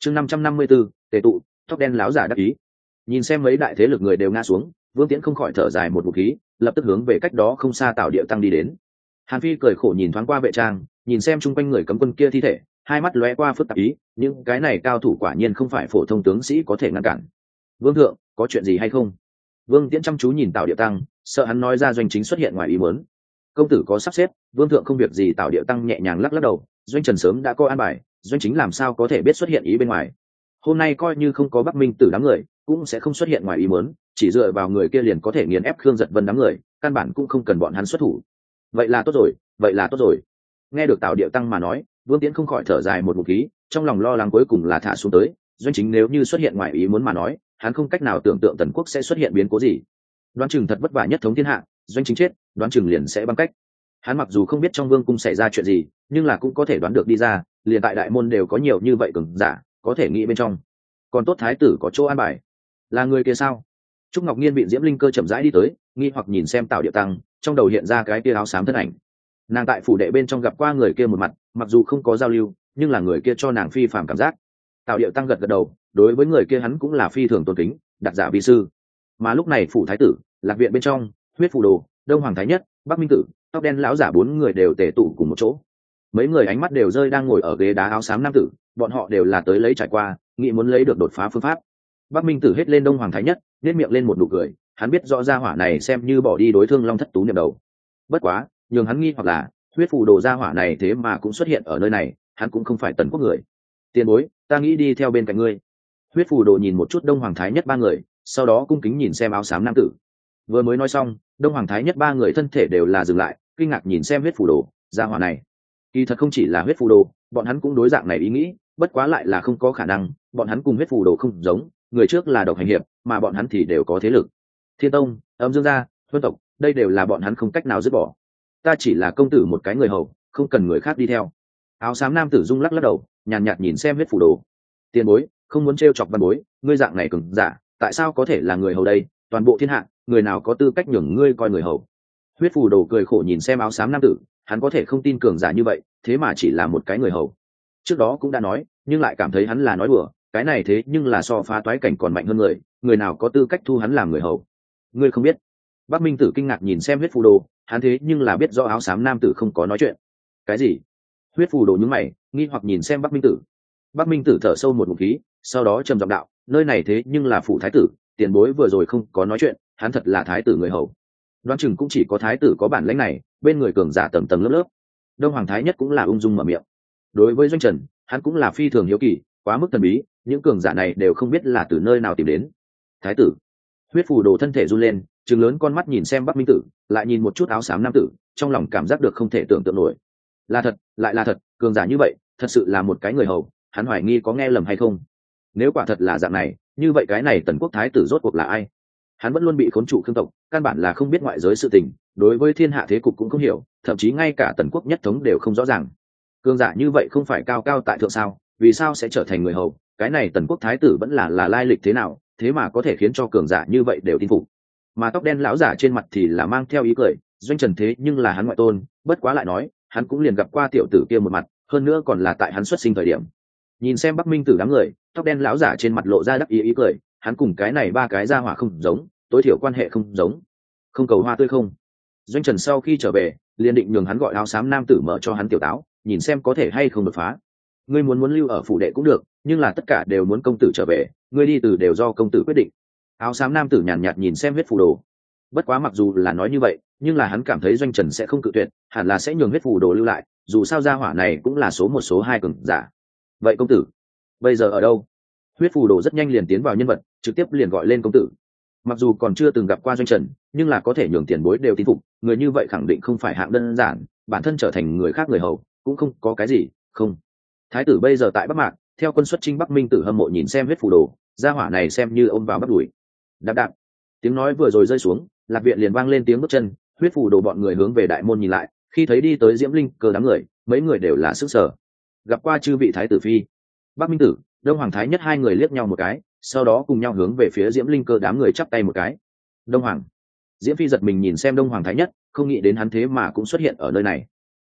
chương 554, tề tụ, tóc đen láo giả đắc ý. Nhìn xem mấy đại thế lực người đều ngã xuống, Vương Tiễn không khỏi thở dài một ngụm khí, lập tức hướng về cách đó không xa Tào Điệu Tăng đi đến. Hàn Phi cười khổ nhìn thoáng qua vệ trang, nhìn xem chung quanh người cấm quân kia thi thể, hai mắt lóe qua phức tạp ý, những cái này cao thủ quả nhiên không phải phổ thông tướng sĩ có thể ngăn cản. Vương thượng, có chuyện gì hay không? Vương Tiễn chăm chú nhìn Tào Điệu Tăng, sợ hắn nói ra doanh chính xuất hiện ngoài ý muốn. Công tử có sắp xếp, Vương thượng không việc gì. Tào Điệu Tăng nhẹ nhàng lắc lắc đầu, doanh trần sớm đã có an bài, doanh chính làm sao có thể biết xuất hiện ý bên ngoài. Hôm nay coi như không có Bắc Minh Tử đám người, cũng sẽ không xuất hiện ngoài ý muốn, chỉ dựa vào người kia liền có thể nghiền ép Khương Giật Vân đám người, căn bản cũng không cần bọn hắn xuất thủ. Vậy là tốt rồi, vậy là tốt rồi. Nghe được Tào Điệu Tăng mà nói, Vương Tiễn không khỏi thở dài một ngụm khí, trong lòng lo lắng cuối cùng là thả xuống tới. Doanh chính nếu như xuất hiện ngoài ý muốn mà nói, hắn không cách nào tưởng tượng Tần Quốc sẽ xuất hiện biến cố gì. Đoán chừng thật vất vả nhất thống thiên hạ, doanh chính chết, đoán chừng liền sẽ băng cách. Hắn mặc dù không biết trong vương cung xảy ra chuyện gì, nhưng là cũng có thể đoán được đi ra, liền tại đại môn đều có nhiều như vậy cường giả, có thể nghĩ bên trong. Còn tốt thái tử có chỗ an bài. Là người kia sao? Trúc Ngọc Nhiên bị Diễm Linh Cơ chậm rãi đi tới, nghi hoặc nhìn xem Tào Điệu Tăng, trong đầu hiện ra cái kia áo xám thân ảnh. Nàng tại phủ đệ bên trong gặp qua người kia một mặt, mặc dù không có giao lưu, nhưng là người kia cho nàng phi phàm cảm giác. Tào Điệu Tăng gật gật đầu, đối với người kia hắn cũng là phi thường tôn kính, đặt giả vi sư. Mà lúc này phủ thái tử, lạc viện bên trong, Huyết Phù Đồ, Đông Hoàng Thái Nhất, Bắc Minh Tử, tóc đen lão giả bốn người đều tề tụ cùng một chỗ. Mấy người ánh mắt đều rơi đang ngồi ở ghế đá áo xám nam tử, bọn họ đều là tới lấy trải qua, nghĩ muốn lấy được đột phá phương pháp. Bắc Minh Tử hết lên Đông Hoàng Thái Nhất, nhếch miệng lên một nụ cười, hắn biết rõ ra hỏa này xem như bỏ đi đối thương Long Thất Tú niệm đầu. Bất quá, nhường hắn nghi hoặc là, Huyết Phù Đồ ra hỏa này thế mà cũng xuất hiện ở nơi này, hắn cũng không phải Tần Quốc người. Tiền bối, ta nghĩ đi theo bên cạnh ngươi. Huyết Phù Đồ nhìn một chút Đông Hoàng Thái Nhất ba người, sau đó cung kính nhìn xem áo xám nam tử. Vừa mới nói xong, Đông Hoàng Thái Nhất ba người thân thể đều là dừng lại, kinh ngạc nhìn xem Huyết Phù Đồ ra hỏa này. Kỳ thật không chỉ là Huyết Phù Đồ, bọn hắn cũng đối dạng này ý nghĩ, bất quá lại là không có khả năng, bọn hắn cùng Huyết Phù Đồ không giống, người trước là độc hành hiệp, mà bọn hắn thì đều có thế lực. Thiên Tông, Âm Dương gia, Vân tộc, đây đều là bọn hắn không cách nào dứt bỏ. Ta chỉ là công tử một cái người hầu, không cần người khác đi theo. Áo xám nam tử rung lắc lắc đầu, nhàn nhạt nhìn xem Huyết Phù Đồ. Tiền bối, không muốn trêu chọc văn bối, ngươi dạng này cường giả, tại sao có thể là người hầu đây? Toàn bộ thiên hạ, người nào có tư cách nhường ngươi coi người hầu? Huyết Phù Đồ cười khổ nhìn xem áo xám nam tử, hắn có thể không tin cường giả như vậy, thế mà chỉ là một cái người hầu. Trước đó cũng đã nói, nhưng lại cảm thấy hắn là nói đùa, cái này thế nhưng là so phá toái cảnh còn mạnh hơn người, người nào có tư cách thu hắn làm người hầu? Ngươi không biết? Bắc Minh Tử kinh ngạc nhìn xem Huyết Phù Đồ, hắn thế nhưng là biết rõ áo xám nam tử không có nói chuyện. Cái gì? Huyết Phù Đồ nhướng mày, nghi hoặc nhìn xem Bắc Minh Tử. Bắc Minh Tử thở sâu một ngụm khí, sau đó trầm giọng đạo, nơi này thế nhưng là phủ thái tử, tiền bối vừa rồi không có nói chuyện, hắn thật là thái tử người hầu. Đoán chừng cũng chỉ có thái tử có bản lĩnh này, bên người cường giả tầng tầng lớp lớp. Đông Hoàng Thái Nhất cũng là ung dung mở miệng. Đối với Doanh Trần, hắn cũng là phi thường hiếu kỳ, quá mức thần bí, những cường giả này đều không biết là từ nơi nào tìm đến. Thái tử. Huyết Phù Đồ thân thể run lên, trừng lớn con mắt nhìn xem Bắc Minh Tử, lại nhìn một chút áo xám nam tử, trong lòng cảm giác được không thể tưởng tượng nổi. Là thật, lại là thật, cường giả như vậy, thật sự là một cái người hầu, hắn hoài nghi có nghe lầm hay không. Nếu quả thật là dạng này, như vậy cái này Tần Quốc thái tử rốt cuộc là ai? Hắn vẫn luôn bị khốn trụ Khương tộc, căn bản là không biết ngoại giới sự tình, đối với thiên hạ thế cục cũng không hiểu, thậm chí ngay cả Tần Quốc nhất thống đều không rõ ràng. Cường giả như vậy không phải cao cao tại thượng sao? Vì sao sẽ trở thành người hầu? Cái này Tần Quốc thái tử vẫn là lai lịch thế nào, thế mà có thể khiến cho cường giả như vậy đều tin phục. Mà tóc đen lão giả trên mặt thì là mang theo ý cười, Doanh Trần thế nhưng là hắn ngoại tôn, bất quá lại nói, hắn cũng liền gặp qua tiểu tử kia một mặt, hơn nữa còn là tại hắn xuất sinh thời điểm. Nhìn xem Bắc Minh Tử đám người, tóc đen lão giả trên mặt lộ ra đắc ý cười, hắn cùng cái này ba cái gia hỏa không giống, tối thiểu quan hệ không giống. Không cầu hoa tươi không? Doanh Trần sau khi trở về, liền định nhường hắn gọi áo xám nam tử mở cho hắn tiểu táo, nhìn xem có thể hay không đột phá. Ngươi muốn lưu ở phủ đệ cũng được, nhưng là tất cả đều muốn công tử trở về, ngươi đi từ đều do công tử quyết định. Áo xám nam tử nhàn nhạt nhìn xem Huyết Phù Đồ. Bất quá mặc dù là nói như vậy, nhưng là hắn cảm thấy Doanh Trần sẽ không cự tuyệt, hẳn là sẽ nhường Huyết Phù Đồ lưu lại, dù sao gia hỏa này cũng là số một số hai cường giả. Vậy công tử bây giờ ở đâu? Huyết Phù Đồ rất nhanh liền tiến vào nhân vật, trực tiếp liền gọi lên công tử. Mặc dù còn chưa từng gặp qua Doanh Trần, nhưng là có thể nhường tiền bối đều tin phục, người như vậy khẳng định không phải hạng đơn giản, bản thân trở thành người khác người hầu cũng không có cái gì. Không, thái tử bây giờ tại Bắc Mạc, theo quân xuất chinh. Bắc Minh Tử hâm mộ nhìn xem Huyết Phù Đồ, gia hỏa này xem như ôm vào bắt đuổi. Đạp đạp, tiếng nói vừa rồi rơi xuống, lạc viện liền vang lên tiếng bước chân. Huyết Phù Đồ bọn người hướng về đại môn nhìn lại, khi thấy đi tới Diễm Linh Cơ đám người, mấy người đều là sức sở. Gặp qua chư vị thái tử phi. Bắc Minh Tử, Đông Hoàng Thái Nhất hai người liếc nhau một cái, sau đó cùng nhau hướng về phía Diễm Linh Cơ đám người chắp tay một cái. Đông Hoàng. Diễm Phi giật mình nhìn xem Đông Hoàng Thái Nhất, không nghĩ đến hắn thế mà cũng xuất hiện ở nơi này.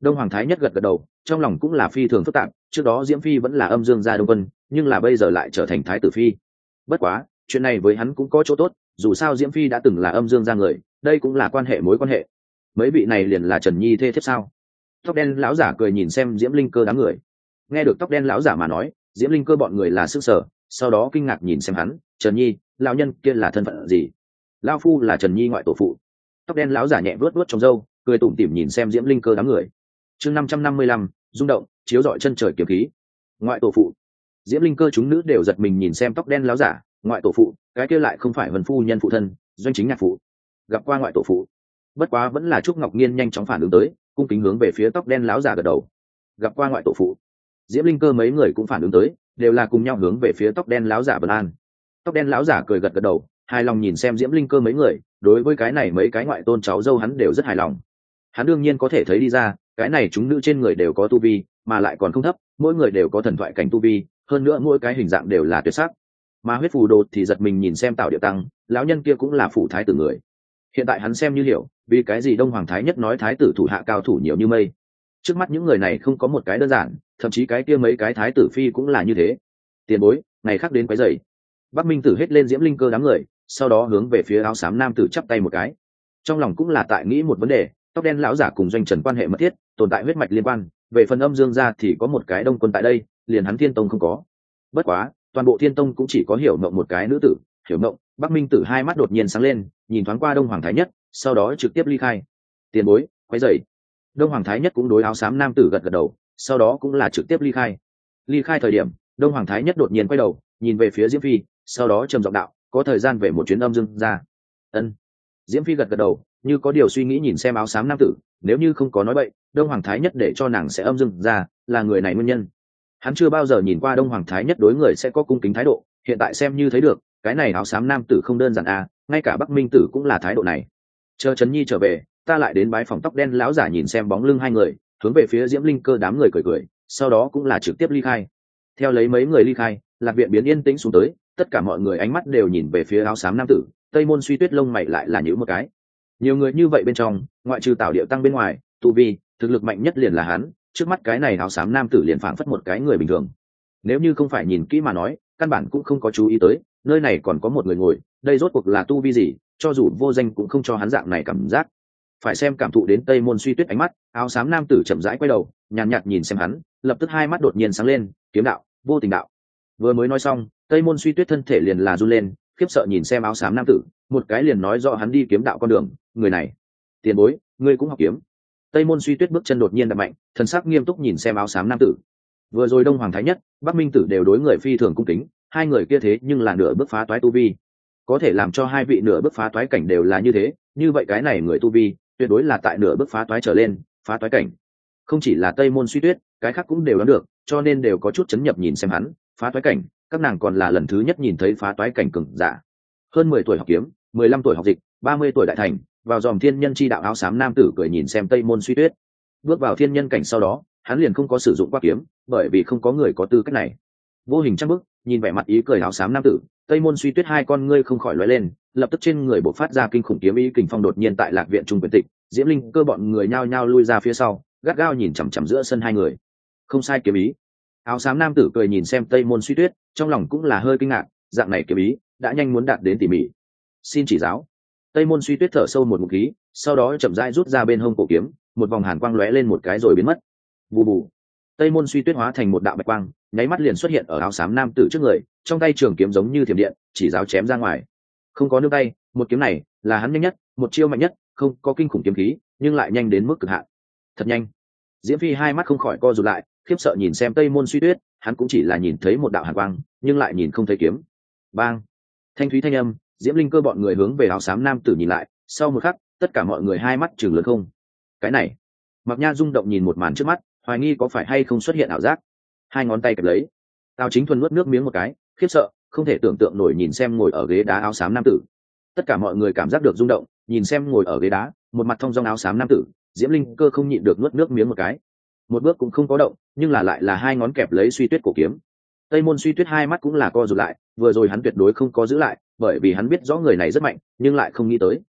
Đông Hoàng Thái Nhất gật gật đầu, trong lòng cũng là phi thường phức tạp, trước đó Diễm Phi vẫn là âm dương gia Đông Quân, nhưng là bây giờ lại trở thành Thái tử Phi. Bất quá, chuyện này với hắn cũng có chỗ tốt, dù sao Diễm Phi đã từng là âm dương gia người, đây cũng là quan hệ mối quan hệ. Mấy vị này liền là Trần Nhi thê thiếp sao? Tóc đen lão giả cười nhìn xem Diễm Linh Cơ đám người. Nghe được tóc đen lão giả mà nói, Diễm Linh Cơ bọn người là sức sở, sau đó kinh ngạc nhìn xem hắn, Trần Nhi, lão nhân kia là thân phận gì? Lão phu là Trần Nhi ngoại tổ phụ. Tóc đen lão giả nhẹ vuốt vuốt trong râu, cười tủm tỉm nhìn xem Diễm Linh Cơ đám người. Chương 555, rung động, chiếu rọi chân trời kiếm khí. Ngoại tổ phụ. Diễm Linh Cơ chúng nữ đều giật mình nhìn xem tóc đen lão giả, ngoại tổ phụ, cái kia lại không phải Vân phu nhân phụ thân, doanh chính nhạc phụ. Gặp qua ngoại tổ phụ. Bất quá vẫn là Trúc Ngọc Nhiên nhanh chóng phản ứng tới, cung kính hướng về phía tóc đen lão giả gật đầu. Gặp qua ngoại tổ phụ. Diễm Linh Cơ mấy người cũng phản ứng tới, đều là cùng nhau hướng về phía tóc đen lão giả vân an. Tóc đen lão giả cười gật gật đầu, hài lòng nhìn xem Diễm Linh Cơ mấy người, đối với cái này mấy cái ngoại tôn cháu dâu hắn đều rất hài lòng. Hắn đương nhiên có thể thấy đi ra, cái này chúng nữ trên người đều có tu vi, mà lại còn không thấp, mỗi người đều có thần thoại cảnh tu vi, hơn nữa mỗi cái hình dạng đều là tuyệt sắc. Mà huyết phù đồ thì giật mình nhìn xem Tạo Điệu Tăng, lão nhân kia cũng là phủ thái tử người. Hiện tại hắn xem như hiểu, vì cái gì Đông Hoàng Thái Nhất nói thái tử thủ hạ cao thủ nhiều như mây. Trước mắt những người này không có một cái đơn giản, thậm chí cái kia mấy cái thái tử phi cũng là như thế. Tiền bối, ngày khác đến quấy rầy. Bắc Minh Tử hết lên Diễm Linh Cơ đám người, sau đó hướng về phía áo xám nam tử chắp tay một cái. Trong lòng cũng là tại nghĩ một vấn đề, tóc đen lão giả cùng Doanh Trần quan hệ mật thiết, tồn tại huyết mạch liên quan, về phần âm dương gia thì có một cái Đông Quân tại đây, liền hắn Thiên Tông không có. Bất quá, toàn bộ Thiên Tông cũng chỉ có Hiểu Mộng một cái nữ tử, Hiểu Mộng. Bắc Minh Tử hai mắt đột nhiên sáng lên, nhìn thoáng qua Đông Hoàng Thái Nhất, sau đó trực tiếp ly khai. Tiền bối, quấy rầy. Đông Hoàng Thái Nhất cũng đối áo xám nam tử gật gật đầu, sau đó cũng là trực tiếp ly khai. Ly khai thời điểm, Đông Hoàng Thái Nhất đột nhiên quay đầu, nhìn về phía Diễm Phi, sau đó trầm giọng đạo, có thời gian về một chuyến âm dương gia. Ân. Diễm Phi gật gật đầu, như có điều suy nghĩ nhìn xem áo xám nam tử, nếu như không có nói bậy, Đông Hoàng Thái Nhất để cho nàng sẽ âm dương gia, là người này nguyên nhân. Hắn chưa bao giờ nhìn qua Đông Hoàng Thái Nhất đối người sẽ có cung kính thái độ, hiện tại xem như thấy được, cái này áo xám nam tử không đơn giản à, ngay cả Bắc Minh Tử cũng là thái độ này. Chờ Trấn Nhi trở về, ta lại đến bái phòng tóc đen lão giả nhìn xem bóng lưng hai người, hướng về phía Diễm Linh Cơ đám người cười cười, sau đó cũng là trực tiếp ly khai. Theo lấy mấy người ly khai, lạc viện biến yên tĩnh xuống tới, tất cả mọi người ánh mắt đều nhìn về phía áo xám nam tử. Tây Môn Suy Tuyết lông mày lại là nhíu một cái. Nhiều người như vậy bên trong, ngoại trừ Tào Điệu Tăng bên ngoài, tu vi, thực lực mạnh nhất liền là hắn, trước mắt cái này áo xám nam tử liền phảng phất một cái người bình thường. Nếu như không phải nhìn kỹ mà nói, căn bản cũng không có chú ý tới, nơi này còn có một người ngồi, đây rốt cuộc là tu vi gì, cho dù vô danh cũng không cho hắn dạng này cảm giác. Phải xem cảm thụ đến Tây Môn Suy Tuyết ánh mắt, áo xám nam tử chậm rãi quay đầu, nhàn nhạt nhìn xem hắn, lập tức hai mắt đột nhiên sáng lên, kiếm đạo, vô tình đạo. Vừa mới nói xong, Tây Môn Suy Tuyết thân thể liền là run lên, khiếp sợ nhìn xem áo xám nam tử, một cái liền nói rõ hắn đi kiếm đạo con đường, người này, tiền bối, ngươi cũng học kiếm. Tây Môn Suy Tuyết bước chân đột nhiên đập mạnh, thần sắc nghiêm túc nhìn xem áo xám nam tử. Vừa rồi Đông Hoàng Thái Nhất, Bắc Minh Tử đều đối người phi thường cung kính, hai người kia thế nhưng là nửa bước phá toái tu vi, có thể làm cho hai vị nửa bước phá toái cảnh đều là như thế, như vậy cái này người tu vi tuyệt đối là tại nửa bước phá toái trở lên, phá toái cảnh. Không chỉ là Tây Môn Suy Tuyết, cái khác cũng đều đoán được, cho nên đều có chút chấn nhập nhìn xem hắn, phá toái cảnh, các nàng còn là lần thứ nhất nhìn thấy phá toái cảnh cường giả. Hơn 10 tuổi học kiếm, 15 tuổi học dịch, 30 tuổi đại thành, vào dòm thiên nhân chi đạo áo xám nam tử cười nhìn xem Tây Môn Suy Tuyết. Bước vào thiên nhân cảnh sau đó, hắn liền không có sử dụng qua kiếm, bởi vì không có người có tư cách này. Vô hình trăm bước, nhìn vẻ mặt ý cười áo xám nam tử, Tây Môn Suy Tuyết hai con ngươi không khỏi lóe lên, lập tức trên người bộc phát ra kinh khủng kiếm ý kình phong đột nhiên tại lạc viện trung quyền tịch, Diễm Linh Cơ bọn người nhao nhao lui ra phía sau, gắt gao nhìn chằm chằm giữa sân hai người. Không sai kiếm ý. Áo xám nam tử cười nhìn xem Tây Môn Suy Tuyết, trong lòng cũng là hơi kinh ngạc, dạng này kiếm ý đã nhanh muốn đạt đến tỉ mỉ. Xin chỉ giáo. Tây Môn Suy Tuyết thở sâu một ngụm khí, sau đó chậm rãi rút ra bên hông cổ kiếm, một vòng hàn quang lóe lên một cái rồi biến mất. Vù vù. Tây Môn Suy Tuyết hóa thành một đạo bạch quang, nháy mắt liền xuất hiện ở áo xám nam tử trước người, trong tay trường kiếm giống như thiểm điện, chỉ giáo chém ra ngoài. Không có nương tay, một kiếm này là hắn nhanh nhất, một chiêu mạnh nhất, không có kinh khủng kiếm khí, nhưng lại nhanh đến mức cực hạn. Thật nhanh. Diễm Phi hai mắt không khỏi co rụt lại, khiếp sợ nhìn xem Tây Môn Suy Tuyết, hắn cũng chỉ là nhìn thấy một đạo hàn quang, nhưng lại nhìn không thấy kiếm. Bang! Thanh thúy thanh âm, Diễm Linh Cơ bọn người hướng về áo xám nam tử nhìn lại, sau một khắc, tất cả mọi người hai mắt trừng lớn không. Cái này, Mạc Nha rung động nhìn một màn trước mắt, hoài nghi có phải hay không xuất hiện ảo giác. Hai ngón tay kẹp lấy. Tào Chính Thuần nuốt nước miếng một cái, khiếp sợ, không thể tưởng tượng nổi nhìn xem ngồi ở ghế đá áo xám nam tử. Tất cả mọi người cảm giác được rung động, nhìn xem ngồi ở ghế đá, một mặt thông dong áo xám nam tử, Diễm Linh Cơ không nhịn được nuốt nước miếng một cái. Một bước cũng không có động, nhưng là lại là hai ngón kẹp lấy Suy Tuyết cổ kiếm. Tây Môn Suy Tuyết hai mắt cũng là co rụt lại, vừa rồi hắn tuyệt đối không có giữ lại, bởi vì hắn biết rõ người này rất mạnh, nhưng lại không nghĩ tới.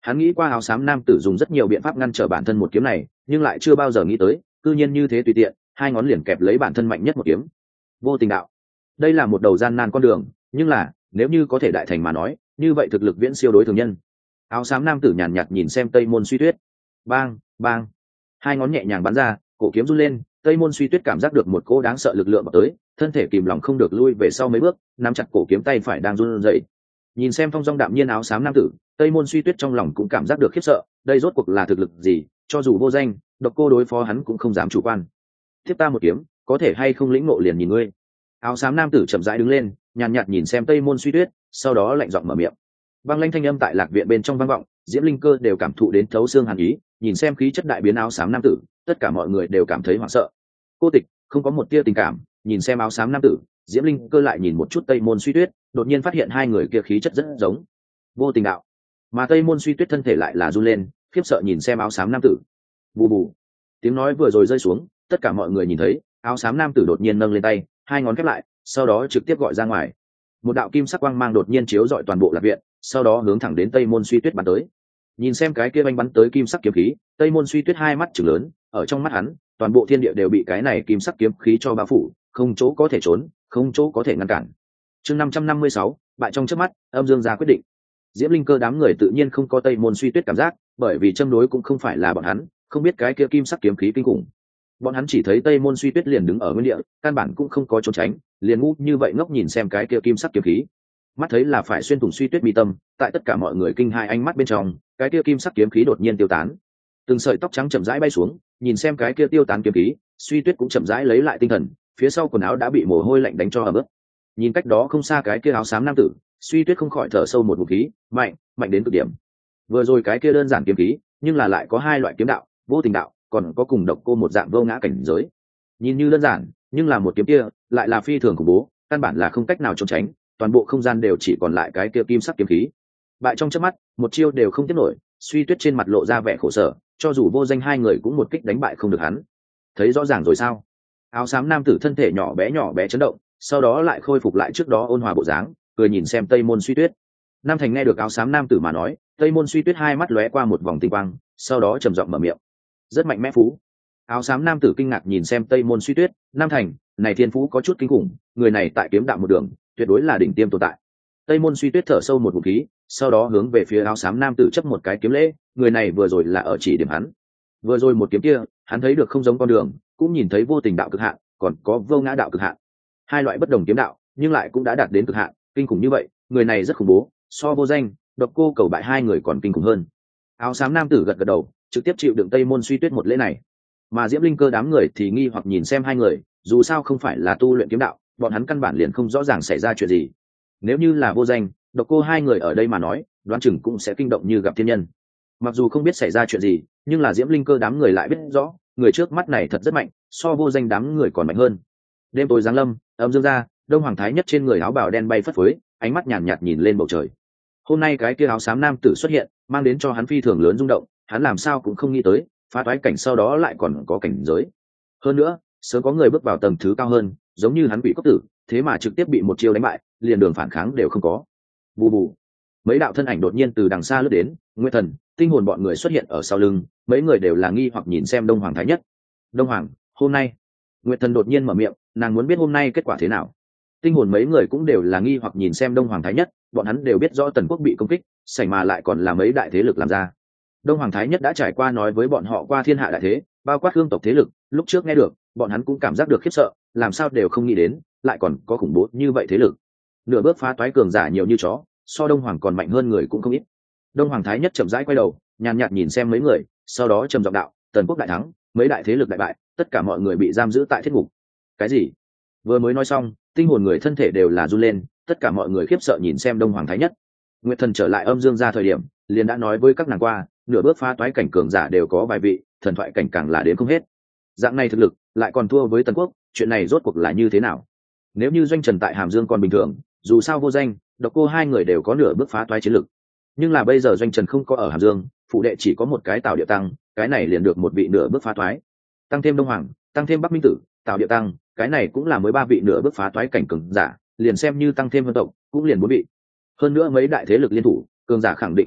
Hắn nghĩ qua áo xám nam tử dùng rất nhiều biện pháp ngăn trở bản thân một kiếm này, nhưng lại chưa bao giờ nghĩ tới cư nhiên như thế tùy tiện, hai ngón liền kẹp lấy bản thân mạnh nhất một kiếm. Vô tình đạo, đây là một đầu gian nan con đường, nhưng là nếu như có thể đại thành mà nói, như vậy thực lực viễn siêu đối thường nhân. Áo xám nam tử nhàn nhạt nhìn xem Tây Môn Suy Tuyết. Bang bang, hai ngón nhẹ nhàng bắn ra, cổ kiếm run lên. Tây Môn Suy Tuyết cảm giác được một cô đáng sợ lực lượng vào tới, thân thể kìm lòng không được lui về sau mấy bước, nắm chặt cổ kiếm, tay phải đang run rẩy. Nhìn xem phong dong đạm nhiên áo xám nam tử, Tây Môn Suy Tuyết trong lòng cũng cảm giác được khiếp sợ, đây rốt cuộc là thực lực gì, cho dù vô danh, Độc Cô đối phó hắn cũng không dám chủ quan. Tiếp ta một kiếm, có thể hay không lĩnh ngộ liền nhìn ngươi. Áo xám nam tử chậm rãi đứng lên, nhàn nhạt nhìn xem Tây Môn Suy Tuyết, sau đó lạnh giọng mở miệng. Băng lanh thanh âm tại lạc viện bên trong vang vọng, Diễm Linh Cơ đều cảm thụ đến thấu xương hàn ý, nhìn xem khí chất đại biến áo xám nam tử, tất cả mọi người đều cảm thấy hoảng sợ. Cô Tịch không có một tia tình cảm, nhìn xem áo xám nam tử, Diễm Linh Cơ lại nhìn một chút Tây Môn Suy Tuyết, đột nhiên phát hiện hai người kia khí chất rất giống. Vô tình đạo, mà Tây Môn Suy Tuyết thân thể lại là run lên, khiếp sợ nhìn xem áo xám nam tử. Bù bù, tiếng nói vừa rồi rơi xuống, tất cả mọi người nhìn thấy áo xám nam tử đột nhiên nâng lên tay, hai ngón khép lại, sau đó trực tiếp gọi ra ngoài. Một đạo kim sắc quang mang đột nhiên chiếu rọi toàn bộ lạc viện, sau đó hướng thẳng đến Tây Môn Suy Tuyết bắn tới. Nhìn xem cái kia anh bắn tới kim sắc kiếm khí, Tây Môn Suy Tuyết hai mắt trừng lớn, ở trong mắt hắn, toàn bộ thiên địa đều bị cái này kim sắc kiếm khí cho bao phủ, không chỗ có thể trốn, không chỗ có thể ngăn cản. Chương 556, bại trong chớp mắt, âm dương gia quyết định. Diễm Linh Cơ đám người tự nhiên không có Tây Môn Suy Tuyết cảm giác, bởi vì châm đối cũng không phải là bọn hắn, không biết cái kia kim sắc kiếm khí kinh khủng. Bọn hắn chỉ thấy Tây Môn Suy Tuyết liền đứng ở nguyên địa, căn bản cũng không có trốn tránh, liền ngu như vậy ngốc nhìn xem cái kia kim sắc kiếm khí. Mắt thấy là phải xuyên thủng Suy Tuyết mi tâm, tại tất cả mọi người kinh hai ánh mắt bên trong, cái kia kim sắc kiếm khí đột nhiên tiêu tán. Từng sợi tóc trắng chậm rãi bay xuống, nhìn xem cái kia tiêu tán kiếm khí, Suy Tuyết cũng chậm rãi lấy lại tinh thần, phía sau quần áo đã bị mồ hôi lạnh đánh cho ẩm ướt. Nhìn cách đó không xa cái kia áo xám nam tử, Suy Tuyết không khỏi thở sâu một ngụm khí, mạnh, mạnh đến cực điểm. Vừa rồi cái kia đơn giản kiếm khí, nhưng là lại có hai loại kiếm đạo, vô tình đạo, còn có cùng Độc Cô một dạng vô ngã cảnh giới. Nhìn như đơn giản, nhưng là một kiếm kia, lại là phi thường khủng bố, căn bản là không cách nào trốn tránh, toàn bộ không gian đều chỉ còn lại cái kia kim sắc kiếm khí. Bại trong chớp mắt, một chiêu đều không tiếp nổi, Suy Tuyết trên mặt lộ ra vẻ khổ sở, cho dù vô danh hai người cũng một kích đánh bại không được hắn. Thấy rõ ràng rồi sao? Áo xám nam tử thân thể nhỏ bé chấn động, sau đó lại khôi phục lại trước đó ôn hòa bộ dáng, cười nhìn xem Tây Môn Suy Tuyết. Nam Thành nghe được áo xám nam tử mà nói, Tây Môn Suy Tuyết hai mắt lóe qua một vòng tinh quang, sau đó trầm giọng mở miệng. Rất mạnh mẽ phú. Áo xám nam tử kinh ngạc nhìn xem Tây Môn Suy Tuyết, Nam Thành, này thiên phú có chút kinh khủng, người này tại kiếm đạo một đường, tuyệt đối là đỉnh tiêm tồn tại. Tây Môn Suy Tuyết thở sâu một ngụm khí, sau đó hướng về phía áo xám nam tử chấp một cái kiếm lễ, người này vừa rồi là ở chỉ điểm hắn. Vừa rồi một kiếm kia, hắn thấy được không giống con đường, cũng nhìn thấy vô tình đạo cực hạn, còn có vô ngã đạo cực hạn. Hai loại bất đồng kiếm đạo, nhưng lại cũng đã đạt đến cực hạn, kinh khủng như vậy, người này rất khủng bố, so vô danh, Độc Cô cầu bại hai người còn kinh khủng hơn. Áo xám nam tử gật gật đầu, trực tiếp chịu đựng Tây Môn Suy Tuyết một lễ này. Mà Diễm Linh Cơ đám người thì nghi hoặc nhìn xem hai người, dù sao không phải là tu luyện kiếm đạo, bọn hắn căn bản liền không rõ ràng xảy ra chuyện gì. Nếu như là vô danh, Độc Cô hai người ở đây mà nói, đoán chừng cũng sẽ kinh động như gặp thiên nhân. Mặc dù không biết xảy ra chuyện gì, nhưng là Diễm Linh Cơ đám người lại biết rõ, người trước mắt này thật rất mạnh, so vô danh đám người còn mạnh hơn. Đêm tối giáng lâm, âm dương ra, Đông Hoàng Thái Nhất trên người áo bào đen bay phất phới, ánh mắt nhàn nhạt nhìn lên bầu trời. Hôm nay cái kia áo xám nam tử xuất hiện, mang đến cho hắn phi thường lớn rung động, hắn làm sao cũng không nghĩ tới, phá toái cảnh sau đó lại còn có cảnh giới. Hơn nữa, sớm có người bước vào tầng thứ cao hơn, giống như hắn Quỷ Cốc Tử, thế mà trực tiếp bị một chiêu đánh bại, liền đường phản kháng đều không có. Bù bù, mấy đạo thân ảnh đột nhiên từ đằng xa lướt đến, Nguyệt Thần, Tinh Hồn bọn người xuất hiện ở sau lưng, mấy người đều là nghi hoặc nhìn xem Đông Hoàng Thái Nhất. Đông Hoàng, hôm nay, Nguyệt Thần đột nhiên mở miệng, nàng muốn biết hôm nay kết quả thế nào. Tinh Hồn mấy người cũng đều là nghi hoặc nhìn xem Đông Hoàng Thái Nhất, bọn hắn đều biết rõ Tần Quốc bị công kích, sảnh mà lại còn là mấy đại thế lực làm ra. Đông Hoàng Thái Nhất đã trải qua nói với bọn họ qua thiên hạ đại thế, bao quát hương tộc thế lực, lúc trước nghe được, bọn hắn cũng cảm giác được khiếp sợ, làm sao đều không nghĩ đến, lại còn có khủng bố như vậy thế lực. Nửa bước phá toái cường giả nhiều như chó, so Đông Hoàng còn mạnh hơn người cũng không ít. Đông Hoàng Thái Nhất chậm rãi quay đầu, nhàn nhạt nhìn xem mấy người, sau đó trầm giọng đạo, Tần Quốc đại thắng, mấy đại thế lực đại bại, tất cả mọi người bị giam giữ tại thiết ngục. Cái gì? Vừa mới nói xong, Tinh Hồn người thân thể đều là run lên, tất cả mọi người khiếp sợ nhìn xem Đông Hoàng Thái Nhất. Nguyệt Thần trở lại âm dương ra thời điểm, liền đã nói với các nàng qua, nửa bước phá toái cảnh cường giả đều có vài vị, thần thoại cảnh càng là đến không hết. Dạng này thực lực, lại còn thua với Tần Quốc, chuyện này rốt cuộc là như thế nào? Nếu như Doanh Trần tại Hàm Dương còn bình thường, dù sao vô danh, Độc Cô hai người đều có nửa bước phá toái chiến lực. Nhưng là bây giờ Doanh Trần không có ở Hàm Dương, phụ đệ chỉ có một cái Tào Điệu Tăng, cái này liền được một vị nửa bước phá toái. Tăng thêm Đông Hoàng, tăng thêm Bắc Minh Tử, Tào Điệu Tăng, cái này cũng là mới ba vị nửa bước phá toái cảnh cường giả, liền xem như tăng thêm vân tộc, cũng liền bốn vị. Hơn nữa mấy đại thế lực liên thủ, cường giả khẳng định không ít,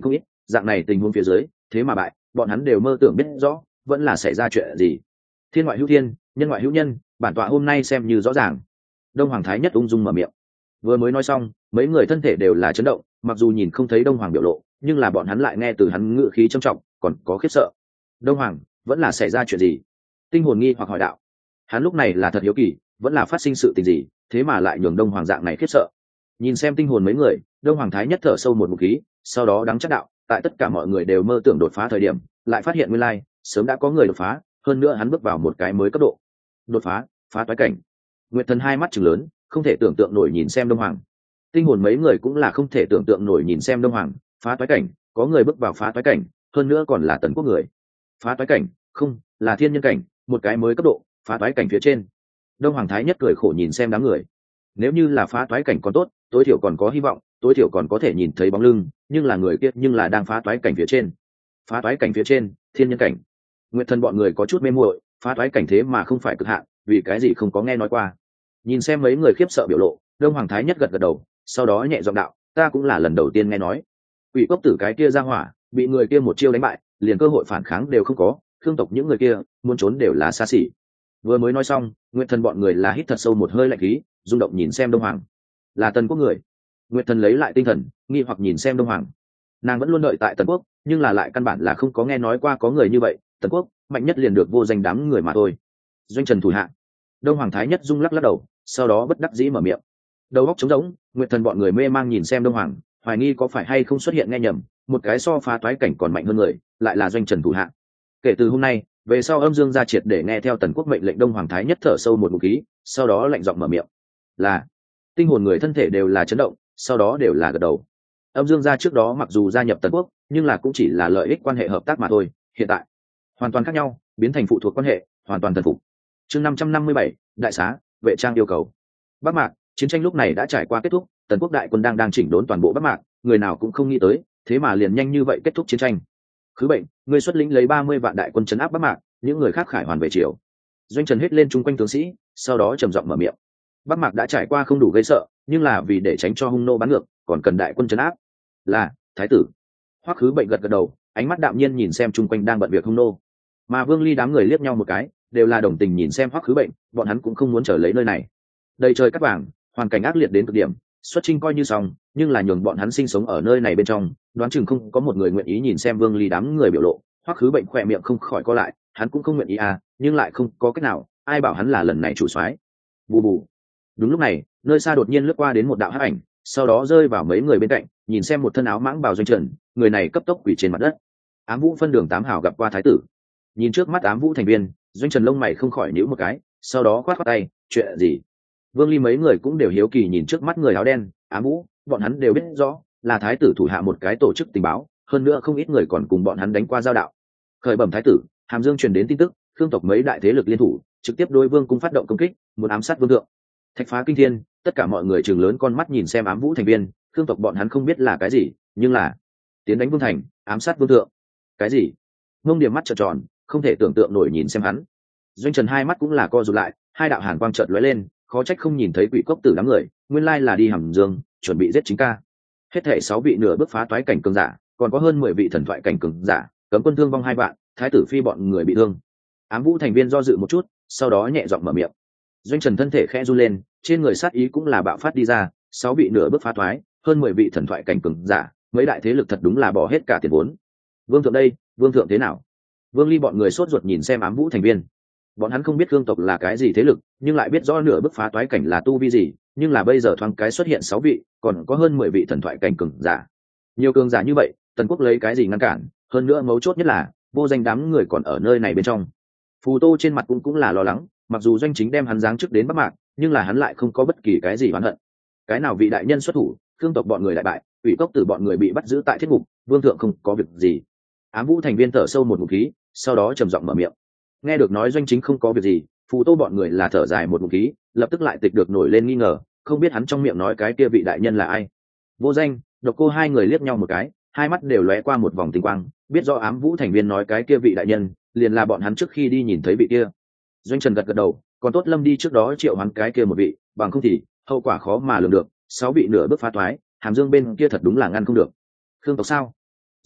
dạng này tình huống phía dưới thế mà bại, bọn hắn đều mơ tưởng biết rõ vẫn là xảy ra chuyện gì. Thiên ngoại hữu thiên, nhân ngoại hữu nhân, bản tọa hôm nay xem như rõ ràng. Đông Hoàng Thái Nhất ung dung mở miệng, vừa mới nói xong mấy người thân thể đều là chấn động, mặc dù nhìn không thấy Đông Hoàng biểu lộ nhưng là bọn hắn lại nghe từ hắn ngữ khí trầm trọng còn có khiếp sợ. Đông Hoàng, vẫn là xảy ra chuyện gì? Tinh hồn nghi hoặc hỏi đạo. Hắn lúc này là thật hiếu kỳ, vẫn là phát sinh sự tình gì thế mà lại nhường Đông Hoàng dạng này khiếp sợ. Nhìn xem tinh hồn mấy người, Đông Hoàng Thái Nhất thở sâu một ngụm khí, sau đó đắng chắc đạo, tại tất cả mọi người đều mơ tưởng đột phá thời điểm lại phát hiện nguyên lai sớm đã có người đột phá, hơn nữa hắn bước vào một cái mới cấp độ. Đột phá, phá toái cảnh. Nguyệt Thần hai mắt trừng lớn, không thể tưởng tượng nổi nhìn xem Đông Hoàng. Tinh hồn mấy người cũng là không thể tưởng tượng nổi nhìn xem Đông Hoàng. Phá toái cảnh, có người bước vào phá toái cảnh, hơn nữa còn là Tần Quốc người. Phá toái cảnh, không, là thiên nhân cảnh, một cái mới cấp độ, phá toái cảnh phía trên. Đông Hoàng Thái Nhất cười khổ nhìn xem đám người. Nếu như là phá toái cảnh còn tốt, tối thiểu còn có hy vọng, tối thiểu còn có thể nhìn thấy bóng lưng, nhưng là người kia nhưng là đang phá toái cảnh phía trên. Phá toái cảnh phía trên, thiên nhân cảnh. Nguyệt Thần bọn người có chút mê muội, phá toái cảnh thế mà không phải cực hạn, vì cái gì không có nghe nói qua. Nhìn xem mấy người khiếp sợ biểu lộ, Đông Hoàng Thái Nhất gật gật đầu, sau đó nhẹ giọng đạo, ta cũng là lần đầu tiên nghe nói. Quỷ cốc tử cái kia ra hỏa, bị người kia một chiêu đánh bại, liền cơ hội phản kháng đều không có, thương tộc những người kia muốn trốn đều là xa xỉ. Vừa mới nói xong, Nguyệt Thần bọn người là hít thật sâu một hơi lạnh khí, rung động nhìn xem Đông Hoàng. Là Tần Quốc người. Nguyệt Thần lấy lại tinh thần, nghi hoặc nhìn xem Đông Hoàng. Nàng vẫn luôn đợi tại Tần Quốc, nhưng là lại căn bản là không có nghe nói qua có người như vậy. Tần Quốc mạnh nhất liền được vô danh đám người mà thôi. Doanh Trần thủ hạ. Đông Hoàng Thái Nhất rung lắc lắc đầu, sau đó bất đắc dĩ mở miệng. Đầu óc trống rỗng, Nguyệt Thần bọn người mê mang nhìn xem Đông Hoàng, hoài nghi có phải hay không xuất hiện nghe nhầm, một cái so phá toái cảnh còn mạnh hơn người, lại là Doanh Trần thủ hạ. Kể từ hôm nay, về sau Âm Dương gia triệt để nghe theo Tần Quốc mệnh lệnh. Đông Hoàng Thái Nhất thở sâu một ngụm khí, sau đó lạnh giọng mở miệng. Là. Tinh hồn người thân thể đều là chấn động, sau đó đều là gật đầu. Âm Dương gia trước đó mặc dù gia nhập Tần Quốc, nhưng là cũng chỉ là lợi ích quan hệ hợp tác mà thôi, hiện tại hoàn toàn khác nhau, biến thành phụ thuộc quan hệ, hoàn toàn thần phục. Chương 557, đại xá, vệ trang yêu cầu. Bắc Mạc, chiến tranh lúc này đã trải qua kết thúc, Tần Quốc đại quân đang chỉnh đốn toàn bộ Bắc Mạc, người nào cũng không nghĩ tới, thế mà liền nhanh như vậy kết thúc chiến tranh. Khứ Bệnh, người xuất lĩnh lấy 30 vạn đại quân trấn áp Bắc Mạc, những người khác khải hoàn về triều. Doanh Trần hết lên chung quanh tướng sĩ, sau đó trầm giọng mở miệng. Bắc Mạc đã trải qua không đủ gây sợ, nhưng là vì để tránh cho hung nô bắn ngược, còn cần đại quân trấn áp. Là, thái tử. Hoắc Khứ Bệnh gật gật đầu, ánh mắt đạm nhiên nhìn xem chung quanh đang bận việc hung nô. Mà Vương Ly đám người liếc nhau một cái, đều là đồng tình nhìn xem Hoắc Khứ Bệnh, bọn hắn cũng không muốn trở lấy nơi này. Đầy trời cát vàng, hoàn cảnh ác liệt đến cực điểm, xuất chinh coi như xong, nhưng là nhường bọn hắn sinh sống ở nơi này bên trong, đoán chừng không có một người nguyện ý nhìn xem Vương Ly đám người biểu lộ. Hoắc Khứ Bệnh khỏe miệng không khỏi co lại, hắn cũng không nguyện ý à, nhưng lại không có cách nào, ai bảo hắn là lần này chủ soái. Bù bù. Đúng lúc này, nơi xa đột nhiên lướt qua đến một đạo hắc ảnh, sau đó rơi vào mấy người bên cạnh, nhìn xem một thân áo mãng bào Doanh Trần, người này cấp tốc quỳ trên mặt đất. Ám Vũ phân đường 8 hào gặp qua thái tử. Nhìn trước mắt Ám Vũ thành viên, Doanh Trần lông mày không khỏi nhíu một cái, sau đó khoát khoát tay, chuyện gì? Vương Ly mấy người cũng đều hiếu kỳ nhìn trước mắt người áo đen, Ám Vũ, bọn hắn đều biết rõ, là thái tử thủ hạ một cái tổ chức tình báo, hơn nữa không ít người còn cùng bọn hắn đánh qua giao đạo. Khởi bẩm thái tử, Hàm Dương truyền đến tin tức, Khương tộc mấy đại thế lực liên thủ, trực tiếp đối Vương cung phát động công kích, muốn ám sát vương thượng. Thạch phá kinh thiên, tất cả mọi người trừng lớn con mắt nhìn xem Ám Vũ thành viên, Khương tộc bọn hắn không biết là cái gì, nhưng là tiến đánh vương thành, ám sát vương thượng. Cái gì? Ngông Điểm mắt trợn tròn, không thể tưởng tượng nổi nhìn xem hắn. Doanh Trần hai mắt cũng là co rụt lại, hai đạo hàn quang chợt lóe lên, khó trách không nhìn thấy Quỷ Cốc Tử đám người, nguyên lai là đi Hàm Dương, chuẩn bị giết chính ca. Hết thảy 6 vị nửa bước phá toái cảnh cường giả, còn có hơn 10 vị thần thoại cảnh cường giả, cấm quân thương vong 2 vạn, thái tử phi bọn người bị thương. Ám Vũ thành viên do dự một chút, sau đó nhẹ giọng mở miệng. Doanh Trần thân thể khẽ run lên, trên người sát ý cũng là bạo phát đi ra, 6 vị nửa bước phá toái, hơn 10 vị thần thoại cảnh cường giả, mấy đại thế lực thật đúng là bỏ hết cả tiền vốn. Vương thượng đây, vương thượng thế nào? Vương Ly bọn người sốt ruột nhìn xem Ám Vũ thành viên. Bọn hắn không biết Khương tộc là cái gì thế lực, nhưng lại biết rõ nửa bước phá toái cảnh là tu vi gì, nhưng là bây giờ thoáng cái xuất hiện 6 vị, còn có hơn 10 vị thần thoại cảnh cường giả. Nhiều cường giả như vậy, Tần Quốc lấy cái gì ngăn cản? Hơn nữa mấu chốt nhất là, vô danh đám người còn ở nơi này bên trong. Phù Tô trên mặt cũng là lo lắng, mặc dù Doanh Chính đem hắn giáng chức đến Bắc Mạc, nhưng là hắn lại không có bất kỳ cái gì oán hận. Cái nào vị đại nhân xuất thủ, Khương tộc bọn người đại bại, Quỷ Cốc Tử bọn người bị bắt giữ tại thiết ngục, vương thượng không có việc gì. Ám Vũ thành viên thở sâu một ngụm khí, sau đó trầm giọng mở miệng. Nghe được nói Doanh Chính không có việc gì, Phù Tô bọn người là thở dài một ngụm khí, lập tức lại tịch được nổi lên nghi ngờ, không biết hắn trong miệng nói cái kia vị đại nhân là ai. Vô Danh, Độc Cô hai người liếc nhau một cái, hai mắt đều lóe qua một vòng tinh quang, biết rõ Ám Vũ thành viên nói cái kia vị đại nhân, liền là bọn hắn trước khi đi nhìn thấy vị kia. Doanh Trần gật gật đầu, còn tốt Lâm đi trước đó triệu hoán cái kia một vị, bằng không thì hậu quả khó mà lường được. 6 vị nửa bước phá toái, Hàm Dương bên kia thật đúng là ngăn không được. Khương tộc sao?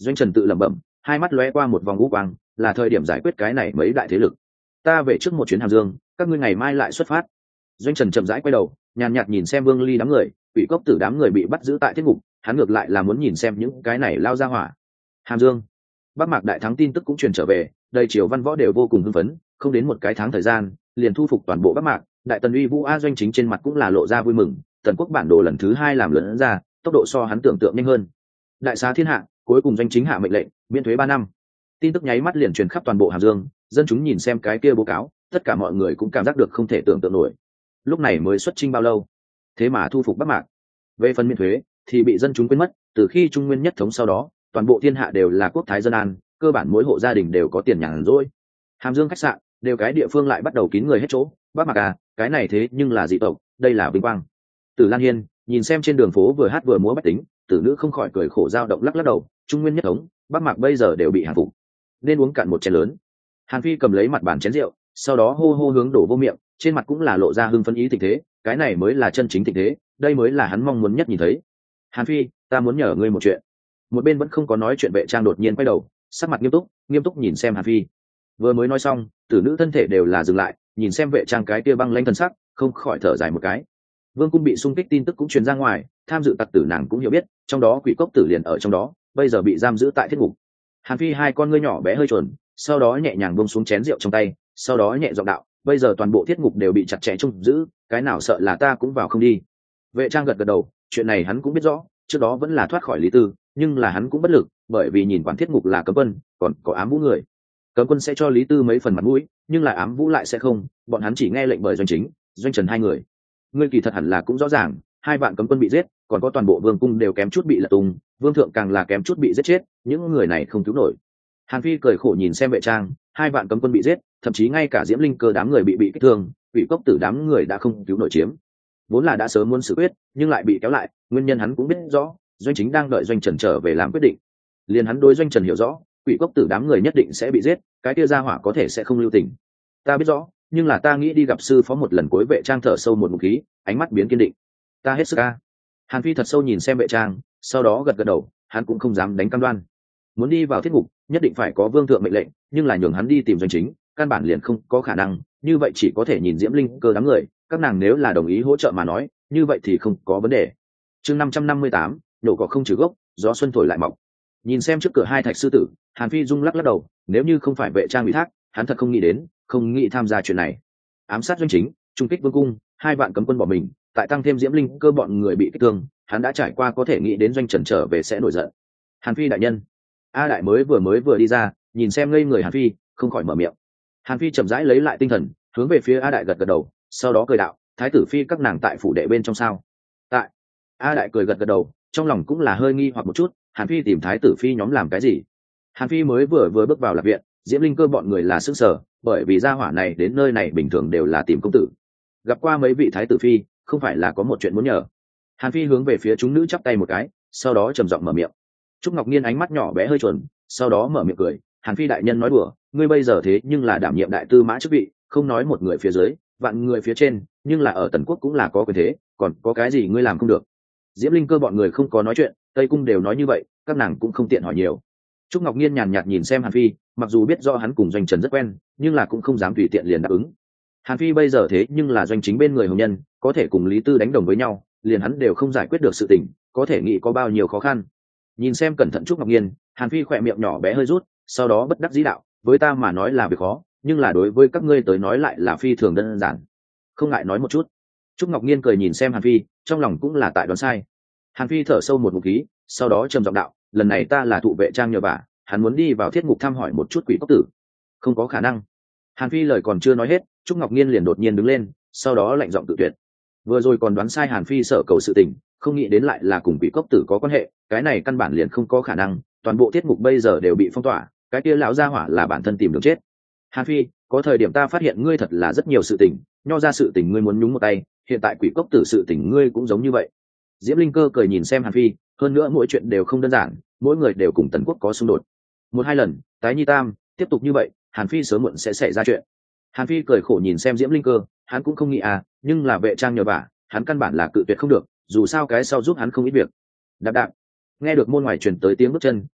Doanh Trần tự lẩm bẩm, hai mắt lóe qua một vòng ngũ quang, là thời điểm giải quyết cái này mấy đại thế lực. Ta về trước một chuyến Hàm Dương, các ngươi ngày mai lại xuất phát. Doanh Trần chậm rãi quay đầu, nhàn nhạt nhìn xem Vương Ly đám người, Quỷ Cốc Tử đám người bị bắt giữ tại thiết ngục, hắn ngược lại là muốn nhìn xem những cái này lao ra hỏa. Hàm Dương, Bắc Mạc đại thắng tin tức cũng truyền trở về, đầy triều văn võ đều vô cùng hưng phấn, không đến một cái tháng thời gian, liền thu phục toàn bộ Bắc Mạc, đại tần uy vũ a Doanh Chính trên mặt cũng là lộ ra vui mừng, tần quốc bản đồ lần thứ 2 làm lớn ra, tốc độ so hắn tưởng tượng nhanh hơn. Đại xá thiên hạ, cuối cùng Doanh Chính hạ mệnh lệnh, miễn thuế 3 năm. Tin tức nháy mắt liền truyền khắp toàn bộ Hàm Dương, dân chúng nhìn xem cái kia báo cáo, tất cả mọi người cũng cảm giác được không thể tưởng tượng nổi. Lúc này mới xuất chinh bao lâu, thế mà thu phục Bắc Mạc. Về phần miễn thuế thì bị dân chúng quên mất, từ khi Trung Nguyên nhất thống sau đó, toàn bộ thiên hạ đều là quốc thái dân an, cơ bản mỗi hộ gia đình đều có tiền nhàn rỗi. Hàm Dương khách sạn đều cái địa phương lại bắt đầu kín người hết chỗ. Bắc Mạc à, cái này thế nhưng là dị tộc, đây là vinh quang. Tử Lan Hiên nhìn xem trên đường phố vừa hát vừa múa bách tính, tử nữ không khỏi cười khổ dao động lắc lắc đầu. Trung Nguyên nhất thống, Bắc Mạc bây giờ đều bị hàng phục, nên uống cạn một chén lớn. Hàn Phi cầm lấy mặt bàn chén rượu, sau đó hô hô hướng đổ vô miệng, trên mặt cũng là lộ ra hưng phấn ý tình thế, cái này mới là chân chính tình thế, đây mới là hắn mong muốn nhất nhìn thấy. Hàn Phi, ta muốn nhờ ngươi một chuyện. Một bên vẫn không có nói chuyện vệ trang đột nhiên quay đầu, sắc mặt nghiêm túc nhìn xem Hàn Phi. Vừa mới nói xong, tử nữ thân thể đều là dừng lại, nhìn xem vệ trang cái kia băng lãnh thân sắc, không khỏi thở dài một cái. Vương cung bị xung kích tin tức cũng truyền ra ngoài, tham dự tặc tử nàng cũng hiểu biết, trong đó Quỷ Cốc Tử liền ở trong đó, bây giờ bị giam giữ tại thiết ngục. Hàn Phi hai con ngươi nhỏ bé hơi chuẩn, sau đó nhẹ nhàng buông xuống chén rượu trong tay, sau đó nhẹ giọng đạo, bây giờ toàn bộ thiết ngục đều bị chặt chẽ trông giữ, cái nào sợ là ta cũng vào không đi. Vệ trang gật gật đầu, chuyện này hắn cũng biết rõ, trước đó vẫn là thoát khỏi Lý Tư, nhưng là hắn cũng bất lực, bởi vì nhìn quản thiết ngục là cấm quân, còn có ám vũ người. Cấm quân sẽ cho Lý Tư mấy phần mặt mũi, nhưng là ám vũ lại sẽ không, bọn hắn chỉ nghe lệnh bởi Doanh Chính, Doanh Trần hai người. Ngươi kỳ thật hẳn là cũng rõ ràng, 2 vạn cấm quân bị giết, còn có toàn bộ vương cung đều kém chút bị lật tung, vương thượng càng là kém chút bị giết chết, những người này không cứu nổi. Hàn Phi cười khổ nhìn xem vệ trang, 2 vạn cấm quân bị giết, thậm chí ngay cả Diễm Linh Cơ đám người bị kích thương, Quỷ Cốc Tử đám người đã không cứu nổi chiếm. Vốn là đã sớm muốn xử quyết, nhưng lại bị kéo lại, nguyên nhân hắn cũng biết rõ, Doanh Chính đang đợi Doanh Trần trở về làm quyết định. Liền hắn đối Doanh Trần hiểu rõ, Quỷ Cốc Tử đám người nhất định sẽ bị giết, cái kia gia hỏa có thể sẽ không lưu tình. Ta biết rõ, nhưng là ta nghĩ đi gặp sư phó một lần. Cuối vệ trang thở sâu một ngụm khí, ánh mắt biến kiên định. Ta hết sức a. Hàn Phi thật sâu nhìn xem vệ trang, sau đó gật gật đầu, hắn cũng không dám đánh cam đoan. Muốn đi vào thiết ngục, nhất định phải có vương thượng mệnh lệnh, nhưng là nhường hắn đi tìm Doanh Chính, căn bản liền không có khả năng, như vậy chỉ có thể nhìn Diễm Linh Cơ đám người, các nàng nếu là đồng ý hỗ trợ mà nói, như vậy thì không có vấn đề. Chương 558, nhổ cỏ không trừ gốc, gió xuân thổi lại mọc. Nhìn xem trước cửa 2 thạch sư tử, Hàn Phi rung lắc đầu, nếu như không phải vệ trang ủy thác, hắn thật không nghĩ đến, không nghĩ tham gia chuyện này. Ám sát Doanh Chính, trung kích vương cung, 2 vạn cấm quân bỏ mình, tại tăng thêm Diễm Linh Cơ bọn người bị kích thương, hắn đã trải qua có thể nghĩ đến Doanh Trần trở về sẽ nổi giận. Hàn Phi đại nhân. A Đại mới vừa đi ra, nhìn xem ngây người Hàn Phi, không khỏi mở miệng. Hàn Phi chậm rãi lấy lại tinh thần, hướng về phía A Đại gật gật đầu, sau đó cười đạo, thái tử phi các nàng tại phủ đệ bên trong sao? Tại. A Đại cười gật gật đầu, trong lòng cũng là hơi nghi hoặc một chút, Hàn Phi tìm thái tử phi nhóm làm cái gì? Hàn Phi mới vừa bước vào lạc viện, Diễm Linh Cơ bọn người là sững sờ, bởi vì gia hỏa này đến nơi này bình thường đều là tìm công tử. Gặp qua mấy vị thái tử phi, không phải là có một chuyện muốn nhờ. Hàn Phi hướng về phía chúng nữ chắp tay một cái, sau đó trầm giọng mở miệng. Trúc Ngọc Nhiên ánh mắt nhỏ bé hơi chuẩn, sau đó mở miệng cười, Hàn Phi đại nhân nói đùa, ngươi bây giờ thế nhưng là đảm nhiệm đại tư mã chức vị, không nói một người phía dưới, vạn người phía trên, nhưng là ở Tần Quốc cũng là có quyền thế, còn có cái gì ngươi làm không được? Diễm Linh Cơ bọn người không có nói chuyện, Tây Cung đều nói như vậy, các nàng cũng không tiện hỏi nhiều. Trúc Ngọc Nhiên nhàn nhạt nhìn xem Hàn Phi, mặc dù biết rõ hắn cùng Doanh Trần rất quen, nhưng là cũng không dám tùy tiện liền đáp ứng. Hàn Phi bây giờ thế nhưng là Doanh Chính bên người hồng nhân, có thể cùng Lý Tư đánh đồng với nhau, liền hắn đều không giải quyết được sự tình, có thể nghĩ có bao nhiêu khó khăn. Nhìn xem cẩn thận Trúc Ngọc Nhiên, Hàn Phi khỏe miệng nhỏ bé hơi rút, sau đó bất đắc dĩ đạo, với ta mà nói là việc khó, nhưng là đối với các ngươi tới nói lại là phi thường đơn giản. Không ngại nói một chút. Trúc Ngọc Nhiên cười nhìn xem Hàn Phi, trong lòng cũng là tại đoán sai. Hàn Phi thở sâu một ngụm khí, sau đó trầm giọng đạo, lần này ta là thụ vệ trang nhờ vả, hắn muốn đi vào thiết ngục thăm hỏi một chút Quỷ Cốc Tử. Không có khả năng. Hàn Phi lời còn chưa nói hết, Trúc Ngọc Nhiên liền đột nhiên đứng lên, sau đó lạnh giọng tự tuyệt. Vừa rồi còn đoán sai Hàn Phi sợ cầu sự tình, không nghĩ đến lại là cùng Quỷ Cốc Tử có quan hệ, cái này căn bản liền không có khả năng, toàn bộ thiết ngục bây giờ đều bị phong tỏa, cái kia lão gia hỏa là bản thân tìm đường chết. Hàn Phi, có thời điểm ta phát hiện ngươi thật là rất nhiều sự tình, nho ra sự tình ngươi muốn nhúng một tay, hiện tại Quỷ Cốc Tử sự tình ngươi cũng giống như vậy. Diễm Linh Cơ cười nhìn xem Hàn Phi, hơn nữa mỗi chuyện đều không đơn giản, mỗi người đều cùng Tần Quốc có xung đột. 1-2 lần, tái nhi tam, tiếp tục như vậy, Hàn Phi sớm muộn sẽ xảy ra chuyện. Hàn Phi cười khổ nhìn xem Diễm Linh Cơ, hắn cũng không nghĩ à, nhưng là vệ trang nhờ vả, hắn căn bản là cự tuyệt không được, dù sao cái sau giúp hắn không ít việc. Đạp đạp. Nghe được môn ngoài truyền tới tiếng bước chân,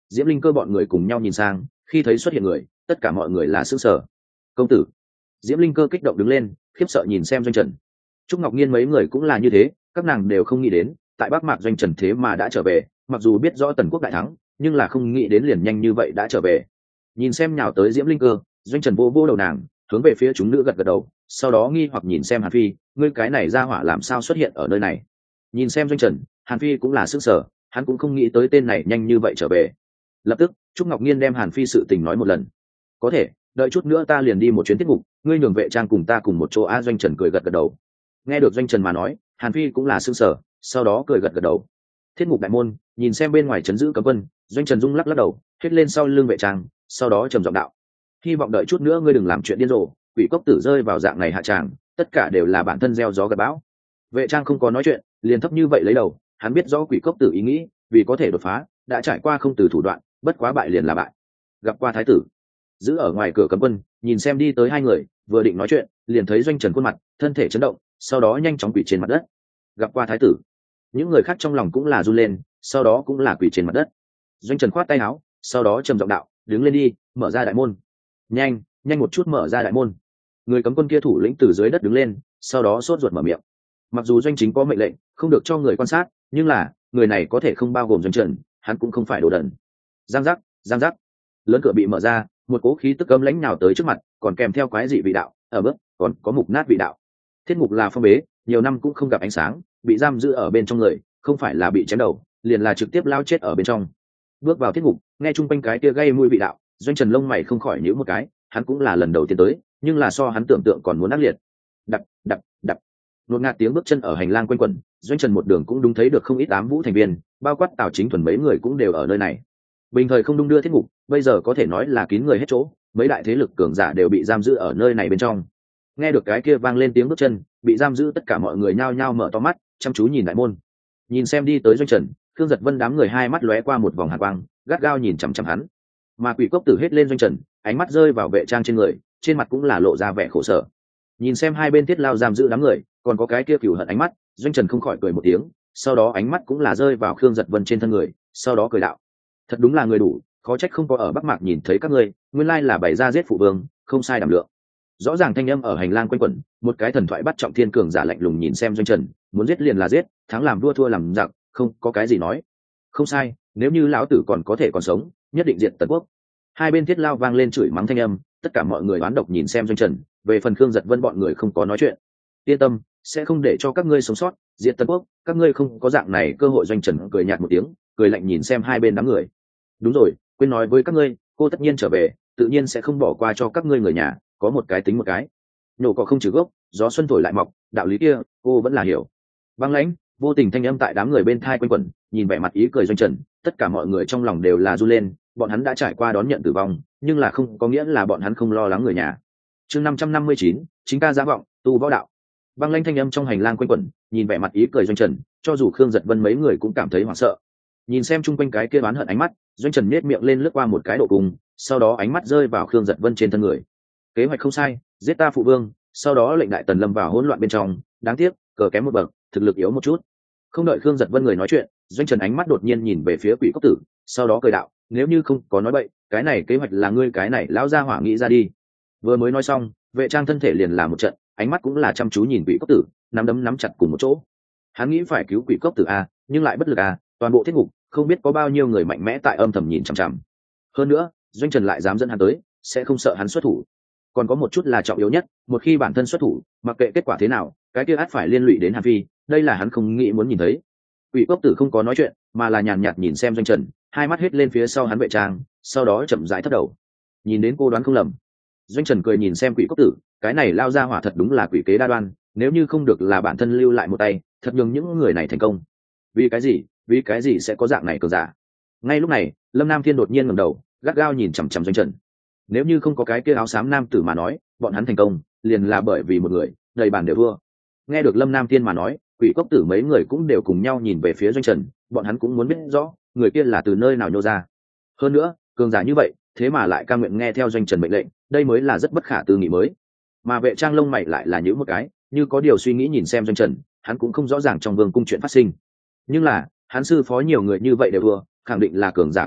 Diễm Linh Cơ bọn người cùng nhau nhìn sang, khi thấy xuất hiện người, tất cả mọi người là sững sờ. Công tử. Diễm Linh Cơ kích động đứng lên, khiếp sợ nhìn xem Doanh Trần. Trúc Ngọc Nhiên mấy người cũng là như thế, các nàng đều không nghĩ đến tại Bắc Mạc Doanh Trần thế mà đã trở về, mặc dù biết rõ Tần Quốc đại thắng, nhưng là không nghĩ đến liền nhanh như vậy đã trở về. Nhìn xem nhào tới Diễm Linh Cơ, Doanh Trần vô vô đầu nàng, hướng về phía chúng nữ gật gật đầu, sau đó nghi hoặc nhìn xem Hàn Phi, ngươi cái này ra hỏa làm sao xuất hiện ở nơi này? Nhìn xem Doanh Trần, Hàn Phi cũng là sững sờ, hắn cũng không nghĩ tới tên này nhanh như vậy trở về. Lập tức Trúc Ngọc Nhiên đem Hàn Phi sự tình nói một lần. Có thể, đợi chút nữa ta liền đi một chuyến tiết mục, ngươi nhường vệ trang cùng ta cùng một chỗ. A Doanh Trần cười gật gật đầu. Nghe được Doanh Trần mà nói, Hàn Phi cũng là sững sờ, sau đó cười gật gật đầu. Thiết mục đại môn, nhìn xem bên ngoài trấn giữ cấm quân, Doanh Trần rung lắc lắc đầu, hết lên sau lưng vệ trang, sau đó trầm giọng đạo: hy vọng đợi chút nữa ngươi đừng làm chuyện điên rồ, quỷ cốc tử rơi vào dạng này hạ tràng, tất cả đều là bản thân gieo gió gặt bão. Vệ trang không có nói chuyện, liền thấp như vậy lấy đầu, hắn biết rõ quỷ cốc tử ý nghĩ, vì có thể đột phá, đã trải qua không từ thủ đoạn, bất quá bại liền là bại. Gặp qua thái tử, giữ ở ngoài cửa cấm quân, nhìn xem đi tới hai người, vừa định nói chuyện, liền thấy Doanh Trần khuôn mặt, thân thể chấn động, sau đó nhanh chóng quỳ trên mặt đất. Gặp qua thái tử. Những người khác trong lòng cũng là run lên, sau đó cũng là quỳ trên mặt đất. Doanh Trần khoát tay áo, sau đó trầm giọng đạo: đứng lên đi, mở ra đại môn. Nhanh, nhanh một chút mở ra đại môn. Người cấm quân kia thủ lĩnh từ dưới đất đứng lên, sau đó sốt ruột mở miệng. Mặc dù doanh chính có mệnh lệnh không được cho người quan sát, nhưng là người này có thể không bao gồm Doanh Trần, hắn cũng không phải đồ đần. Giang giác, giang giác, lớn cửa bị mở ra, một cỗ khí tức cấm lãnh nào tới trước mặt, còn kèm theo quái dị vị đạo, ở bước còn có mục nát vị đạo. Thiết ngục là phong bế, nhiều năm cũng không gặp ánh sáng, bị giam giữ ở bên trong người, không phải là bị chém đầu, liền là trực tiếp lao chết ở bên trong. Bước vào thiết ngục, nghe chung quanh cái kia gây mùi vị đạo, Doanh Trần lông mày không khỏi nhíu một cái, hắn cũng là lần đầu tiên tới, nhưng là so hắn tưởng tượng còn muốn ác liệt. Đập, đập, đập. Đột ngạt tiếng bước chân ở hành lang quanh quẩn, Doanh Trần một đường cũng đúng thấy được không ít ám vũ thành viên, bao quát Tào Chính Thuần mấy người cũng đều ở nơi này. Bình thời không đung đưa thiết ngục, bây giờ có thể nói là kín người hết chỗ, mấy đại thế lực cường giả đều bị giam giữ ở nơi này bên trong. Nghe được cái kia vang lên tiếng bước chân, bị giam giữ tất cả mọi người nhao nhao mở to mắt, chăm chú nhìn đại môn. Nhìn xem đi tới Doanh Trần, Khương Giật Vân đám người hai mắt lóe qua một vòng hàn quang, gắt gao nhìn chằm chằm hắn. Mà Quỷ Cốc Tử hết lên Doanh Trần, ánh mắt rơi vào vệ trang trên người, trên mặt cũng là lộ ra vẻ khổ sở. Nhìn xem hai bên thiết lao giam giữ đám người, còn có cái kia cừu hận ánh mắt, Doanh Trần không khỏi cười một tiếng, sau đó ánh mắt cũng là rơi vào Khương Giật Vân trên thân người, sau đó cười đạo: thật đúng là người đủ, khó trách không có ở Bắc Mạc nhìn thấy các ngươi, nguyên lai là bày ra giết phụ vương, không sai đảm lượng. Rõ ràng thanh âm ở hành lang quanh quẩn, một cái thần thoại bắt trọng thiên cường giả lạnh lùng nhìn xem Doanh Trần, muốn giết liền là giết, thắng làm vua thua làm giặc, không có cái gì nói. Không sai, nếu như lão tử còn có thể còn sống, nhất định diệt Tần Quốc. Hai bên thiết lao vang lên chửi mắng thanh âm, tất cả mọi người oán độc nhìn xem Doanh Trần, về phần Khương Giật Vân bọn người không có nói chuyện. Yên tâm, sẽ không để cho các ngươi sống sót, diệt Tần Quốc, các ngươi không có dạng này cơ hội. Doanh Trần cười nhạt một tiếng, cười lạnh nhìn xem hai bên đám người. Đúng rồi, quên nói với các ngươi, cô tất nhiên trở về, tự nhiên sẽ không bỏ qua cho các ngươi người nhà, có một cái tính một cái. Nhổ cỏ không trừ gốc, gió xuân thổi lại mọc, đạo lý kia cô vẫn là hiểu. Băng lãnh vô tình thanh âm tại đám người bên thai quanh quẩn, nhìn vẻ mặt ý cười Doanh Trần, tất cả mọi người trong lòng đều là run lên, bọn hắn đã trải qua đón nhận tử vong, nhưng là không có nghĩa là bọn hắn không lo lắng người nhà. Chương 559, chính ca giá vọng, tu võ đạo. Băng lãnh thanh âm trong hành lang quanh quẩn, nhìn vẻ mặt ý cười Doanh Trần, cho dù Khương Giật Vân mấy người cũng cảm thấy hoảng sợ. Nhìn xem chung quanh cái kia oán hận ánh mắt, Doanh Trần nhếch miệng lên lướt qua một cái độ cùng, sau đó ánh mắt rơi vào Khương Giật Vân trên thân người. Kế hoạch không sai, giết ta phụ vương, sau đó lệnh đại tần lâm vào hỗn loạn bên trong, đáng tiếc cờ kém một bậc, thực lực yếu một chút. Không đợi Khương Giật Vân người nói chuyện, Doanh Trần ánh mắt đột nhiên nhìn về phía Quỷ Cốc Tử, sau đó cười đạo: nếu như không có nói bậy, cái này kế hoạch là ngươi cái này lão gia hỏa nghĩ ra đi. Vừa mới nói xong, vệ trang thân thể liền là một trận, ánh mắt cũng là chăm chú nhìn Quỷ Cốc Tử, nắm đấm nắm chặt cùng một chỗ. Hắn nghĩ phải cứu Quỷ Cốc Tử a, nhưng lại bất lực a, toàn bộ thiết ngục không biết có bao nhiêu người mạnh mẽ tại âm thầm nhìn chằm chằm. Hơn nữa, Doanh Trần lại dám dẫn hắn tới, sẽ không sợ hắn xuất thủ. Còn có một chút là trọng yếu nhất, một khi bản thân xuất thủ, mặc kệ kết quả thế nào, cái kia ắt phải liên lụy đến Hàn Phi, đây là hắn không nghĩ muốn nhìn thấy. Quỷ Cốc Tử không có nói chuyện, mà là nhàn nhạt nhìn xem Doanh Trần, hai mắt hết lên phía sau hắn vệ trang, sau đó chậm rãi thấp đầu. Nhìn đến cô đoán không lầm. Doanh Trần cười nhìn xem Quỷ Cốc Tử, cái này lao ra hỏa thật đúng là quỷ kế đa đoan, nếu như không được là bản thân lưu lại một tay, thật nhường những người này thành công. Vì cái gì sẽ có dạng này cờ giả? Ngay lúc này, Lâm Nam Thiên đột nhiên ngẩng đầu, gắt gao nhìn chằm chằm Doanh Trần. Nếu như không có cái kia áo xám nam tử mà nói, bọn hắn thành công liền là bởi vì một người, đầy bàn đều thua. Nghe được Lâm Nam Thiên mà nói, Quỷ Cốc Tử mấy người cũng đều cùng nhau nhìn về phía Doanh Trần, bọn hắn cũng muốn biết rõ người kia là từ nơi nào nhô ra. Hơn nữa, cường giả như vậy, thế mà lại cam nguyện nghe theo Doanh Trần mệnh lệnh, đây mới là rất bất khả tư nghị mới. Mà vệ trang lông mày lại là nhíu một cái, như có điều suy nghĩ nhìn xem Doanh Trần, hắn cũng không rõ ràng trong vương cung chuyện phát sinh. Nhưng là, hắn sư phó nhiều người như vậy đều thua, khẳng định là cường giả can thiệp,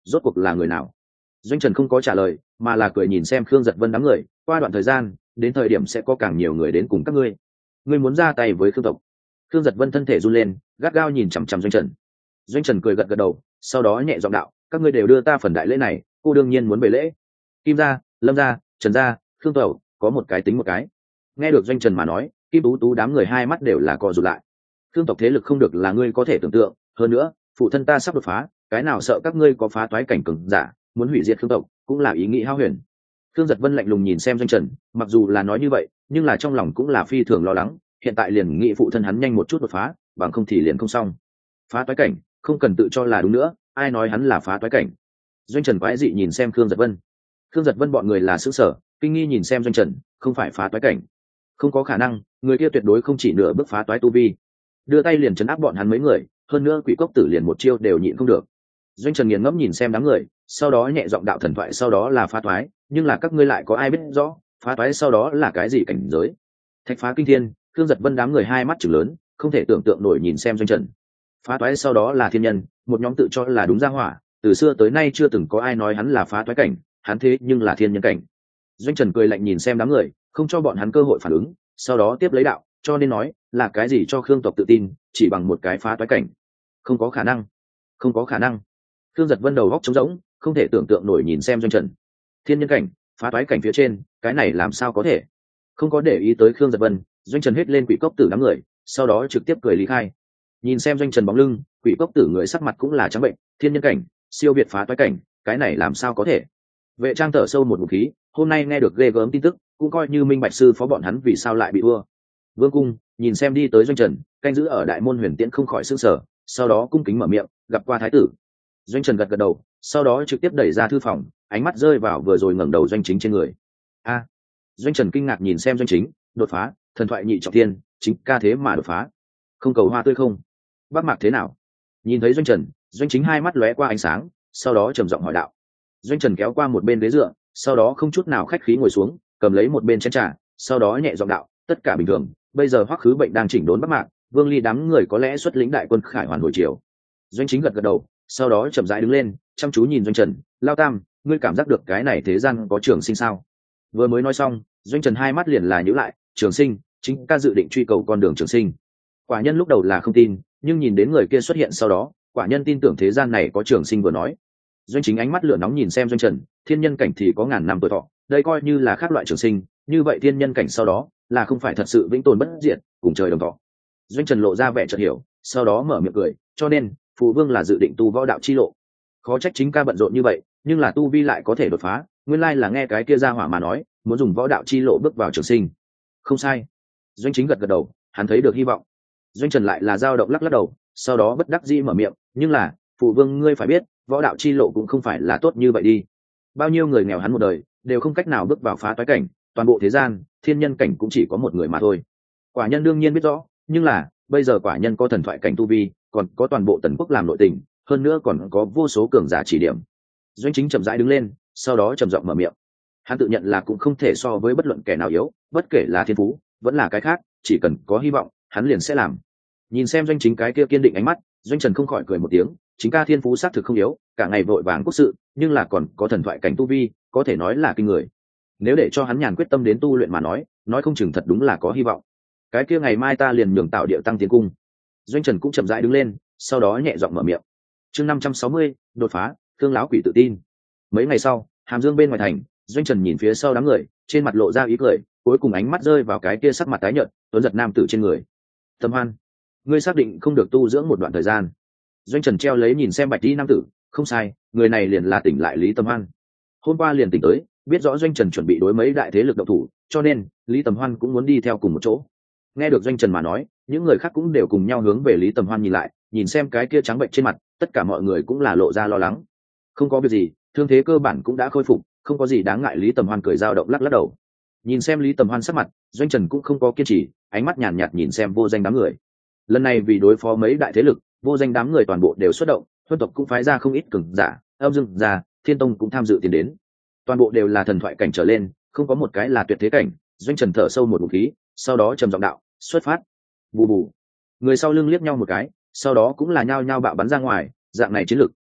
rốt cuộc là người nào? Doanh Trần không có trả lời, mà là cười nhìn xem Khương Giật Vân đám người, qua đoạn thời gian, đến thời điểm sẽ có càng nhiều người đến cùng các ngươi. Ngươi muốn ra tay với Khương tộc? Khương Giật Vân thân thể run lên, gắt gao nhìn chằm chằm Doanh Trần. Doanh Trần cười gật gật đầu, sau đó nhẹ giọng đạo, các ngươi đều đưa ta phần đại lễ này, cô đương nhiên muốn về lễ. Kim gia, Lâm gia, Trần gia, Khương tộc, có một cái tính một cái. Nghe được Doanh Trần mà nói, Kim Tú Tú đám người hai mắt đều là co rụt lại. Khương tộc thế lực không được là ngươi có thể tưởng tượng, hơn nữa, phụ thân ta sắp đột phá, cái nào sợ các ngươi có phá toái cảnh cường giả, muốn hủy diệt Khương tộc, cũng là ý nghĩ hao huyền. Khương Giật Vân lạnh lùng nhìn xem Doanh Trần, mặc dù là nói như vậy, nhưng là trong lòng cũng là phi thường lo lắng, hiện tại liền nghĩ phụ thân hắn nhanh một chút đột phá, bằng không thì liền không xong. Phá toái cảnh, không cần tự cho là đúng nữa, ai nói hắn là phá toái cảnh? Doanh Trần quái dị nhìn xem Khương Giật Vân. Khương Giật Vân bọn người là sửng sở, kinh nghi nhìn xem Doanh Trần, không phải phá toái cảnh, không có khả năng, người kia tuyệt đối không chỉ nửa bước phá toái tu vi. Đưa tay liền trấn áp bọn hắn mấy người, hơn nữa Quỷ Cốc Tử liền một chiêu đều nhịn không được. Doanh Trần nghiền ngẫm nhìn xem đám người, sau đó nhẹ giọng đạo thần thoại sau đó là phá toái, nhưng là các ngươi lại có ai biết rõ, phá toái sau đó là cái gì cảnh giới? Thạch phá kinh thiên, Khương Giật Vân đám người hai mắt trừng lớn, không thể tưởng tượng nổi nhìn xem Doanh Trần. Phá toái sau đó là thiên nhân, một nhóm tự cho là đúng ra hỏa, từ xưa tới nay chưa từng có ai nói hắn là phá toái cảnh, hắn thế nhưng là thiên nhân cảnh. Doanh Trần cười lạnh nhìn xem đám người, không cho bọn hắn cơ hội phản ứng, sau đó tiếp lấy đạo, cho nên nói, là cái gì cho Khương tộc tự tin, chỉ bằng một cái phá toái cảnh? Không có khả năng, không có khả năng. Khương Giật Vân đầu góc trống rỗng, không thể tưởng tượng nổi nhìn xem Doanh Trần. Thiên nhân cảnh, phá toái cảnh phía trên, cái này làm sao có thể? Không có để ý tới Khương Giật Vân, Doanh Trần hết lên Quỷ Cốc Tử đám người, sau đó trực tiếp cười lý khai. Nhìn xem Doanh Trần bóng lưng, Quỷ Cốc Tử người sắc mặt cũng là trắng bệnh, thiên nhân cảnh, siêu việt phá toái cảnh, cái này làm sao có thể? Vệ Trang thở sâu một ngụm khí, hôm nay nghe được ghê gớm tin tức, cũng coi như minh bạch sư phó bọn hắn vì sao lại bị thua. Vương Cung nhìn xem đi tới Doanh Trần, canh giữ ở đại môn Huyền Tiễn không khỏi sửng sở, sau đó cung kính mở miệng, gặp qua thái tử. Doanh Trần gật gật đầu, sau đó trực tiếp đẩy ra thư phòng, ánh mắt rơi vào vừa rồi ngẩng đầu Doanh Chính trên người. A! Doanh Trần kinh ngạc nhìn xem Doanh Chính, đột phá, thần thoại nhị trọng thiên, chính ca thế mà đột phá. Không cầu hoa tươi không? Bác Mạc thế nào? Nhìn thấy Doanh Trần, Doanh Chính hai mắt lóe qua ánh sáng, sau đó trầm giọng hỏi đạo. Doanh Trần kéo qua một bên ghế dựa, sau đó không chút nào khách khí ngồi xuống, cầm lấy một bên chén trà, sau đó nhẹ giọng đạo, tất cả bình thường, bây giờ Hoắc Khứ bệnh đang chỉnh đốn Bắc Mạc, Vương Ly đám người có lẽ xuất lĩnh đại quân khải hoàn hồi chiều. Doanh Chính gật gật đầu, sau đó chậm rãi đứng lên, chăm chú nhìn Doanh Trần, lao tam, ngươi cảm giác được cái này thế gian có trường sinh sao? Vừa mới nói xong, Doanh Trần hai mắt liền là nhíu lại, trường sinh, chính ca dự định truy cầu con đường trường sinh. Quả nhân lúc đầu là không tin, nhưng nhìn đến người kia xuất hiện sau đó, quả nhân tin tưởng thế gian này có trường sinh vừa nói. Doanh Chính ánh mắt lửa nóng nhìn xem Doanh Trần, thiên nhân cảnh thì có ngàn năm tuổi thọ, đây coi như là khác loại trường sinh, như vậy thiên nhân cảnh sau đó là không phải thật sự vĩnh tồn bất diệt, cùng trời đồng thọ. Doanh Trần lộ ra vẻ chợt hiểu, sau đó mở miệng cười, cho nên phụ vương là dự định tu võ đạo chi lộ. Khó trách chính ca bận rộn như vậy, nhưng là tu vi lại có thể đột phá, nguyên lai là nghe cái kia ra hỏa mà nói, muốn dùng võ đạo chi lộ bước vào trường sinh. Không sai. Doanh Chính gật gật đầu, hắn thấy được hy vọng. Doanh Trần lại là dao động lắc lắc đầu, sau đó bất đắc dĩ mở miệng, nhưng là phụ vương ngươi phải biết, võ đạo chi lộ cũng không phải là tốt như vậy đi. Bao nhiêu người nghèo hắn một đời, đều không cách nào bước vào phá toái cảnh, toàn bộ thế gian, thiên nhân cảnh cũng chỉ có một người mà thôi. Quả nhân đương nhiên biết rõ, nhưng là bây giờ quả nhân có thần thoại cảnh tu vi, còn có toàn bộ Tần quốc làm nội tình, hơn nữa còn có vô số cường giả chỉ điểm. Doanh Chính chậm rãi đứng lên, sau đó trầm giọng mở miệng. Hắn tự nhận là cũng không thể so với bất luận kẻ nào yếu, bất kể là thiên phú, vẫn là cái khác, chỉ cần có hy vọng, hắn liền sẽ làm. Nhìn xem Doanh Chính cái kia kiên định ánh mắt, Doanh Trần không khỏi cười một tiếng, chính ca thiên phú xác thực không yếu, cả ngày vội vàng quốc sự, nhưng là còn có thần thoại cảnh tu vi, có thể nói là kinh người. Nếu để cho hắn nhàn quyết tâm đến tu luyện mà nói không chừng thật đúng là có hy vọng. Cái kia ngày mai ta liền nhường tạo địa tăng tiến cung. Doanh Trần cũng chậm rãi đứng lên, sau đó nhẹ giọng mở miệng. Chương 560, đột phá, Thương lão quỷ tự tin. Mấy ngày sau, Hàm Dương bên ngoài thành, Doanh Trần nhìn phía sau đám người, trên mặt lộ ra ý cười, cuối cùng ánh mắt rơi vào cái kia sắc mặt tái nhợt, tuấn giật nam tử trên người. Tâm Hoan, ngươi xác định không được tu dưỡng một đoạn thời gian? Doanh Trần treo lấy nhìn xem bạch y nam tử, không sai, người này liền là tỉnh lại Lý Tâm Hoan. Hôm qua liền tỉnh tới, biết rõ Doanh Trần chuẩn bị đối mấy đại thế lực động thủ, cho nên Lý Tầm Hoan cũng muốn đi theo cùng một chỗ. Nghe được Doanh Trần mà nói, những người khác cũng đều cùng nhau hướng về Lý Tầm Hoan nhìn lại, nhìn xem cái kia trắng bệnh trên mặt, tất cả mọi người cũng là lộ ra lo lắng. Không có việc gì, thương thế cơ bản cũng đã khôi phục, không có gì đáng ngại. Lý Tầm Hoan cười dao động lắc lắc đầu. Nhìn xem Lý Tầm Hoan sắc mặt, Doanh Trần cũng không có kiên trì, ánh mắt nhàn nhạt nhìn xem Vô Danh đám người. Lần này vì đối phó mấy đại thế lực, Vô Danh đám người toàn bộ đều xuất động, Huân tộc cũng phái ra không ít cường giả, Âm Dương gia, Thiên Tông cũng tham dự tiền đến. Toàn bộ đều là thần thoại cảnh trở lên, không có một cái là tuyệt thế cảnh. Doanh Trần thở sâu một ngụm khí, sau đó trầm giọng đạo, xuất phát. Bù bù. Người sau lưng liếc nhau một cái, sau đó cũng là nhao nhao bạo bắn ra ngoài, dạng này chiến lực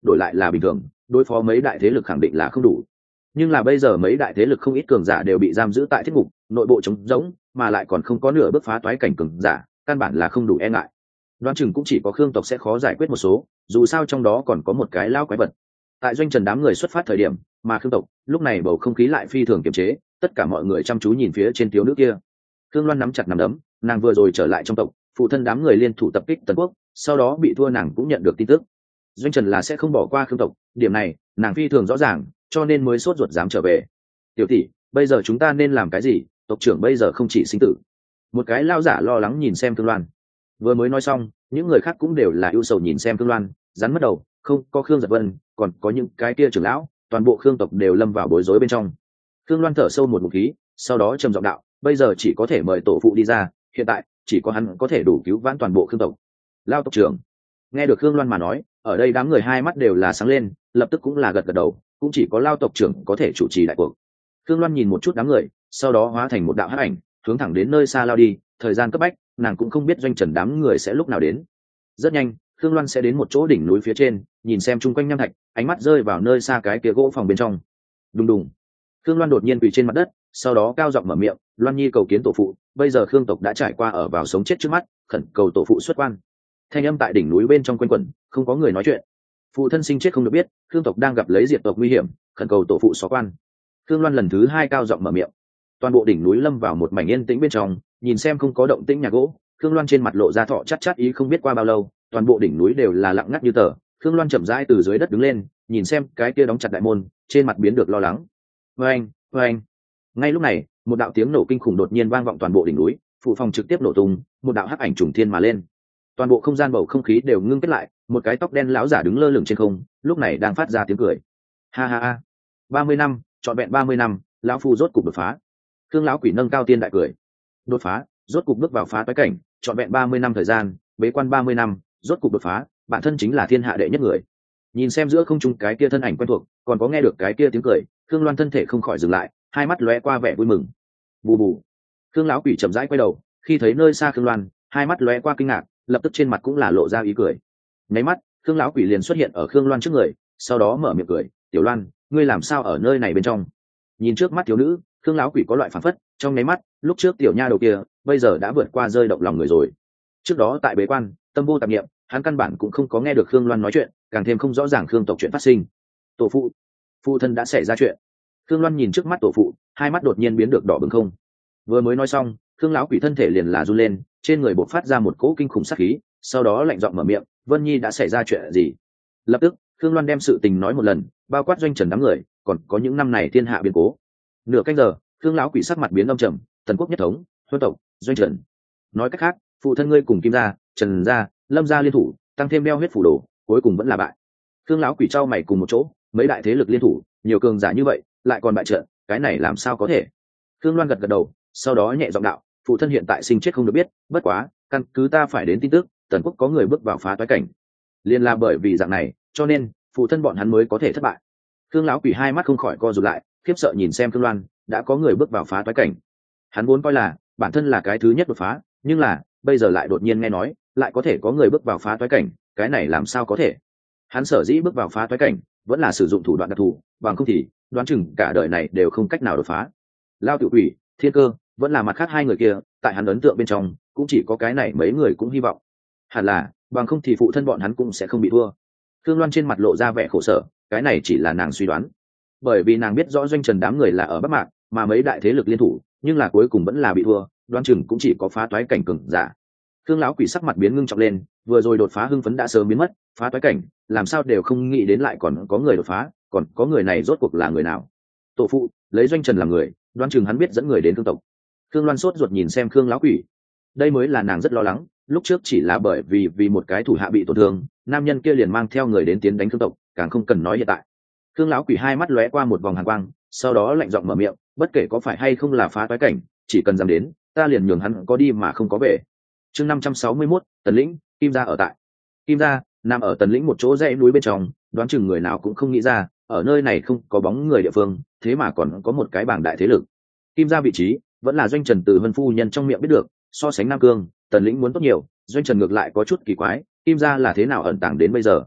đổi lại là bình thường đối phó mấy đại thế lực khẳng định là không đủ. Nhưng là bây giờ mấy đại thế lực không ít cường giả đều bị giam giữ tại thiết ngục, nội bộ trống rỗng, mà lại còn không có nửa bước phá toái cảnh cường giả, căn bản là không đủ e ngại. Đoán chừng cũng chỉ có Khương tộc sẽ khó giải quyết một số, dù sao trong đó còn có một cái lao quái vật. Tại doanh trần đám người xuất phát thời điểm, mà Khương tộc lúc này bầu không khí lại phi thường kiềm chế, tất cả mọi người chăm chú nhìn phía trên thiếu nữ kia. Khương Loan nắm chặt nắm đấm, nàng vừa rồi trở lại trong tộc, phụ thân đám người liên thủ tập kích Tần Quốc, sau đó bị thua, nàng cũng nhận được tin tức. Doanh trần là sẽ không bỏ qua Khương tộc, điểm này nàng phi thường rõ ràng, cho nên mới sốt ruột dám trở về. Tiểu tỷ, bây giờ chúng ta nên làm cái gì? Tộc trưởng bây giờ không chỉ sinh tử. Một cái lao giả lo lắng nhìn xem Khương Loan. Vừa mới nói xong, những người khác cũng đều là ưu sầu nhìn xem Khương Loan, rắn mất đầu, không có Khương Giật Vân, còn có những cái kia trưởng lão, toàn bộ Khương tộc đều lâm vào bối rối bên trong. Khương Loan thở sâu một ngụm khí, sau đó trầm giọng đạo, bây giờ chỉ có thể mời tổ phụ đi ra, hiện tại chỉ có hắn có thể đủ cứu vãn toàn bộ Khương tộc. Lao tộc trưởng. Nghe được Khương Loan mà nói, ở đây đám người hai mắt đều là sáng lên, lập tức cũng là gật gật đầu, cũng chỉ có Lao tộc trưởng có thể chủ trì đại cuộc. Khương Loan nhìn một chút đám người, sau đó hóa thành một đạo hắc ảnh, hướng thẳng đến nơi xa lao đi, thời gian cấp bách, nàng cũng không biết doanh trần đám người sẽ lúc nào đến. Rất nhanh, Khương Loan sẽ đến một chỗ đỉnh núi phía trên, nhìn xem chung quanh nham thạch, ánh mắt rơi vào nơi xa cái kia gỗ phòng bên trong. Đùng đùng. Khương Loan đột nhiên quỳ trên mặt đất, sau đó cao giọng mở miệng, "Loan Nhi cầu kiến tổ phụ, bây giờ Khương tộc đã trải qua ở vào sống chết trước mắt, khẩn cầu tổ phụ xuất quan." Thanh âm tại đỉnh núi bên trong quanh quẩn, không có người nói chuyện. Phụ thân sinh chết không được biết, Khương tộc đang gặp lấy diệt tộc nguy hiểm, khẩn cầu tổ phụ xóa quan. Khương Loan lần thứ hai cao giọng mở miệng. Toàn bộ đỉnh núi lâm vào một mảnh yên tĩnh bên trong, nhìn xem không có động tĩnh nhà gỗ, Khương Loan trên mặt lộ ra thọ chát chát ý, không biết qua bao lâu, toàn bộ đỉnh núi đều là lặng ngắt như tờ. Khương Loan chậm rãi từ dưới đất đứng lên, nhìn xem cái kia đóng chặt đại môn, trên mặt biến được lo lắng. Oeng, oeng. Ngay lúc này, một đạo tiếng nổ kinh khủng đột nhiên vang vọng toàn bộ đỉnh núi, phủ phòng trực tiếp nổ tung, một đạo hắc ảnh trùng thiên mà lên. Toàn bộ không gian bầu không khí đều ngưng kết lại, một cái tóc đen lão giả đứng lơ lửng trên không, lúc này đang phát ra tiếng cười. Ha ha ha. 30 năm, trọn vẹn 30 năm, lão phu rốt cục đột phá. Khương lão quỷ nâng cao tiên đại cười. Đột phá, rốt cục bước vào phá toái cảnh, trọn vẹn 30 năm thời gian, bế quan 30 năm, rốt cục đột phá, bản thân chính là thiên hạ đệ nhất người. Nhìn xem giữa không trung cái kia thân ảnh quen thuộc, còn có nghe được cái kia tiếng cười, Khương Loan thân thể không khỏi dừng lại, hai mắt lóe qua vẻ vui mừng. Bù bù. Khương lão quỷ chậm rãi quay đầu, khi thấy nơi xa Khương Loan, hai mắt lóe qua kinh ngạc, lập tức trên mặt cũng là lộ ra ý cười. Nháy mắt, Khương lão quỷ liền xuất hiện ở Khương Loan trước người, sau đó mở miệng cười, "Tiểu Loan, ngươi làm sao ở nơi này bên trong?" Nhìn trước mắt thiếu nữ, Khương lão quỷ có loại phản phất, trong nháy mắt, lúc trước tiểu nha đầu kia, bây giờ đã vượt qua rơi động lòng người rồi. Trước đó tại bế quan, tâm vô tạp niệm, hắn căn bản cũng không có nghe được Khương Loan nói chuyện, càng thêm không rõ ràng Khương tộc chuyện phát sinh. Tổ phụ, phụ thân đã xảy ra chuyện. Khương Loan nhìn trước mắt tổ phụ, hai mắt đột nhiên biến được đỏ bừng không. Vừa mới nói xong, Khương lão quỷ thân thể liền là run lên, trên người bộc phát ra một cỗ kinh khủng sát khí, sau đó lạnh giọng mở miệng, "Vân Nhi đã xảy ra chuyện gì?" Lập tức, Khương Loan đem sự tình nói một lần, bao quát doanh trần đám người, còn có những năm này thiên hạ biến cố. Nửa canh giờ, Khương lão quỷ sắc mặt biến âm trầm, "Tần quốc nhất thống, huân tộc, doanh trần." Nói cách khác, phụ thân ngươi cùng Kim gia, Trần gia, Lâm gia liên thủ, tăng thêm đeo huyết phủ đồ, cuối cùng vẫn là bại. Khương lão quỷ trao mày cùng một chỗ, mấy đại thế lực liên thủ, nhiều cường giả như vậy, lại còn bại trận, cái này làm sao có thể? Khương Loan gật gật đầu, sau đó nhẹ giọng đạo, "Phụ thân hiện tại sinh chết không được biết, bất quá, căn cứ ta phải đến tin tức, Tần quốc có người bước vào phá toái cảnh. Liên là bởi vì dạng này, cho nên phụ thân bọn hắn mới có thể thất bại." Khương lão quỷ hai mắt không khỏi co rụt lại, khiếp sợ nhìn xem Khương Loan, đã có người bước vào phá toái cảnh. Hắn vốn coi là bản thân là cái thứ nhất đột phá, nhưng là bây giờ lại đột nhiên nghe nói, lại có thể có người bước vào phá toái cảnh, cái này làm sao có thể? Hắn sở dĩ bước vào phá toái cảnh, vẫn là sử dụng thủ đoạn đặc thù, bằng không thì đoán chừng cả đời này đều không cách nào đột phá. Lao Tiểu Quỷ, Thiên Cơ, vẫn là mặt khác hai người kia, tại hắn ấn tượng bên trong, cũng chỉ có cái này mấy người cũng hy vọng. Hẳn là, bằng không thì phụ thân bọn hắn cũng sẽ không bị thua. Khương Loan trên mặt lộ ra vẻ khổ sở, cái này chỉ là nàng suy đoán, bởi vì nàng biết rõ doanh trần đám người là ở Bắc Mạc, mà mấy đại thế lực liên thủ, nhưng là cuối cùng vẫn là bị thua, đoán chừng cũng chỉ có phá toái cảnh cường giả. Khương lão quỷ sắc mặt biến ngưng trọng lên, vừa rồi đột phá hưng phấn đã sớm biến mất, phá toái cảnh, làm sao đều không nghĩ đến lại còn có người đột phá, còn có người này rốt cuộc là người nào? Tổ phụ, lấy doanh trần làm người, đoán chừng hắn biết dẫn người đến Khương tộc. Khương Loan sốt ruột nhìn xem Khương lão quỷ, đây mới là nàng rất lo lắng, lúc trước chỉ là bởi vì một cái thủ hạ bị tổn thương, nam nhân kia liền mang theo người đến tiến đánh Khương tộc, càng không cần nói hiện tại. Khương lão quỷ hai mắt lóe qua một vòng hàn quang, sau đó lạnh giọng mở miệng, "Bất kể có phải hay không là phá toái cảnh, chỉ cần dám đến, ta liền nhường hắn có đi mà không có về." Chương 561, Tần lĩnh, Kim gia ở tại. Kim gia nằm ở Tần lĩnh một chỗ dãy núi bên trong, đoán chừng người nào cũng không nghĩ ra, ở nơi này không có bóng người địa phương, thế mà còn có một cái bảng đại thế lực. Kim gia vị trí vẫn là doanh trần từ Vân phu nhân trong miệng biết được, so sánh Nam Cương, Tần lĩnh muốn tốt nhiều, doanh trần ngược lại có chút kỳ quái, Kim gia là thế nào ẩn tàng đến bây giờ?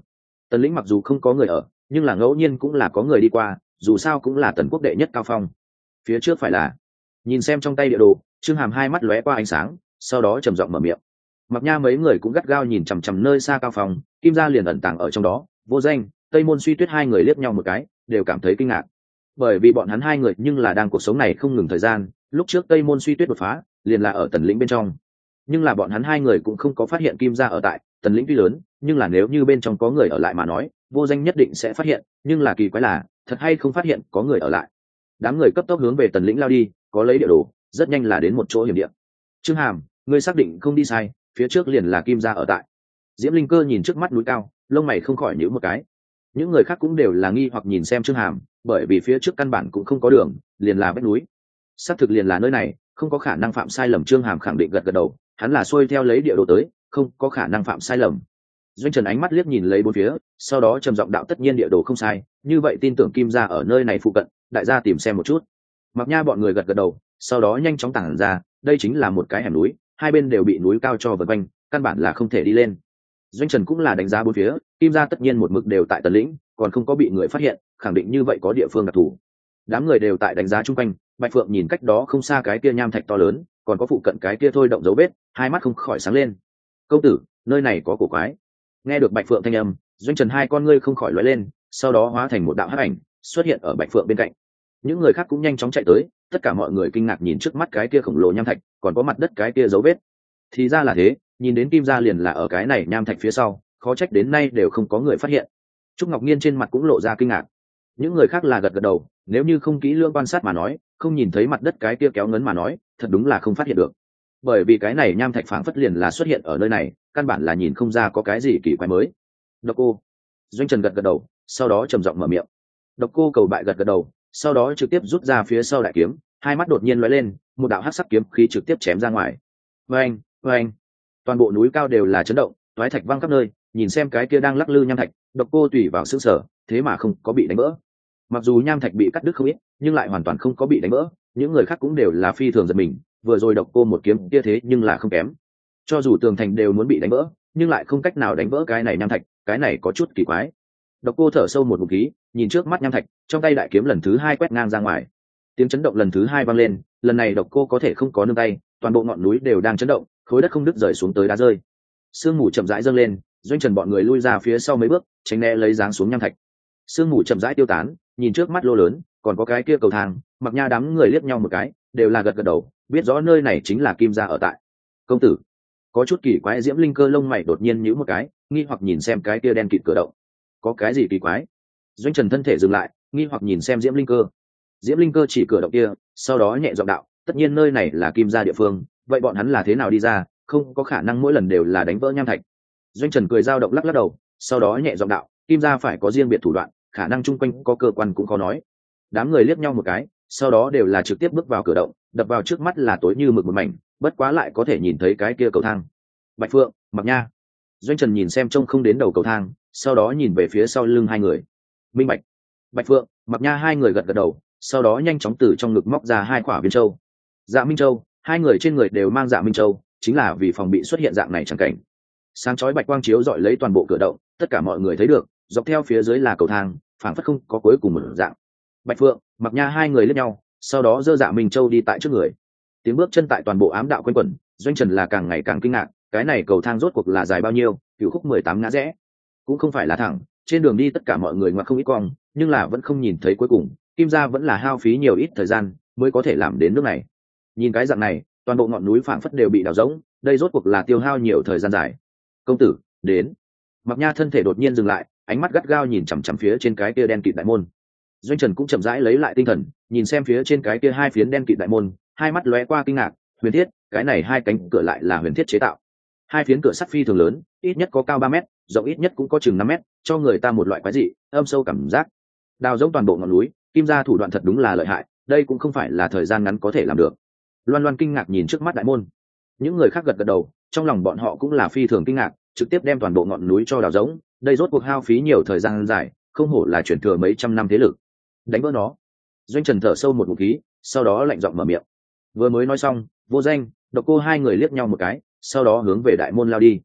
Tần lĩnh mặc dù không có người ở, nhưng là ngẫu nhiên cũng là có người đi qua, dù sao cũng là tần quốc đệ nhất cao phong. Phía trước phải là, nhìn xem trong tay địa đồ, Trương Hàm hai mắt lóe qua ánh sáng, sau đó trầm giọng mở miệng. Mặc Nha mấy người cũng gắt gao nhìn chằm chằm nơi xa cao phong, Kim gia liền ẩn tàng ở trong đó. Vô Danh, Tây Môn Suy Tuyết hai người liếc nhau một cái, đều cảm thấy kinh ngạc, bởi vì bọn hắn hai người nhưng là đang cuộc sống này không ngừng thời gian. Lúc trước Tây Môn Suy Tuyết đột phá, liền là ở tần lĩnh bên trong, nhưng là bọn hắn hai người cũng không có phát hiện Kim gia ở tại tần lĩnh tuy lớn, nhưng là nếu như bên trong có người ở lại mà nói, Vô Danh nhất định sẽ phát hiện. Nhưng là kỳ quái là, thật hay không phát hiện có người ở lại. Đám người cấp tốc hướng về tần lĩnh lao đi, có lấy địa đồ, rất nhanh là đến một chỗ hiểm địa. Trương Hàm, ngươi xác định không đi sai, phía trước liền là Kim gia ở tại. Diễm Linh Cơ nhìn trước mắt núi cao, lông mày không khỏi nhíu một cái. Những người khác cũng đều là nghi hoặc nhìn xem Trương Hàm, bởi vì phía trước căn bản cũng không có đường, liền là vách núi. Xác thực liền là nơi này, không có khả năng phạm sai lầm. Trương Hàm khẳng định gật gật đầu, hắn là xuôi theo lấy địa đồ tới, không có khả năng phạm sai lầm. Doanh Trần ánh mắt liếc nhìn lấy bốn phía, sau đó trầm giọng đạo, tất nhiên địa đồ không sai, như vậy tin tưởng Kim gia ở nơi này phụ cận, đại gia tìm xem một chút. Mặc Nha bọn người gật gật đầu, sau đó nhanh chóng tản ra, đây chính là một cái hẻm núi, hai bên đều bị núi cao cho vây quanh, căn bản là không thể đi lên. Doanh Trần cũng là đánh giá bốn phía, Kim gia tất nhiên một mực đều tại tần lĩnh, còn không có bị người phát hiện, khẳng định như vậy có địa phương đặc thù. Đám người đều tại đánh giá chung quanh, Bạch Phượng nhìn cách đó không xa cái kia nham thạch to lớn, còn có phụ cận cái kia thôi động dấu vết, hai mắt không khỏi sáng lên. Công tử, nơi này có cổ quái. Nghe được Bạch Phượng thanh âm, Doanh Trần hai con ngươi không khỏi lóe lên, sau đó hóa thành một đạo hắc ảnh xuất hiện ở Bạch Phượng bên cạnh. Những người khác cũng nhanh chóng chạy tới, tất cả mọi người kinh ngạc nhìn trước mắt cái kia khổng lồ nham thạch, còn có mặt đất cái kia dấu vết. Thì ra là thế, nhìn đến Kim gia liền là ở cái này nham thạch phía sau, khó trách đến nay đều không có người phát hiện. Trúc Ngọc Nhiên trên mặt cũng lộ ra kinh ngạc. Những người khác là gật gật đầu, nếu như không kỹ lưỡng quan sát mà nói, không nhìn thấy mặt đất cái kia kéo ngấn mà nói, thật đúng là không phát hiện được. Bởi vì cái này nham thạch phảng phất liền là xuất hiện ở nơi này, căn bản là nhìn không ra có cái gì kỳ quái mới. Độc Cô. Doanh Trần gật gật đầu, sau đó trầm giọng mở miệng. Độc Cô cầu bại gật gật đầu, sau đó trực tiếp rút ra phía sau đại kiếm, hai mắt đột nhiên lóe lên, một đạo hắc sắc kiếm khí trực tiếp chém ra ngoài. Oeng, oeng. Toàn bộ núi cao đều là chấn động, toái thạch văng khắp nơi, nhìn xem cái kia đang lắc lư nham thạch, Độc Cô tùy vào sững sờ, thế mà không có bị đánh vỡ. Mặc dù nham thạch bị cắt đứt không ít, nhưng lại hoàn toàn không có bị đánh vỡ. Những người khác cũng đều là phi thường giật mình, vừa rồi Độc Cô một kiếm kia thế nhưng là không kém. Cho dù tường thành đều muốn bị đánh vỡ, nhưng lại không cách nào đánh vỡ cái này nham thạch, cái này có chút kỳ quái. Độc Cô thở sâu một ngụm khí, nhìn trước mắt nham thạch, trong tay đại kiếm lần thứ hai quét ngang ra ngoài. Tiếng chấn động lần thứ hai vang lên, lần này Độc Cô có thể không có nương tay, toàn bộ ngọn núi đều đang chấn động, khối đất không đứt rời xuống tới đá rơi. Sương mù chậm rãi dâng lên, Doanh Trần bọn người lui ra phía sau mấy bước, tránh né lấy dáng xuống nham thạch. Sương mù chậm rãi tiêu tán, nhìn trước mắt lô lớn, còn có cái kia cầu thang, Mặc Nha đám người liếc nhau một cái, đều là gật gật đầu, biết rõ nơi này chính là Kim gia ở tại. Công tử, có chút kỳ quái. Diễm Linh Cơ lông mày đột nhiên nhíu một cái, nghi hoặc nhìn xem cái kia đen kịt cửa động. Có cái gì kỳ quái? Doanh Trần thân thể dừng lại, nghi hoặc nhìn xem Diễm Linh Cơ. Diễm Linh Cơ chỉ cửa động kia, sau đó nhẹ giọng đạo, tất nhiên nơi này là Kim gia địa phương, vậy bọn hắn là thế nào đi ra, không có khả năng mỗi lần đều là đánh vỡ nham thạch. Doanh Trần cười dao động lắc lắc đầu, sau đó nhẹ giọng đạo, Kim gia phải có riêng biệt thủ đoạn, khả năng chung quanh có cơ quan cũng khó nói. Đám người liếc nhau một cái, sau đó đều là trực tiếp bước vào cửa động, đập vào trước mắt là tối như mực một mảnh, bất quá lại có thể nhìn thấy cái kia cầu thang. Bạch Phượng, Mặc Nha. Doanh Trần nhìn xem trông không đến đầu cầu thang, sau đó nhìn về phía sau lưng hai người. Minh Bạch. Bạch Phượng, Mặc Nha hai người gật gật đầu, sau đó nhanh chóng từ trong ngực móc ra hai quả viên châu. Dạ Minh Châu, hai người trên người đều mang Dạ Minh Châu, chính là vì phòng bị xuất hiện dạng này chẳng cảnh. Sáng chói bạch quang chiếu rọi lấy toàn bộ cửa động, tất cả mọi người thấy được, dọc theo phía dưới là cầu thang, phảng phất không có cuối cùng một dạng. Bạch Phượng, Mặc Nha hai người liếc nhau, sau đó giơ Dạ Minh Châu đi tại trước người. Tiếng bước chân tại toàn bộ ám đạo quanh quẩn, Doanh Trần là càng ngày càng kinh ngạc, cái này cầu thang rốt cuộc là dài bao nhiêu, cửu khúc 18 ngã rẽ, cũng không phải là thẳng, trên đường đi tất cả mọi người ngoặt không ít cong, nhưng là vẫn không nhìn thấy cuối cùng. Kim gia vẫn là hao phí nhiều ít thời gian mới có thể làm đến nước này. Nhìn cái dạng này, toàn bộ ngọn núi phảng phất đều bị đào rỗng, đây rốt cuộc là tiêu hao nhiều thời gian dài. Công tử, đến. Mặc Nha thân thể đột nhiên dừng lại, ánh mắt gắt gao nhìn chằm chằm phía trên cái kia đen kịt đại môn. Doanh Trần cũng chậm rãi lấy lại tinh thần, nhìn xem phía trên cái kia hai phiến đen kịt đại môn, hai mắt lóe qua kinh ngạc. Huyền thiết, cái này hai cánh cửa lại là huyền thiết chế tạo. Hai phiến cửa sắt phi thường lớn, ít nhất có cao 3 mét, rộng ít nhất cũng có chừng 5 mét, cho người ta một loại quái dị, âm sâu cảm giác. Đào rỗng toàn bộ ngọn núi, Kim gia thủ đoạn thật đúng là lợi hại, đây cũng không phải là thời gian ngắn có thể làm được. Loan Loan kinh ngạc nhìn trước mắt đại môn. Những người khác gật gật đầu, trong lòng bọn họ cũng là phi thường kinh ngạc, trực tiếp đem toàn bộ ngọn núi cho đào rỗng, đây rốt cuộc hao phí nhiều thời gian dài, không hổ là chuyển thừa mấy trăm năm thế lực. Đánh vỡ nó. Doanh Trần thở sâu một ngụm khí, sau đó lạnh giọng mở miệng. Vừa mới nói xong, Vô Danh, Độc Cô hai người liếc nhau một cái, sau đó hướng về đại môn lao đi.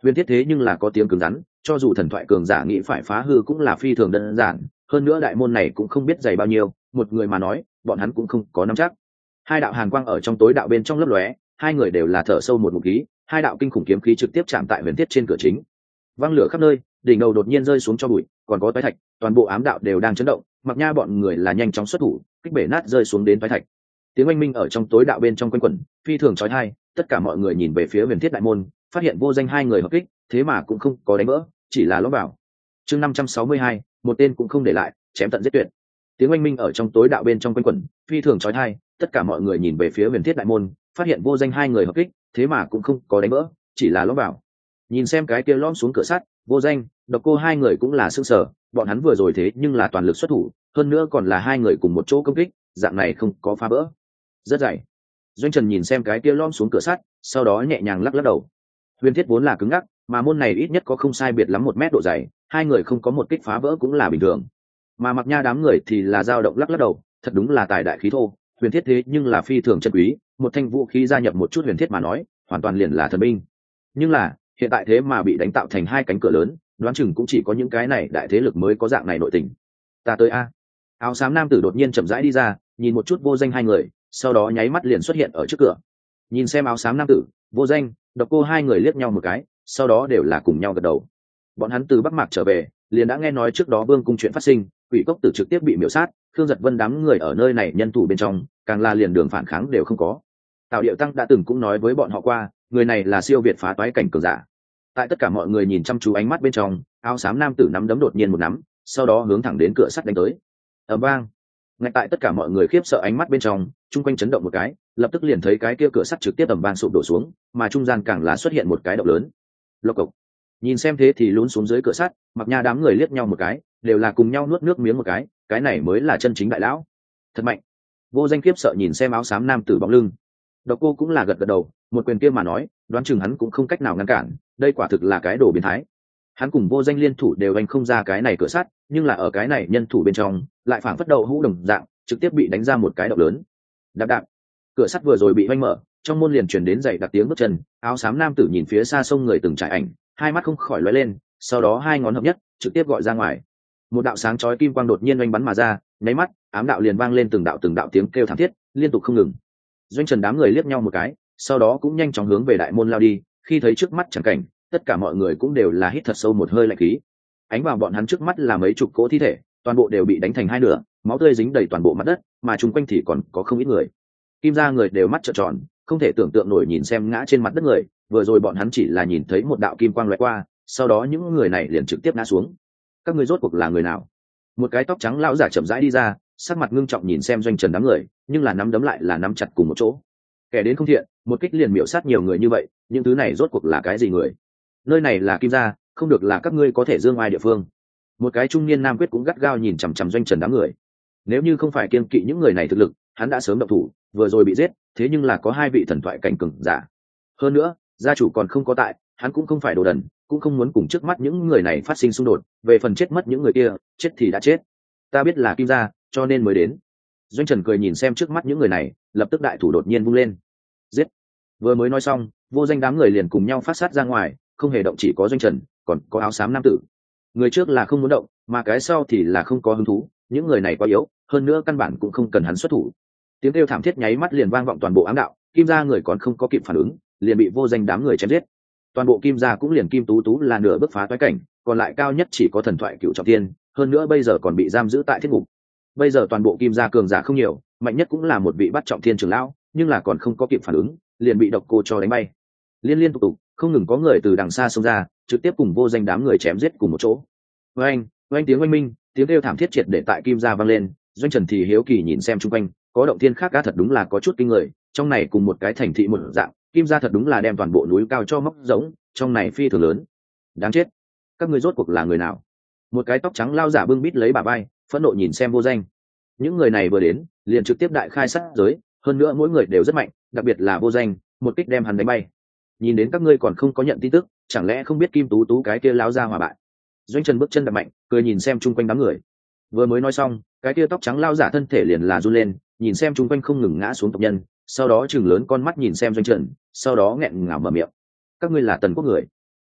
Huyền thiết thế nhưng là có tiếng cứng rắn, cho dù thần thoại cường giả nghĩ phải phá hư cũng là phi thường đơn giản, hơn nữa đại môn này cũng không biết dày bao nhiêu, một người mà nói bọn hắn cũng không có nắm chắc. Hai đạo hàn quang ở trong tối đạo bên trong lấp lóe, hai người đều là thở sâu một ngụm khí, hai đạo kinh khủng kiếm khí trực tiếp chạm tại huyền thiết trên cửa chính, văng lửa khắp nơi, đỉnh đầu đột nhiên rơi xuống cho bụi, còn có toái thạch, toàn bộ ám đạo đều đang chấn động. Mặc Nha bọn người là nhanh chóng xuất thủ, kích bể nát rơi xuống đến toái thạch. Tiếng oanh minh ở trong tối đạo bên trong quanh quẩn, phi thường chói tai. Tất cả mọi người nhìn về phía huyền thiết đại môn, phát hiện vô danh hai người hợp kích, thế mà cũng không có đánh vỡ, chỉ là lõm vào. Chương 562, một tên cũng không để lại, chém tận giết tuyệt. Tiếng oanh minh ở trong tối đạo bên trong quanh quẩn, phi thường chói tai. Tất cả mọi người nhìn về phía huyền thiết đại môn, phát hiện vô danh hai người hợp kích, thế mà cũng không có đánh vỡ, chỉ là lõm vào. Nhìn xem cái kia lõm xuống cửa sắt, vô danh, Độc Cô hai người cũng là sững sờ, bọn hắn vừa rồi thế nhưng là toàn lực xuất thủ, hơn nữa còn là hai người cùng một chỗ công kích, dạng này không có phá vỡ. Rất dày. Doanh Trần nhìn xem cái kia lõm xuống cửa sắt, sau đó nhẹ nhàng lắc lắc đầu. Huyền thiết vốn là cứng ngắc, mà môn này ít nhất có không sai biệt lắm 1 mét độ dày, hai người không có một kích phá vỡ cũng là bình thường. Mà Mặc Nha đám người thì là dao động lắc lắc đầu, thật đúng là tài đại khí thô, huyền thiết thế nhưng là phi thường chân quý, một thanh vũ khí gia nhập một chút huyền thiết mà nói, hoàn toàn liền là thần binh. Nhưng là, hiện tại thế mà bị đánh tạo thành hai cánh cửa lớn, đoán chừng cũng chỉ có những cái này đại thế lực mới có dạng này nội tình. Ta tới a. Áo xám nam tử đột nhiên chậm rãi đi ra, nhìn một chút vô danh hai người, sau đó nháy mắt liền xuất hiện ở trước cửa. Nhìn xem áo xám nam tử, vô danh, Độc Cô hai người liếc nhau một cái, sau đó đều là cùng nhau gật đầu. Bọn hắn từ Bắc Mạc trở về, liền đã nghe nói trước đó Vương cung chuyện phát sinh, Quỷ Cốc Tử trực tiếp bị miểu sát, Khương Giật Vân đám người ở nơi này nhân thủ bên trong, càng là liền đường phản kháng đều không có. Tào Điệu Tăng đã từng cũng nói với bọn họ qua, người này là siêu việt phá toái cảnh cường giả. Tại tất cả mọi người nhìn chăm chú ánh mắt bên trong, áo xám nam tử nắm đấm đột nhiên một nắm, sau đó hướng thẳng đến cửa sắt đánh tới. Ầm vang. Ngay tại tất cả mọi người khiếp sợ ánh mắt bên trong, chung quanh chấn động một cái, lập tức liền thấy cái kia cửa sắt trực tiếp ầm vang sụp đổ xuống, mà trung gian càng là xuất hiện một cái động lớn. Lộc cộc. Nhìn xem thế thì lún xuống dưới cửa sắt, Mặc Nha đám người liếc nhau một cái, đều là cùng nhau nuốt nước miếng một cái này mới là chân chính đại lão. Thật mạnh. Vô danh khiếp sợ nhìn xem áo xám nam tử bóng lưng. Độc Cô cũng là gật gật đầu, một quyền kia mà nói, đoán chừng hắn cũng không cách nào ngăn cản, đây quả thực là cái đồ biến thái. Hắn cùng vô danh liên thủ đều đánh không ra cái này cửa sắt, nhưng là ở cái này nhân thủ bên trong, lại phảng phất đầu hũ đồng dạng, trực tiếp bị đánh ra một cái động lớn. Đạp đạp. Cửa sắt vừa rồi bị vanh mở, trong môn liền truyền đến dậy đặc tiếng bước chân, áo xám nam tử nhìn phía xa sông người từng trải ảnh, hai mắt không khỏi lóe lên, sau đó hai ngón hợp nhất, trực tiếp gọi ra ngoài. Một đạo sáng chói kim quang đột nhiên oanh bắn mà ra, nháy mắt, ám đạo liền vang lên từng đạo tiếng kêu thảm thiết, liên tục không ngừng. Doanh Trần đám người liếc nhau một cái, sau đó cũng nhanh chóng hướng về đại môn lao đi, khi thấy trước mắt chẳng cảnh, tất cả mọi người cũng đều là hít thật sâu một hơi lạnh khí. Ánh vào bọn hắn trước mắt là mấy chục cỗ thi thể, toàn bộ đều bị đánh thành hai nửa, máu tươi dính đầy toàn bộ mặt đất, mà chung quanh thì còn có không ít người. Kim gia người đều mắt trợn tròn, không thể tưởng tượng nổi nhìn xem ngã trên mặt đất người, vừa rồi bọn hắn chỉ là nhìn thấy một đạo kim quang lóe qua, sau đó những người này liền trực tiếp ngã xuống. Các ngươi rốt cuộc là người nào? Một cái tóc trắng lão giả chậm rãi đi ra, sắc mặt ngưng trọng nhìn xem Doanh Trần đám người, nhưng là nắm đấm lại là nắm chặt cùng một chỗ. Kẻ đến không thiện, một kích liền miểu sát nhiều người như vậy, những thứ này rốt cuộc là cái gì người? Nơi này là Kim gia, không được là các ngươi có thể dương ai địa phương. Một cái trung niên nam quyết cũng gắt gao nhìn chằm chằm Doanh Trần đám người. Nếu như không phải kiêng kỵ những người này thực lực, hắn đã sớm động thủ, vừa rồi bị giết, thế nhưng là có hai vị thần thoại cảnh cường giả. Hơn nữa, gia chủ còn không có tại, hắn cũng không phải đồ đần, cũng không muốn cùng trước mắt những người này phát sinh xung đột, về phần chết mất những người kia, chết thì đã chết. Ta biết là Kim gia, cho nên mới đến. Doanh Trần cười nhìn xem trước mắt những người này, lập tức đại thủ đột nhiên vung lên. Giết! Vừa mới nói xong, vô danh đám người liền cùng nhau phát sát ra ngoài, không hề động chỉ có Doanh Trần, còn có áo xám nam tử. Người trước là không muốn động, mà cái sau thì là không có hứng thú, những người này quá yếu, hơn nữa căn bản cũng không cần hắn xuất thủ. Tiếng kêu thảm thiết nháy mắt liền vang vọng toàn bộ ám đạo, Kim gia người còn không có kịp phản ứng, liền bị vô danh đám người chém giết. Toàn bộ Kim gia cũng liền Kim Tú Tú là nửa bước phá toái cảnh, còn lại cao nhất chỉ có thần thoại cựu trọng thiên, hơn nữa bây giờ còn bị giam giữ tại thiết ngục. Bây giờ toàn bộ Kim gia cường giả không nhiều, mạnh nhất cũng là một vị bắt trọng thiên trưởng lão, nhưng là còn không có kịp phản ứng, liền bị Độc Cô cho đánh bay. Liên tục không ngừng có người từ đằng xa xông ra, trực tiếp cùng vô danh đám người chém giết cùng một chỗ. Oanh tiếng oanh minh, tiếng kêu thảm thiết triệt để tại Kim gia vang lên. Doanh Trần thì hiếu kỳ nhìn xem chung quanh, có động thiên khác, thật đúng là có chút kinh người, trong này cùng một cái thành thị một dạng, Kim gia thật đúng là đem toàn bộ núi cao cho móc rỗng, trong này phi thường lớn. Đáng chết, các ngươi rốt cuộc là người nào? Một cái tóc trắng lao giả bưng bít lấy bà vai, phẫn nộ nhìn xem vô danh. Những người này vừa đến, liền trực tiếp đại khai sát giới, hơn nữa mỗi người đều rất mạnh, đặc biệt là vô danh, một kích đem hắn đánh bay. Nhìn đến các ngươi còn không có nhận tin tức, chẳng lẽ không biết Kim Tú Tú cái kia láo ra hòa bại? Doanh Trần bước chân đập mạnh, cười nhìn xem chung quanh đám người. Vừa mới nói xong, cái kia tóc trắng lao giả thân thể liền là run lên, nhìn xem chung quanh không ngừng ngã xuống tộc nhân, sau đó chừng lớn con mắt nhìn xem Doanh Trần, sau đó nghẹn ngào mở miệng. Các ngươi là Tần Quốc người?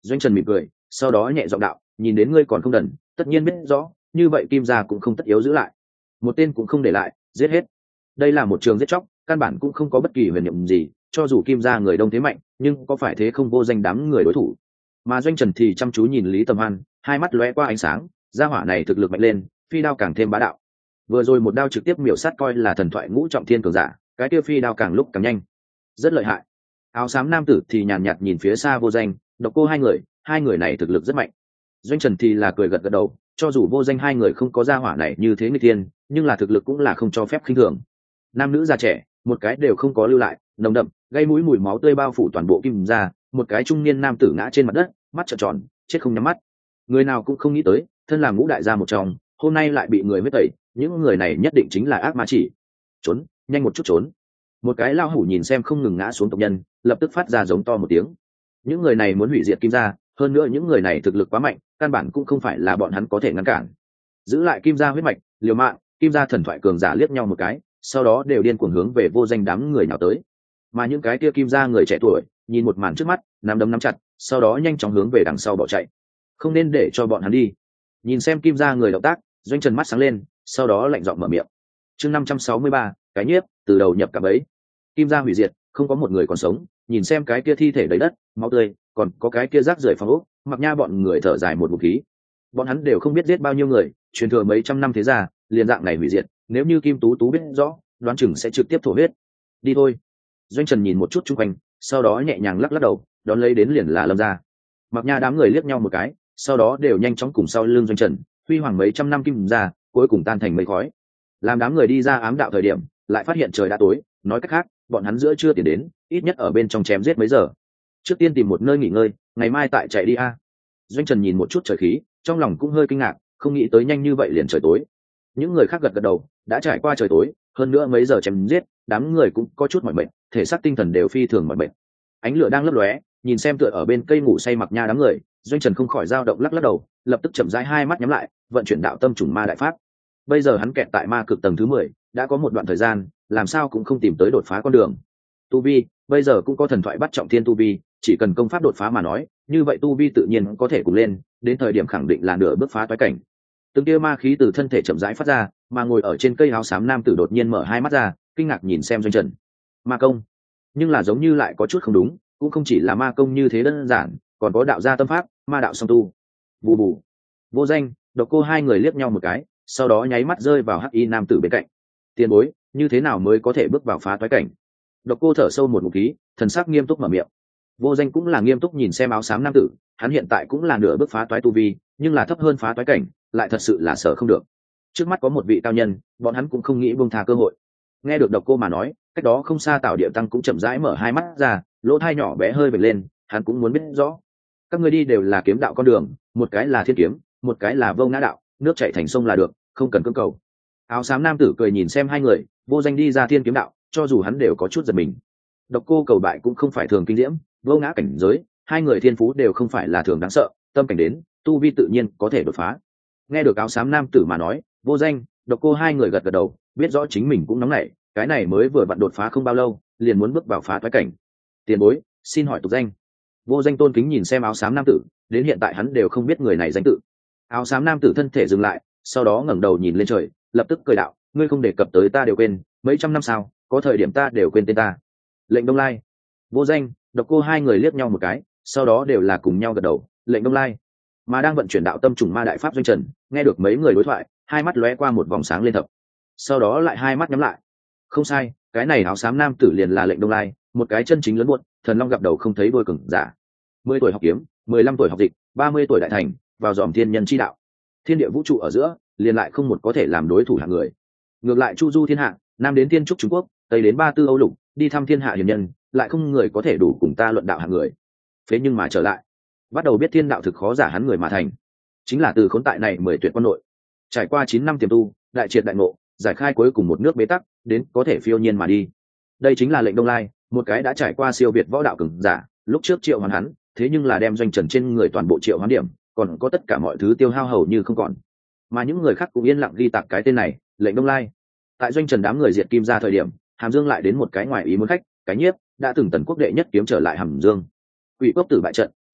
Doanh Trần mỉm cười, sau đó nhẹ giọng đạo, nhìn đến ngươi còn không đần, tất nhiên biết rõ, như vậy Kim gia cũng không tất yếu giữ lại, một tên cũng không để lại, giết hết. Đây là một trường giết chóc, căn bản cũng không có bất kỳ huyền nhiệm gì, cho dù Kim gia người đông thế mạnh, nhưng có phải thế không vô danh đám người đối thủ. Mà Doanh Trần thì chăm chú nhìn Lý Tầm Hoan, hai mắt lóe qua ánh sáng, gia hỏa này thực lực mạnh lên, phi đao càng thêm bá đạo. Vừa rồi một đao trực tiếp miểu sát coi là thần thoại ngũ trọng thiên cường giả, cái kia phi đao càng lúc càng nhanh, rất lợi hại. Áo xám nam tử thì nhàn nhạt nhìn phía xa vô danh, Độc Cô hai người này thực lực rất mạnh. Doanh Trần thì là cười gật gật đầu, cho dù vô danh hai người không có gia hỏa này như thế người tiên, nhưng là thực lực cũng là không cho phép khinh thường. Nam nữ già trẻ, một cái đều không có lưu lại, nồng đậm, gây mũi mùi máu tươi bao phủ toàn bộ Kim gia, một cái trung niên nam tử ngã trên mặt đất, mắt trợn tròn, chết không nhắm mắt. Người nào cũng không nghĩ tới, thân là ngũ đại gia một trong, hôm nay lại bị người huyết tẩy, những người này nhất định chính là ác ma chỉ. Trốn, nhanh một chút trốn. Một cái lao hủ nhìn xem không ngừng ngã xuống tộc nhân, lập tức phát ra giống to một tiếng. Những người này muốn hủy diệt Kim gia, hơn nữa những người này thực lực quá mạnh, căn bản cũng không phải là bọn hắn có thể ngăn cản. Giữ lại Kim gia huyết mạch, liều mạng. Kim gia thần thoại cường giả liếc nhau một cái, sau đó đều điên cuồng hướng về vô danh đám người nào tới. Mà những cái kia Kim gia người trẻ tuổi nhìn một màn trước mắt, nắm đấm nắm chặt, sau đó nhanh chóng hướng về đằng sau bỏ chạy. Không nên để cho bọn hắn đi. Nhìn xem Kim gia người động tác, Doanh Trần mắt sáng lên, sau đó lạnh giọng mở miệng. Chương 563, cái nhiếp từ đầu nhập cả bấy. Kim gia hủy diệt, không có một người còn sống, nhìn xem cái kia thi thể đầy đất, máu tươi, còn có cái kia rác rưởi phong ốc, Mặc Nha bọn người thở dài một ngụm khí. Bọn hắn đều không biết giết bao nhiêu người, truyền thừa mấy trăm năm thế gia, liền dạng này hủy diệt, nếu như Kim Tú Tú biết rõ, đoán chừng sẽ trực tiếp thổ huyết. Đi thôi. Doanh Trần nhìn một chút xung quanh, sau đó nhẹ nhàng lắc lắc đầu, đón lấy đến liền là Lâm gia. Mặc Nha đám người liếc nhau một cái, sau đó đều nhanh chóng cùng sau lưng Doanh Trần, huy hoàng mấy trăm năm Kim gia, cuối cùng tan thành mây khói. Làm đám người đi ra ám đạo thời điểm, lại phát hiện trời đã tối, nói cách khác, bọn hắn giữa trưa tiền đến, ít nhất ở bên trong chém giết mấy giờ. Trước tiên tìm một nơi nghỉ ngơi, ngày mai tại chạy đi a. Doanh Trần nhìn một chút trời khí, trong lòng cũng hơi kinh ngạc, không nghĩ tới nhanh như vậy liền trời tối. Những người khác gật gật đầu, đã trải qua trời tối, hơn nữa mấy giờ chém giết, đám người cũng có chút mỏi mệt, thể xác tinh thần đều phi thường mỏi mệt. Ánh lửa đang lấp lóe, nhìn xem tựa ở bên cây ngủ say Mặc Nha đám người, Doanh Trần không khỏi dao động lắc lắc đầu, lập tức chậm rãi hai mắt nhắm lại, vận chuyển đạo tâm trùng ma đại pháp. Bây giờ hắn kẹt tại ma cực tầng thứ 10, đã có một đoạn thời gian, làm sao cũng không tìm tới đột phá con đường. Tu vi, bây giờ cũng có thần thoại bắt trọng thiên tu vi, chỉ cần công pháp đột phá mà nói, như vậy tu vi tự nhiên có thể cùng lên, đến thời điểm khẳng định là nửa bước phá toái cảnh. Từng tia ma khí từ thân thể chậm rãi phát ra, mà ngồi ở trên cây áo xám nam tử đột nhiên mở hai mắt ra, kinh ngạc nhìn xem Doanh Trần. Ma công, nhưng là giống như lại có chút không đúng, cũng không chỉ là ma công như thế đơn giản, còn có đạo gia tâm pháp, ma đạo song tu. Bù bù. Vô Danh, Độc Cô hai người liếc nhau một cái, sau đó nháy mắt rơi vào hắc y nam tử bên cạnh. Tiền bối, như thế nào mới có thể bước vào phá toái cảnh? Độc Cô thở sâu một ngụm khí, thần sắc nghiêm túc mở miệng. Vô Danh cũng là nghiêm túc nhìn xem áo xám nam tử, hắn hiện tại cũng là nửa bước phá toái tu vi, nhưng là thấp hơn phá toái cảnh, lại thật sự là sợ không được. Trước mắt có một vị cao nhân, bọn hắn cũng không nghĩ buông tha cơ hội. Nghe được Độc Cô mà nói, cách đó không xa Tào Điệu Tăng cũng chậm rãi mở hai mắt ra, lỗ tai nhỏ bé hơi vểnh lên, hắn cũng muốn biết rõ. Các ngươi đi đều là kiếm đạo con đường, một cái là thiên kiếm, một cái là vô ngã đạo, nước chảy thành sông là được, không cần cưỡng cầu. Áo xám nam tử cười nhìn xem hai người, Vô Danh đi ra thiên kiếm đạo, cho dù hắn đều có chút giật mình. Độc Cô cầu bại cũng không phải thường kinh diễm, vô ngã cảnh giới, hai người thiên phú đều không phải là thường đáng sợ, tâm cảnh đến, tu vi tự nhiên có thể đột phá. Nghe được áo xám nam tử mà nói, Vô Danh, Độc Cô hai người gật gật đầu, biết rõ chính mình cũng nóng nảy, cái này mới vừa vặn đột phá không bao lâu, liền muốn bước vào phá toái cảnh. Tiền bối, xin hỏi tục danh. Vô Danh tôn kính nhìn xem áo xám nam tử, đến hiện tại hắn đều không biết người này danh tự. Áo xám nam tử thân thể dừng lại, sau đó ngẩng đầu nhìn lên trời, lập tức cười đạo, ngươi không đề cập tới ta đều quên, mấy trăm năm sau, có thời điểm ta đều quên tên ta. Lệnh Đông Lai. Vô Danh, Độc Cô hai người liếc nhau một cái, sau đó đều là cùng nhau gật đầu, Lệnh Đông Lai. Mà đang vận chuyển đạo tâm trùng ma đại pháp Doanh Trần, nghe được mấy người đối thoại, hai mắt lóe qua một vòng sáng lên thập, sau đó lại hai mắt nhắm lại. Không sai, cái này áo xám nam tử liền là Lệnh Đông Lai, một cái chân chính lớn muộn, thần long gặp đầu không thấy đuôi cứng giả. 10 tuổi học kiếm, 15 tuổi học dịch, 30 tuổi đại thành, vào dòm thiên nhân chi đạo. Thiên địa vũ trụ ở giữa, liền lại không một có thể làm đối thủ hạng người. Ngược lại chu du thiên hạ, nam đến thiên trúc Trung Quốc, tây đến ba tư Âu lục, đi thăm thiên hạ hiền nhân, lại không người có thể đủ cùng ta luận đạo hạng người. Thế nhưng mà trở lại, bắt đầu biết thiên đạo thực khó giả hắn người mà thành, chính là từ khốn tại này 10 tuyệt quan nội, trải qua 9 năm tiềm tu, đại triệt đại ngộ, giải khai cuối cùng một nước bế tắc, đến có thể phiêu nhiên mà đi. Đây chính là Lệnh Đông Lai, một cái đã trải qua siêu việt võ đạo cường giả, lúc trước triệu hoán hắn, thế nhưng là đem Doanh Trần trên người toàn bộ triệu hoán điểm, còn có tất cả mọi thứ tiêu hao hầu như không còn. Mà những người khác cũng yên lặng ghi tạc cái tên này, Lệnh Đông Lai. Tại Doanh Trần đám người diệt Kim ra thời điểm, Hàm Dương lại đến một cái ngoài ý muốn khách, cái nhiếp đã từng tần quốc đệ nhất kiếm trở lại Hàm Dương. Quỷ Cốc Tử bại trận,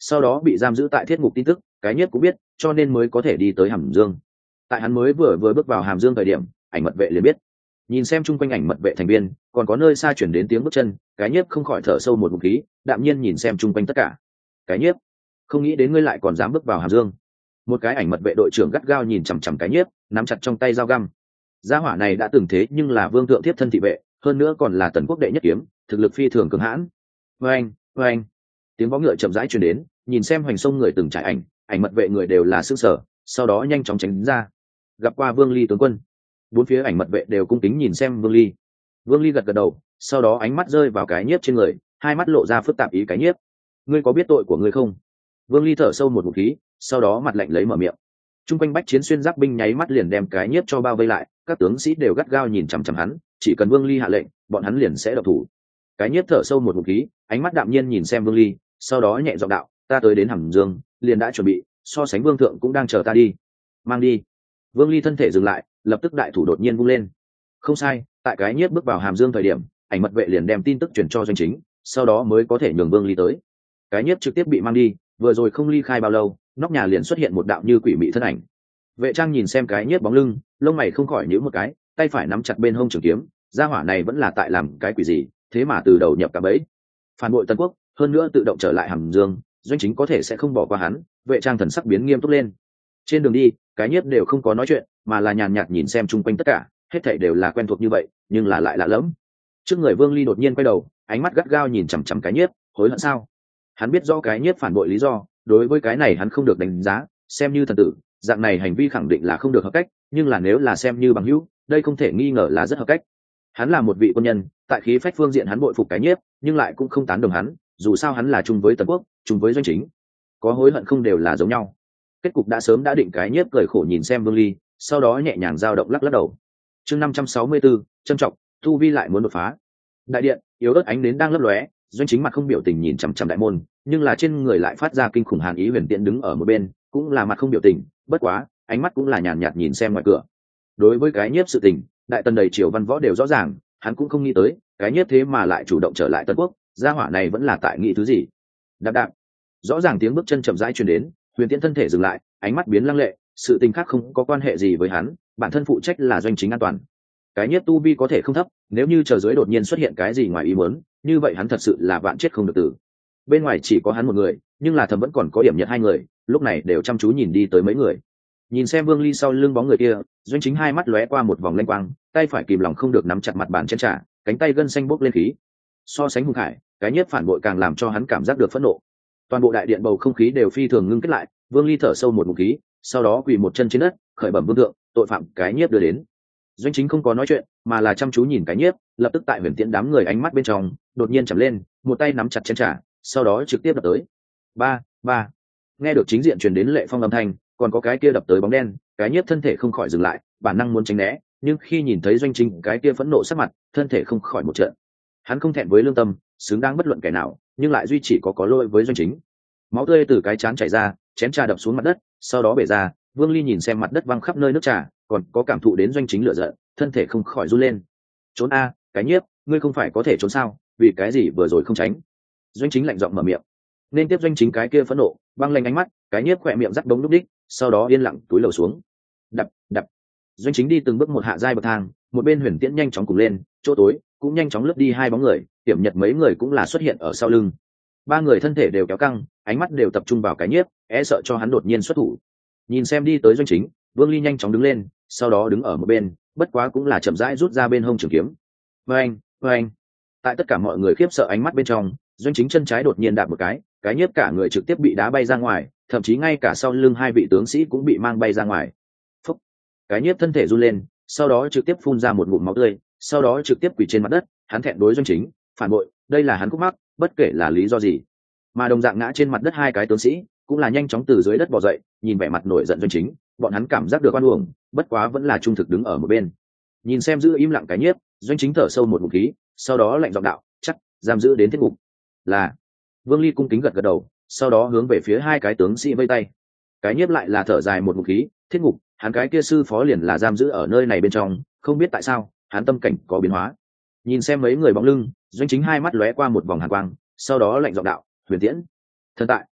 sau đó bị giam giữ tại thiết ngục tin tức cái nhiếp cũng biết, cho nên mới có thể đi tới Hàm Dương. Tại hắn mới vừa bước vào Hàm Dương thời điểm, ảnh mật vệ liền biết. Nhìn xem chung quanh ảnh mật vệ thành viên, còn có nơi xa chuyển đến tiếng bước chân, cái nhiếp không khỏi thở sâu một ngụm khí, đạm nhiên nhìn xem chung quanh tất cả. Cái nhiếp, không nghĩ đến ngươi lại còn dám bước vào Hàm Dương. Một cái ảnh mật vệ đội trưởng gắt gao nhìn chằm chằm cái nhiếp, nắm chặt trong tay dao găm. Gia hỏa này đã từng thế nhưng là vương thượng tiếp thân thị vệ, hơn nữa còn là tần quốc đệ nhất kiếm, thực lực phi thường cường hãn. Oeng, oeng, tiếng vó ngựa chậm rãi truyền đến, nhìn xem hoành sông người từng trải ảnh mật vệ người đều là sững sờ, sau đó nhanh chóng tránh ra. Gặp qua Vương Ly tướng quân. Bốn phía ảnh mật vệ đều cung kính nhìn xem Vương Ly. Vương Ly gật gật đầu, sau đó ánh mắt rơi vào cái nhiếp trên người, hai mắt lộ ra phức tạp ý cái nhiếp. Ngươi có biết tội của ngươi không? Vương Ly thở sâu một ngụm khí, sau đó mặt lạnh lấy mở miệng. Trung quanh bách chiến xuyên giáp binh nháy mắt liền đem cái nhiếp cho bao vây lại, các tướng sĩ đều gắt gao nhìn chằm chằm hắn, chỉ cần Vương Ly hạ lệnh, bọn hắn liền sẽ động thủ. Cái nhiếp thở sâu một ngụm khí, ánh mắt đạm nhiên nhìn xem Vương Ly, sau đó nhẹ giọng đạo, ta tới đến Hàm Dương, liền đã chuẩn bị, so sánh vương thượng cũng đang chờ ta đi. Mang đi. Vương Ly thân thể dừng lại, lập tức đại thủ đột nhiên vung lên. Không sai, tại cái nhiếp bước vào Hàm Dương thời điểm, ảnh mật vệ liền đem tin tức truyền cho doanh chính, sau đó mới có thể nhường Vương Ly tới. Cái nhiếp trực tiếp bị mang đi, vừa rồi không ly khai bao lâu, nóc nhà liền xuất hiện một đạo như quỷ mị thân ảnh. Vệ Trang nhìn xem cái nhiếp bóng lưng, lông mày không khỏi nhíu một cái, tay phải nắm chặt bên hông trường kiếm, gia hỏa này vẫn là tại làm cái quỷ gì, thế mà từ đầu nhập cả bẫy. Phản bội Tân Quốc, hơn nữa tự động trở lại Hàm Dương, doanh chính có thể sẽ không bỏ qua hắn. Vệ Trang thần sắc biến nghiêm túc lên. Trên đường đi, cái nhiếp đều không có nói chuyện, mà là nhàn nhạt nhìn xem chung quanh tất cả, hết thảy đều là quen thuộc như vậy, nhưng là lại lạ lẫm. Trước người Vương Ly đột nhiên quay đầu, ánh mắt gắt gao nhìn chằm chằm cái nhiếp, hối hận sao? Hắn biết rõ cái nhiếp phản bội lý do, đối với cái này hắn không được đánh giá, xem như thần tử, dạng này hành vi khẳng định là không được hợp cách, nhưng là nếu là xem như bằng hữu, đây không thể nghi ngờ là rất hợp cách. Hắn là một vị quân nhân, tại khí phách phương diện hắn bội phục cái nhiếp, nhưng lại cũng không tán đồng hắn, dù sao hắn là chung với Tần Quốc, chung với doanh chính, có hối hận không đều là giống nhau. Kết cục đã sớm đã định. Cái nhiếp cười khổ nhìn xem Vương Ly, sau đó nhẹ nhàng dao động lắc lắc đầu. Chương 564, trân trọng, tu vi lại muốn đột phá. Đại điện, yếu ớt ánh nến đang lấp lóe, doanh chính mặt không biểu tình nhìn chằm chằm đại môn, nhưng là trên người lại phát ra kinh khủng hàn ý. Huyền Tiễn đứng ở một bên, cũng là mặt không biểu tình, bất quá, ánh mắt cũng là nhàn nhạt nhìn xem ngoài cửa. Đối với cái nhiếp sự tình, đại tần đầy triều văn võ đều rõ ràng, hắn cũng không nghĩ tới, cái nhiếp thế mà lại chủ động trở lại Tân Quốc, gia hỏa này vẫn là tại nghĩ thứ gì. Đạp đạp, rõ ràng tiếng bước chân chậm rãi truyền đến, Huyền Tiễn thân thể dừng lại, ánh mắt biến lăng lệ, sự tình khác không có quan hệ gì với hắn, bản thân phụ trách là doanh chính an toàn. Cái nhiếp tu vi có thể không thấp, nếu như chờ dưới đột nhiên xuất hiện cái gì ngoài ý muốn, như vậy hắn thật sự là vạn chết không được tử. Bên ngoài chỉ có hắn một người, nhưng là thầm vẫn còn có điểm nhật hai người, lúc này đều chăm chú nhìn đi tới mấy người. Nhìn xem Vương Ly sau lưng bóng người kia, doanh chính hai mắt lóe qua một vòng lanh quang, tay phải kìm lòng không được nắm chặt mặt bàn chén trà, cánh tay gân xanh bốc lên khí. So sánh hung khải, cái nhiếp phản bội càng làm cho hắn cảm giác được phẫn nộ. Toàn bộ đại điện bầu không khí đều phi thường ngưng kết lại. Vương Ly thở sâu một ngụm khí, sau đó quỳ một chân trên đất, khởi bẩm vương thượng, tội phạm cái nhiếp đưa đến. Doanh chính không có nói chuyện, mà là chăm chú nhìn cái nhiếp, lập tức tại Huyền Tiễn đám người ánh mắt bên trong, đột nhiên chầm lên, một tay nắm chặt chén trà, sau đó trực tiếp đập tới. Ba, ba. Nghe được chính diện truyền đến lệ phong âm thanh, còn có cái kia đập tới bóng đen, cái nhiếp thân thể không khỏi dừng lại, bản năng muốn tránh né, nhưng khi nhìn thấy doanh chính cái kia phẫn nộ sắc mặt, thân thể không khỏi một trận. Hắn không thẹn với lương tâm, xứng đáng bất luận kẻ nào, nhưng lại duy chỉ có lỗi với doanh chính. Máu tươi từ cái chán chảy ra, chén trà đập xuống mặt đất, sau đó bể ra. Vương Ly nhìn xem mặt đất văng khắp nơi nước trà, còn có cảm thụ đến doanh chính lửa giận, thân thể không khỏi run lên. Trốn a, cái nhiếp, ngươi không phải có thể trốn sao, vì cái gì vừa rồi không tránh? Doanh chính lạnh giọng mở miệng. Nên tiếp doanh chính cái kia phẫn nộ, băng lanh ánh mắt, cái nhiếp khỏe miệng rắc đống lúc đích, sau đó yên lặng túi lầu xuống. Đập, đập. Doanh chính đi từng bước một hạ giai bậc thang, một bên Huyền Tiễn nhanh chóng cùng lên, chỗ tối cũng nhanh chóng lướt đi hai bóng người, Tiểm Nhật mấy người cũng là xuất hiện ở sau lưng. Ba người thân thể đều kéo căng, ánh mắt đều tập trung vào cái nhiếp, e sợ cho hắn đột nhiên xuất thủ. Nhìn xem đi tới doanh chính, Vương Ly nhanh chóng đứng lên, sau đó đứng ở một bên, bất quá cũng là chậm rãi rút ra bên hông trường kiếm. Vâng, vâng. Tại tất cả mọi người khiếp sợ ánh mắt bên trong, doanh chính chân trái đột nhiên đạp một cái nhiếp cả người trực tiếp bị đá bay ra ngoài, thậm chí ngay cả sau lưng hai vị tướng sĩ cũng bị mang bay ra ngoài. Phúc. Cái nhiếp thân thể run lên, sau đó trực tiếp phun ra một ngụm máu tươi, sau đó trực tiếp quỳ trên mặt đất. Hắn thẹn đối doanh chính, phản bội, đây là hắn khúc mắc, bất kể là lý do gì. Mà đồng dạng ngã trên mặt đất hai cái tướng sĩ cũng là nhanh chóng từ dưới đất bò dậy, nhìn vẻ mặt nổi giận doanh chính, bọn hắn cảm giác được oan uổng, bất quá vẫn là trung thực đứng ở một bên. Nhìn xem giữ im lặng cái nhiếp, doanh chính thở sâu một ngụm khí, sau đó lạnh giọng đạo, chắc giam giữ đến thiết ngục. Là. Vương Ly cung kính gật gật đầu, sau đó hướng về phía hai cái tướng sĩ vây tay. Cái nhiếp lại là thở dài một ngụm khí, thiết ngục, hắn cái kia sư phó liền là giam giữ ở nơi này bên trong, không biết tại sao hắn tâm cảnh có biến hóa. Nhìn xem mấy người bóng lưng, doanh chính hai mắt lóe qua một vòng hàn quang, sau đó lạnh giọng đạo, Huyền Tiễn. Thần tại.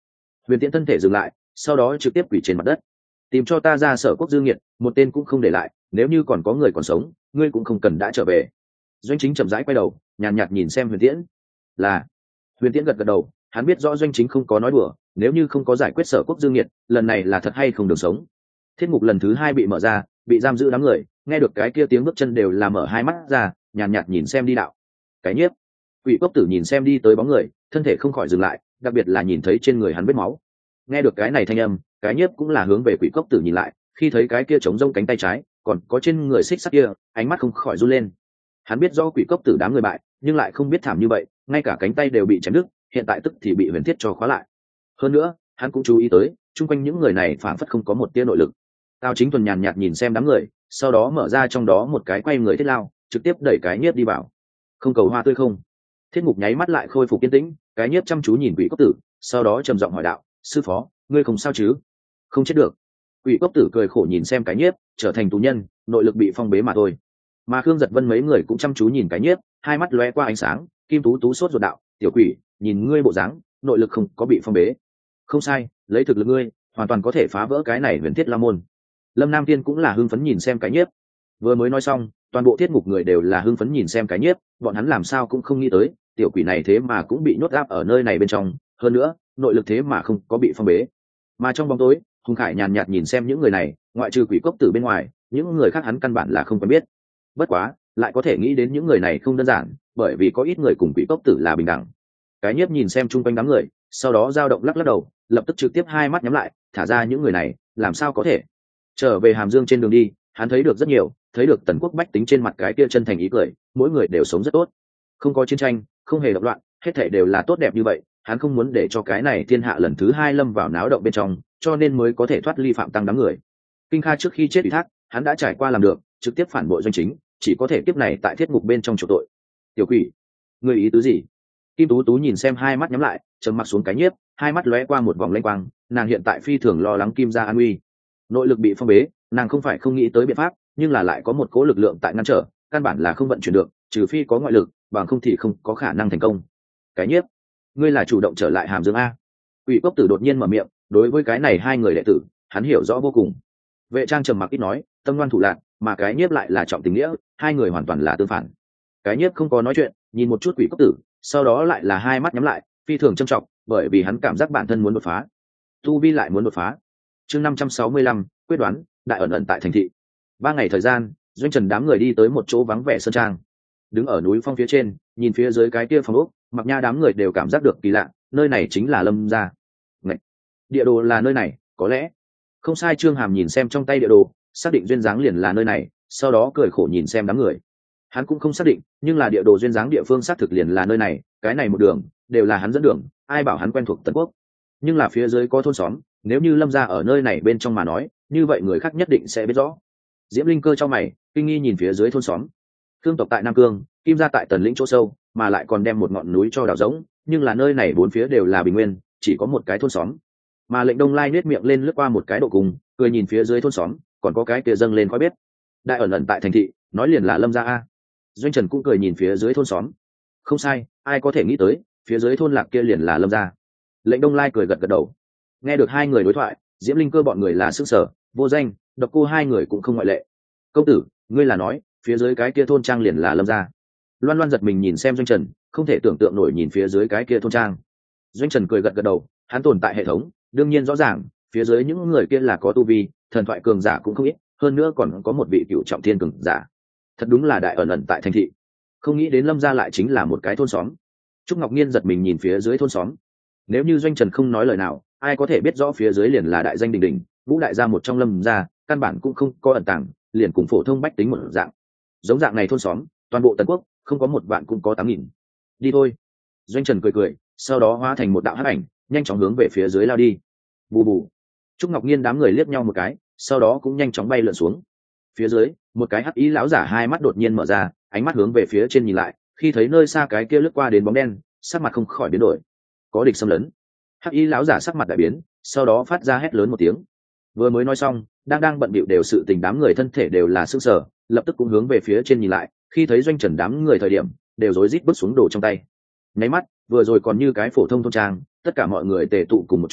Huyền Tiễn thân thể dừng lại, sau đó trực tiếp quỳ trên mặt đất. Tìm cho ta ra Sở Quốc Dương Nghiệt, một tên cũng không để lại, nếu như còn có người còn sống, ngươi cũng không cần đã trở về. Doanh Chính chậm rãi quay đầu, nhàn nhạt nhìn xem Huyền Tiễn. Là. Huyền Tiễn gật gật đầu, hắn biết rõ Doanh Chính không có nói đùa, nếu như không có giải quyết Sở Quốc Dương Nghiệt, lần này là thật hay không được sống. Thiết ngục lần thứ 2 bị mở ra, bị giam giữ đám người, nghe được cái kia tiếng bước chân đều là mở hai mắt ra, nhàn nhạt nhìn xem đi đạo. Cái nhiếp. Quỷ Cốc Tử nhìn xem đi tới bóng người, thân thể không khỏi dừng lại, đặc biệt là nhìn thấy trên người hắn vết máu. Nghe được cái này thanh âm, cái nhiếp cũng là hướng về Quỷ Cốc Tử nhìn lại, khi thấy cái kia trống rông cánh tay trái, còn có trên người xích sắt kia, ánh mắt không khỏi run lên. Hắn biết do Quỷ Cốc Tử đám người bại, nhưng lại không biết thảm như vậy, ngay cả cánh tay đều bị chém đứt, hiện tại tức thì bị Huyền Thiết cho khóa lại. Hơn nữa, hắn cũng chú ý tới, chung quanh những người này phảng phất không có một tia nội lực. Tào Chính Thuần nhàn nhạt nhìn xem đám người, sau đó mở ra trong đó một cái quay người thiết lao, trực tiếp đẩy cái nhiếp đi vào. Không cầu hoa tươi không? Thiết ngục nháy mắt lại khôi phục yên tĩnh, cái nhiếp chăm chú nhìn Quỷ Cốc Tử, sau đó trầm giọng hỏi đạo: sư phó, ngươi không sao chứ? Không chết được. Quỷ Cốc Tử cười khổ nhìn xem cái nhiếp, trở thành tù nhân, nội lực bị phong bế mà thôi. Mà Khương Giật Vân mấy người cũng chăm chú nhìn cái nhiếp, hai mắt lóe qua ánh sáng. Kim Tú Tú sốt ruột đạo: tiểu quỷ, nhìn ngươi bộ dáng, nội lực không có bị phong bế. Không sai, lấy thực lực ngươi, hoàn toàn có thể phá vỡ cái này Huyền Thiết La môn. Lâm Nam Thiên cũng là hưng phấn nhìn xem cái nhiếp. Vừa mới nói xong, toàn bộ thiết ngục người đều là hưng phấn nhìn xem cái nhiếp, bọn hắn làm sao cũng không nghĩ tới, tiểu quỷ này thế mà cũng bị nhốt gáp ở nơi này bên trong, hơn nữa, nội lực thế mà không có bị phong bế. Mà trong bóng tối, Hùng Khải nhàn nhạt nhìn xem những người này, ngoại trừ Quỷ Cốc Tử bên ngoài, những người khác hắn căn bản là không quen biết. Bất quá, lại có thể nghĩ đến những người này không đơn giản, bởi vì có ít người cùng Quỷ Cốc Tử là bình đẳng. Cái nhiếp nhìn xem chung quanh đám người, sau đó dao động lắc lắc đầu, lập tức trực tiếp hai mắt nhắm lại, thả ra những người này, làm sao có thể? Trở về Hàm Dương trên đường đi, hắn thấy được rất nhiều, thấy được Tần Quốc bách tính trên mặt cái kia chân thành ý cười, mỗi người đều sống rất tốt, không có chiến tranh, không hề động loạn, hết thảy đều là tốt đẹp như vậy. Hắn không muốn để cho cái này thiên hạ lần thứ 2 lâm vào náo động bên trong, cho nên mới có thể thoát ly Phạm Tăng đám người. Kinh Kha trước khi chết ủy thác, hắn đã trải qua làm được, trực tiếp phản bội Doanh Chính, chỉ có thể kiếp này tại thiết ngục bên trong chịu tội. Tiểu quỷ, ngươi ý tứ gì? Kim Tú Tú nhìn xem hai mắt nhắm lại, trầm mặc xuống cái nhiếp, hai mắt lóe qua một vòng lanh quang, nàng hiện tại phi thường lo lắng Kim gia an nguy. Nội lực bị phong bế, nàng không phải không nghĩ tới biện pháp, nhưng là lại có một cố lực lượng tại ngăn trở, căn bản là không vận chuyển được, trừ phi có ngoại lực, bằng không thì không có khả năng thành công. Cái nhiếp, ngươi là chủ động trở lại Hàm Dương a? Quỷ Cốc Tử đột nhiên mở miệng, đối với cái này hai người đệ tử, hắn hiểu rõ vô cùng. Vệ Trang trầm mặc ít nói, tâm ngoan thủ lạn, mà cái nhiếp lại là trọng tình nghĩa, hai người hoàn toàn là tương phản. Cái nhiếp không có nói chuyện, nhìn một chút Quỷ Cốc Tử, sau đó lại là hai mắt nhắm lại, phi thường trầm trọng, bởi vì hắn cảm giác bản thân muốn đột phá, tu vi lại muốn đột phá. Chương 565, quyết đoán, đại ẩn ẩn tại thành thị. 3 ngày thời gian, Doanh Trần đám người đi tới một chỗ vắng vẻ sơn trang, đứng ở núi phong phía trên, nhìn phía dưới cái kia phong ốc, Mặc Nha đám người đều cảm giác được kỳ lạ, nơi này chính là Lâm gia. Ngậy, địa đồ là nơi này, có lẽ. Không sai. Trương Hàm nhìn xem trong tay địa đồ, xác định duyên dáng liền là nơi này, sau đó cười khổ nhìn xem đám người. Hắn cũng không xác định, nhưng là địa đồ duyên dáng địa phương xác thực liền là nơi này, cái này một đường đều là hắn dẫn đường, ai bảo hắn quen thuộc Tần Quốc. Nhưng là phía dưới có thôn xóm, nếu như Lâm gia ở nơi này bên trong mà nói, như vậy người khác nhất định sẽ biết rõ. Diễm Linh Cơ cho mày, kinh nghi nhìn phía dưới thôn xóm. Thương tộc tại Nam Cương, Kim gia tại Tần lĩnh chỗ sâu, mà lại còn đem một ngọn núi cho đào rỗng, nhưng là nơi này bốn phía đều là bình nguyên, chỉ có một cái thôn xóm. Mà Lệnh Đông Lai nết miệng lên lướt qua một cái độ cùng, cười nhìn phía dưới thôn xóm, còn có cái kia dâng lên khói bếp. Đại ẩn ẩn tại thành thị, nói liền là Lâm gia a. Doanh Trần cũng cười nhìn phía dưới thôn xóm. Không sai, ai có thể nghĩ tới, phía dưới thôn lạc kia liền là Lâm gia. Lệnh Đông Lai cười gật gật đầu. Nghe được hai người đối thoại, Diễm Linh Cơ bọn người là sức sở, Vô Danh, Độc Cô hai người cũng không ngoại lệ. Công tử, ngươi là nói phía dưới cái kia thôn trang liền là Lâm gia? Loan Loan giật mình nhìn xem Doanh Trần, không thể tưởng tượng nổi nhìn phía dưới cái kia thôn trang. Doanh Trần cười gật gật đầu, hắn tồn tại hệ thống, đương nhiên rõ ràng, phía dưới những người kia là có tu vi, thần thoại cường giả cũng không ít, hơn nữa còn có một vị cựu trọng thiên cường giả. Thật đúng là đại ẩn ẩn tại thành thị. Không nghĩ đến Lâm gia lại chính là một cái thôn xóm. Trúc Ngọc Nhiên giật mình nhìn phía dưới thôn xóm. Nếu như Doanh Trần không nói lời nào, ai có thể biết rõ phía dưới liền là đại danh đình đình, Vũ đại gia một trong Lâm gia, căn bản cũng không có ẩn tàng, liền cùng phổ thông bách tính một dạng. Giống dạng này thôn xóm, toàn bộ Tần Quốc không có 1 vạn cũng có 8.000. Đi thôi. Doanh Trần cười cười, sau đó hóa thành một đạo hắc ảnh, nhanh chóng hướng về phía dưới lao đi. Bù bù. Trúc Ngọc Nhiên đám người liếc nhau một cái, sau đó cũng nhanh chóng bay lượn xuống. Phía dưới, một cái hắc ý lão giả hai mắt đột nhiên mở ra, ánh mắt hướng về phía trên nhìn lại, khi thấy nơi xa cái kia lướt qua đến bóng đen, sắc mặt không khỏi biến đổi. Có địch xâm lấn. Hắc ý lão giả sắc mặt đại biến, sau đó phát ra hét lớn một tiếng. Vừa mới nói xong, đang bận bịu đều sự tình đám người thân thể đều là sững sờ, lập tức cũng hướng về phía trên nhìn lại, khi thấy Doanh Trần đám người thời điểm, đều rối rít bước xuống đồ trong tay. Nháy mắt, vừa rồi còn như cái phổ thông thôn trang, tất cả mọi người tề tụ cùng một chỗ,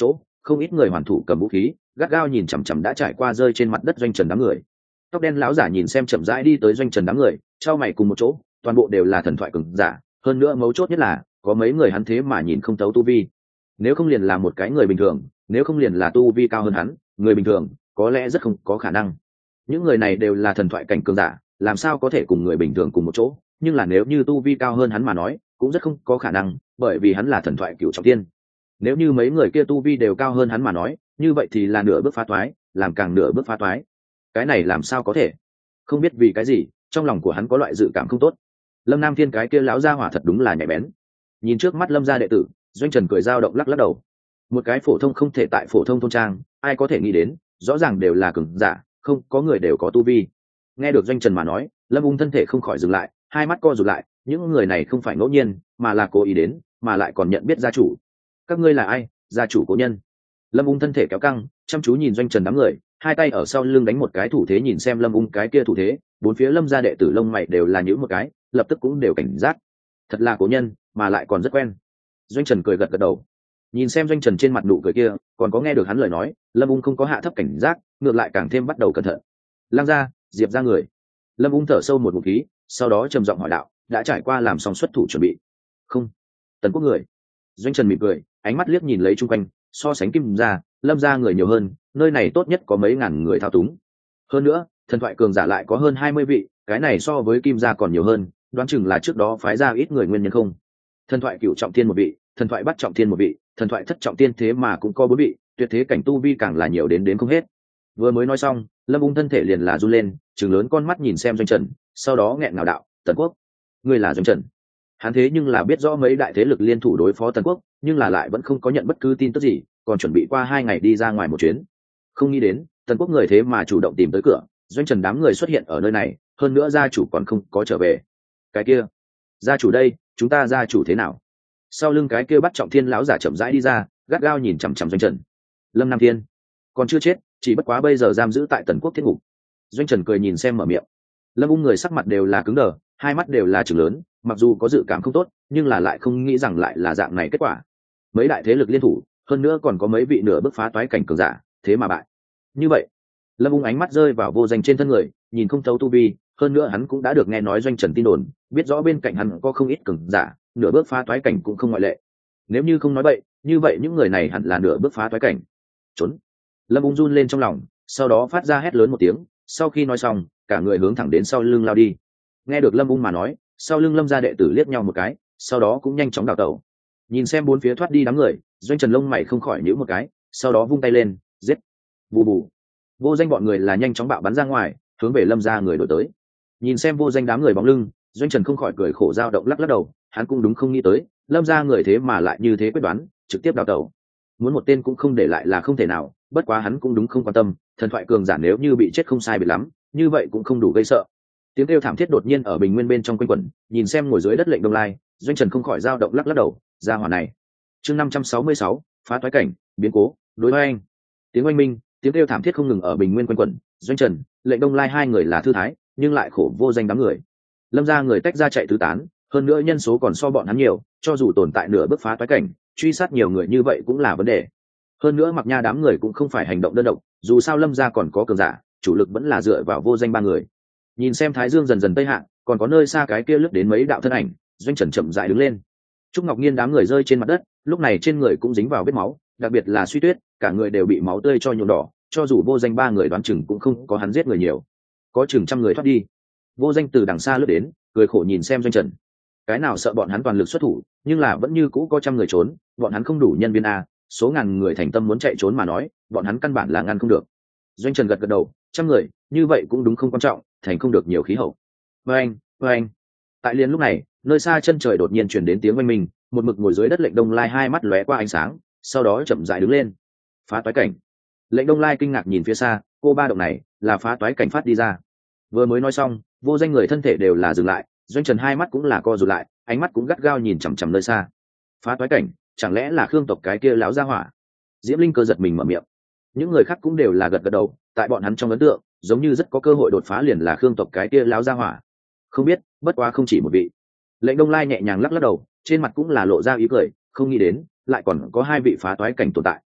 không ít người hoàn thủ cầm vũ khí gắt gao nhìn chằm chằm đã trải qua rơi trên mặt đất doanh trần đám người. Tóc đen lão giả nhìn xem chậm rãi đi tới doanh trần đám người, trao mày cùng một chỗ, toàn bộ đều là thần thoại cường giả, hơn nữa mấu chốt nhất là có mấy người hắn thế mà nhìn không thấu tu vi. Nếu không liền là một cái người bình thường, nếu không liền là tu vi cao hơn hắn, người bình thường có lẽ rất không có khả năng. Những người này đều là thần thoại cảnh cường giả, làm sao có thể cùng người bình thường cùng một chỗ, nhưng là nếu như tu vi cao hơn hắn mà nói cũng rất không có khả năng, bởi vì hắn là thần thoại cửu trọng tiên. Nếu như mấy người kia tu vi đều cao hơn hắn mà nói, như vậy thì là nửa bước phá toái, làm càng nửa bước phá toái. Cái này làm sao có thể? Không biết vì cái gì, trong lòng của hắn có loại dự cảm không tốt. Lâm Nam Thiên cái kia lão gia hỏa thật đúng là nhạy bén. Nhìn trước mắt Lâm gia đệ tử, Doanh Trần cười dao động lắc lắc đầu. Một cái phổ thông không thể tại phổ thông thôn trang, ai có thể nghĩ đến, rõ ràng đều là cường giả, không có người đều có tu vi. Nghe được Doanh Trần mà nói, Lâm Ung thân thể không khỏi dừng lại, hai mắt co rụt lại, những người này không phải ngẫu nhiên, mà là cố ý đến, mà lại còn nhận biết gia chủ. Các ngươi là ai? Gia chủ cố nhân. Lâm Ung thân thể kéo căng, chăm chú nhìn Doanh Trần đám người, hai tay ở sau lưng đánh một cái thủ thế, nhìn xem Lâm Ung cái kia thủ thế, bốn phía Lâm gia đệ tử lông mày đều là nhíu một cái, lập tức cũng đều cảnh giác. Thật là cố nhân, mà lại còn rất quen. Doanh Trần cười gật gật đầu. Nhìn xem Doanh Trần trên mặt nụ cười kia, còn có nghe được hắn lời nói, Lâm Ung không có hạ thấp cảnh giác, ngược lại càng thêm bắt đầu cẩn thận. Lang gia, Diệp gia người. Lâm Ung thở sâu một ngụm khí, sau đó trầm giọng hỏi đạo, đã trải qua làm xong xuất thủ chuẩn bị? Không. Tần Quốc người. Doanh Trần mỉm cười, ánh mắt liếc nhìn lấy chung quanh, so sánh Kim gia, Lâm gia người nhiều hơn, nơi này tốt nhất có mấy ngàn người thao túng. Hơn nữa, thần thoại cường giả lại có hơn 20 vị, cái này so với Kim gia còn nhiều hơn, đoán chừng là trước đó phái ra ít người nguyên nhân không. Thần thoại cửu trọng thiên một vị, thần thoại bắt trọng thiên một vị, thần thoại thất trọng thiên thế mà cũng có 4 vị, tuyệt thế cảnh tu vi càng là nhiều đến không hết. Vừa mới nói xong, Lâm Ung thân thể liền là run lên, trừng lớn con mắt nhìn xem Doanh Trần, sau đó nghẹn ngào đạo, Tần Quốc, ngươi là Doanh Trần. Hắn thế nhưng là biết rõ mấy đại thế lực liên thủ đối phó Tần Quốc, nhưng là lại vẫn không có nhận bất cứ tin tức gì, còn chuẩn bị qua 2 ngày đi ra ngoài một chuyến. Không nghĩ đến, Tần Quốc người thế mà chủ động tìm tới cửa, Doanh Trần đám người xuất hiện ở nơi này, hơn nữa gia chủ còn không có trở về. Cái kia, gia chủ đây, chúng ta gia chủ thế nào? Sau lưng cái kia bắt trọng thiên lão giả chậm rãi đi ra, gắt gao nhìn chằm chằm Doanh Trần. Lâm Nam Thiên còn chưa chết, chỉ bất quá bây giờ giam giữ tại Tần Quốc thiết ngục. Doanh Trần cười nhìn xem mở miệng. Lâm Ung người sắc mặt đều là cứng đờ, hai mắt đều là trừng lớn, mặc dù có dự cảm không tốt, nhưng là lại không nghĩ rằng lại là dạng này kết quả. Mấy đại thế lực liên thủ, hơn nữa còn có mấy vị nửa bước phá toái cảnh cường giả, thế mà bại. Như vậy, Lâm Ung ánh mắt rơi vào Vô Danh trên thân người, nhìn không thấu tu vi, hơn nữa hắn cũng đã được nghe nói Doanh Trần tin đồn, biết rõ bên cạnh hắn có không ít cường giả, nửa bước phá toái cảnh cũng không ngoại lệ. Nếu như không nói bậy, như vậy những người này hẳn là nửa bước phá toái cảnh. Trốn. Lâm Ung run lên trong lòng, sau đó phát ra hét lớn một tiếng, sau khi nói xong, cả người hướng thẳng đến sau lưng lao đi. Nghe được Lâm Ung mà nói, sau lưng Lâm gia đệ tử liếc nhau một cái, sau đó cũng nhanh chóng đào tẩu. Nhìn xem bốn phía thoát đi đám người, Doanh Trần lông mày không khỏi nhíu một cái, sau đó vung tay lên, giết. Bù bù. Vô Danh bọn người là nhanh chóng bạo bắn ra ngoài, hướng về Lâm gia người đuổi tới. Nhìn xem Vô Danh đám người bóng lưng, Doanh Trần không khỏi cười khổ dao động lắc lắc đầu, hắn cũng đúng không nghĩ tới, Lâm gia người thế mà lại như thế quyết đoán, trực tiếp đào tẩu. Muốn một tên cũng không để lại là không thể nào, bất quá hắn cũng đúng không quan tâm, thần thoại cường giả nếu như bị chết không sai biệt lắm, như vậy cũng không đủ gây sợ. Tiếng kêu thảm thiết đột nhiên ở bình nguyên bên trong quanh quẩn, nhìn xem ngồi dưới đất Lệnh Đông Lai, Doanh Trần không khỏi dao động lắc lắc đầu, ra hỏa này. Chương 566, phá toái cảnh, biến cố, đối với anh. Tiếng oanh minh, tiếng kêu thảm thiết không ngừng ở bình nguyên quanh quẩn, Doanh Trần, Lệnh Đông Lai hai người là thư thái, nhưng lại khổ Vô Danh đám người. Lâm gia người tách ra chạy tứ tán, hơn nữa nhân số còn so bọn hắn nhiều, cho dù tồn tại nửa bước phá toái cảnh, truy sát nhiều người như vậy cũng là vấn đề. Hơn nữa Mặc Nha đám người cũng không phải hành động đơn độc, dù sao Lâm gia còn có cường giả, chủ lực vẫn là dựa vào Vô Danh ba người. Nhìn xem Thái Dương dần dần tây hạ, còn có nơi xa cái kia lướt đến mấy đạo thân ảnh, Doanh Trần chậm rãi đứng lên. Trúc Ngọc Nhiên đám người rơi trên mặt đất, lúc này trên người cũng dính vào vết máu, đặc biệt là Suy Tuyết, cả người đều bị máu tươi cho nhuộm đỏ, cho dù Vô Danh ba người đoán chừng cũng không có hắn giết người nhiều, có chừng trăm người thoát đi. Vô Danh từ đằng xa lướt đến, cười khổ nhìn xem Doanh Trần. Cái nào sợ bọn hắn toàn lực xuất thủ, nhưng là vẫn như cũ có trăm người trốn, bọn hắn không đủ nhân viên a, số ngàn người thành tâm muốn chạy trốn mà nói, bọn hắn căn bản là ngăn không được. Doanh Trần gật gật đầu, trăm người, như vậy cũng đúng không quan trọng, thành không được nhiều khí hậu. Vâng. Tại liền lúc này, nơi xa chân trời đột nhiên truyền đến tiếng oanh minh, một mực ngồi dưới đất Lệnh Đông Lai hai mắt lóe qua ánh sáng, sau đó chậm rãi đứng lên. Phá toái cảnh. Lệnh Đông Lai kinh ngạc nhìn phía xa, cô ba động này là phá toái cảnh phát đi ra. Vừa mới nói xong, Vô Danh người thân thể đều là dừng lại, Doanh Trần hai mắt cũng là co rụt lại, ánh mắt cũng gắt gao nhìn chằm chằm nơi xa. Phá toái cảnh, chẳng lẽ là Khương tộc cái kia láo gia hỏa? Diễm Linh Cơ giật mình mở miệng. Những người khác cũng đều là gật gật đầu, tại bọn hắn trong ấn tượng, giống như rất có cơ hội đột phá liền là Khương tộc cái kia láo gia hỏa. Không biết, bất quá không chỉ một vị. Lệnh Đông Lai nhẹ nhàng lắc lắc đầu, trên mặt cũng là lộ ra ý cười, không nghĩ đến lại còn có hai vị phá toái cảnh tồn tại.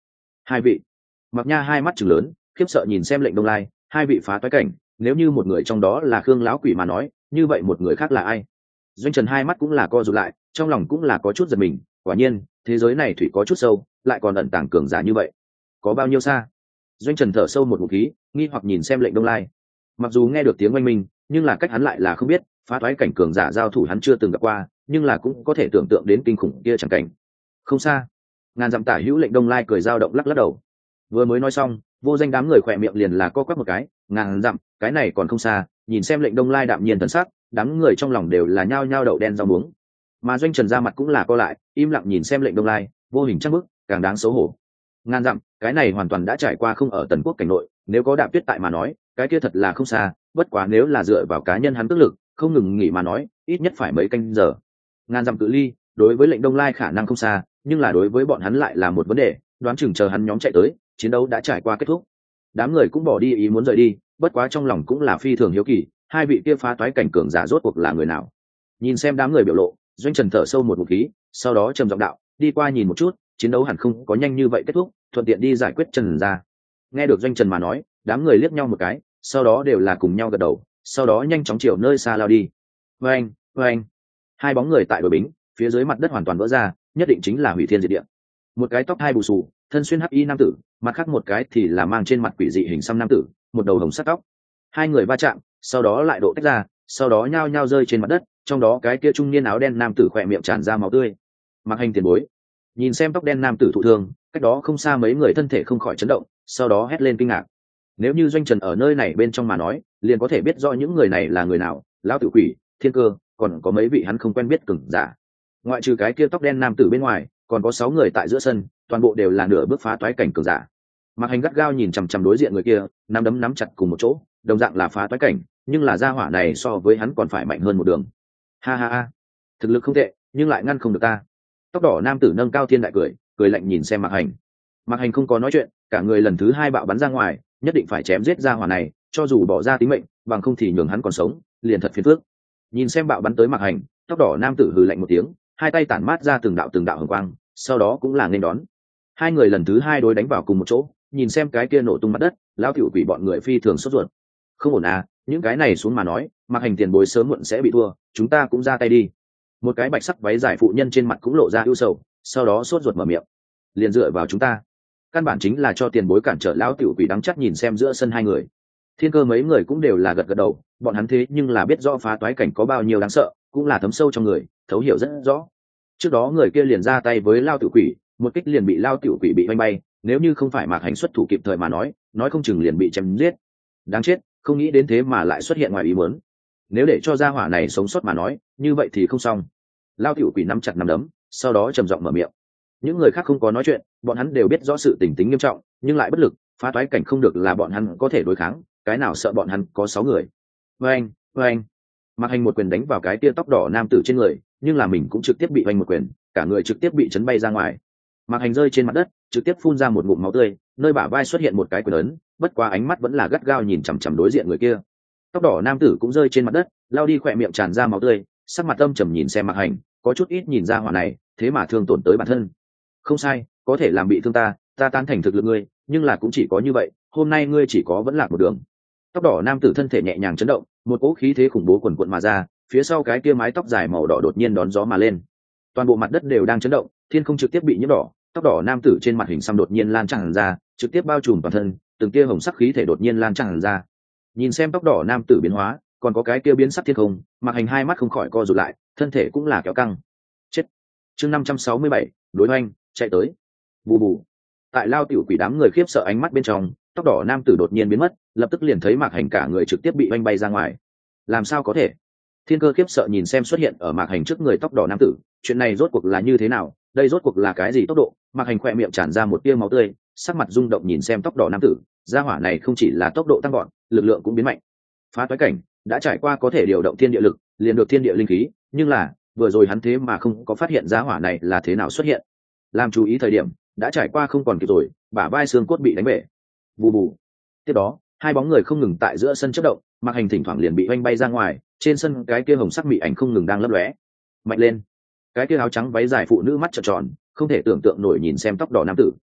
Hai vị. Mặc Nha hai mắt trừng lớn, khiếp sợ nhìn xem Lệnh Đông Lai, hai vị phá toái cảnh, nếu như một người trong đó là Khương lão quỷ mà nói, như vậy một người khác là ai? Doanh Trần hai mắt cũng là co rụt lại, trong lòng cũng là có chút giật mình, quả nhiên, thế giới này thủy có chút sâu, lại còn ẩn tàng cường giả như vậy. Có bao nhiêu xa? Doanh Trần thở sâu một ngụm khí, nghi hoặc nhìn xem Lệnh Đông Lai. Mặc dù nghe được tiếng oanh minh, nhưng là cách hắn lại là không biết, phá toái cảnh cường giả giao thủ hắn chưa từng gặp qua, nhưng là cũng có thể tưởng tượng đến kinh khủng kia chẳng cảnh. Không xa. Ngàn dặm tả hữu Lệnh Đông Lai cười dao động lắc lắc đầu. Vừa mới nói xong, vô danh đám người khỏe miệng liền là co quắp một cái, ngàn dặm, cái này còn không xa, nhìn xem Lệnh Đông Lai đạm nhiên thần sắc, đám người trong lòng đều là nhao nhao đậu đen rau muống. Mà Doanh Trần ra mặt cũng là co lại, im lặng nhìn xem Lệnh Đông Lai, vô hình chắc bức, càng đáng xấu hổ. Ngàn dặm, cái này hoàn toàn đã trải qua không ở Tần Quốc cảnh nội, nếu có Đạp Tuyết tại mà nói, cái kia thật là không xa, bất quá nếu là dựa vào cá nhân hắn tức lực, không ngừng nghỉ mà nói, ít nhất phải mấy canh giờ. Ngàn dặm cự ly, đối với Lệnh Đông Lai khả năng không xa, nhưng là đối với bọn hắn lại là một vấn đề, đoán chừng chờ hắn nhóm chạy tới, chiến đấu đã trải qua kết thúc. Đám người cũng bỏ đi ý muốn rời đi, bất quá trong lòng cũng là phi thường hiếu kỳ, hai vị kia phá toái cảnh cường giả rốt cuộc là người nào. Nhìn xem đám người biểu lộ, Doanh Trần thở sâu một ngụm khí, sau đó trầm giọng đạo, đi qua nhìn một chút, chiến đấu hẳn không có nhanh như vậy kết thúc, thuận tiện đi giải quyết Trần ra. Nghe được Doanh Trần mà nói, đám người liếc nhau một cái, sau đó đều là cùng nhau gật đầu, sau đó nhanh chóng chiều nơi xa lao đi. Vâng, vâng. Hai bóng người tại đội bính, phía dưới mặt đất hoàn toàn vỡ ra, nhất định chính là hủy thiên diệt địa. Một cái tóc hai bù xù, thân xuyên hắc y nam tử, mặt khác một cái thì là mang trên mặt quỷ dị hình xăm nam tử, một đầu hồng sắc tóc. Hai người va chạm, sau đó lại độ tách ra, sau đó nhao nhao rơi trên mặt đất, trong đó cái kia trung niên áo đen nam tử khỏe miệng tràn ra máu tươi. Mặc Hành tiền bối, nhìn xem tóc đen nam tử thụ thương, cách đó không xa mấy người thân thể không khỏi chấn động, sau đó hét lên kinh ngạc. Nếu như Doanh Trần ở nơi này bên trong mà nói, liền có thể biết rõ những người này là người nào, lão tử quỷ, thiên cơ, còn có mấy vị hắn không quen biết cường giả. Ngoại trừ cái kia tóc đen nam tử bên ngoài, còn có 6 người tại giữa sân, toàn bộ đều là nửa bước phá toái cảnh cường giả. Mặc Hành gắt gao nhìn chằm chằm đối diện người kia, nắm đấm nắm chặt cùng một chỗ, đồng dạng là phá toái cảnh, nhưng là gia hỏa này so với hắn còn phải mạnh hơn một đường. Ha ha ha, thực lực không tệ, nhưng lại ngăn không được ta. Tóc đỏ nam tử nâng cao thiên đại cười, cười lạnh nhìn xem Mặc Hành. Mặc Hành không có nói chuyện, cả người lần thứ 2 bạo bắn ra ngoài, nhất định phải chém giết gia hỏa này, cho dù bỏ ra tính mệnh, bằng không thì nhường hắn còn sống, liền thật phiền phức. Nhìn xem bạo bắn tới Mặc Hành, tóc đỏ nam tử hừ lạnh một tiếng, hai tay tản mát ra từng đạo hồng quang, sau đó cũng là nên đón. Hai người lần thứ 2 đối đánh vào cùng một chỗ, nhìn xem cái kia nổ tung mặt đất, lão tiểu quỷ bọn người phi thường sốt ruột. Không ổn à, những cái này xuống mà nói, Mặc Hành tiền bối sớm muộn sẽ bị thua, chúng ta cũng ra tay đi. Một cái bạch sắc váy dài phụ nhân trên mặt cũng lộ ra ưu sầu, sau đó sốt ruột mở miệng. Liền dựa vào chúng ta, căn bản chính là cho tiền bối cản trở lão tiểu quỷ đắng chắc nhìn xem giữa sân hai người. Thiên Cơ mấy người cũng đều là gật gật đầu, bọn hắn thế nhưng là biết rõ phá toái cảnh có bao nhiêu đáng sợ, cũng là thấm sâu trong người, thấu hiểu rất rõ. Trước đó người kia liền ra tay với lao tiểu quỷ, một kích liền bị lao tiểu quỷ bị vanh bay, nếu như không phải Mạc Hành xuất thủ kịp thời mà nói không chừng liền bị chém giết. Đáng chết, không nghĩ đến thế mà lại xuất hiện ngoài ý muốn. Nếu để cho gia hỏa này sống sót mà nói, như vậy thì không xong. Lao tiểu quỷ nắm chặt nắm đấm, sau đó trầm giọng mở miệng. Những người khác không có nói chuyện, bọn hắn đều biết rõ sự tình tính nghiêm trọng, nhưng lại bất lực, phá toái cảnh không được là bọn hắn có thể đối kháng, cái nào sợ bọn hắn có 6 người. Oeng, oeng. Mạc Hành một quyền đánh vào cái tia tóc đỏ nam tử trên người, nhưng là mình cũng trực tiếp bị oanh một quyền, cả người trực tiếp bị chấn bay ra ngoài. Mạc Hành rơi trên mặt đất, trực tiếp phun ra một ngụm máu tươi, nơi bả vai xuất hiện một cái quyền ấn, bất quá ánh mắt vẫn là gắt gao nhìn chằm chằm đối diện người kia. Tóc đỏ nam tử cũng rơi trên mặt đất, lao đi khỏe miệng tràn ra máu tươi, sắc mặt âm trầm nhìn xem Mạc Hành, có chút ít nhìn ra hỏa này, thế mà thương tổn tới bản thân. Không sai, có thể làm bị thương ta tán thành thực lực ngươi, nhưng là cũng chỉ có như vậy, hôm nay ngươi chỉ có vẫn lạc một đường. Tóc đỏ nam tử thân thể nhẹ nhàng chấn động, một cỗ khí thế khủng bố quần quận mà ra, phía sau cái kia mái tóc dài màu đỏ đột nhiên đón gió mà lên. Toàn bộ mặt đất đều đang chấn động, thiên không trực tiếp bị nhiễm đỏ, tóc đỏ nam tử trên mặt hình xăm đột nhiên lan tràn ra, trực tiếp bao trùm toàn thân, từng kia hồng sắc khí thể đột nhiên lan tràn ra. Nhìn xem tóc đỏ nam tử biến hóa, còn có cái kia biến sắc thiên không, Mạc Hành hai mắt không khỏi co rụt lại, thân thể cũng là kéo căng. Chết. Chương 567, đối hoành, chạy tới. Bù bù. Tại lao tiểu quỷ đám người khiếp sợ ánh mắt bên trong, tóc đỏ nam tử đột nhiên biến mất, lập tức liền thấy Mạc Hành cả người trực tiếp bị oanh bay ra ngoài. Làm sao có thể? Thiên Cơ khiếp sợ nhìn xem xuất hiện ở Mạc Hành trước người tóc đỏ nam tử, chuyện này rốt cuộc là như thế nào? Đây rốt cuộc là cái gì tốc độ? Mạc Hành khỏe miệng tràn ra một tia máu tươi, sắc mặt rung động nhìn xem tóc đỏ nam tử, gia hỏa này không chỉ là tốc độ tăng gọn, lực lượng cũng biến mạnh. Phá toái cảnh đã trải qua có thể điều động thiên địa lực, liền được thiên địa linh khí, nhưng là vừa rồi hắn thế mà không có phát hiện gia hỏa này là thế nào xuất hiện. Làm chú ý thời điểm, đã trải qua không còn kịp rồi, bả vai xương cốt bị đánh bể. Bù bù. Tiếp đó, hai bóng người không ngừng tại giữa sân chớp động, Mạc Hành thỉnh thoảng liền bị oanh bay ra ngoài, trên sân cái kia hồng sắc mị ảnh không ngừng đang lấp lóe. Mạnh lên. Cái kia áo trắng váy dài phụ nữ mắt trợn tròn, không thể tưởng tượng nổi nhìn xem tóc đỏ nam tử.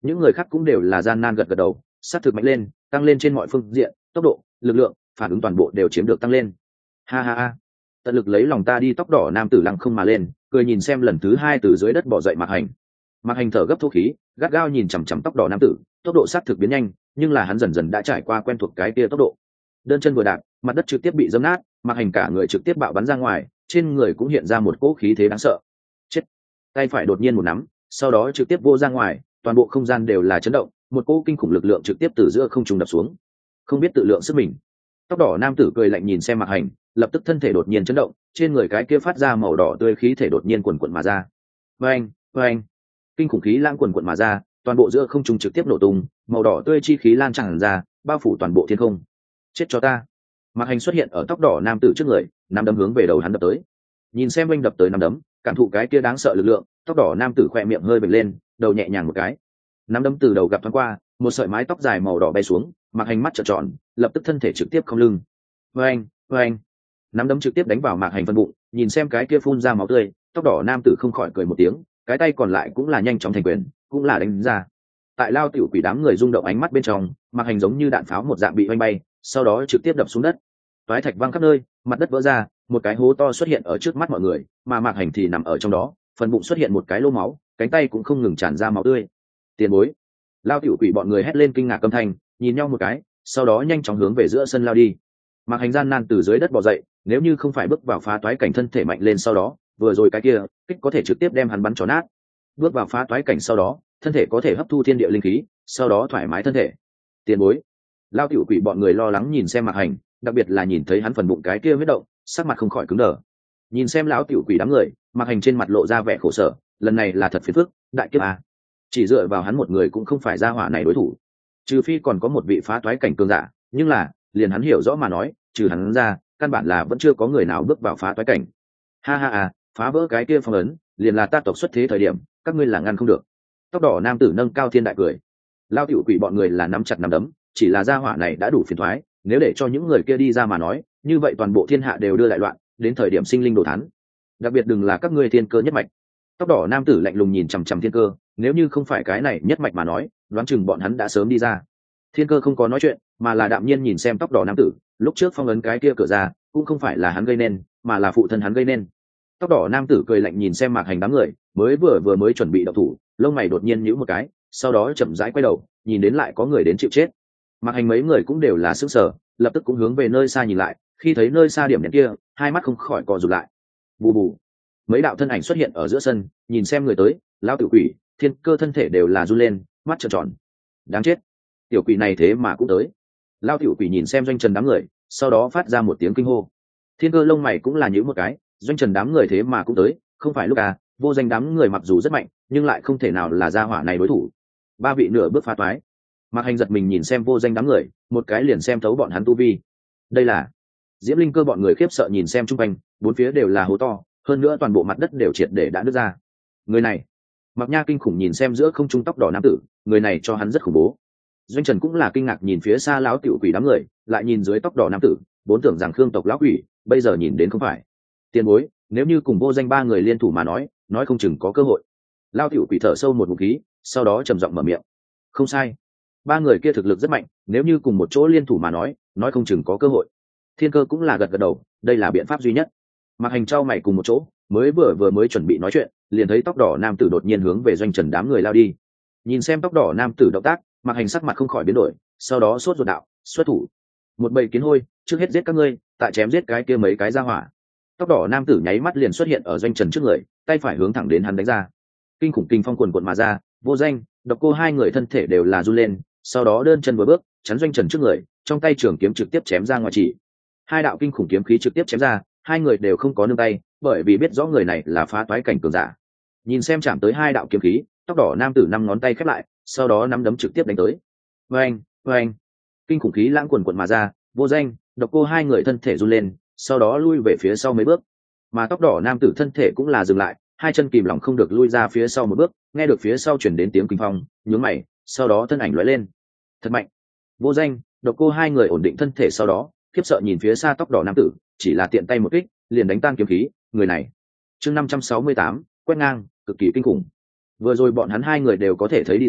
những người khác cũng đều là gian nan gật gật đầu, sát thực mạnh lên, tăng lên trên mọi phương diện, tốc độ, lực lượng, phản ứng toàn bộ đều chiếm được tăng lên. Ha ha ha, tận lực lấy lòng ta đi. Tóc đỏ nam tử lăng không mà lên, cười nhìn xem lần thứ hai từ dưới đất bỏ dậy Mạc Hành. Mạc Hành thở gấp thô khí, gắt gao nhìn chằm chằm tóc đỏ nam tử, tốc độ sát thực biến nhanh, nhưng là hắn dần dần đã trải qua quen thuộc cái kia tốc độ. Đơn chân vừa đạp, mặt đất trực tiếp bị dẫm nát, Mạc Hành cả người trực tiếp bạo bắn ra ngoài, trên người cũng hiện ra một cỗ khí thế đáng sợ. Chết! Tay phải đột nhiên một nắm, sau đó trực tiếp vô ra ngoài, toàn bộ không gian đều là chấn động, một cỗ kinh khủng lực lượng trực tiếp từ giữa không trung đập xuống. Không biết tự lượng sức mình. Tóc đỏ nam tử cười lạnh nhìn xem Mạc Hành, lập tức thân thể đột nhiên chấn động, trên người cái kia phát ra màu đỏ tươi khí thể đột nhiên quần quần mà ra. Oeng, oeng, kinh khủng khí lãng quần quần mà ra, toàn bộ giữa không trung trực tiếp nổ tung, màu đỏ tươi chi khí lan tràn ra, bao phủ toàn bộ thiên không. Chết cho ta! Mạc Hành xuất hiện ở tóc đỏ nam tử trước người, nắm đấm hướng về đầu hắn đập tới. Nhìn xem oanh đập tới nắm đấm, cảm thụ cái kia đáng sợ lực lượng, tóc đỏ nam tử khỏe miệng hơi bật lên, đầu nhẹ nhàng một cái. Nắm đấm từ đầu gặp thoáng qua, một sợi mái tóc dài màu đỏ bay xuống, Mạc Hành mắt trợn tròn, lập tức thân thể trực tiếp không lưng. Oeng, oeng, nắm đấm trực tiếp đánh vào Mạc Hành phân bụng, nhìn xem cái kia phun ra máu tươi, tóc đỏ nam tử không khỏi cười một tiếng, cái tay còn lại cũng là nhanh chóng thành quyền, cũng là đánh ra. Tại lao tiểu quỷ đám người rung động ánh mắt bên trong, Mạc Hành giống như đạn pháo một dạng bị oanh bay, sau đó trực tiếp đập xuống đất. Toái thạch văng khắp nơi, mặt đất vỡ ra, một cái hố to xuất hiện ở trước mắt mọi người, mà Mạc Hành thì nằm ở trong đó, phần bụng xuất hiện một cái lỗ máu, cánh tay cũng không ngừng tràn ra máu tươi. Tiền bối! Lao tiểu quỷ bọn người hét lên kinh ngạc âm thanh, nhìn nhau một cái, sau đó nhanh chóng hướng về giữa sân lao đi. Mạc Hành gian nan từ dưới đất bò dậy, nếu như không phải bước vào phá toái cảnh thân thể mạnh lên sau đó, vừa rồi cái kia kích có thể trực tiếp đem hắn bắn cho nát. Bước vào phá toái cảnh sau đó, thân thể có thể hấp thu thiên địa linh khí, sau đó thoải mái thân thể. Tiền bối! Lao tiểu quỷ bọn người lo lắng nhìn xem Mạc Hành, đặc biệt là nhìn thấy hắn phần bụng cái kia huyết động, sắc mặt không khỏi cứng đờ. Nhìn xem lão tiểu quỷ đám người, Mạc Hành trên mặt lộ ra vẻ khổ sở, lần này là thật phiền phức, đại kiếp à. Chỉ dựa vào hắn một người cũng không phải gia hỏa này đối thủ, trừ phi còn có một vị phá toái cảnh cường giả, nhưng là liền hắn hiểu rõ mà nói, trừ hắn ra căn bản là vẫn chưa có người nào bước vào phá toái cảnh. Ha ha à, phá vỡ cái kia phong ấn liền là ta tộc xuất thế thời điểm, các ngươi là ngăn không được. Tóc đỏ nam tử nâng cao thiên đại cười. Lao tiểu quỷ bọn người là nắm chặt nắm đấm, chỉ là gia hỏa này đã đủ phiền toái, nếu để cho những người kia đi ra mà nói, như vậy toàn bộ thiên hạ đều đưa lại loạn, đến thời điểm sinh linh đồ thán. Đặc biệt đừng là các ngươi thiên cơ nhất mạch. Tóc đỏ nam tử lạnh lùng nhìn chằm chằm thiên cơ, nếu như không phải cái này nhất mạch mà nói, đoán chừng bọn hắn đã sớm đi ra. Thiên cơ không có nói chuyện, mà là đạm nhiên nhìn xem tóc đỏ nam tử, lúc trước phong ấn cái kia cửa ra, cũng không phải là hắn gây nên, mà là phụ thân hắn gây nên. Tóc đỏ nam tử cười lạnh nhìn xem Mạc Hành đám người, vừa mới chuẩn bị động thủ, lông mày đột nhiên nhíu một cái, sau đó chậm rãi quay đầu, nhìn đến lại có người đến chịu chết. Mạc Hành mấy người cũng đều là sững sờ, lập tức cũng hướng về nơi xa nhìn lại, khi thấy nơi xa điểm đèn kia, hai mắt không khỏi co rụt lại. Bù bù, mấy đạo thân ảnh xuất hiện ở giữa sân, nhìn xem người tới, lão tiểu quỷ, thiên cơ thân thể đều là run lên, mắt trợn tròn. Đáng chết, tiểu quỷ này thế mà cũng tới. Lão tiểu quỷ nhìn xem doanh trần đám người, sau đó phát ra một tiếng kinh hô. Thiên cơ lông mày cũng là nhíu một cái, doanh trần đám người thế mà cũng tới, không phải lúc à, vô danh đám người mặc dù rất mạnh, nhưng lại không thể nào là gia hỏa này đối thủ. Ba vị nửa bước phá toái. Mạc Hành giật mình nhìn xem vô danh đám người, một cái liền xem thấu bọn hắn tu vi. Đây là Diễm Linh Cơ bọn người khiếp sợ nhìn xem chung quanh, bốn phía đều là hố to, hơn nữa toàn bộ mặt đất đều triệt để đã nứt ra. Người này, Mạc Nha kinh khủng nhìn xem giữa không trung tóc đỏ nam tử, người này cho hắn rất khủng bố. Doanh Trần cũng là kinh ngạc nhìn phía xa lão tiểu quỷ đám người, lại nhìn dưới tóc đỏ nam tử, vốn tưởng rằng Khương tộc lão quỷ, bây giờ nhìn đến không phải. Tiền bối, nếu như cùng vô danh ba người liên thủ mà nói không chừng có cơ hội. Lão tiểu quỷ thở sâu một ngụm khí, sau đó trầm giọng mở miệng. Không sai, ba người kia thực lực rất mạnh, nếu như cùng một chỗ liên thủ mà nói không chừng có cơ hội. Thiên cơ cũng là gật gật đầu, đây là biện pháp duy nhất. Mạc Hành trao mày cùng một chỗ, vừa mới chuẩn bị nói chuyện, liền thấy tóc đỏ nam tử đột nhiên hướng về Doanh Trần đám người lao đi. Nhìn xem tóc đỏ nam tử động tác, Mạc Hành sắc mặt không khỏi biến đổi, sau đó sốt ruột đạo, xuất thủ. Một bầy kiến hôi, trước hết giết các ngươi, tại chém giết cái kia mấy cái ra hỏa. Tóc đỏ nam tử nháy mắt liền xuất hiện ở Doanh Trần trước người, tay phải hướng thẳng đến hắn đánh ra. Kinh khủng kinh phong quần quần mà ra, vô danh, độc cô hai người thân thể đều là run lên, sau đó đơn chân vừa bước, chắn Doanh Trần trước người, trong tay trường kiếm trực tiếp chém ra ngoài chỉ. Hai đạo kinh khủng kiếm khí trực tiếp chém ra, hai người đều không có nương tay, bởi vì biết rõ người này là phá toái cảnh cường giả. Nhìn xem chạm tới hai đạo kiếm khí, tóc đỏ nam tử năm ngón tay khép lại, sau đó nắm đấm trực tiếp đánh tới. Oeng, oeng, kinh khủng khí lãng quần quần mà ra, vô danh, độc cô hai người thân thể run lên, sau đó lui về phía sau mấy bước. Mà tóc đỏ nam tử thân thể cũng là dừng lại, hai chân kìm lòng không được lui ra phía sau một bước, nghe được phía sau chuyển đến tiếng kinh phong, nhướng mày, sau đó thân ảnh lóe lên. Thật mạnh. Vô danh, độc cô hai người ổn định thân thể sau đó, khiếp sợ nhìn phía xa tóc đỏ nam tử, chỉ là tiện tay một kích, liền đánh tan kiếm khí, người này. Chương 568, quét ngang, cực kỳ kinh khủng. Vừa rồi bọn hắn hai người đều có thể thấy đi ra,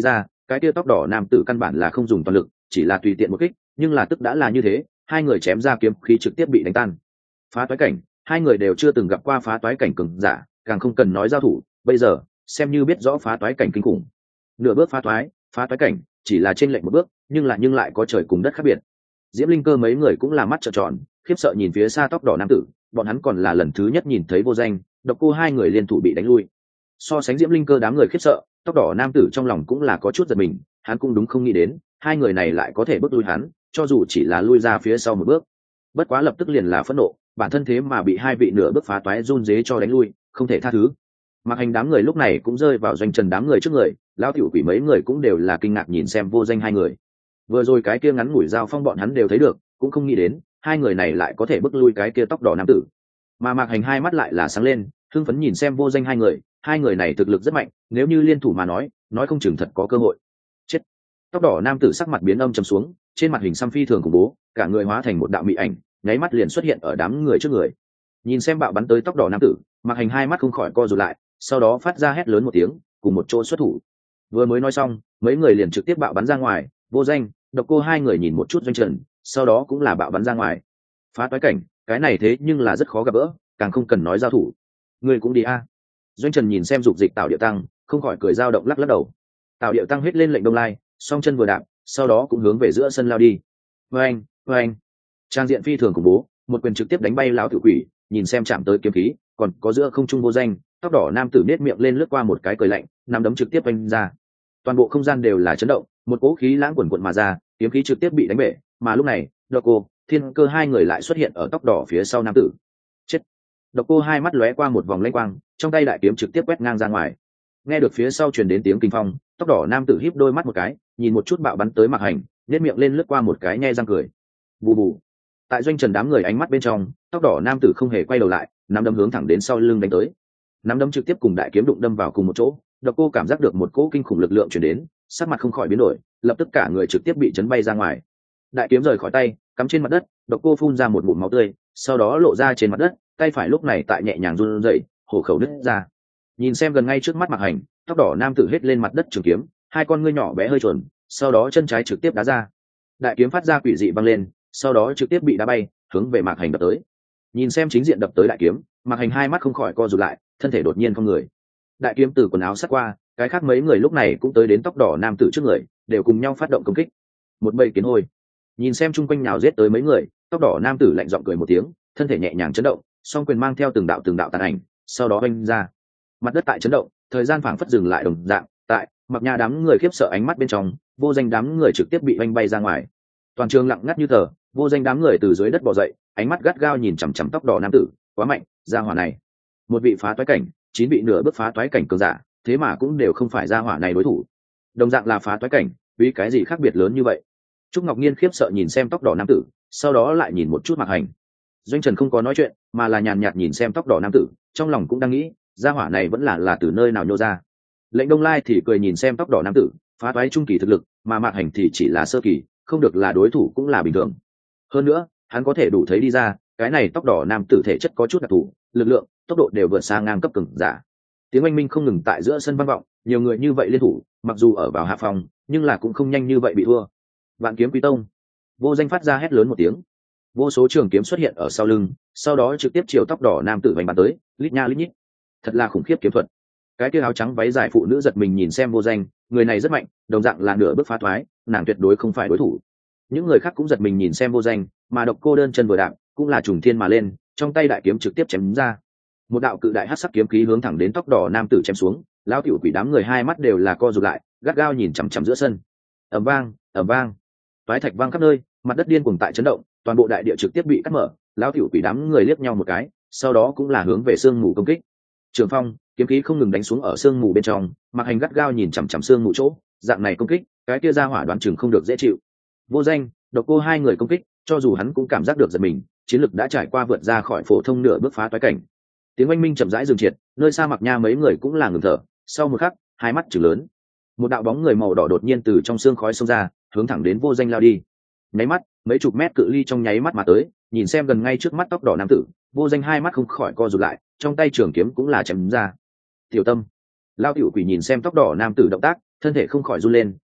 cái kia tóc đỏ nam tử căn bản là không dùng toàn lực, chỉ là tùy tiện một kích, nhưng là tức đã là như thế, hai người chém ra kiếm khí trực tiếp bị đánh tan. Phá toái cảnh, hai người đều chưa từng gặp qua phá toái cảnh cường giả, càng không cần nói giao thủ, bây giờ xem như biết rõ phá toái cảnh kinh khủng. Nửa bước phá toái cảnh chỉ là trên lệnh một bước, nhưng lại có trời cùng đất khác biệt. Diễm Linh Cơ mấy người cũng là mắt trợn tròn, khiếp sợ nhìn phía xa tóc đỏ nam tử, bọn hắn còn là lần thứ nhất nhìn thấy Vô Danh, Độc Cô hai người liên thủ bị đánh lui. So sánh Diễm Linh Cơ đám người khiếp sợ, tóc đỏ nam tử trong lòng cũng là có chút giật mình, hắn cũng đúng không nghĩ đến hai người này lại có thể bước lui hắn, cho dù chỉ là lui ra phía sau một bước. Bất quá lập tức liền là phẫn nộ, bản thân thế mà bị hai vị nửa bước phá toái run rế cho đánh lui, không thể tha thứ. Mặc Hành đám người lúc này cũng rơi vào Doanh Trần đám người trước người, lão tiểu quỷ mấy người cũng đều là kinh ngạc nhìn xem Vô Danh hai người. Vừa rồi cái kia ngắn ngủi giao phong bọn hắn đều thấy được, cũng không nghĩ đến hai người này lại có thể bước lui cái kia tóc đỏ nam tử. Mà Mạc Hành hai mắt lại là sáng lên, hưng phấn nhìn xem Vô Danh hai người này thực lực rất mạnh, nếu như liên thủ mà nói không chừng thật có cơ hội. Chết. Tóc đỏ nam tử sắc mặt biến âm trầm xuống, trên mặt hình xăm phi thường khủng bố, cả người hóa thành một đạo mị ảnh, nháy mắt liền xuất hiện ở đám người trước người. Nhìn xem bạo bắn tới tóc đỏ nam tử, Mạc Hành hai mắt không khỏi co rụt lại, sau đó phát ra hét lớn một tiếng, cùng một chỗ xuất thủ. Vừa mới nói xong, mấy người liền trực tiếp bạo bắn ra ngoài, Vô Danh, Độc Cô hai người nhìn một chút Doanh Trần, sau đó cũng là bạo bắn ra ngoài. Phá toái cảnh, cái này thế nhưng là rất khó gặp gỡ, càng không cần nói giao thủ. Người cũng đi a. Doanh Trần nhìn xem dục dịch Tào Điệu Tăng, không khỏi cười dao động lắc lắc đầu. Tào Điệu Tăng hết lên lệnh đông lai, song chân vừa đạp, sau đó cũng hướng về giữa sân lao đi. Vâng. Trang diện phi thường khủng bố, một quyền trực tiếp đánh bay lão tử quỷ, nhìn xem chạm tới kiếm khí, còn có giữa không trung Vô Danh, tóc đỏ nam tử nết miệng lên lướt qua một cái cười lạnh, nắm đấm trực tiếp vung ra. Toàn bộ không gian đều là chấn động, một cỗ khí lãng quần quần mà ra, kiếm khí trực tiếp bị đánh bể, mà lúc này, Độc Cô, Thiên Cơ hai người lại xuất hiện ở tóc đỏ phía sau nam tử. Chết. Độc Cô hai mắt lóe qua một vòng lanh quang, trong tay đại kiếm trực tiếp quét ngang ra ngoài. Nghe được phía sau truyền đến tiếng kinh phong, tóc đỏ nam tử híp đôi mắt một cái, nhìn một chút bạo bắn tới Mạc Hành, nét miệng lên lướt qua một cái nhe răng cười. Bù bù. Tại Doanh Trần đám người ánh mắt bên trong, tóc đỏ nam tử không hề quay đầu lại, nắm đấm hướng thẳng đến sau lưng đánh tới. Nắm đấm trực tiếp cùng đại kiếm đụng đâm vào cùng một chỗ, Độc Cô cảm giác được một cỗ kinh khủng lực lượng truyền đến, sắc mặt không khỏi biến đổi, lập tức cả người trực tiếp bị chấn bay ra ngoài. Đại kiếm rời khỏi tay, cắm trên mặt đất, Độc Cô phun ra một ngụm máu tươi, sau đó lộ ra trên mặt đất, tay phải lúc này tại nhẹ nhàng run rẩy, hổ khẩu nứt ra. Nhìn xem gần ngay trước mắt Mạc Hành, tóc đỏ nam tử hết lên mặt đất trường kiếm, hai con ngươi nhỏ bé hơi chuẩn, sau đó chân trái trực tiếp đá ra. Đại kiếm phát ra quỷ dị văng lên, sau đó trực tiếp bị đá bay, hướng về Mạc Hành đập tới. Nhìn xem chính diện đập tới đại kiếm, Mạc Hành hai mắt không khỏi co rụt lại, thân thể đột nhiên cong người. Đại kiếm từ quần áo sát qua, cái khác mấy người lúc này cũng tới đến tóc đỏ nam tử trước người, đều cùng nhau phát động công kích. Một bầy kiến hôi. Nhìn xem chung quanh nhào giết tới mấy người, tóc đỏ nam tử lạnh giọng cười một tiếng, thân thể nhẹ nhàng chấn động, song quyền mang theo từng đạo tàn ảnh, sau đó vung ra. Mặt đất tại chấn động, thời gian phảng phất dừng lại đồng dạng, tại Mặc Nha đám người khiếp sợ ánh mắt bên trong, Vô Danh đám người trực tiếp bị vung bay ra ngoài. Toàn trường lặng ngắt như tờ, Vô Danh đám người từ dưới đất bò dậy, ánh mắt gắt gao nhìn chằm chằm tóc đỏ nam tử, quá mạnh, gia hỏa này. Một vị phá toái cảnh, 9 vị nửa bước phá toái cảnh cường giả, thế mà cũng đều không phải gia hỏa này đối thủ. Đồng dạng là phá toái cảnh, vì cái gì khác biệt lớn như vậy? Trúc Ngọc Nhiên khiếp sợ nhìn xem tóc đỏ nam tử, sau đó lại nhìn một chút Mạc Hành. Doanh Trần không có nói chuyện, mà là nhàn nhạt nhìn xem tóc đỏ nam tử, trong lòng cũng đang nghĩ, gia hỏa này vẫn là từ nơi nào nhô ra. Lệnh Đông Lai thì cười nhìn xem tóc đỏ nam tử, phá toái trung kỳ thực lực, mà Mạc Hành thì chỉ là sơ kỳ, không được là đối thủ cũng là bình thường. Hơn nữa, hắn có thể đủ thấy đi ra, cái này tóc đỏ nam tử thể chất có chút đặc thù, lực lượng, tốc độ đều vượt xa ngang cấp cường giả. Tiếng oanh minh không ngừng tại giữa sân vang vọng, nhiều người như vậy liên thủ, mặc dù ở vào hạ phòng, nhưng là cũng không nhanh như vậy bị thua. Vạn Kiếm Quý Tông. Vô Danh phát ra hét lớn một tiếng, vô số trường kiếm xuất hiện ở sau lưng, sau đó trực tiếp chiều tóc đỏ nam tử vành bắn tới, lít nha lít nhít. Thật là khủng khiếp kiếm thuật. Cái kia áo trắng váy dài phụ nữ giật mình nhìn xem Vô Danh, người này rất mạnh, đồng dạng là nửa bước phá thoái, nàng tuyệt đối không phải đối thủ. Những người khác cũng giật mình nhìn xem Vô Danh, mà Độc Cô đơn chân vừa đạp, cũng là trùng thiên mà lên, trong tay đại kiếm trực tiếp chém ra. Một đạo cự đại hắc sắc kiếm khí hướng thẳng đến tóc đỏ nam tử chém xuống, lão tiểu quỷ đám người hai mắt đều là co rụt lại, gắt gao nhìn chằm chằm giữa sân. Ầm vang, toái thạch vang khắp nơi, mặt đất điên cuồng tại chấn động, toàn bộ đại địa trực tiếp bị cắt mở, lão tiểu quỷ đám người liếc nhau một cái, sau đó cũng là hướng về sương mù công kích. Trường phong, kiếm khí không ngừng đánh xuống ở sương mù bên trong, Mạc Hành gắt gao nhìn chằm chằm sương mù chỗ, dạng này công kích, cái kia ra hỏa đoán chừng không được dễ chịu. Vô Danh, Độc Cô hai người công kích, cho dù hắn cũng cảm giác được giật mình, chiến lực đã trải qua vượt ra khỏi phổ thông nửa bước phá toái cảnh. Tiếng oanh minh chậm rãi dừng triệt, nơi xa Mặc Nha mấy người cũng là ngừng thở, sau một khắc, hai mắt trừng lớn. Một đạo bóng người màu đỏ đột nhiên từ trong xương khói xông ra, hướng thẳng đến Vô Danh lao đi. Nháy mắt, mấy chục mét cự ly trong nháy mắt mà tới, nhìn xem gần ngay trước mắt tóc đỏ nam tử, Vô Danh hai mắt không khỏi co rụt lại, trong tay trường kiếm cũng là chém ra. Tiểu Tâm, lao tiểu quỷ nhìn xem tóc đỏ nam tử động tác, thân thể không khỏi run lên,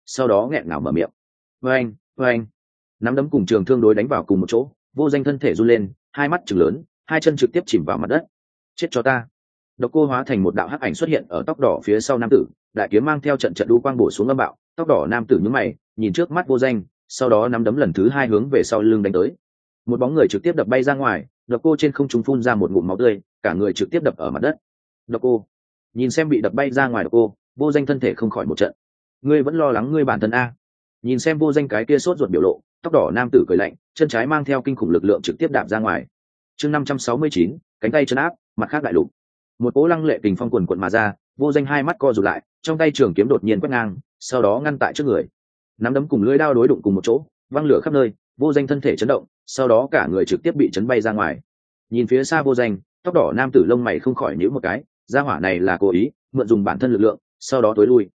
sau đó nghẹn ngào mở miệng. Vê anh, nắm đấm cùng trường thương đối đánh vào cùng một chỗ, vô danh thân thể run lên, hai mắt trừng lớn, hai chân trực tiếp chìm vào mặt đất. Chết cho ta. Độc Cô hóa thành một đạo hắc ảnh xuất hiện ở tóc đỏ phía sau nam tử, đại kiếm mang theo trận trận đu quang bổ xuống âm bạo. Tóc đỏ nam tử nhướng mày, nhìn trước mắt vô danh, sau đó nắm đấm lần thứ hai hướng về sau lưng đánh tới. Một bóng người trực tiếp đập bay ra ngoài, Độc Cô trên không trung phun ra một ngụm máu tươi, cả người trực tiếp đập ở mặt đất. Độc Cô nhìn xem bị đập bay ra ngoài Độc Cô, vô danh thân thể không khỏi một trận. Ngươi vẫn lo lắng ngươi bản thân a? Nhìn xem vô danh cái kia sốt ruột biểu lộ, tóc đỏ nam tử cười lạnh, chân trái mang theo kinh khủng lực lượng trực tiếp đạp ra ngoài. Chương 569, cánh tay chân áp, mặt khác đại lục. Một cỗ lăng lệ kình phong quần quần mà ra, vô danh hai mắt co rụt lại, trong tay trường kiếm đột nhiên quét ngang, sau đó ngăn tại trước người. Nắm đấm cùng lưỡi đao đối đụng cùng một chỗ, văng lửa khắp nơi, vô danh thân thể chấn động, sau đó cả người trực tiếp bị chấn bay ra ngoài. Nhìn phía xa vô danh, tóc đỏ nam tử lông mày không khỏi nhíu một cái, gia hỏa này là cố ý mượn dùng bản thân lực lượng, sau đó tối lui.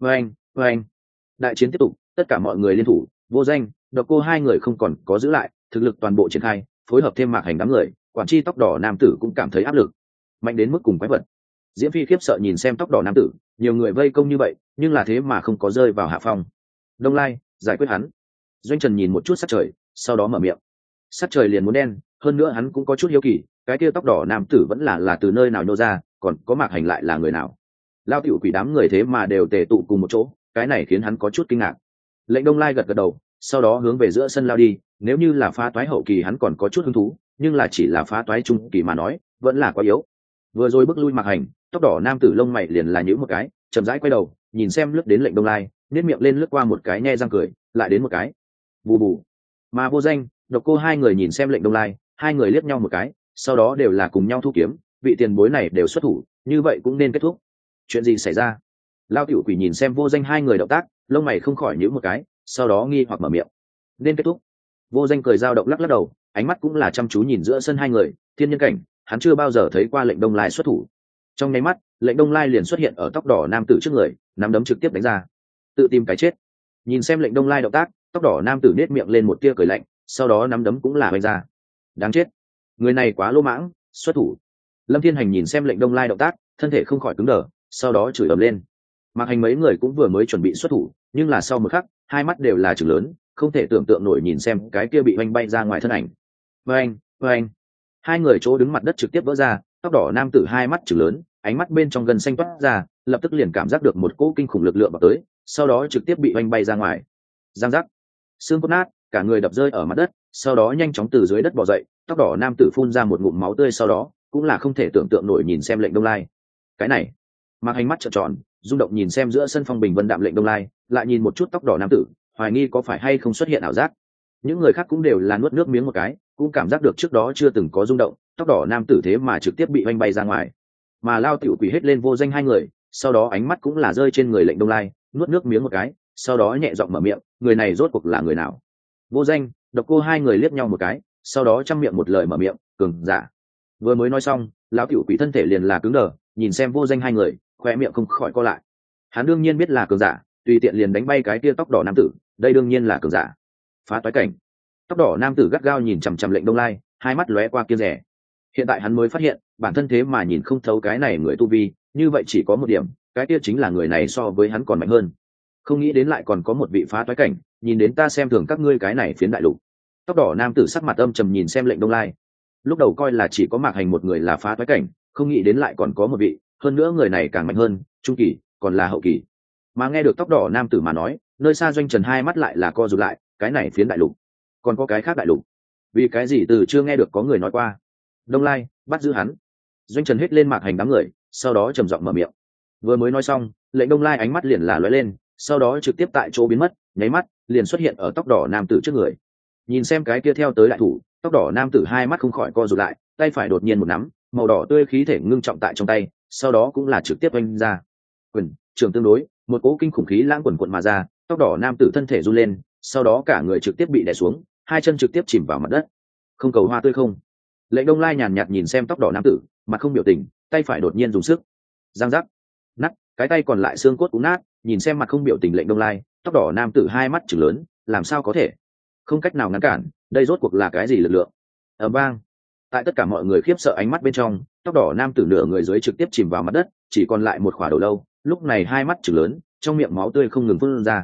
Vâng, đại chiến tiếp tục, tất cả mọi người liên thủ, vô danh, Độc Cô hai người không còn có giữ lại, thực lực toàn bộ triển khai, phối hợp thêm mạc hành đám người, quản chi tóc đỏ nam tử cũng cảm thấy áp lực, mạnh đến mức cùng quái vật. Diễm Phi khiếp sợ nhìn xem tóc đỏ nam tử, nhiều người vây công như vậy, nhưng là thế mà không có rơi vào hạ phong. Đông Lai, giải quyết hắn. Doanh Trần nhìn một chút sát trời, sau đó mở miệng. Sát trời liền muốn đen, hơn nữa hắn cũng có chút hiếu kỳ, cái kia tóc đỏ nam tử vẫn là từ nơi nào nhô ra, còn có mạc hành lại là người nào? Lao tiểu quỷ đám người thế mà đều tề tụ cùng một chỗ, cái này khiến hắn có chút kinh ngạc. Lệnh Đông Lai gật gật đầu, sau đó hướng về giữa sân lao đi. Nếu như là phá toái hậu kỳ hắn còn có chút hứng thú, nhưng là chỉ là phá toái trung kỳ mà nói, vẫn là quá yếu. Vừa rồi bước lui mạc hành, tóc đỏ nam tử lông mày liền là nhíu một cái, chậm rãi quay đầu, nhìn xem lướt đến Lệnh Đông Lai, nhếch miệng lên lướt qua một cái nhe răng cười, lại đến một cái. Bù bù. Mà vô danh, Độc Cô hai người nhìn xem Lệnh Đông Lai, hai người liếc nhau một cái, sau đó đều là cùng nhau thu kiếm, vị tiền bối này đều xuất thủ, như vậy cũng nên kết thúc. Chuyện gì xảy ra? Lao tiểu quỷ nhìn xem vô danh hai người động tác, lông mày không khỏi nhíu một cái, sau đó nghi hoặc mở miệng. Nên kết thúc. Vô danh cười dao động lắc lắc đầu, ánh mắt cũng là chăm chú nhìn giữa sân hai người, thiên nhân cảnh, hắn chưa bao giờ thấy qua Lệnh Đông Lai xuất thủ. Trong nháy mắt, Lệnh Đông Lai liền xuất hiện ở tóc đỏ nam tử trước người, nắm đấm trực tiếp đánh ra. Tự tìm cái chết. Nhìn xem Lệnh Đông Lai động tác, tóc đỏ nam tử nết miệng lên một tia cười lạnh, sau đó nắm đấm cũng là vung ra. Đáng chết, người này quá lỗ mãng, xuất thủ. Lâm Thiên Hành nhìn xem Lệnh Đông Lai động tác, thân thể không khỏi cứng đờ, sau đó chửi ầm lên. Mạc Hành mấy người cũng vừa mới chuẩn bị xuất thủ, nhưng là sau một khắc, hai mắt đều là trừng lớn, không thể tưởng tượng nổi nhìn xem cái kia bị oanh bay ra ngoài thân ảnh. Vâng, hai người chỗ đứng mặt đất trực tiếp vỡ ra, tóc đỏ nam tử hai mắt trừng lớn, ánh mắt bên trong gần xanh toát ra, lập tức liền cảm giác được một cỗ kinh khủng lực lượng vào tới, sau đó trực tiếp bị oanh bay ra ngoài. Giang giác, xương cốt nát, cả người đập rơi ở mặt đất, sau đó nhanh chóng từ dưới đất bò dậy, tóc đỏ nam tử phun ra một ngụm máu tươi, sau đó cũng là không thể tưởng tượng nổi nhìn xem Lệnh Đông Lai. Cái này, Mạc Hành mắt trợn tròn, rung động nhìn xem giữa sân phong bình vân đạm Lệnh Đông Lai, lại nhìn một chút tóc đỏ nam tử, hoài nghi có phải hay không xuất hiện ảo giác. Những người khác cũng đều là nuốt nước miếng một cái, cũng cảm giác được trước đó chưa từng có rung động, tóc đỏ nam tử thế mà trực tiếp bị oanh bay ra ngoài. Mà Lao tiểu quỷ hết lên vô danh hai người, sau đó ánh mắt cũng là rơi trên người Lệnh Đông Lai, nuốt nước miếng một cái, sau đó nhẹ giọng mở miệng, người này rốt cuộc là người nào? Vô danh, Độc Cô hai người liếc nhau một cái, sau đó trăm miệng một lời mở miệng, cường giả. Vừa mới nói xong, lão tiểu quỷ thân thể liền là cứng đờ, nhìn xem vô danh hai người, khoe miệng không khỏi co lại. Hắn đương nhiên biết là cường giả, tùy tiện liền đánh bay cái tia tóc đỏ nam tử, đây đương nhiên là cường giả. Phá toái cảnh. Tóc đỏ nam tử gắt gao nhìn chằm chằm Lệnh Đông Lai, hai mắt lóe qua kia rẻ. Hiện tại hắn mới phát hiện, bản thân thế mà nhìn không thấu cái này người tu vi, như vậy chỉ có một điểm, cái kia chính là người này so với hắn còn mạnh hơn. Không nghĩ đến lại còn có một vị phá toái cảnh, nhìn đến ta xem thường các ngươi cái này phiến đại lục. Tóc đỏ nam tử sắc mặt âm trầm nhìn xem Lệnh Đông Lai. Lúc đầu coi là chỉ có Mạc Hành một người là phá toái cảnh, không nghĩ đến lại còn có một vị, hơn nữa người này càng mạnh hơn, trung kỳ, còn là hậu kỳ. Mà nghe được tóc đỏ nam tử mà nói, nơi xa Doanh Trần hai mắt lại là co rụt lại, cái này phiến đại lục, còn có cái khác đại lục, vì cái gì từ chưa nghe được có người nói qua. Đông Lai, bắt giữ hắn. Doanh Trần hết lên Mạc Hành đám người, sau đó trầm giọng mở miệng. Vừa mới nói xong, Lệnh Đông Lai ánh mắt liền là lóe lên, sau đó trực tiếp tại chỗ biến mất, nháy mắt liền xuất hiện ở tóc đỏ nam tử trước người. Nhìn xem cái kia theo tới đại thủ, tóc đỏ nam tử hai mắt không khỏi co rụt lại, tay phải đột nhiên một nắm, màu đỏ tươi khí thể ngưng trọng tại trong tay, sau đó cũng là trực tiếp oanh ra. Quyền, trường tương đối, một cỗ kinh khủng khí lãng quần quận mà ra, tóc đỏ nam tử thân thể run lên, sau đó cả người trực tiếp bị đè xuống, hai chân trực tiếp chìm vào mặt đất. Không cầu hoa tươi không. Lệnh Đông Lai nhàn nhạt nhìn xem tóc đỏ nam tử, mặt không biểu tình, tay phải đột nhiên dùng sức. Giang giác, nát, cái tay còn lại xương cốt cũng nát, nhìn xem mặt không biểu tình Lệnh Đông Lai, tóc đỏ nam tử hai mắt trừng lớn, làm sao có thể? Không cách nào ngăn cản, đây rốt cuộc là cái gì lực lượng? Ầm vang. Tại tất cả mọi người khiếp sợ ánh mắt bên trong, tóc đỏ nam tử nửa người dưới trực tiếp chìm vào mặt đất, chỉ còn lại một khỏa đầu lâu, lúc này hai mắt trừng lớn, trong miệng máu tươi không ngừng phun ra.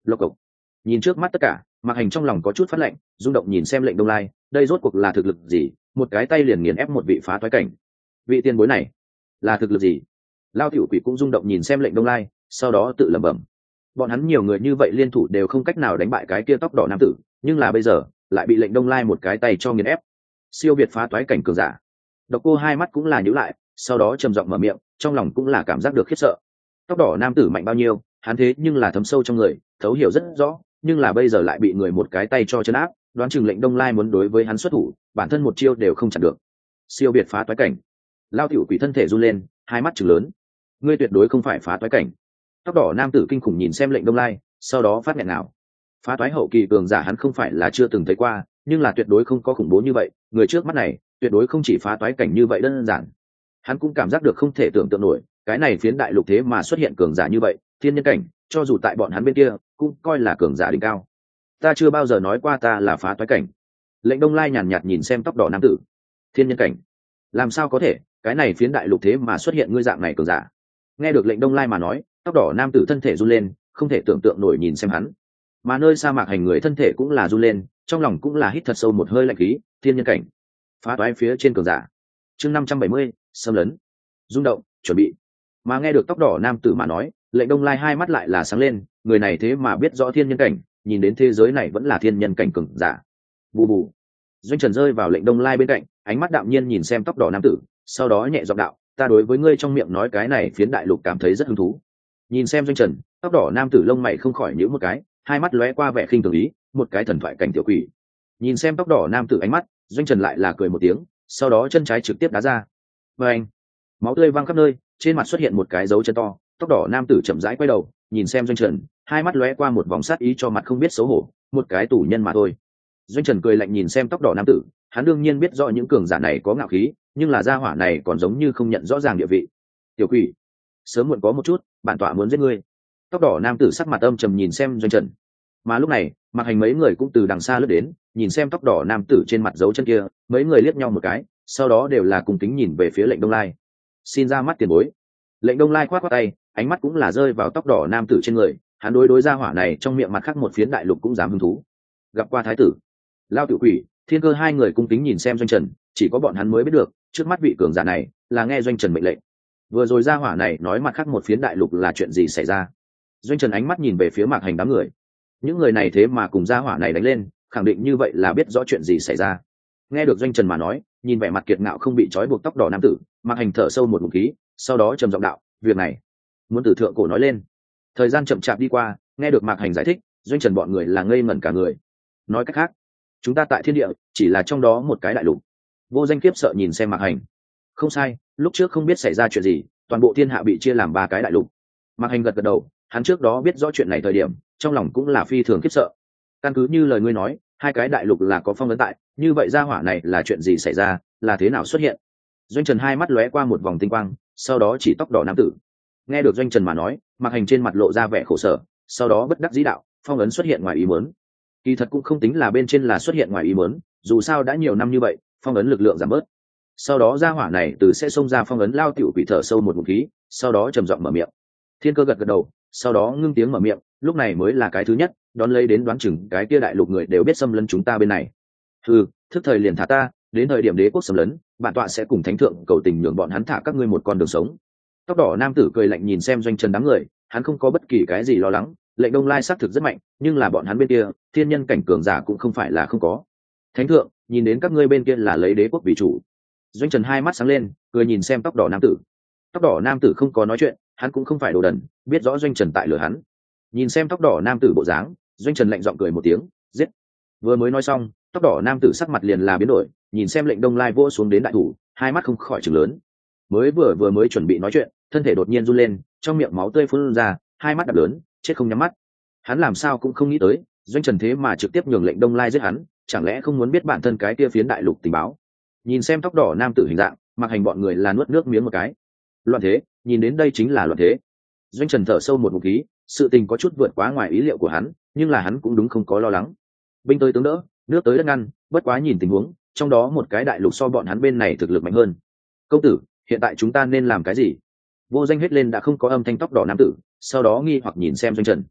Lộc cộc. Nhìn trước mắt tất cả, Mạc Hành trong lòng có chút phát lạnh, rung động nhìn xem Lệnh Đông Lai, đây rốt cuộc là thực lực gì, một cái tay liền nghiền ép một vị phá toái cảnh. Vị tiền bối này là thực lực gì? Lao tiểu quỷ cũng rung động nhìn xem Lệnh Đông Lai, sau đó tự lẩm bẩm. Bọn hắn nhiều người như vậy liên thủ đều không cách nào đánh bại cái kia tóc đỏ nam tử, nhưng là bây giờ lại bị Lệnh Đông Lai một cái tay cho nghiền ép. Siêu việt phá toái cảnh cường giả. Độc Cô hai mắt cũng là nhíu lại, sau đó trầm giọng mở miệng, trong lòng cũng là cảm giác được khiếp sợ. Tóc đỏ nam tử mạnh bao nhiêu, hắn thế nhưng là thấm sâu trong người, thấu hiểu rất rõ, nhưng là bây giờ lại bị người một cái tay cho chân áp, đoán chừng Lệnh Đông Lai muốn đối với hắn xuất thủ, bản thân một chiêu đều không chặn được. Siêu biệt phá toái cảnh. Lao tiểu quỷ thân thể run lên, hai mắt trừng lớn. Ngươi tuyệt đối không phải phá toái cảnh. Tóc đỏ nam tử kinh khủng nhìn xem Lệnh Đông Lai, sau đó phát nghẹn nào. Phá toái hậu kỳ cường giả hắn không phải là chưa từng thấy qua, nhưng là tuyệt đối không có khủng bố như vậy, người trước mắt này tuyệt đối không chỉ phá toái cảnh như vậy đơn giản. Hắn cũng cảm giác được không thể tưởng tượng nổi, cái này phiến đại lục thế mà xuất hiện cường giả như vậy, thiên nhân cảnh, cho dù tại bọn hắn bên kia cũng coi là cường giả đỉnh cao. Ta chưa bao giờ nói qua ta là phá toái cảnh. Lệnh Đông Lai nhàn nhạt nhìn xem tóc đỏ nam tử. Thiên nhân cảnh? Làm sao có thể, cái này phiến đại lục thế mà xuất hiện ngươi dạng này cường giả? Nghe được Lệnh Đông Lai mà nói, tóc đỏ nam tử thân thể run lên, không thể tưởng tượng nổi nhìn xem hắn. Mà nơi sa mạc hành người thân thể cũng là run lên, trong lòng cũng là hít thật sâu một hơi lạnh khí, thiên nhân cảnh, phá toái phía trên cường giả. Chương 570, xâm lấn. Rung động, chuẩn bị. Mà nghe được tóc đỏ nam tử mà nói, Lệnh Đông Lai hai mắt lại là sáng lên, người này thế mà biết rõ thiên nhân cảnh, nhìn đến thế giới này vẫn là thiên nhân cảnh cường giả. Bù bù. Doanh Trần rơi vào Lệnh Đông Lai bên cạnh, ánh mắt đạm nhiên nhìn xem tóc đỏ nam tử, sau đó nhẹ giọng đạo, ta đối với ngươi trong miệng nói cái này phiến đại lục cảm thấy rất hứng thú. Nhìn xem Doanh Trần, tóc đỏ nam tử lông mày không khỏi nhíu một cái, hai mắt lóe qua vẻ khinh thường ý, một cái thần thoại cảnh tiểu quỷ. Nhìn xem tóc đỏ nam tử ánh mắt, Doanh Trần lại là cười một tiếng, sau đó chân trái trực tiếp đá ra. Và anh, máu tươi văng khắp nơi, trên mặt xuất hiện một cái dấu chân to. Tóc đỏ nam tử chậm rãi quay đầu, nhìn xem Doanh Trần, hai mắt lóe qua một vòng sát ý cho mặt không biết xấu hổ, một cái tù nhân mà thôi. Doanh Trần cười lạnh nhìn xem tóc đỏ nam tử, hắn đương nhiên biết rõ những cường giả này có ngạo khí, nhưng là gia hỏa này còn giống như không nhận rõ ràng địa vị. Tiểu quỷ, sớm muộn có một chút, bản tọa muốn giết ngươi. Tóc đỏ nam tử sắc mặt âm trầm nhìn xem Doanh Trần. Mà lúc này, Mạc Hành mấy người cũng từ đằng xa lướt đến, nhìn xem tóc đỏ nam tử trên mặt dấu chân kia, mấy người liếc nhau một cái, sau đó đều là cùng kính nhìn về phía Lệnh Đông Lai. Xin ra mắt tiền bối. Lệnh Đông Lai khoát khoát tay, ánh mắt cũng là rơi vào tóc đỏ nam tử trên người, hắn đối gia hỏa này trong miệng mặt khác một phiến đại lục cũng dám hứng thú. Gặp qua thái tử. Lao tiểu quỷ, Thiên Cơ hai người cung kính nhìn xem Doanh Trần, chỉ có bọn hắn mới biết được, trước mắt vị cường giả này là nghe Doanh Trần mệnh lệnh. Vừa rồi gia hỏa này nói mặt khác một phiến đại lục là chuyện gì xảy ra? Doanh Trần ánh mắt nhìn về phía Mạc Hành đám người. Những người này thế mà cùng gia hỏa này đánh lên, khẳng định như vậy là biết rõ chuyện gì xảy ra. Nghe được Doanh Trần mà nói, nhìn vẻ mặt kiệt ngạo không bị trói buộc tóc đỏ nam tử, Mạc Hành thở sâu một ngụm khí, sau đó trầm giọng đạo, việc này muốn từ thượng cổ nói lên. Thời gian chậm chạp đi qua, nghe được Mạc Hành giải thích, Doanh Trần bọn người là ngây ngẩn cả người. Nói cách khác, chúng ta tại thiên địa chỉ là trong đó một cái đại lục. Vô Danh kiếp sợ nhìn xem Mạc Hành. Không sai, lúc trước không biết xảy ra chuyện gì, toàn bộ thiên hạ bị chia làm 3 cái đại lục. Mạc Hành gật gật đầu, hắn trước đó biết rõ chuyện này thời điểm, trong lòng cũng là phi thường khiếp sợ. Căn cứ như lời ngươi nói, 2 cái đại lục là có phong ấn tại, như vậy gia hỏa này là chuyện gì xảy ra, là thế nào xuất hiện? Doanh Trần hai mắt lóe qua một vòng tinh quang, sau đó chỉ tóc đỏ nam tử. Nghe được Doanh Trần mà nói, Mạc Hành trên mặt lộ ra vẻ khổ sở, sau đó bất đắc dĩ đạo, phong ấn xuất hiện ngoài ý muốn. Kỳ thật cũng không tính là bên trên là xuất hiện ngoài ý muốn, dù sao đã nhiều năm như vậy, phong ấn lực lượng giảm bớt. Sau đó gia hỏa này từ sẽ xông ra phong ấn lao tiểu quỷ thở sâu một ngụm khí, sau đó trầm giọng mở miệng. Thiên Cơ gật gật đầu, sau đó ngưng tiếng mở miệng, lúc này mới là cái thứ nhất, đón lấy đến đoán chừng cái kia đại lục người đều biết xâm lấn chúng ta bên này. Thức thời liền thả ta, đến thời điểm đế quốc xâm lấn, bản tọa sẽ cùng thánh thượng cầu tình nhường bọn hắn thả các ngươi một con đường sống. Tóc đỏ nam tử cười lạnh nhìn xem Doanh Trần đám người, hắn không có bất kỳ cái gì lo lắng, Lệnh Đông Lai xác thực rất mạnh, nhưng là bọn hắn bên kia, thiên nhân cảnh cường giả cũng không phải là không có. Thánh thượng, nhìn đến các ngươi bên kia là lấy đế quốc vì chủ. Doanh Trần hai mắt sáng lên, cười nhìn xem tóc đỏ nam tử. Tóc đỏ nam tử không có nói chuyện, hắn cũng không phải đồ đần, biết rõ Doanh Trần tại lừa hắn. Nhìn xem tóc đỏ nam tử bộ dáng, Doanh Trần lạnh giọng cười một tiếng, giết. Vừa mới nói xong, tóc đỏ nam tử sắc mặt liền là biến đổi, nhìn xem Lệnh Đông Lai vỗ xuống đến đại thủ, hai mắt không khỏi trừng lớn. Vừa mới chuẩn bị nói chuyện, thân thể đột nhiên run lên, trong miệng máu tươi phun ra, hai mắt đập lớn, chết không nhắm mắt. Hắn làm sao cũng không nghĩ tới, Doanh Trần thế mà trực tiếp nhường Lệnh Đông Lai giết hắn, chẳng lẽ không muốn biết bản thân cái kia phiến đại lục tình báo? Nhìn xem tóc đỏ nam tử hình dạng, Mạc Hành bọn người là nuốt nước miếng một cái. Loạn thế, nhìn đến đây chính là loạn thế. Doanh Trần thở sâu một ngụm khí, sự tình có chút vượt quá ngoài ý liệu của hắn, nhưng là hắn cũng đúng không có lo lắng. Binh tới tướng đỡ, nước tới đất ngăn, bất quá nhìn tình huống, trong đó một cái đại lục so bọn hắn bên này thực lực mạnh hơn. Công tử, hiện tại chúng ta nên làm cái gì? Vô Danh hết lên đã không có âm thanh tóc đỏ nam tử, sau đó nghi hoặc nhìn xem Doanh Trần.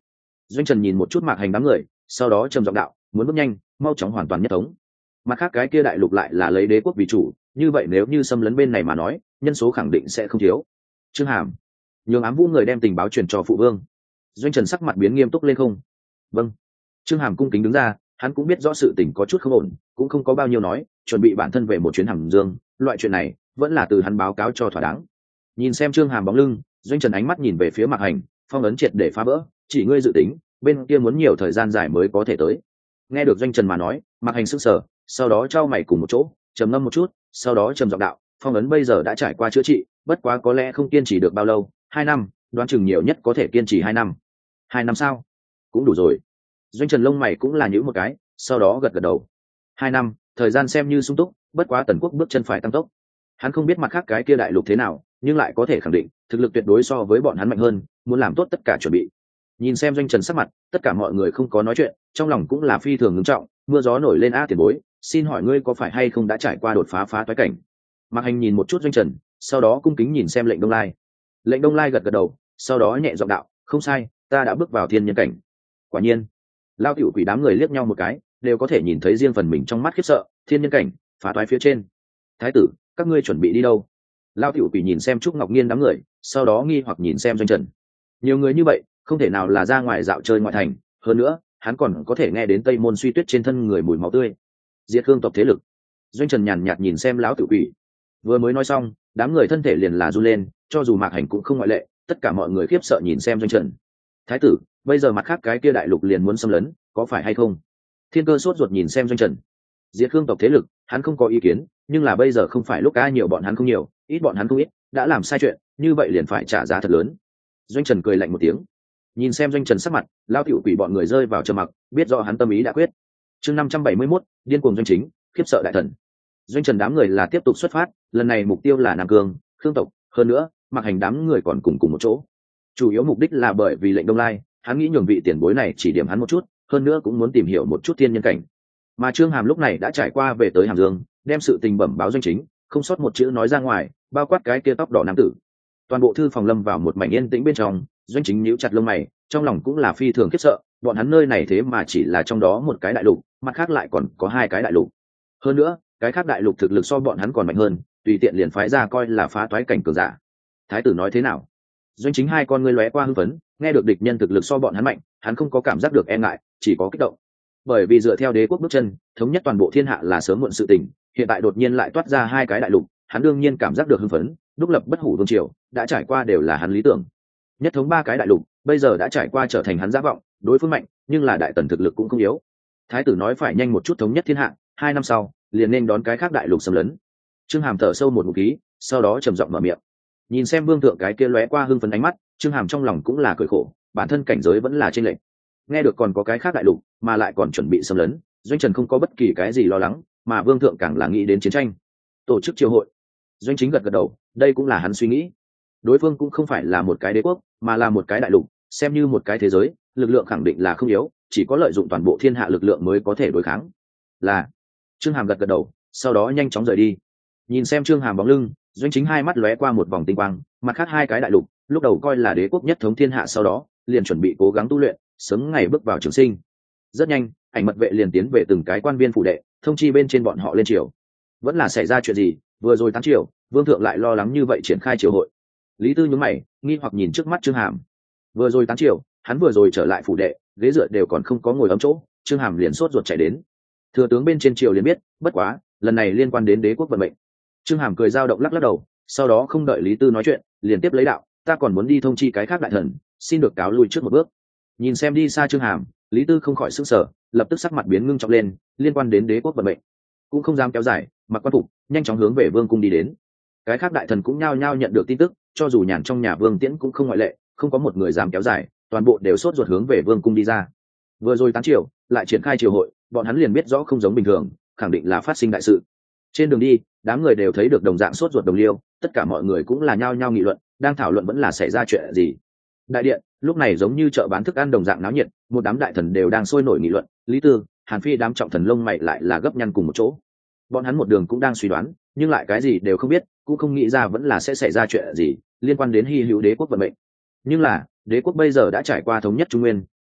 Doanh Trần nhìn một chút Mạc Hành đám người, sau đó trầm giọng đạo, muốn bước nhanh, mau chóng hoàn toàn nhất thống. Mặt khác cái kia đại lục lại là lấy đế quốc vì chủ, như vậy nếu như xâm lấn bên này mà nói, nhân số khẳng định sẽ không thiếu. Trương Hàm, nhường Ám Vũ người đem tình báo truyền cho phụ vương. Doanh Trần sắc mặt biến nghiêm túc lên không. Vâng. Trương Hàm cung kính đứng ra, hắn cũng biết rõ sự tình có chút không ổn, cũng không có bao nhiêu nói, chuẩn bị bản thân về một chuyến Hàm Dương, loại chuyện này vẫn là từ hắn báo cáo cho thỏa đáng. Nhìn xem Trương Hàm bóng lưng, Doanh Trần ánh mắt nhìn về phía Mạc Hành, phong ấn triệt để phá vỡ, chỉ ngươi dự tính, bên kia muốn nhiều thời gian dài mới có thể tới. Nghe được Doanh Trần mà nói, Mạc Hành sững sờ, sau đó trao mày cùng một chỗ, trầm ngâm một chút, sau đó trầm giọng đạo, phong ấn bây giờ đã trải qua chữa trị, bất quá có lẽ không kiên trì được bao lâu, 2 năm, đoán chừng nhiều nhất có thể kiên trì 2 năm. 2 năm sao? Cũng đủ rồi. Doanh Trần lông mày cũng là nhíu một cái, sau đó gật gật đầu. 2 năm, thời gian xem như sung túc, bất quá Tần Quốc bước chân phải tăng tốc. Hắn không biết mặt khác cái kia đại lục thế nào, nhưng lại có thể khẳng định, thực lực tuyệt đối so với bọn hắn mạnh hơn, muốn làm tốt tất cả chuẩn bị. Nhìn xem Doanh Trần sắc mặt, tất cả mọi người không có nói chuyện, trong lòng cũng là phi thường ngưng trọng, mưa gió nổi lên tiền bối, xin hỏi ngươi có phải hay không đã trải qua đột phá toái cảnh? Mạc Hành nhìn một chút Doanh Trần, sau đó cung kính nhìn xem Lệnh Đông Lai. Lệnh Đông Lai gật gật đầu, sau đó nhẹ giọng đạo, không sai, ta đã bước vào thiên nhân cảnh. Quả nhiên. Lao Tiểu Quỷ đám người liếc nhau một cái, đều có thể nhìn thấy riêng phần mình trong mắt khiếp sợ, thiên nhân cảnh, phá toái phía trên. Thái tử, các ngươi chuẩn bị đi đâu? Lao Tiểu Quỷ nhìn xem Trúc Ngọc Nhiên đám người, sau đó nghi hoặc nhìn xem Doanh Trần. Nhiều người như vậy, không thể nào là ra ngoài dạo chơi ngoại thành, hơn nữa, hắn còn có thể nghe đến Tây Môn Suy Tuyết trên thân người mùi máu tươi. Diệt Khương tộc thế lực. Doanh Trần nhàn nhạt nhìn xem lão Tiểu Quỷ. Vừa mới nói xong, đám người thân thể liền là run lên, cho dù Mạc Hành cũng không ngoại lệ, tất cả mọi người khiếp sợ nhìn xem Doanh Trần. Thái tử, bây giờ mặt khác cái kia đại lục liền muốn xâm lấn, có phải hay không? Thiên Cơ sốt ruột nhìn xem Doanh Trần. Diệt Khương tộc thế lực, hắn không có ý kiến, nhưng là bây giờ không phải lúc nhiều bọn hắn không nhiều, ít bọn hắn không ít, đã làm sai chuyện, như vậy liền phải trả giá thật lớn. Doanh Trần cười lạnh một tiếng. Nhìn xem Doanh Trần sắc mặt, lao Tiểu Quỷ bọn người rơi vào trầm mặc, biết rõ hắn tâm ý đã quyết. Chương 571, điên cuồng doanh chính, khiếp sợ đại thần. Doanh Trần đám người là tiếp tục xuất phát, lần này mục tiêu là Nam Cương, Khương tộc, hơn nữa, Mạc Hành đám người còn cùng một chỗ. Chủ yếu mục đích là bởi vì Lệnh Đông Lai, hắn nghĩ nhường vị tiền bối này chỉ điểm hắn một chút, hơn nữa cũng muốn tìm hiểu một chút thiên nhân cảnh. Mà Trương Hàm lúc này đã trải qua về tới Hàm Dương, đem sự tình bẩm báo doanh chính, không sót một chữ nói ra ngoài, bao quát cái kia tóc đỏ nam tử. Toàn bộ thư phòng lâm vào một mảnh yên tĩnh bên trong, doanh chính nhíu chặt lông mày, trong lòng cũng là phi thường khiếp sợ, bọn hắn nơi này thế mà chỉ là trong đó một cái đại lục, mặt khác lại còn có 2 cái đại lục. Hơn nữa, cái khác đại lục thực lực so bọn hắn còn mạnh hơn, tùy tiện liền phái ra coi là phá toái cảnh cường giả. Thái tử nói thế nào? Doanh chính hai con ngươi lóe qua hưng phấn, nghe được địch nhân thực lực so bọn hắn mạnh, hắn không có cảm giác được e ngại, chỉ có kích động. Bởi vì dựa theo đế quốc bước chân, thống nhất toàn bộ thiên hạ là sớm muộn sự tình, hiện tại đột nhiên lại toát ra 2 cái đại lục, hắn đương nhiên cảm giác được hưng phấn, đúc lập bất hủ vương triều, đã trải qua đều là hắn lý tưởng. Nhất thống 3 cái đại lục, bây giờ đã trải qua trở thành hắn giả vọng, đối phương mạnh, nhưng là đại tần thực lực cũng không yếu. Thái tử nói phải nhanh một chút thống nhất thiên hạ, 2 năm sau, liền nên đón cái khác đại lục xâm lấn. Trương Hàm thở sâu một ngụm khí, sau đó trầm giọng mở miệng. Nhìn xem vương thượng cái kia lóe qua hưng phấn ánh mắt, Trương Hàm trong lòng cũng là cười khổ, bản thân cảnh giới vẫn là trên lệnh. Nghe được còn có cái khác đại lục, mà lại còn chuẩn bị xâm lấn, Doanh Trần không có bất kỳ cái gì lo lắng, mà vương thượng càng là nghĩ đến chiến tranh, tổ chức triều hội. Doanh Chính gật gật đầu, đây cũng là hắn suy nghĩ. Đối phương cũng không phải là một cái đế quốc, mà là một cái đại lục, xem như một cái thế giới, lực lượng khẳng định là không yếu, chỉ có lợi dụng toàn bộ thiên hạ lực lượng mới có thể đối kháng. Là. Trương Hàm gật gật đầu, sau đó nhanh chóng rời đi. Nhìn xem Trương Hàm bóng lưng, Doanh Chính hai mắt lóe qua một vòng tinh quang, mặt khác 2 cái đại lục, lúc đầu coi là đế quốc nhất thống thiên hạ, sau đó liền chuẩn bị cố gắng tu luyện, sớm ngày bước vào trường sinh. Rất nhanh, ảnh mật vệ liền tiến về từng cái quan viên phủ đệ, thông chi bên trên bọn họ lên triều. Vẫn là xảy ra chuyện gì, vừa rồi tán triều, vương thượng lại lo lắng như vậy triển khai triều hội. Lý Tư nhướng mày, nghi hoặc nhìn trước mắt Trương Hàm. Vừa rồi tán triều, hắn vừa rồi trở lại phủ đệ, ghế dựa đều còn không có ngồi ấm chỗ, Trương Hàm liền sốt ruột chạy đến. Thừa tướng bên trên triều liền biết, bất quá, lần này liên quan đến đế quốc vận mệnh. Trương Hàm cười dao động lắc lắc đầu, sau đó không đợi Lý Tư nói chuyện, liền tiếp lấy đạo, ta còn muốn đi thông chi cái khác đại thần, xin được cáo lui trước một bước. Nhìn xem đi xa Trương Hàm, Lý Tư không khỏi sững sờ, lập tức sắc mặt biến ngưng trọng lên, liên quan đến đế quốc vận mệnh, cũng không dám kéo dài, mặc quan phục, nhanh chóng hướng về vương cung đi đến. Cái khác đại thần cũng nhao nhao nhận được tin tức, cho dù nhàn trong nhà Vương Tiễn cũng không ngoại lệ, không có một người dám kéo dài, toàn bộ đều sốt ruột hướng về vương cung đi ra. Vừa rồi tán triều, lại triển khai triều hội, bọn hắn liền biết rõ không giống bình thường, khẳng định là phát sinh đại sự. Trên đường đi, đám người đều thấy được đồng dạng sốt ruột đồng liêu, tất cả mọi người cũng là nhao nhao nghị luận, đang thảo luận vẫn là xảy ra chuyện gì. Đại điện lúc này giống như chợ bán thức ăn đồng dạng náo nhiệt, một đám đại thần đều đang sôi nổi nghị luận, Lý Tư, Hàn Phi đám trọng thần lông mày lại là gấp nhăn cùng một chỗ. Bọn hắn một đường cũng đang suy đoán, nhưng lại cái gì đều không biết, cũng không nghĩ ra vẫn là sẽ xảy ra chuyện gì liên quan đến hy hữu đế quốc vận mệnh. Nhưng là đế quốc bây giờ đã trải qua thống nhất Trung Nguyên,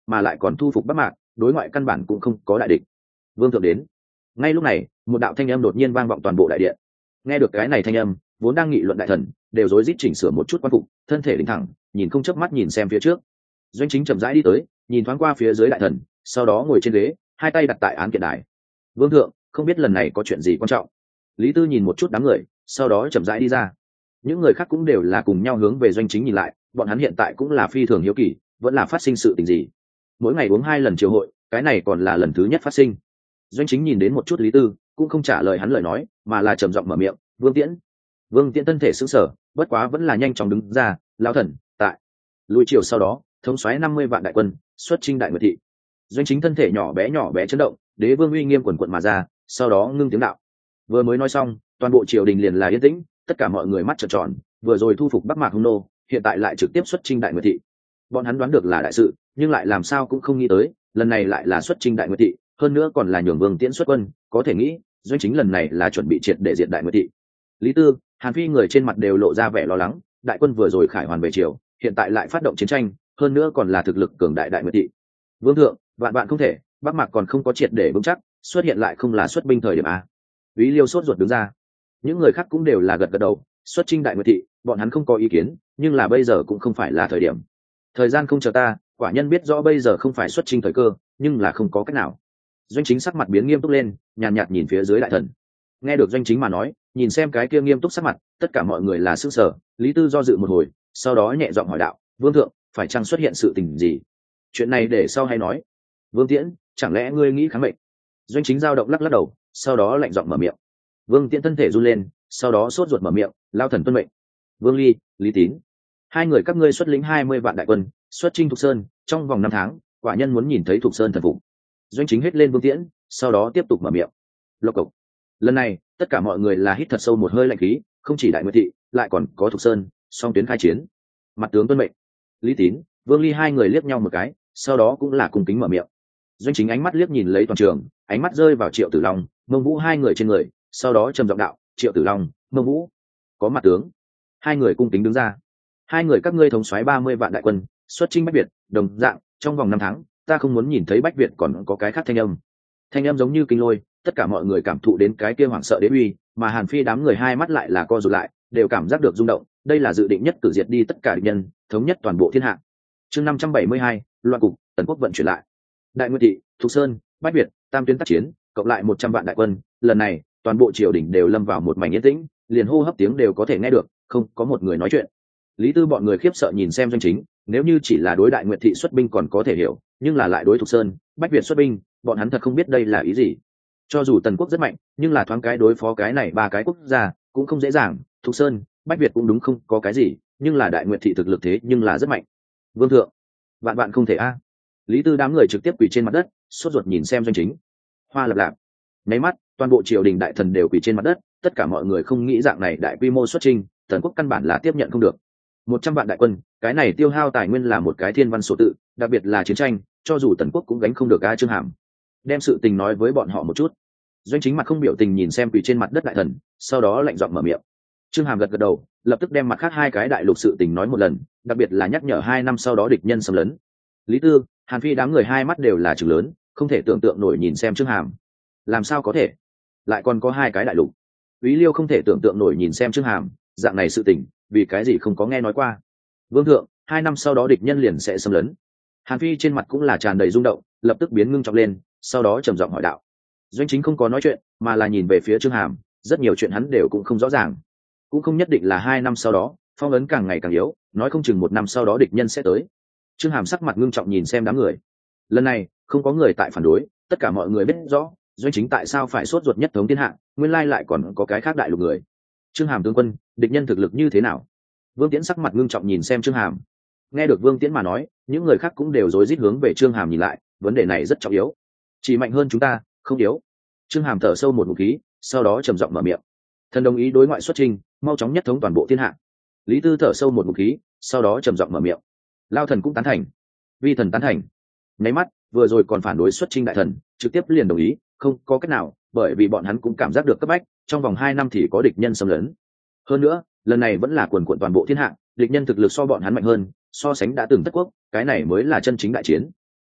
mà lại còn thu phục Bắc Mạc, đối ngoại căn bản cũng không có đại địch. Vương thượng đến. Ngay lúc này, một đạo thanh âm đột nhiên vang vọng toàn bộ đại điện. Nghe được cái này thanh âm, vốn đang nghị luận đại thần đều rối rít chỉnh sửa một chút quan phục, thân thể đứng thẳng, nhìn không chớp mắt nhìn xem phía trước. Doanh Chính chậm rãi đi tới, nhìn thoáng qua phía dưới đại thần, sau đó ngồi trên ghế, hai tay đặt tại án kiện đài. Vương thượng, không biết lần này có chuyện gì quan trọng. Lý Tư nhìn một chút đám người, sau đó chậm rãi đi ra. Những người khác cũng đều là cùng nhau hướng về Doanh Chính nhìn lại, bọn hắn hiện tại cũng là phi thường hiếu kỳ, vẫn là phát sinh sự tình gì. Mỗi ngày uống 2 lần triều hội, cái này còn là lần thứ nhất phát sinh. Doanh Chính nhìn đến một chút Lý Tư, cũng không trả lời hắn lời nói, mà là trầm giọng mở miệng, Vương Tiễn. Vương Tiễn thân thể sững sờ, bất quá vẫn là nhanh chóng đứng ra, lão thần tại. Lùi chiều sau đó, thống soái 50 vạn đại quân xuất chinh Đại Nguyệt thị. Doanh Chính thân thể nhỏ bé chấn động, đế vương uy nghiêm quần quận mà ra, sau đó ngưng tiếng đạo. Vừa mới nói xong, toàn bộ triều đình liền là yên tĩnh, tất cả mọi người mắt trợn tròn, vừa rồi thu phục Bắc Mạc Hung nô, hiện tại lại trực tiếp xuất chinh Đại Nguyệt thị. Bọn hắn đoán được là đại sự, nhưng lại làm sao cũng không nghĩ tới, lần này lại là xuất chinh Đại Nguyệt thị, hơn nữa còn là nhường Vương Tiễn xuất quân, có thể nghĩ, Doanh Chính lần này là chuẩn bị triệt để diệt Đại Nguyệt thị. Lý Tư, Hàn Phi người trên mặt đều lộ ra vẻ lo lắng, đại quân vừa rồi khải hoàn về triều, hiện tại lại phát động chiến tranh, hơn nữa còn là thực lực cường đại Đại Nguyệt thị. Vương thượng, vạn bạn không thể, Bắc Mạc còn không có triệt để vững chắc, xuất hiện lại không là xuất binh thời điểm a. Úy Liêu sốt ruột đứng ra. Những người khác cũng đều là gật gật đầu, xuất chinh Đại Nguyệt thị, bọn hắn không có ý kiến, nhưng là bây giờ cũng không phải là thời điểm. Thời gian không chờ ta, quả nhân biết rõ bây giờ không phải xuất chinh thời cơ, nhưng là không có cách nào. Doanh Chính sắc mặt biến nghiêm túc lên, nhàn nhạt nhìn phía dưới đại thần. Nghe được Doanh Chính mà nói, nhìn xem cái kia nghiêm túc sắc mặt, tất cả mọi người là sững sờ. Lý Tư do dự một hồi, sau đó nhẹ giọng hỏi đạo, Vương thượng, phải chăng xuất hiện sự tình gì? Chuyện này để sau hay nói. Vương Tiễn, chẳng lẽ ngươi nghĩ kháng mệnh? Doanh Chính dao động lắc lắc đầu, sau đó lạnh giọng mở miệng. Vương Tiễn thân thể run lên, sau đó sốt ruột mở miệng, lao thần tuân mệnh. Vương Ly, Lý Tín, hai người các ngươi xuất lĩnh 20 vạn đại quân, xuất chinh Thục Sơn, trong vòng 5 tháng, quả nhân muốn nhìn thấy Thục Sơn thần phục. Doanh Chính hết lên Vương Tiễn, sau đó tiếp tục mở miệng. Lộc cộc. Lần này, tất cả mọi người là hít thật sâu một hơi lạnh khí, không chỉ Đại Nguyệt thị, lại còn có Thục Sơn, song tuyến khai chiến. Mặt tướng tuân mệnh. Lý Tín, Vương Ly hai người liếc nhau một cái, sau đó cũng là cùng kính mở miệng. Doanh Chính ánh mắt liếc nhìn lấy toàn trường, ánh mắt rơi vào Triệu Tử Long, Mông Vũ hai người trên người, sau đó trầm giọng đạo, Triệu Tử Long, Mông Vũ, có mặt tướng. Hai người cung kính đứng ra. Hai người các ngươi thống soái 30 vạn đại quân, xuất chinh Bách Việt, đồng dạng, trong vòng 5 tháng, ta không muốn nhìn thấy Bách Việt còn có cái khác thanh âm. Thanh âm giống như kinh lôi, tất cả mọi người cảm thụ đến cái kia hoảng sợ đế uy, mà Hàn Phi đám người hai mắt lại là co rụt lại, đều cảm giác được rung động, đây là dự định nhất cử diệt đi tất cả địch nhân, thống nhất toàn bộ thiên hạ. Chương 572, loạn cục, tần quốc vận chuyển lại. Đại Nguyệt thị, Thục Sơn, Bách Việt, tam tuyến tác chiến, cộng lại 100 vạn đại quân, lần này, toàn bộ triều đình đều lâm vào một mảnh yên tĩnh, liền hô hấp tiếng đều có thể nghe được, không có một người nói chuyện. Lý Tư bọn người khiếp sợ nhìn xem Doanh Chính, nếu như chỉ là đối Đại Nguyệt thị xuất binh còn có thể hiểu, nhưng là lại đối Thục Sơn, Bách Việt xuất binh, bọn hắn thật không biết đây là ý gì. Cho dù tần quốc rất mạnh, nhưng là thoáng cái đối phó cái này ba cái quốc gia cũng không dễ dàng. Thục Sơn, Bách Việt cũng đúng không có cái gì, nhưng là Đại Nguyệt thị thực lực thế nhưng là rất mạnh. Vương thượng, vạn vạn không thể a. Lý Tư đám người trực tiếp quỳ trên mặt đất, sốt ruột nhìn xem Doanh Chính. Hoa lập lạp. Nháy mắt, toàn bộ triều đình đại thần đều quỳ trên mặt đất, tất cả mọi người không nghĩ dạng này đại quy mô xuất trình, tần quốc căn bản là tiếp nhận không được. 100 vạn đại quân, cái này tiêu hao tài nguyên là một cái thiên văn số tự, đặc biệt là chiến tranh, cho dù tần quốc cũng gánh không được. A Trương Hàm, đem sự tình nói với bọn họ một chút. Doanh Chính mặt không biểu tình nhìn xem quỳ trên mặt đất đại thần, sau đó lạnh giọng mở miệng. Trương Hàm gật gật đầu, lập tức đem mặt khác hai cái đại lục sự tình nói một lần, đặc biệt là nhắc nhở 2 năm sau đó địch nhân xâm lấn. Lý Tư, Hàn Phi đám người hai mắt đều là trừng lớn, không thể tưởng tượng nổi nhìn xem Trương Hàm. Làm sao có thể? Lại còn có 2 cái đại lục. Úy Liêu không thể tưởng tượng nổi nhìn xem Trương Hàm, dạng này sự tình, vì cái gì không có nghe nói qua. Vương thượng, 2 năm sau đó địch nhân liền sẽ xâm lấn. Hàn Phi trên mặt cũng là tràn đầy rung động, lập tức biến ngưng trọng lên, sau đó trầm giọng hỏi đạo. Doanh Chính không có nói chuyện, mà là nhìn về phía Trương Hàm, rất nhiều chuyện hắn đều cũng không rõ ràng. Cũng không nhất định là 2 năm sau đó, phong ấn càng ngày càng yếu, nói không chừng 1 năm sau đó địch nhân sẽ tới. Trương Hàm sắc mặt ngưng trọng nhìn xem đám người. Lần này, không có người tại phản đối, tất cả mọi người biết rõ, Doanh Chính tại sao phải sốt ruột nhất thống thiên hạ, nguyên lai lại còn có cái khác đại lục người. Trương Hàm tướng quân, địch nhân thực lực như thế nào? Vương Tiễn sắc mặt ngưng trọng nhìn xem Trương Hàm. Nghe được Vương Tiễn mà nói, những người khác cũng đều rối rít hướng về Trương Hàm nhìn lại, vấn đề này rất trọng yếu. Chỉ mạnh hơn chúng ta, không yếu. Trương Hàm thở sâu một ngụm khí, sau đó trầm giọng mở miệng. Thần đồng ý đối ngoại xuất trình, mau chóng nhất thống toàn bộ thiên hạ. Lý Tư thở sâu một ngụm khí, sau đó trầm giọng mở miệng. Lao thần cũng tán thành. Vi thần tán thành. Nháy mắt, vừa rồi còn phản đối xuất chinh đại thần, trực tiếp liền đồng ý, không có cách nào, bởi vì bọn hắn cũng cảm giác được cấp bách, trong vòng 2 năm thì có địch nhân xâm lấn. Hơn nữa, lần này vẫn là quần quận toàn bộ thiên hạ, địch nhân thực lực so bọn hắn mạnh hơn, so sánh đã từng tất quốc, cái này mới là chân chính đại chiến.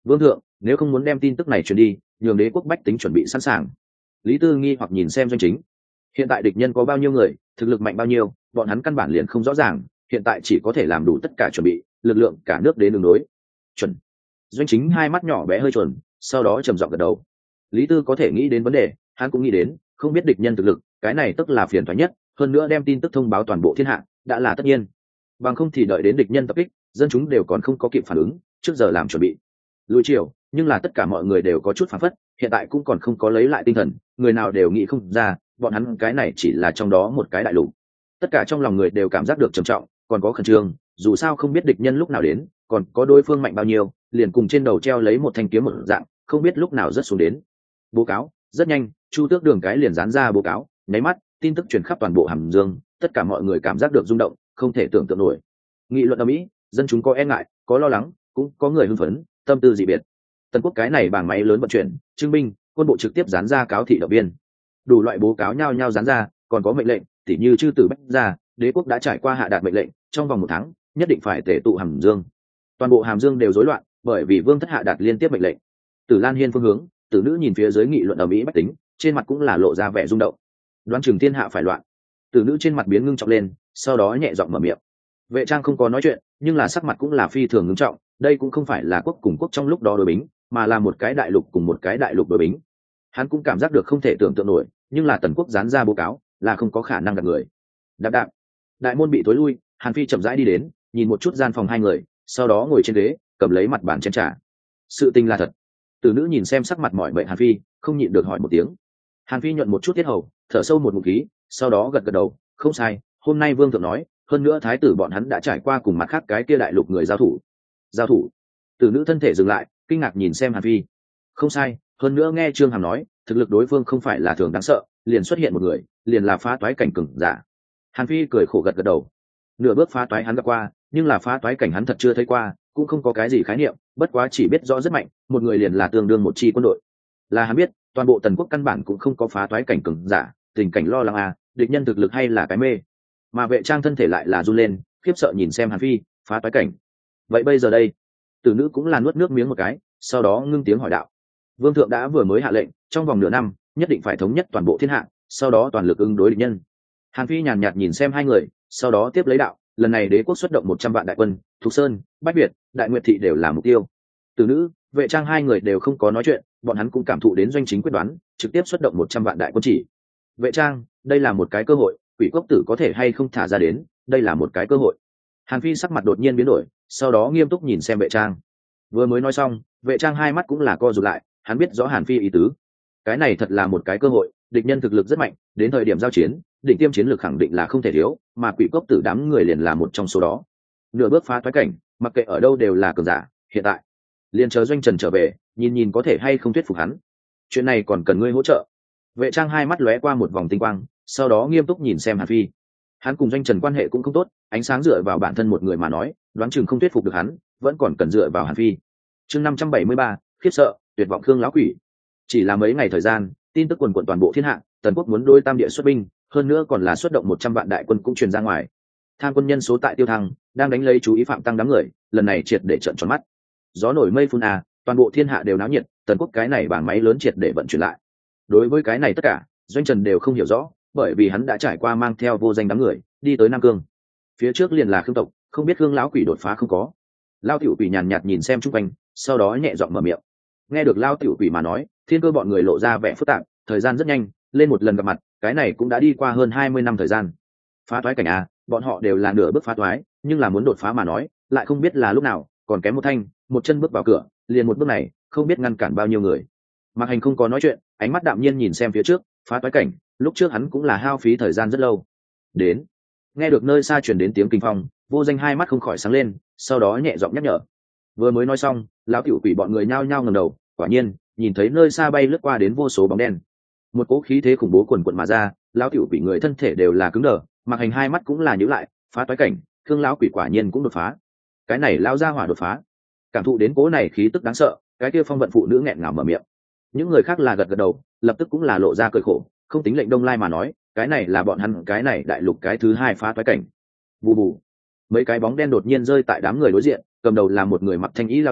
Vương thượng, nếu không muốn đem tin tức này truyền đi, nhường đế quốc bách tính chuẩn bị sẵn sàng. Lý Tư nghi hoặc nhìn xem Doanh Chính. Hiện tại địch nhân có bao nhiêu người, thực lực mạnh bao nhiêu, bọn hắn căn bản liền không rõ ràng, hiện tại chỉ có thể làm đủ tất cả chuẩn bị, lực lượng cả nước đến đường đối. Chuẩn. Doanh Chính hai mắt nhỏ bé hơi chuẩn, sau đó trầm giọng gật đầu. Lý Tư có thể nghĩ đến vấn đề, hắn cũng nghĩ đến, không biết địch nhân thực lực, cái này tức là phiền toái nhất, hơn nữa đem tin tức thông báo toàn bộ thiên hạ, đã là tất nhiên. Bằng không thì đợi đến địch nhân tập kích, dân chúng đều còn không có kịp phản ứng, trước giờ làm chuẩn bị. Lùi chiều, nhưng là tất cả mọi người đều có chút phản phất, hiện tại cũng còn không có lấy lại tinh thần, người nào đều nghĩ không ra, bọn hắn cái này chỉ là trong đó một cái đại lục. Tất cả trong lòng người đều cảm giác được trầm trọng, còn có khẩn trương, dù sao không biết địch nhân lúc nào đến, còn có đối phương mạnh bao nhiêu, liền cùng trên đầu treo lấy một thanh kiếm một dạng, không biết lúc nào rớt xuống đến. Bố cáo, rất nhanh, Chu Tước Đường cái liền dán ra bố cáo, nháy mắt, tin tức truyền khắp toàn bộ Hàm Dương, tất cả mọi người cảm giác được rung động, không thể tưởng tượng nổi. Nghị luận ở Mỹ, dân chúng có e ngại, có lo lắng, cũng có người hưng phấn, tâm tư dị biệt. Tần quốc cái này bảng máy lớn vận chuyển, chứng binh, quân bộ trực tiếp dán ra cáo thị động viên. Đủ loại bố cáo nhao nhao dán ra, còn có mệnh lệnh, tỉ như chư tử bách ra, đế quốc đã trải qua hạ đạt mệnh lệnh, trong vòng 1 tháng, nhất định phải tề tụ Hàm Dương. Toàn bộ Hàm Dương đều rối loạn, bởi vì Vương thất hạ đạt liên tiếp mệnh lệnh. Tử Lan Hiên phương hướng, Tử nữ nhìn phía dưới nghị luận ở Mỹ bách tính, trên mặt cũng là lộ ra vẻ rung động. Đoán chừng thiên hạ phải loạn. Tử nữ trên mặt biến ngưng trọng lên, sau đó nhẹ giọng mở miệng. Vệ Trang không có nói chuyện, nhưng là sắc mặt cũng là phi thường ngưng trọng, đây cũng không phải là quốc cùng quốc trong lúc đó đối bính, mà là một cái đại lục cùng một cái đại lục đối bính. Hắn cũng cảm giác được không thể tưởng tượng nổi, nhưng là Tần quốc dán ra báo cáo, là không có khả năng gạt người. Đạp đạp, đại môn bị tối lui, Hàn Phi chậm rãi đi đến, nhìn một chút gian phòng hai người, sau đó ngồi trên ghế, cầm lấy mặt bàn chén trà. Sự tình là thật. Tử nữ nhìn xem sắc mặt mỏi mệt Hàn Phi, không nhịn được hỏi một tiếng. Hàn Phi nhuận một chút tiết hầu, thở sâu một ngụm khí, sau đó gật gật đầu, không sai, hôm nay Vương thượng nói, hơn nữa thái tử bọn hắn đã trải qua cùng mặt khác cái kia đại lục người giao thủ. Giao thủ? Tử nữ thân thể dừng lại, kinh ngạc nhìn xem Hàn Phi. Không sai, hơn nữa nghe Trương Hàm nói, thực lực đối phương không phải là thường đáng sợ, liền xuất hiện một người, liền là phá toái cảnh cường giả. Hàn Phi cười khổ gật gật đầu. Nửa bước phá toái hắn gặp qua, nhưng là phá toái cảnh hắn thật chưa thấy qua, cũng không có cái gì khái niệm, bất quá chỉ biết rõ rất mạnh, một người liền là tương đương một chi quân đội. Là hắn biết, toàn bộ Tần quốc căn bản cũng không có phá toái cảnh cường giả, tình cảnh lo lắng à, địch nhân thực lực hay là cái mê. Mà Vệ Trang thân thể lại là run lên, khiếp sợ nhìn xem Hàn Phi, phá toái cảnh. Vậy bây giờ đây? Tử nữ cũng là nuốt nước miếng một cái, sau đó ngưng tiếng hỏi đạo. Vương thượng đã vừa mới hạ lệnh, trong vòng nửa năm, nhất định phải thống nhất toàn bộ thiên hạ, sau đó toàn lực ứng đối địch nhân. Hàn Phi nhàn nhạt nhìn xem hai người, sau đó tiếp lấy đạo, lần này đế quốc xuất động 100 vạn đại quân, Thục Sơn, Bách Việt, Đại Nguyệt thị đều là mục tiêu. Tử nữ, Vệ Trang hai người đều không có nói chuyện, bọn hắn cũng cảm thụ đến Doanh Chính quyết đoán, trực tiếp xuất động 100 vạn đại quân chỉ. Vệ Trang, đây là một cái cơ hội, Quỷ Cốc Tử có thể hay không thả ra đến, đây là một cái cơ hội. Hàn Phi sắc mặt đột nhiên biến đổi, sau đó nghiêm túc nhìn xem Vệ Trang. Vừa mới nói xong, Vệ Trang hai mắt cũng là co rụt lại, hắn biết rõ Hàn Phi ý tứ. Cái này thật là một cái cơ hội, địch nhân thực lực rất mạnh, đến thời điểm giao chiến, đỉnh tiêm chiến lược khẳng định là không thể thiếu, mà Quỷ Cốc Tử đám người liền là một trong số đó. Nửa bước phá toái cảnh, mặc kệ ở đâu đều là cường giả, hiện tại liền chờ Doanh Trần trở về, nhìn nhìn có thể hay không thuyết phục hắn. Chuyện này còn cần ngươi hỗ trợ. Vệ Trang hai mắt lóe qua một vòng tinh quang, sau đó nghiêm túc nhìn xem Hàn Phi. Hắn cùng Doanh Trần quan hệ cũng không tốt, ánh sáng dựa vào bản thân một người mà nói, đoán chừng không thuyết phục được hắn, vẫn còn cần dựa vào Hàn Phi. Chương 573, khiếp sợ, tuyệt vọng Khương lão quỷ. Chỉ là mấy ngày thời gian, tin tức quần quần toàn bộ thiên hạ, Tần quốc muốn đôi tam địa xuất binh, hơn nữa còn là xuất động 100 vạn đại quân cũng truyền ra ngoài. Tham quân nhân số tại Tiêu Thăng, đang đánh lấy chú ý Phạm Tăng đám người, lần này triệt để trợn tròn mắt. Gió nổi mây phun à, toàn bộ thiên hạ đều náo nhiệt, Tần quốc cái này bảng máy lớn triệt để vận chuyển lại. Đối với cái này tất cả, Doanh Trần đều không hiểu rõ, bởi vì hắn đã trải qua mang theo vô danh đám người đi tới Nam Cương. Phía trước liền là Khương tộc, không biết Khương lão quỷ đột phá không có. Lao tiểu quỷ nhàn nhạt nhìn xem chung quanh, sau đó nhẹ giọng mở miệng. Nghe được Lao tiểu quỷ mà nói, thiên cơ bọn người lộ ra vẻ phức tạp, thời gian rất nhanh, lên một lần gặp mặt, cái này cũng đã đi qua hơn 20 năm thời gian. Phá toái cảnh à, bọn họ đều là nửa bước phá toái, nhưng là muốn đột phá mà nói, lại không biết là lúc nào, còn kém một thanh, một chân bước vào cửa, liền một bước này, không biết ngăn cản bao nhiêu người. Mạc Hành không có nói chuyện, ánh mắt đạm nhiên nhìn xem phía trước, phá toái cảnh, lúc trước hắn cũng là hao phí thời gian rất lâu. Đến, nghe được nơi xa truyền đến tiếng kinh phong, vô danh hai mắt không khỏi sáng lên, sau đó nhẹ giọng nhắc nhở. Vừa mới nói xong, lão tiểu quỷ bọn người nhao nhao ngẩng đầu, quả nhiên, nhìn thấy nơi xa bay lướt qua đến vô số bóng đen. Một cỗ khí thế khủng bố quần quần mà ra, lão tiểu quỷ người thân thể đều là cứng đờ, Mạc Hành hai mắt cũng là nhíu lại, phá toái cảnh, Khương lão quỷ quả nhiên cũng đột phá. Cái này lão gia hỏa đột phá. Cảm thụ đến cỗ này khí tức đáng sợ, cái kia phong vận phụ nữ nghẹn ngào mở miệng. Những người khác là gật gật đầu, lập tức cũng là lộ ra cười khổ, không tính lệnh Đông Lai mà nói, cái này là bọn hắn cái này đại lục cái thứ hai phá toái cảnh. Bù bù, mấy cái bóng đen đột nhiên rơi tại đám người đối diện, cầm đầu là một người mặc thanh y lão giả,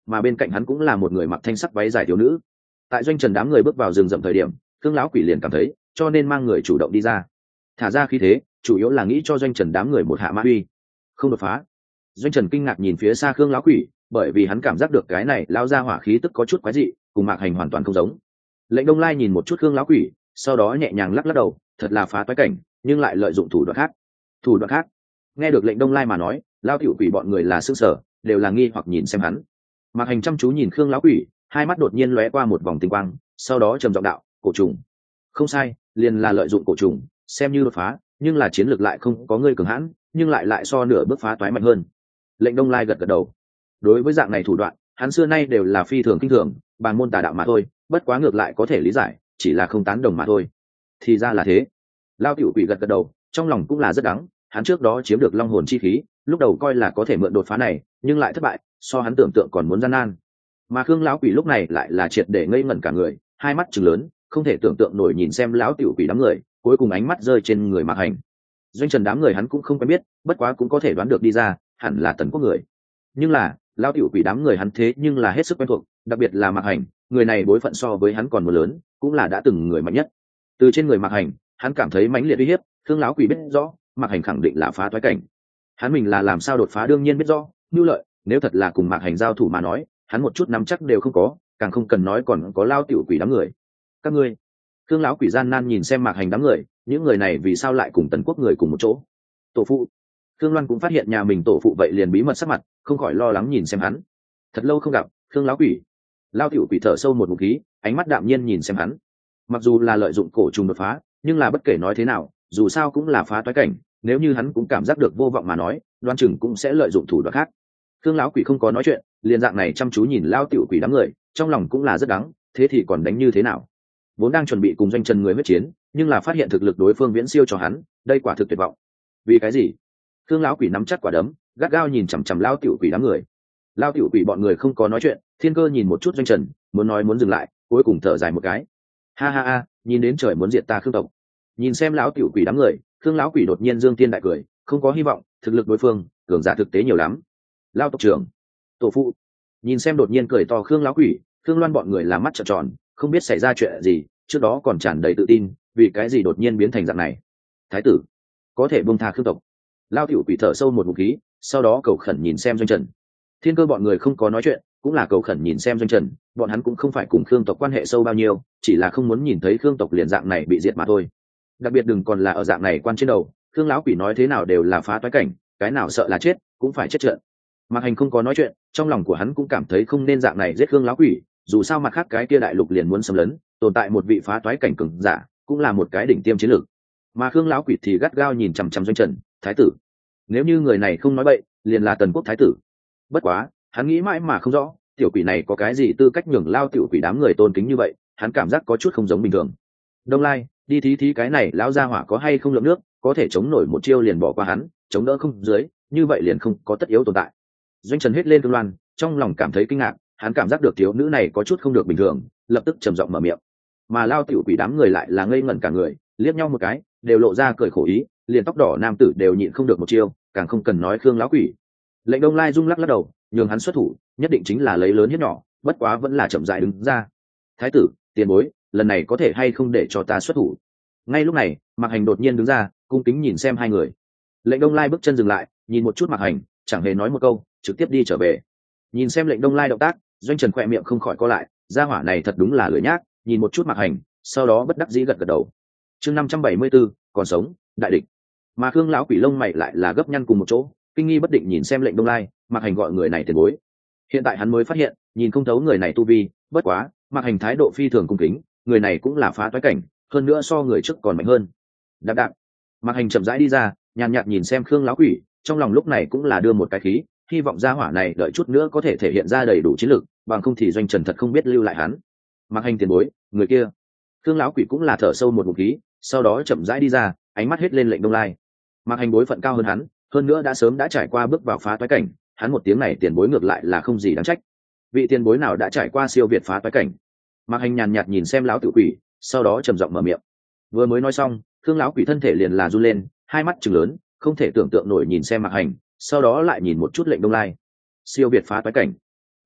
mà bên cạnh hắn cũng là một người mặc thanh sắc váy dài thiếu nữ. Tại doanh trần đám người bước vào rừng rậm thời điểm, Khương lão quỷ liền cảm thấy, cho nên mang người chủ động đi ra, thả ra khí thế, chủ yếu là nghĩ cho doanh trần đám người một hạ mã uy, không đột phá. Doanh trần kinh ngạc nhìn phía xa Khương lão quỷ, bởi vì hắn cảm giác được cái này lao ra hỏa khí tức có chút quái dị, cùng Mạc Hành hoàn toàn không giống. Lệnh Đông Lai nhìn một chút Khương lão quỷ, sau đó nhẹ nhàng lắc lắc đầu, thật là phá toái cảnh, nhưng lại lợi dụng thủ đoạn khác. Thủ đoạn khác? Nghe được Lệnh Đông Lai mà nói, lao tiểu quỷ bọn người là sững sờ, đều là nghi hoặc nhìn xem hắn. Mạc Hành chăm chú nhìn Khương lão quỷ, hai mắt đột nhiên lóe qua một vòng tinh quang, sau đó trầm giọng đạo, cổ trùng. Không sai, liền là lợi dụng cổ trùng, xem như đột phá, nhưng là chiến lược lại không có ngươi cường hãn, nhưng lại so nửa bước phá toái mạnh hơn. Lệnh Đông Lai gật gật đầu. Đối với dạng này thủ đoạn, hắn xưa nay đều là phi thường kinh thường, bàn môn tà đạo mà thôi, bất quá ngược lại có thể lý giải, chỉ là không tán đồng mà thôi. Thì ra là thế. Lao tiểu quỷ gật gật đầu, trong lòng cũng là rất đắng, hắn trước đó chiếm được long hồn chi khí, lúc đầu coi là có thể mượn đột phá này, nhưng lại thất bại, so hắn tưởng tượng còn muốn gian nan. Mà Khương lão quỷ lúc này lại là triệt để ngây ngẩn cả người, hai mắt trừng lớn, không thể tưởng tượng nổi nhìn xem lão tiểu quỷ đám người, cuối cùng ánh mắt rơi trên người Mạc Hành. Doanh trần đám người hắn cũng không quen biết, bất quá cũng có thể đoán được đi ra, hẳn là Tần Quốc người. Nhưng là lão tiểu quỷ đám người hắn thế nhưng là hết sức quen thuộc, đặc biệt là Mạc Hành, người này bối phận so với hắn còn một lớn, cũng là đã từng người mạnh nhất. Từ trên người Mạc Hành, hắn cảm thấy mãnh liệt uy hiếp. Khương lão quỷ biết rõ, Mạc Hành khẳng định là phá toái cảnh. Hắn mình là làm sao đột phá đương nhiên biết rõ, nhu lợi, nếu thật là cùng Mạc Hành giao thủ mà nói, hắn một chút nắm chắc đều không có, càng không cần nói còn có lao tiểu quỷ đám người. Các ngươi, Khương lão quỷ gian nan nhìn xem Mạc Hành đám người, những người này vì sao lại cùng Tần Quốc người cùng một chỗ? Tổ phụ. Khương Loan cũng phát hiện nhà mình tổ phụ vậy liền bí mật sắc mặt, không khỏi lo lắng nhìn xem hắn. Thật lâu không gặp, Khương lão quỷ. Lao tiểu quỷ thở sâu một ngụm khí, ánh mắt đạm nhiên nhìn xem hắn. Mặc dù là lợi dụng cổ trùng đột phá, nhưng là bất kể nói thế nào, dù sao cũng là phá toái cảnh, nếu như hắn cũng cảm giác được vô vọng mà nói, đoan chừng cũng sẽ lợi dụng thủ đoạn khác. Khương lão quỷ không có nói chuyện, liền dạng này chăm chú nhìn lao tiểu quỷ đám người, trong lòng cũng là rất đắng, thế thì còn đánh như thế nào? Vốn đang chuẩn bị cùng doanh trần người huyết chiến, nhưng là phát hiện thực lực đối phương viễn siêu cho hắn, đây quả thực tuyệt vọng. Vì cái gì? Khương lão quỷ nắm chắc quả đấm, gắt gao nhìn chằm chằm lao tiểu quỷ đám người. Lao tiểu quỷ bọn người không có nói chuyện, Thiên Cơ nhìn một chút doanh trần, muốn nói muốn dừng lại, cuối cùng thở dài một cái. Ha ha ha, nhìn đến trời muốn diệt ta Khương tộc. Nhìn xem lão tiểu quỷ đám người, Khương lão quỷ đột nhiên dương tiên đại cười, không có hy vọng, thực lực đối phương cường giả thực tế nhiều lắm. Lao tộc trưởng, tổ phụ. Nhìn xem đột nhiên cười to Khương lão quỷ, Khương Loan bọn người là mắt trợn tròn, không biết xảy ra chuyện gì, trước đó còn tràn đầy tự tin, vì cái gì đột nhiên biến thành dạng này? Thái tử, có thể buông tha Khương tộc. Lao tiểu quỷ thở sâu một ngụm khí, sau đó cầu khẩn nhìn xem doanh trần. Thiên Cơ bọn người không có nói chuyện, cũng là cầu khẩn nhìn xem doanh trần, bọn hắn cũng không phải cùng Khương tộc quan hệ sâu bao nhiêu, chỉ là không muốn nhìn thấy Khương tộc liền dạng này bị diệt mà thôi. Đặc biệt đừng còn là ở dạng này quan trên đầu, Khương lão quỷ nói thế nào đều là phá toái cảnh, cái nào sợ là chết cũng phải chết trận. Mạc Hành không có nói chuyện, trong lòng của hắn cũng cảm thấy không nên dạng này giết Khương lão quỷ, dù sao mặt khác cái kia đại lục liền muốn xâm lấn, tồn tại một vị phá toái cảnh cường giả, cũng là một cái đỉnh tiêm chiến lược. Mà Khương lão quỷ thì gắt gao nhìn chằm chằm doanh trần, thái tử. Nếu như người này không nói bậy, liền là Tần Quốc thái tử. Bất quá, hắn nghĩ mãi mà không rõ, tiểu quỷ này có cái gì tư cách nhường lao tiểu quỷ đám người tôn kính như vậy, hắn cảm giác có chút không giống bình thường. Đông Lai, đi thí cái này lão gia hỏa có hay không lượng nước, có thể chống nổi một chiêu liền bỏ qua hắn, chống đỡ không dưới, như vậy liền không có tất yếu tồn tại. Doanh trần hết lên Thương Loan, trong lòng cảm thấy kinh ngạc, hắn cảm giác được thiếu nữ này có chút không được bình thường, lập tức trầm giọng mở miệng. Mà lao tiểu quỷ đám người lại là ngây ngẩn cả người, liếc nhau một cái, đều lộ ra cười khổ ý, liền tóc đỏ nam tử đều nhịn không được một chiêu, càng không cần nói Khương lão quỷ. Lệnh Đông Lai rung lắc lắc đầu, nhường hắn xuất thủ, nhất định chính là lấy lớn hiếp nhỏ, bất quá vẫn là chậm rãi đứng ra. Thái tử, tiền bối, lần này có thể hay không để cho ta xuất thủ? Ngay lúc này, Mạc Hành đột nhiên đứng ra, cung kính nhìn xem hai người. Lệnh Đông Lai bước chân dừng lại, nhìn một chút Mạc Hành, chẳng hề nói một câu, trực tiếp đi trở về. Nhìn xem Lệnh Đông Lai động tác, doanh trần khỏe miệng không khỏi co lại, gia hỏa này thật đúng là lười nhác, nhìn một chút Mạc Hành, sau đó bất đắc dĩ gật gật đầu. Chương 574, còn sống, đại địch. Mà Khương lão quỷ lông mày lại là gấp nhăn cùng một chỗ, kinh nghi bất định nhìn xem Lệnh Đông Lai, Mạc Hành gọi người này tiền bối. Hiện tại hắn mới phát hiện, nhìn không thấu người này tu vi, bất quá, Mạc Hành thái độ phi thường cung kính, người này cũng là phá toái cảnh, hơn nữa so người trước còn mạnh hơn. Đạp đạp, Mạc Hành chậm rãi đi ra, nhàn nhạt nhìn xem Khương lão quỷ, trong lòng lúc này cũng là đưa một cái khí, hy vọng gia hỏa này đợi chút nữa có thể thể hiện ra đầy đủ chiến lược, bằng không thì doanh trần thật không biết lưu lại hắn. Mạc Hành tiền bối, người kia. Khương lão quỷ cũng là thở sâu một ngụm khí, sau đó chậm rãi đi ra, ánh mắt hết lên Lệnh Đông Lai. Mạc Hành bối phận cao hơn hắn, hơn nữa đã sớm đã trải qua bước vào phá toái cảnh, hắn một tiếng này tiền bối ngược lại là không gì đáng trách. Vị tiền bối nào đã trải qua siêu việt phá toái cảnh? Mạc Hành nhàn nhạt nhìn xem lão tử quỷ, sau đó trầm giọng mở miệng. Vừa mới nói xong, Khương lão quỷ thân thể liền là run lên, hai mắt trừng lớn, không thể tưởng tượng nổi nhìn xem Mạc Hành, sau đó lại nhìn một chút Lệnh Đông Lai. Siêu việt phá toái cảnh.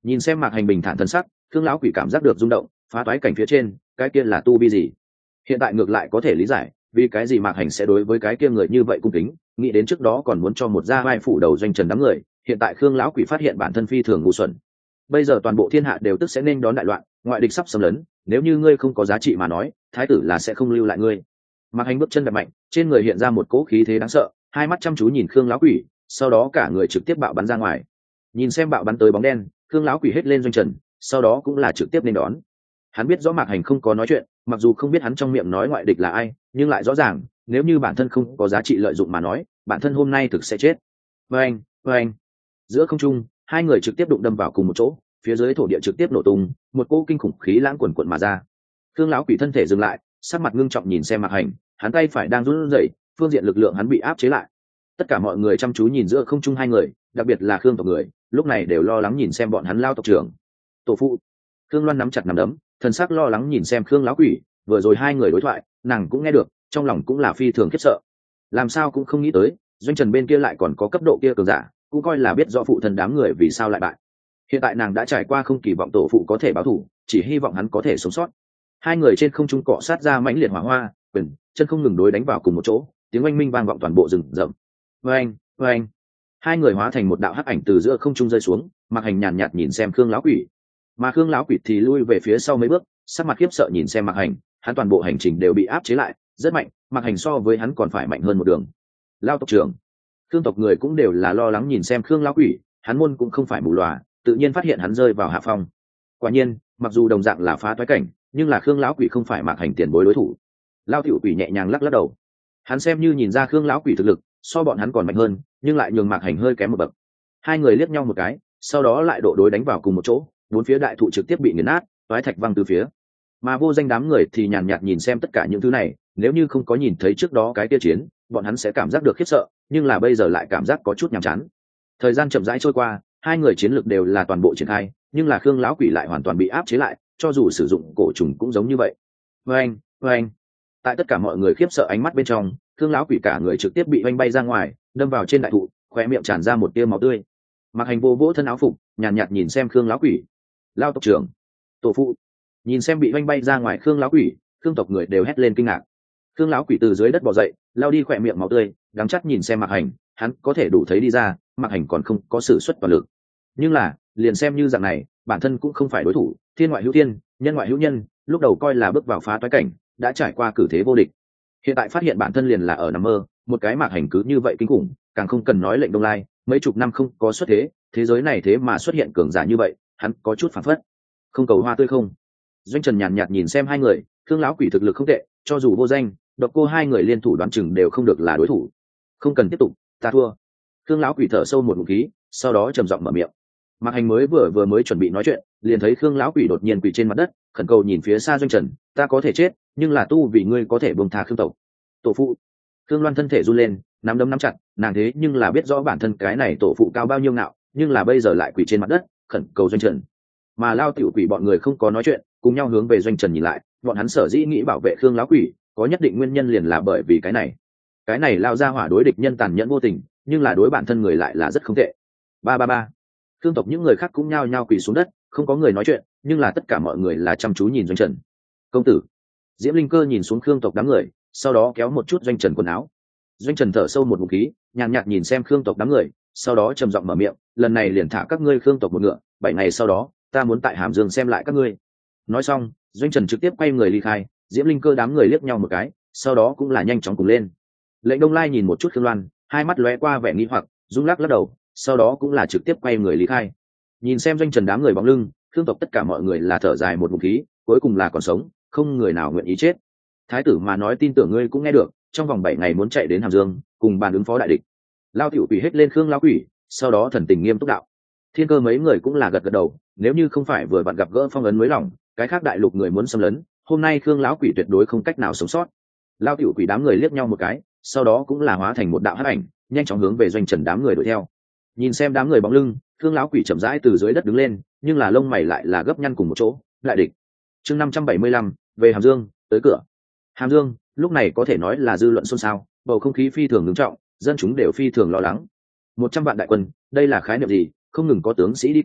Nhìn xem Mạc Hành bình thản thân sắc, Khương lão quỷ cảm giác được rung động, phá toái cảnh phía trên, cái kia là tu vi gì? Hiện tại ngược lại có thể lý giải, vì cái gì Mạc Hành sẽ đối với cái kia người như vậy cung kính, nghĩ đến trước đó còn muốn cho một gia vai phủ đầu doanh trần đám người, hiện tại Khương lão quỷ phát hiện bản thân phi thường ngu xuẩn. Bây giờ toàn bộ thiên hạ đều tức sẽ nên đón đại loạn, ngoại địch sắp xâm lấn, nếu như ngươi không có giá trị mà nói, thái tử là sẽ không lưu lại ngươi. Mạc Hành bước chân đập mạnh, trên người hiện ra một cỗ khí thế đáng sợ, hai mắt chăm chú nhìn Khương lão quỷ, sau đó cả người trực tiếp bạo bắn ra ngoài. Nhìn xem bạo bắn tới bóng đen, Khương lão quỷ hết lên doanh trần, sau đó cũng là trực tiếp nên đón. Hắn biết rõ Mạc Hành không có nói chuyện, mặc dù không biết hắn trong miệng nói ngoại địch là ai, nhưng lại rõ ràng, nếu như bản thân không có giá trị lợi dụng mà nói, bản thân hôm nay thực sẽ chết. Vâng, vâng. Giữa không trung, hai người trực tiếp đụng đâm vào cùng một chỗ, phía dưới thổ địa trực tiếp nổ tung, một cỗ kinh khủng khí lãng quần quần mà ra. Khương lão quỷ thân thể dừng lại, sắc mặt ngưng trọng nhìn xem Mạc Hành, hắn tay phải đang run rẩy, phương diện lực lượng hắn bị áp chế lại. Tất cả mọi người chăm chú nhìn giữa không trung hai người, đặc biệt là Khương tộc người, lúc này đều lo lắng nhìn xem bọn hắn lao tộc trưởng. Tổ phụ. Khương Loan nắm chặt nắm đấm, thần sắc lo lắng nhìn xem Khương lão quỷ, vừa rồi hai người đối thoại, nàng cũng nghe được, trong lòng cũng là phi thường khiếp sợ. Làm sao cũng không nghĩ tới, doanh trần bên kia lại còn có cấp độ kia cường giả, cũng coi là biết rõ phụ thân đám người vì sao lại bại. Hiện tại nàng đã trải qua không kỳ vọng tổ phụ có thể báo thù, chỉ hy vọng hắn có thể sống sót. Hai người trên không trung cọ sát ra mãnh liệt hỏa hoa, quyền chân không ngừng đối đánh vào cùng một chỗ, tiếng oanh minh vang vọng toàn bộ rừng rậm. Oanh, oanh. Hai người hóa thành một đạo hắc ảnh từ giữa không trung rơi xuống, Mạc Hành nhàn nhạt nhìn xem Khương lão quỷ, mà Khương lão quỷ thì lui về phía sau mấy bước, sắc mặt khiếp sợ nhìn xem Mạc Hành, hắn toàn bộ hành trình đều bị áp chế lại, rất mạnh, Mạc Hành so với hắn còn phải mạnh hơn một đường. Lao tộc trưởng, Khương tộc người cũng đều là lo lắng nhìn xem Khương lão quỷ, hắn môn cũng không phải mù lòa, tự nhiên phát hiện hắn rơi vào hạ phong. Quả nhiên, mặc dù đồng dạng là phá toái cảnh, nhưng là Khương lão quỷ không phải Mạc Hành tiền bối đối thủ. Lao tiểu quỷ nhẹ nhàng lắc lắc đầu, hắn xem như nhìn ra Khương lão quỷ thực lực so bọn hắn còn mạnh hơn, nhưng lại nhường Mạc Hành hơi kém một bậc. Hai người liếc nhau một cái, sau đó lại độ đối đánh vào cùng một chỗ, bốn phía đại thụ trực tiếp bị nghiền nát, toái thạch văng từ phía. Mà vô danh đám người thì nhàn nhạt nhìn xem tất cả những thứ này, nếu như không có nhìn thấy trước đó cái kia chiến, bọn hắn sẽ cảm giác được khiếp sợ, nhưng là bây giờ lại cảm giác có chút nhàm chán. Thời gian chậm rãi trôi qua, hai người chiến lược đều là toàn bộ triển khai, nhưng là Khương lão quỷ lại hoàn toàn bị áp chế lại, cho dù sử dụng cổ trùng cũng giống như vậy. Oanh, oanh. Tại tất cả mọi người khiếp sợ ánh mắt bên trong, Khương lão quỷ cả người trực tiếp bị oanh bay ra ngoài, đâm vào trên đại thụ, khóe miệng tràn ra một tia máu tươi. Mạc Hành vô vỗ thân áo phục, nhàn nhạt nhìn xem Khương lão quỷ. Lao tộc trưởng, tổ phụ. Nhìn xem bị oanh bay ra ngoài Khương lão quỷ, Khương tộc người đều hét lên kinh ngạc. Khương lão quỷ từ dưới đất bò dậy, lao đi khỏe miệng máu tươi, đắng chắt nhìn xem Mạc Hành, hắn có thể đủ thấy đi ra, Mạc Hành còn không có sự xuất toàn lực. Nhưng là, liền xem như dạng này, bản thân cũng không phải đối thủ, thiên ngoại hữu thiên, nhân ngoại hữu nhân, lúc đầu coi là bước vào phá toái cảnh, đã trải qua cử thế vô địch. Hiện tại phát hiện bản thân liền là ở nằm mơ, một cái Mạc Hành cứ như vậy kinh khủng, càng không cần nói lệnh Đông Lai, mấy chục năm không có xuất thế, thế giới này thế mà xuất hiện cường giả như vậy, hắn có chút phản phất. Không cầu hoa tươi không. Doanh Trần nhàn nhạt nhìn xem hai người, Khương lão quỷ thực lực không tệ, cho dù vô danh, Độc Cô hai người liên thủ đoán chừng đều không được là đối thủ. Không cần tiếp tục, ta thua. Khương lão quỷ thở sâu một ngụm khí, sau đó trầm giọng mở miệng. Mạc Hành vừa mới chuẩn bị nói chuyện, liền thấy Khương lão quỷ đột nhiên quỳ trên mặt đất, khẩn cầu nhìn phía xa Doanh Trần, ta có thể chết, nhưng là tu vì ngươi có thể buông tha Khương tộc. Tổ phụ. Khương Loan thân thể run lên, nắm đấm nắm chặt, nàng thế nhưng là biết rõ bản thân cái này tổ phụ cao bao nhiêu ngạo, nhưng là bây giờ lại quỳ trên mặt đất, khẩn cầu Doanh Trần. Mà Lao tiểu quỷ bọn người không có nói chuyện, cùng nhau hướng về Doanh Trần nhìn lại, bọn hắn sở dĩ nghĩ bảo vệ Khương lão quỷ, có nhất định nguyên nhân liền là bởi vì cái này lao ra hỏa đối địch nhân tàn nhẫn vô tình, nhưng là đối bản thân người lại là rất không tệ. Ba. Khương tộc những người khác cũng nhao nhao quỳ xuống đất, không có người nói chuyện, nhưng là tất cả mọi người là chăm chú nhìn Doanh Trần. Công tử. Diễm Linh Cơ nhìn xuống Khương tộc đám người, sau đó kéo một chút Doanh Trần quần áo. Doanh Trần thở sâu một ngụm khí, nhàn nhạt nhìn xem Khương tộc đám người, sau đó trầm giọng mở miệng, lần này liền thả các ngươi Khương tộc một ngựa, 7 ngày sau đó, ta muốn tại Hàm Dương xem lại các ngươi. Nói xong, Doanh Trần trực tiếp quay người ly khai, Diễm Linh Cơ đám người liếc nhau một cái, sau đó cũng là nhanh chóng cùng lên. Lệnh Đông Lai nhìn một chút Khương Loan, hai mắt lóe qua vẻ nghi hoặc, rung lắc đầu, sau đó cũng là trực tiếp quay người ly khai. Nhìn xem Doanh Trần đám người bóng lưng, Khương tộc tất cả mọi người là thở dài một ngụm khí, cuối cùng là còn sống, không người nào nguyện ý chết. Thái tử mà nói tin tưởng ngươi cũng nghe được, trong vòng 7 ngày muốn chạy đến Hàm Dương, cùng bàn ứng phó đại địch. Lao tiểu quỷ hết lên Khương lão quỷ, sau đó thần tình nghiêm túc đạo. Thiên Cơ mấy người cũng là gật gật đầu, nếu như không phải vừa vặn gặp gỡ phong ấn mới lòng, cái khác đại lục người muốn xâm lấn, hôm nay Khương lão quỷ tuyệt đối không cách nào sống sót. Lao tiểu quỷ đám người liếc nhau một cái, sau đó cũng là hóa thành một đạo hắc ảnh, nhanh chóng hướng về Doanh Trần đám người đuổi theo. Nhìn xem đám người bóng lưng, Khương lão quỷ chậm rãi từ dưới đất đứng lên, nhưng là lông mày lại là gấp nhăn cùng một chỗ, đại địch. Chương 575, về Hàm Dương, tới cửa. Hàm Dương, lúc này có thể nói là dư luận xôn xao, bầu không khí phi thường nghiêm trọng, dân chúng đều phi thường lo lắng. 100 vạn đại quân, đây là khái niệm gì? Không ngừng có tướng sĩ đi qua,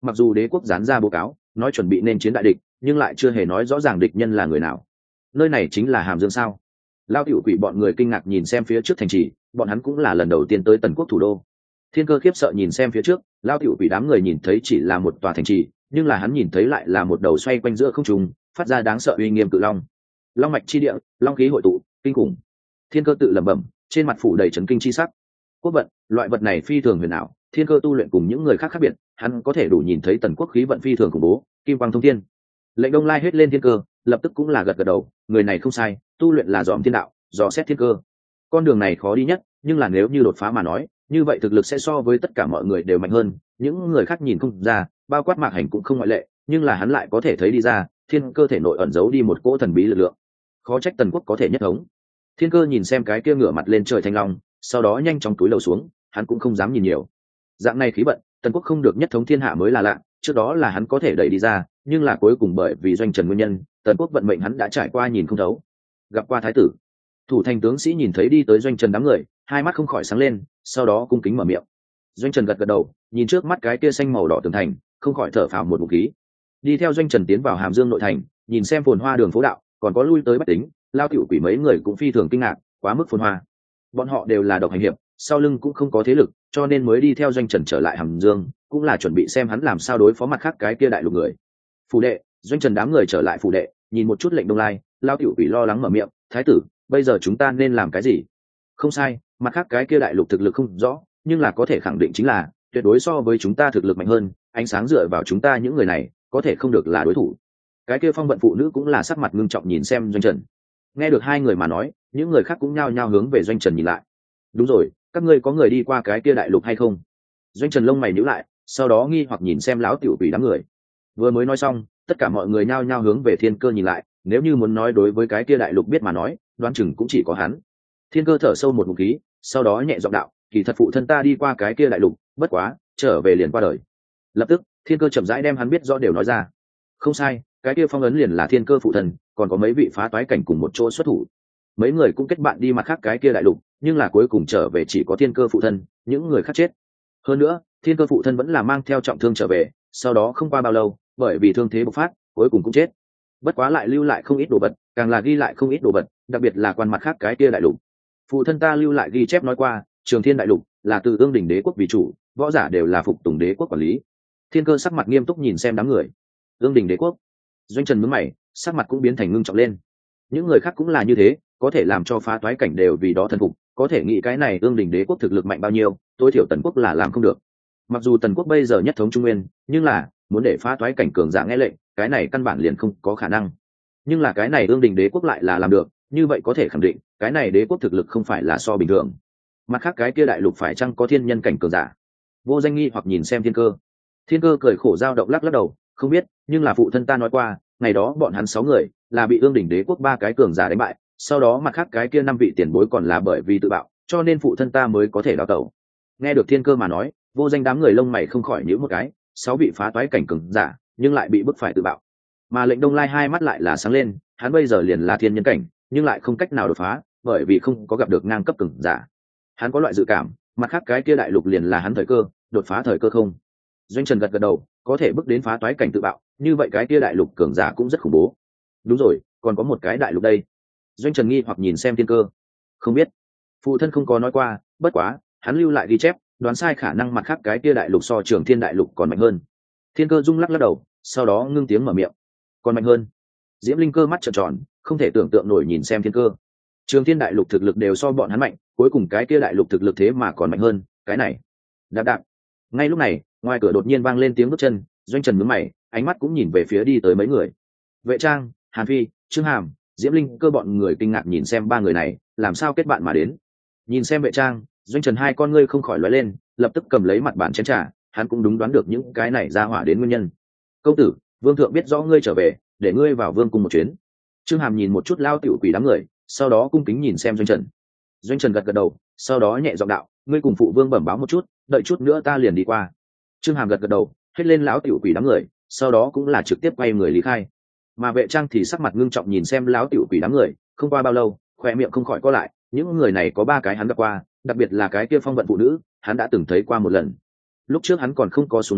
mặc dù đế quốc dán ra báo cáo nói chuẩn bị nên chiến đại địch, nhưng lại chưa hề nói rõ ràng địch nhân là người nào. Nơi này chính là Hàm Dương sao? Lao Tiểu Quỷ bọn người kinh ngạc nhìn xem phía trước thành trì, bọn hắn cũng là lần đầu tiên tới Tần Quốc thủ đô. Thiên Cơ khiếp sợ nhìn xem phía trước, Lao Tiểu Quỷ đám người nhìn thấy chỉ là một tòa thành trì, nhưng là hắn nhìn thấy lại là một đầu xoay quanh giữa không trung, phát ra đáng sợ uy nghiêm cự long. Long mạch chi địa, long khí hội tụ, kinh khủng. Thiên Cơ tự lẩm bẩm, trên mặt phủ đầy chấn kinh chi sắc. Quốc vận, loại vật này phi thường huyền ảo, Thiên Cơ tu luyện cùng những người khác khác biệt, hắn có thể đủ nhìn thấy Tần Quốc khí vận phi thường khủng bố, kim quang thông thiên. Lệnh Đông Lai hết lên Thiên Cơ, lập tức cũng là gật gật đầu, người này không sai, tu luyện là dòm thiên đạo, dò xét thiên cơ. Con đường này khó đi nhất, nhưng là nếu như đột phá mà nói, như vậy thực lực sẽ so với tất cả mọi người đều mạnh hơn, những người khác nhìn không ra, bao quát Mạc Hành cũng không ngoại lệ, nhưng là hắn lại có thể thấy đi ra, thiên cơ thể nội ẩn giấu đi một cỗ thần bí lực lượng. Khó trách Tần Quốc có thể nhất thống. Thiên Cơ nhìn xem cái kia ngửa mặt lên trời thanh long, sau đó nhanh chóng túi lầu xuống, hắn cũng không dám nhìn nhiều. Dạng này khí vận, Tần Quốc không được nhất thống thiên hạ mới là lạ, trước đó là hắn có thể đẩy đi ra, nhưng là cuối cùng bởi vì doanh trần nguyên nhân, Tần Quốc vận mệnh hắn đã trải qua nhìn không thấu. Gặp qua thái tử, thủ thành tướng sĩ nhìn thấy đi tới doanh trần đám người, hai mắt không khỏi sáng lên, sau đó cung kính mở miệng. Doanh trần gật gật đầu, nhìn trước mắt cái kia xanh màu đỏ tường thành, không khỏi thở phào một ngụm khí. Đi theo doanh trần tiến vào Hàm Dương nội thành, nhìn xem phồn hoa đường phố đạo, còn có lui tới bách tính, Lao Tiểu Quỷ mấy người cũng phi thường kinh ngạc, quá mức phồn hoa. Bọn họ đều là độc hành hiệp, sau lưng cũng không có thế lực, cho nên mới đi theo doanh trần trở lại Hàm Dương, cũng là chuẩn bị xem hắn làm sao đối phó mặt khác cái kia đại lục người. Phủ đệ, doanh trần đám người trở lại phủ đệ, nhìn một chút Lệnh Đông Lai, Lao Tiểu Quỷ lo lắng mở miệng, thái tử, bây giờ chúng ta nên làm cái gì? Không sai, mặt khác cái kia đại lục thực lực không rõ, nhưng là có thể khẳng định chính là tuyệt đối so với chúng ta thực lực mạnh hơn, ánh sáng dựa vào chúng ta những người này có thể không được là đối thủ. Cái kia phong vận phụ nữ cũng là sắc mặt ngưng trọng nhìn xem doanh trần. Nghe được hai người mà nói, những người khác cũng nhao nhao hướng về doanh trần nhìn lại. Đúng rồi, các ngươi có người đi qua cái kia đại lục hay không? Doanh trần lông mày nhíu lại, sau đó nghi hoặc nhìn xem lão Tiểu Quỷ đám người. Vừa mới nói xong, tất cả mọi người nhao nhao hướng về Thiên Cơ nhìn lại, nếu như muốn nói đối với cái kia đại lục biết mà nói, đoán chừng cũng chỉ có hắn. Thiên Cơ thở sâu một ngụm khí, sau đó nhẹ giọng đạo, kỳ thật phụ thân ta đi qua cái kia đại lục, bất quá trở về liền qua đời. Lập tức Thiên Cơ chậm rãi đem hắn biết rõ đều nói ra. Không sai, cái kia phong ấn liền là Thiên Cơ phụ thân, còn có mấy vị phá toái cảnh cùng một chỗ xuất thủ. Mấy người cũng kết bạn đi mặt khác cái kia đại lục, nhưng là cuối cùng trở về chỉ có Thiên Cơ phụ thân, những người khác chết. Hơn nữa, Thiên Cơ phụ thân vẫn là mang theo trọng thương trở về, sau đó không qua bao lâu, bởi vì thương thế bộc phát, cuối cùng cũng chết. Bất quá lại lưu lại không ít đồ vật, càng là ghi lại không ít đồ vật, đặc biệt là quan mặt khác cái kia đại lục. Phụ thân ta lưu lại ghi chép nói qua, Trường Thiên đại lục là từ Ương Đình đế quốc vì chủ, võ giả đều là phục tùng đế quốc quản lý. Thiên Cơ sắc mặt nghiêm túc nhìn xem đám người. Ương Đình đế quốc. Doanh Trần nhướng mày, sắc mặt cũng biến thành ngưng trọng lên. Những người khác cũng là như thế, có thể làm cho phá toái cảnh đều vì đó thần phục, có thể nghĩ cái này Ương Đình đế quốc thực lực mạnh bao nhiêu, tối thiểu Tần quốc là làm không được. Mặc dù Tần quốc bây giờ nhất thống Trung Nguyên, nhưng là muốn để phá toái cảnh cường giả nghe lệnh, cái này căn bản liền không có khả năng. Nhưng là cái này Ương Đình đế quốc lại là làm được, như vậy có thể khẳng định cái này đế quốc thực lực không phải là so bình thường. Mặt khác cái kia đại lục phải chăng có thiên nhân cảnh cường giả? Vô Danh nghi hoặc nhìn xem Thiên Cơ. Thiên Cơ cười khổ dao động lắc lắc đầu, không biết, nhưng là phụ thân ta nói qua, ngày đó bọn hắn 6 người là bị Ương Đình đế quốc 3 cái cường giả đánh bại, sau đó mặt khác cái kia 5 vị tiền bối còn là bởi vì tự bạo, cho nên phụ thân ta mới có thể đào tẩu. Nghe được Thiên Cơ mà nói, Vô Danh đám người lông mày không khỏi nhíu một cái, 6 vị phá toái cảnh cường giả, nhưng lại bị bức phải tự bạo. Mà Lệnh Đông Lai hai mắt lại là sáng lên, hắn bây giờ liền là thiên nhân cảnh, nhưng lại không cách nào đột phá, bởi vì không có gặp được ngang cấp cường giả. Hắn có loại dự cảm, mặt khác cái kia đại lục liền là hắn thời cơ, đột phá thời cơ không. Doanh Trần gật gật đầu, có thể bước đến phá toái cảnh tự bạo, như vậy cái kia đại lục cường giả cũng rất khủng bố. Đúng rồi, còn có một cái đại lục đây. Doanh Trần nghi hoặc nhìn xem Thiên Cơ. Không biết, phụ thân không có nói qua, bất quá hắn lưu lại ghi chép, đoán sai khả năng mặt khác cái kia đại lục so Trường Thiên đại lục còn mạnh hơn. Thiên Cơ rung lắc lắc đầu, sau đó ngưng tiếng mở miệng. Còn mạnh hơn? Diễm Linh Cơ mắt trợn tròn, không thể tưởng tượng nổi nhìn xem Thiên Cơ. Trường Thiên đại lục thực lực đều so bọn hắn mạnh, cuối cùng cái kia đại lục thực lực thế mà còn mạnh hơn, cái này. Đạp đạp. Ngay lúc này, ngoài cửa đột nhiên vang lên tiếng bước chân, Doanh Trần nhướng mày, ánh mắt cũng nhìn về phía đi tới mấy người. Vệ Trang, Hàn Phi, Trương Hàm, Diễm Linh Cơ bọn người kinh ngạc nhìn xem ba người này, làm sao kết bạn mà đến. Nhìn xem Vệ Trang, Doanh Trần hai con ngươi không khỏi lóe lên, lập tức cầm lấy mặt bàn chén trà, hắn cũng đúng đoán được những cái này ra hỏa đến nguyên nhân. Công tử, Vương thượng biết rõ ngươi trở về, để ngươi vào Vương cung một chuyến. Trương Hàm nhìn một chút Lao Tiểu Quỷ đám người, sau đó cung kính nhìn xem Doanh Trần. Doanh Trần gật gật đầu, sau đó nhẹ giọng đạo, ngươi cùng phụ vương bẩm báo một chút, đợi chút nữa ta liền đi qua. Trương Hàm gật gật đầu, hết lên lão Tiểu Quỷ đám người, sau đó cũng là trực tiếp quay người lý khai. Mà Vệ Trang thì sắc mặt ngưng trọng nhìn xem lão Tiểu Quỷ đám người, không qua bao lâu, khóe miệng không khỏi co lại, những người này có 3 cái hắn gặp qua, đặc biệt là cái kia phong vận phụ nữ, hắn đã từng thấy qua một lần. Lúc trước hắn còn không có xuống núi,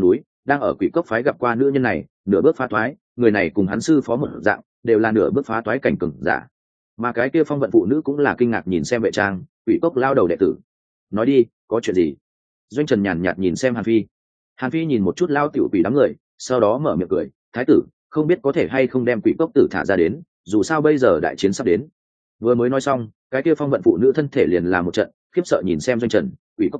đang ở quỷ cốc phái gặp qua nữ nhân này, nửa bước phá toái, người này cùng hắn sư phó một dạng, đều là nửa bước phá toái cảnh cường giả. Mà cái kia phong vận phụ nữ cũng là kinh ngạc nhìn xem vệ trang, quỷ cốc lao đầu đệ tử. Nói đi, có chuyện gì? Doanh Trần nhàn nhạt nhìn xem Hàn Phi. Hàn Phi nhìn một chút lao tiểu quỷ đám người, sau đó mở miệng cười, thái tử, không biết có thể hay không đem quỷ cốc tử thả ra đến, dù sao bây giờ đại chiến sắp đến. Vừa mới nói xong, cái kia phong vận phụ nữ thân thể liền làm một trận, khiếp sợ nhìn xem Doanh Trần,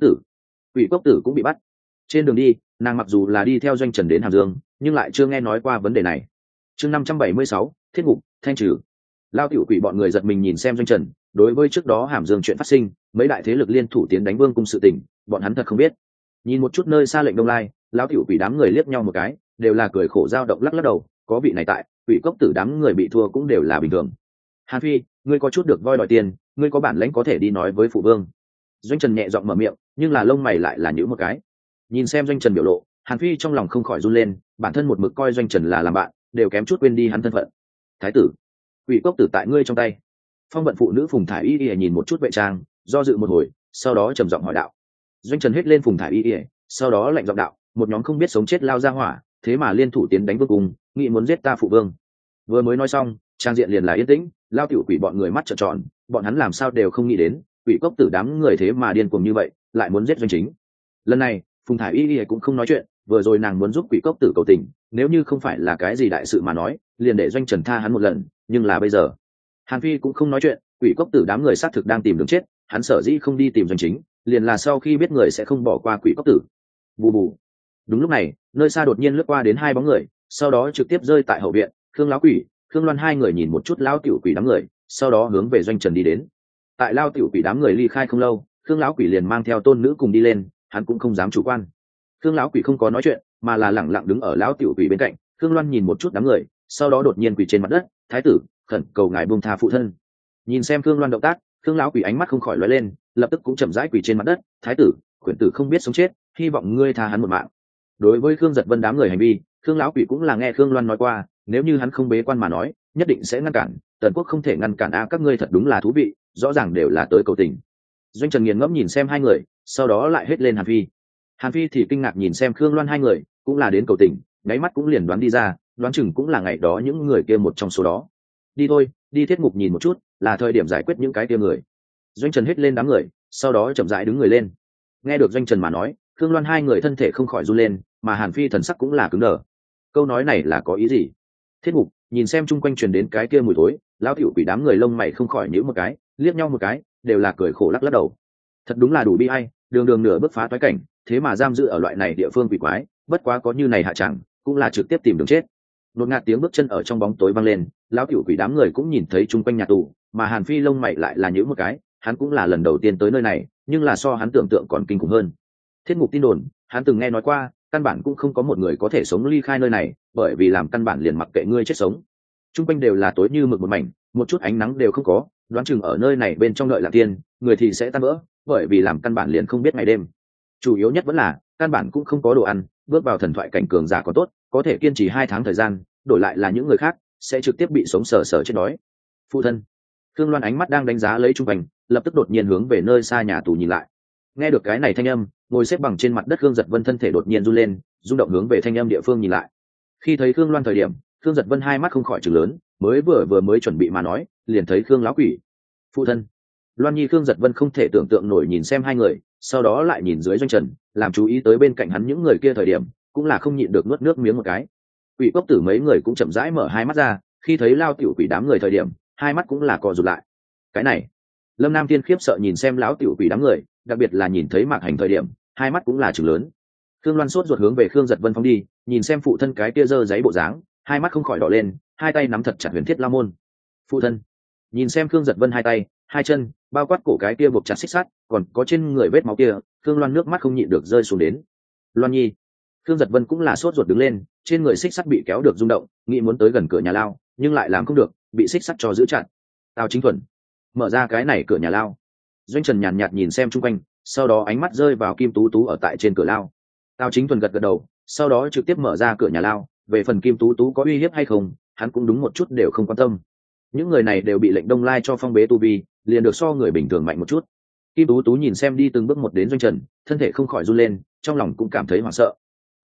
quỷ cốc tử cũng bị bắt. Trên đường đi, nàng mặc dù là đi theo Doanh Trần đến Hàm Dương, nhưng lại chưa nghe nói qua vấn đề này. Chương 576, thiết ngục, thanh trừ. Lao tiểu quỷ bọn người giật mình nhìn xem Doanh Trần, đối với trước đó Hàm Dương chuyện phát sinh, mấy đại thế lực liên thủ tiến đánh Vương cung sự tình, bọn hắn thật không biết. Nhìn một chút nơi xa lệnh Đông Lai, lão tiểu quỷ đám người liếc nhau một cái, đều là cười khổ dao động lắc lắc đầu, có vị này tại, quỷ cốc tử đám người bị thua cũng đều là bình thường. Hàn Phi, ngươi có chút được voi đòi tiền, ngươi có bản lãnh có thể đi nói với phụ vương. Doanh Trần nhẹ giọng mở miệng, nhưng là lông mày lại là nhíu một cái. Nhìn xem Doanh Trần biểu lộ, Hàn Phi trong lòng không khỏi run lên, bản thân một mực coi Doanh Trần là làm bạn, đều kém chút quên đi hắn thân phận. Thái tử, quỷ cốc tử tại ngươi trong tay. Phong vận phụ nữ Phùng Thải Y nhìn một chút vệ trang, do dự một hồi, sau đó trầm giọng hỏi đạo. Doanh Trần hết lên Phùng Thải Y, sau đó lạnh giọng đạo, một nhóm không biết sống chết lao ra hỏa, thế mà liên thủ tiến đánh vương cung, nghĩ muốn giết ta phụ vương. Vừa mới nói xong, trang diện liền là yên tĩnh, lao tiểu quỷ bọn người mắt trợn tròn, bọn hắn làm sao đều không nghĩ đến, quỷ cốc tử đám người thế mà điên cuồng như vậy, lại muốn giết Doanh Chính. Lần này, Phùng Thải Y cũng không nói chuyện, vừa rồi nàng muốn giúp quỷ cốc tử cầu tình, nếu như không phải là cái gì đại sự mà nói, liền để Doanh Trần tha hắn một lần, nhưng là bây giờ, Hàn Phi cũng không nói chuyện, quỷ cốc tử đám người xác thực đang tìm đường chết, hắn sở dĩ không đi tìm Doanh Chính, liền là sau khi biết người sẽ không bỏ qua quỷ cốc tử. Bù bù. Đúng lúc này, nơi xa đột nhiên lướt qua đến hai bóng người, sau đó trực tiếp rơi tại hậu viện, Khương lão quỷ, Khương Loan hai người nhìn một chút lão tiểu quỷ đám người, sau đó hướng về Doanh Trần đi đến. Tại lao tiểu quỷ đám người ly khai không lâu, Khương lão quỷ liền mang theo tôn nữ cùng đi lên, hắn cũng không dám chủ quan. Khương lão quỷ không có nói chuyện, mà là lẳng lặng đứng ở lão tiểu quỷ bên cạnh. Khương Loan nhìn một chút đám người, sau đó đột nhiên quỳ trên mặt đất, thái tử, khẩn cầu ngài buông tha phụ thân. Nhìn xem Khương Loan động tác, Khương lão quỷ ánh mắt không khỏi lóe lên, lập tức cũng chậm rãi quỳ trên mặt đất, thái tử, khuyển tử không biết sống chết, hy vọng ngươi tha hắn một mạng. Đối với Khương Giật Vân đám người hành vi, Khương lão quỷ cũng là nghe Khương Loan nói qua, nếu như hắn không bế quan mà nói, nhất định sẽ ngăn cản. Tần Quốc không thể ngăn cản a, các ngươi thật đúng là thú vị, rõ ràng đều là tới cầu tình. Doanh Trần nghiền ngẫm nhìn xem hai người, sau đó lại hết lên Hàn Phi. Hàn Phi thì kinh ngạc nhìn xem Khương Loan hai người, cũng là đến cầu tình, đáy mắt cũng liền đoán đi ra, đoán chừng cũng là ngày đó những người kia một trong số đó. Đi thôi, đi thiết ngục nhìn một chút, là thời điểm giải quyết những cái kia người. Doanh Trần hết lên đám người, sau đó chậm rãi đứng người lên. Nghe được Doanh Trần mà nói, Khương Loan hai người thân thể không khỏi run lên, mà Hàn Phi thần sắc cũng là cứng đờ. Câu nói này là có ý gì? Thiết ngục, nhìn xem chung quanh truyền đến cái kia mùi thối, lão tiểu quỷ đám người lông mày không khỏi nhíu một cái, liếc nhau một cái, đều là cười khổ lắc lắc đầu. Thật đúng là đủ bi ai, đường đường nửa bước phá toái cảnh, thế mà giam giữ ở loại này địa phương quỷ quái, bất quá có như này hạ chẳng, cũng là trực tiếp tìm đường chết. Đột ngạt tiếng bước chân ở trong bóng tối vang lên, lão tiểu quỷ đám người cũng nhìn thấy chung quanh nhà tù, mà Hàn Phi lông mày lại là nhíu một cái, hắn cũng là lần đầu tiên tới nơi này, nhưng là so hắn tưởng tượng còn kinh khủng hơn. Thiết ngục tin đồn, hắn từng nghe nói qua, căn bản cũng không có một người có thể sống ly khai nơi này, bởi vì làm căn bản liền mặc kệ ngươi chết sống. Chung quanh đều là tối như mực một mảnh, một chút ánh nắng đều không có, đoán chừng ở nơi này bên trong đợi là tiên, người thì sẽ tan vỡ, bởi vì làm căn bản liền không biết ngày đêm. Chủ yếu nhất vẫn là căn bản cũng không có đồ ăn, bước vào thần thoại cảnh cường giả còn tốt, có thể kiên trì 2 tháng thời gian, đổi lại là những người khác sẽ trực tiếp bị sống sờ sờ chết đói. Phụ thân. Khương Loan ánh mắt đang đánh giá lấy chung quanh, lập tức đột nhiên hướng về nơi xa nhà tù nhìn lại. Nghe được cái này thanh âm, ngồi xếp bằng trên mặt đất Khương Giật Vân thân thể đột nhiên run lên, rung động hướng về thanh âm địa phương nhìn lại. Khi thấy Khương Loan thời điểm, Khương Giật Vân hai mắt không khỏi trừng lớn, mới chuẩn bị mà nói, liền thấy Khương lão quỷ. Phụ thân. Loan Nhi Khương Giật Vân không thể tưởng tượng nổi nhìn xem hai người, sau đó lại nhìn dưới Doanh Trần, làm chú ý tới bên cạnh hắn những người kia thời điểm, cũng là không nhịn được nuốt nước miếng một cái. Quỷ cốc tử mấy người cũng chậm rãi mở hai mắt ra, khi thấy lao tiểu quỷ đám người thời điểm, hai mắt cũng là co rụt lại. Cái này, Lâm Nam Thiên khiếp sợ nhìn xem lão tiểu quỷ đám người, đặc biệt là nhìn thấy Mạc Hành thời điểm, hai mắt cũng là trừng lớn. Khương Loan sốt ruột hướng về Khương Giật Vân phóng đi, nhìn xem phụ thân cái kia dơ giấy bộ dáng, hai mắt không khỏi đỏ lên, hai tay nắm thật chặt huyền thiết la môn. Phụ thân. Nhìn xem Khương Giật Vân hai tay, hai chân, bao quát cổ cái kia buộc chặt xích sắt, còn có trên người vết máu kia, Khương Loan nước mắt không nhịn được rơi xuống đến. Loan Nhi. Khương Giật Vân cũng là sốt ruột đứng lên, trên người xích sắt bị kéo được rung động, nghĩ muốn tới gần cửa nhà lao, nhưng lại làm không được, bị xích sắt cho giữ chặt. Tào Chính Thuần, mở ra cái này cửa nhà lao. Doanh Trần nhàn nhạt nhìn xem chung quanh, sau đó ánh mắt rơi vào Kim Tú Tú ở tại trên cửa lao. Tào Chính Thuần gật gật đầu, sau đó trực tiếp mở ra cửa nhà lao. Về phần Kim Tú Tú có uy hiếp hay không, hắn cũng đúng một chút đều không quan tâm. Những người này đều bị lệnh Đông Lai cho phong bế tu vi, liền được so người bình thường mạnh một chút. Kim Tú Tú nhìn xem đi từng bước một đến Doanh Trần, thân thể không khỏi run lên, trong lòng cũng cảm thấy hoảng sợ.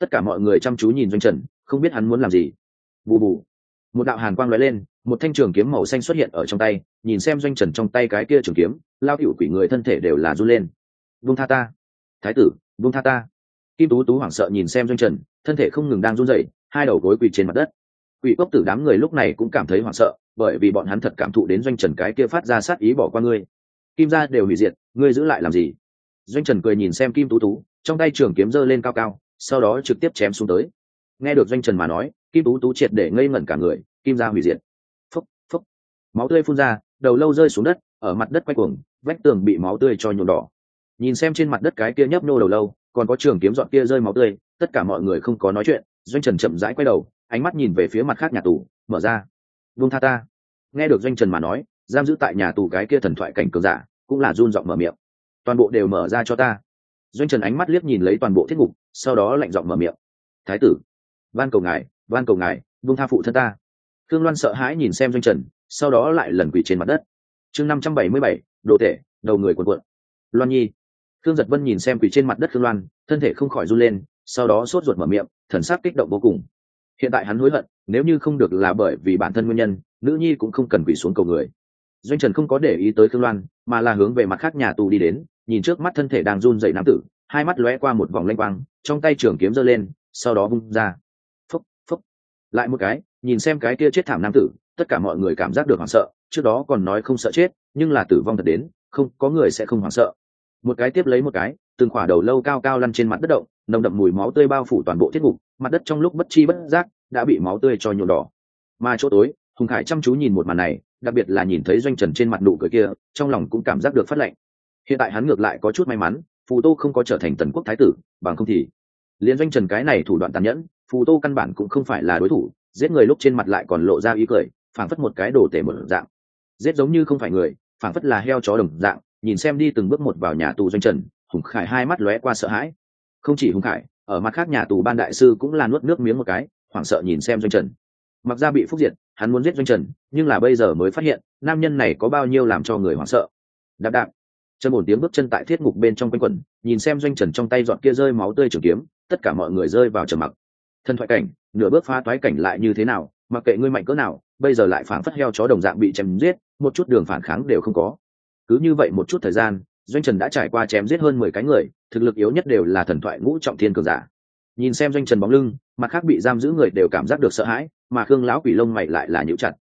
Tất cả mọi người chăm chú nhìn doanh trần, không biết hắn muốn làm gì. Bù bù, một đạo hàn quang lóe lên, một thanh trường kiếm màu xanh xuất hiện ở trong tay. Nhìn xem doanh trần trong tay cái kia trường kiếm, lao hữu quỷ người thân thể đều là run lên. Buông tha ta, thái tử, buông tha ta. Kim Tú Tú hoảng sợ nhìn xem doanh trần, thân thể không ngừng đang run rẩy, hai đầu gối quỳ trên mặt đất. Quỷ cốc tử đám người lúc này cũng cảm thấy hoảng sợ, bởi vì bọn hắn thật cảm thụ đến doanh trần cái kia phát ra sát ý bỏ qua ngươi. Kim gia đều hủy diệt, ngươi giữ lại làm gì? Doanh trần cười nhìn xem Kim Tú Tú, trong tay trường kiếm giơ lên cao cao, sau đó trực tiếp chém xuống tới. Nghe được doanh trần mà nói, Kim Tú Tú triệt để ngây ngẩn cả người. Kim gia hủy diệt. Phốc phốc, máu tươi phun ra, đầu lâu rơi xuống đất, ở mặt đất quay cuồng, vách tường bị máu tươi cho nhuộm đỏ. Nhìn xem trên mặt đất cái kia nhấp nô đầu lâu, còn có trường kiếm dọn kia rơi máu tươi, tất cả mọi người không có nói chuyện. Doanh trần chậm rãi quay đầu, ánh mắt nhìn về phía mặt khác nhà tù, mở ra. Buông tha ta. Nghe được doanh trần mà nói, giam giữ tại nhà tù cái kia thần thoại cảnh cường giả cũng là run giọng mở miệng. Toàn bộ đều mở ra cho ta. Doanh trần ánh mắt liếc nhìn lấy toàn bộ thiết ngục, sau đó lạnh giọng mở miệng. Thái tử, van cầu ngài, buông tha phụ thân ta. Khương Loan sợ hãi nhìn xem doanh trần, sau đó lại lần quỳ trên mặt đất. Chương 577, đồ tể, đầu người cuộn cuộn. Loan nhi. Khương Giật Vân nhìn xem quỳ trên mặt đất Khương Loan, thân thể không khỏi run lên, sau đó sốt ruột mở miệng, thần sắc kích động vô cùng. Hiện tại hắn hối hận, nếu như không được là bởi vì bản thân nguyên nhân, nữ nhi cũng không cần quỳ xuống cầu người. Doanh trần không có để ý tới Khương Loan, mà là hướng về mặt khác nhà tù đi đến, nhìn trước mắt thân thể đang run dậy nam tử, hai mắt lóe qua một vòng lanh quang, trong tay trường kiếm giơ lên, sau đó vung ra. Phốc phốc, lại một cái, nhìn xem cái kia chết thảm nam tử, tất cả mọi người cảm giác được hoảng sợ. Trước đó còn nói không sợ chết, nhưng là tử vong thật đến, không có người sẽ không hoảng sợ. Một cái tiếp lấy một cái, từng khỏa đầu lâu cao cao lăn trên mặt đất động, nồng đậm mùi máu tươi bao phủ toàn bộ thiết ngục, mặt đất trong lúc bất chi bất giác đã bị máu tươi cho nhuộm đỏ. Mà chỗ tối, Hùng Khải chăm chú nhìn một màn này, đặc biệt là nhìn thấy doanh trần trên mặt nụ cười kia, trong lòng cũng cảm giác được phát lạnh. Hiện tại hắn ngược lại có chút may mắn, Phù Tô không có trở thành Tần Quốc thái tử, bằng không thì liên doanh trần cái này thủ đoạn tàn nhẫn, Phù Tô căn bản cũng không phải là đối thủ, giết người lúc trên mặt lại còn lộ ra ý cười, phảng phất một cái đồ tể một dạng. Giết giống như không phải người, phảng phất là heo chó đồng dạng. Nhìn xem đi từng bước một vào nhà tù doanh trần, Hùng Khải hai mắt lóe qua sợ hãi. Không chỉ Hùng Khải, ở mặt khác nhà tù ban đại sư cũng là nuốt nước miếng một cái, hoảng sợ nhìn xem doanh trần. Mặc ra bị phúc diệt, hắn muốn giết doanh trần, nhưng là bây giờ mới phát hiện nam nhân này có bao nhiêu làm cho người hoảng sợ. Đạp đạp, chân một tiếng bước chân tại thiết ngục bên trong quanh quẩn, nhìn xem doanh trần trong tay dọn kia rơi máu tươi trường kiếm, tất cả mọi người rơi vào trầm mặc. Thần thoại cảnh, nửa bước phá toái cảnh lại như thế nào, mặc kệ ngươi mạnh cỡ nào, bây giờ lại phảng phất heo chó đồng dạng bị chém giết, một chút đường phản kháng đều không có. Cứ như vậy một chút thời gian, doanh trần đã trải qua chém giết hơn 10 cái người, thực lực yếu nhất đều là thần thoại ngũ trọng thiên cường giả. Nhìn xem doanh trần bóng lưng, mặt khác bị giam giữ người đều cảm giác được sợ hãi, mà Khương lão quỷ lông mày lại là nhíu chặt.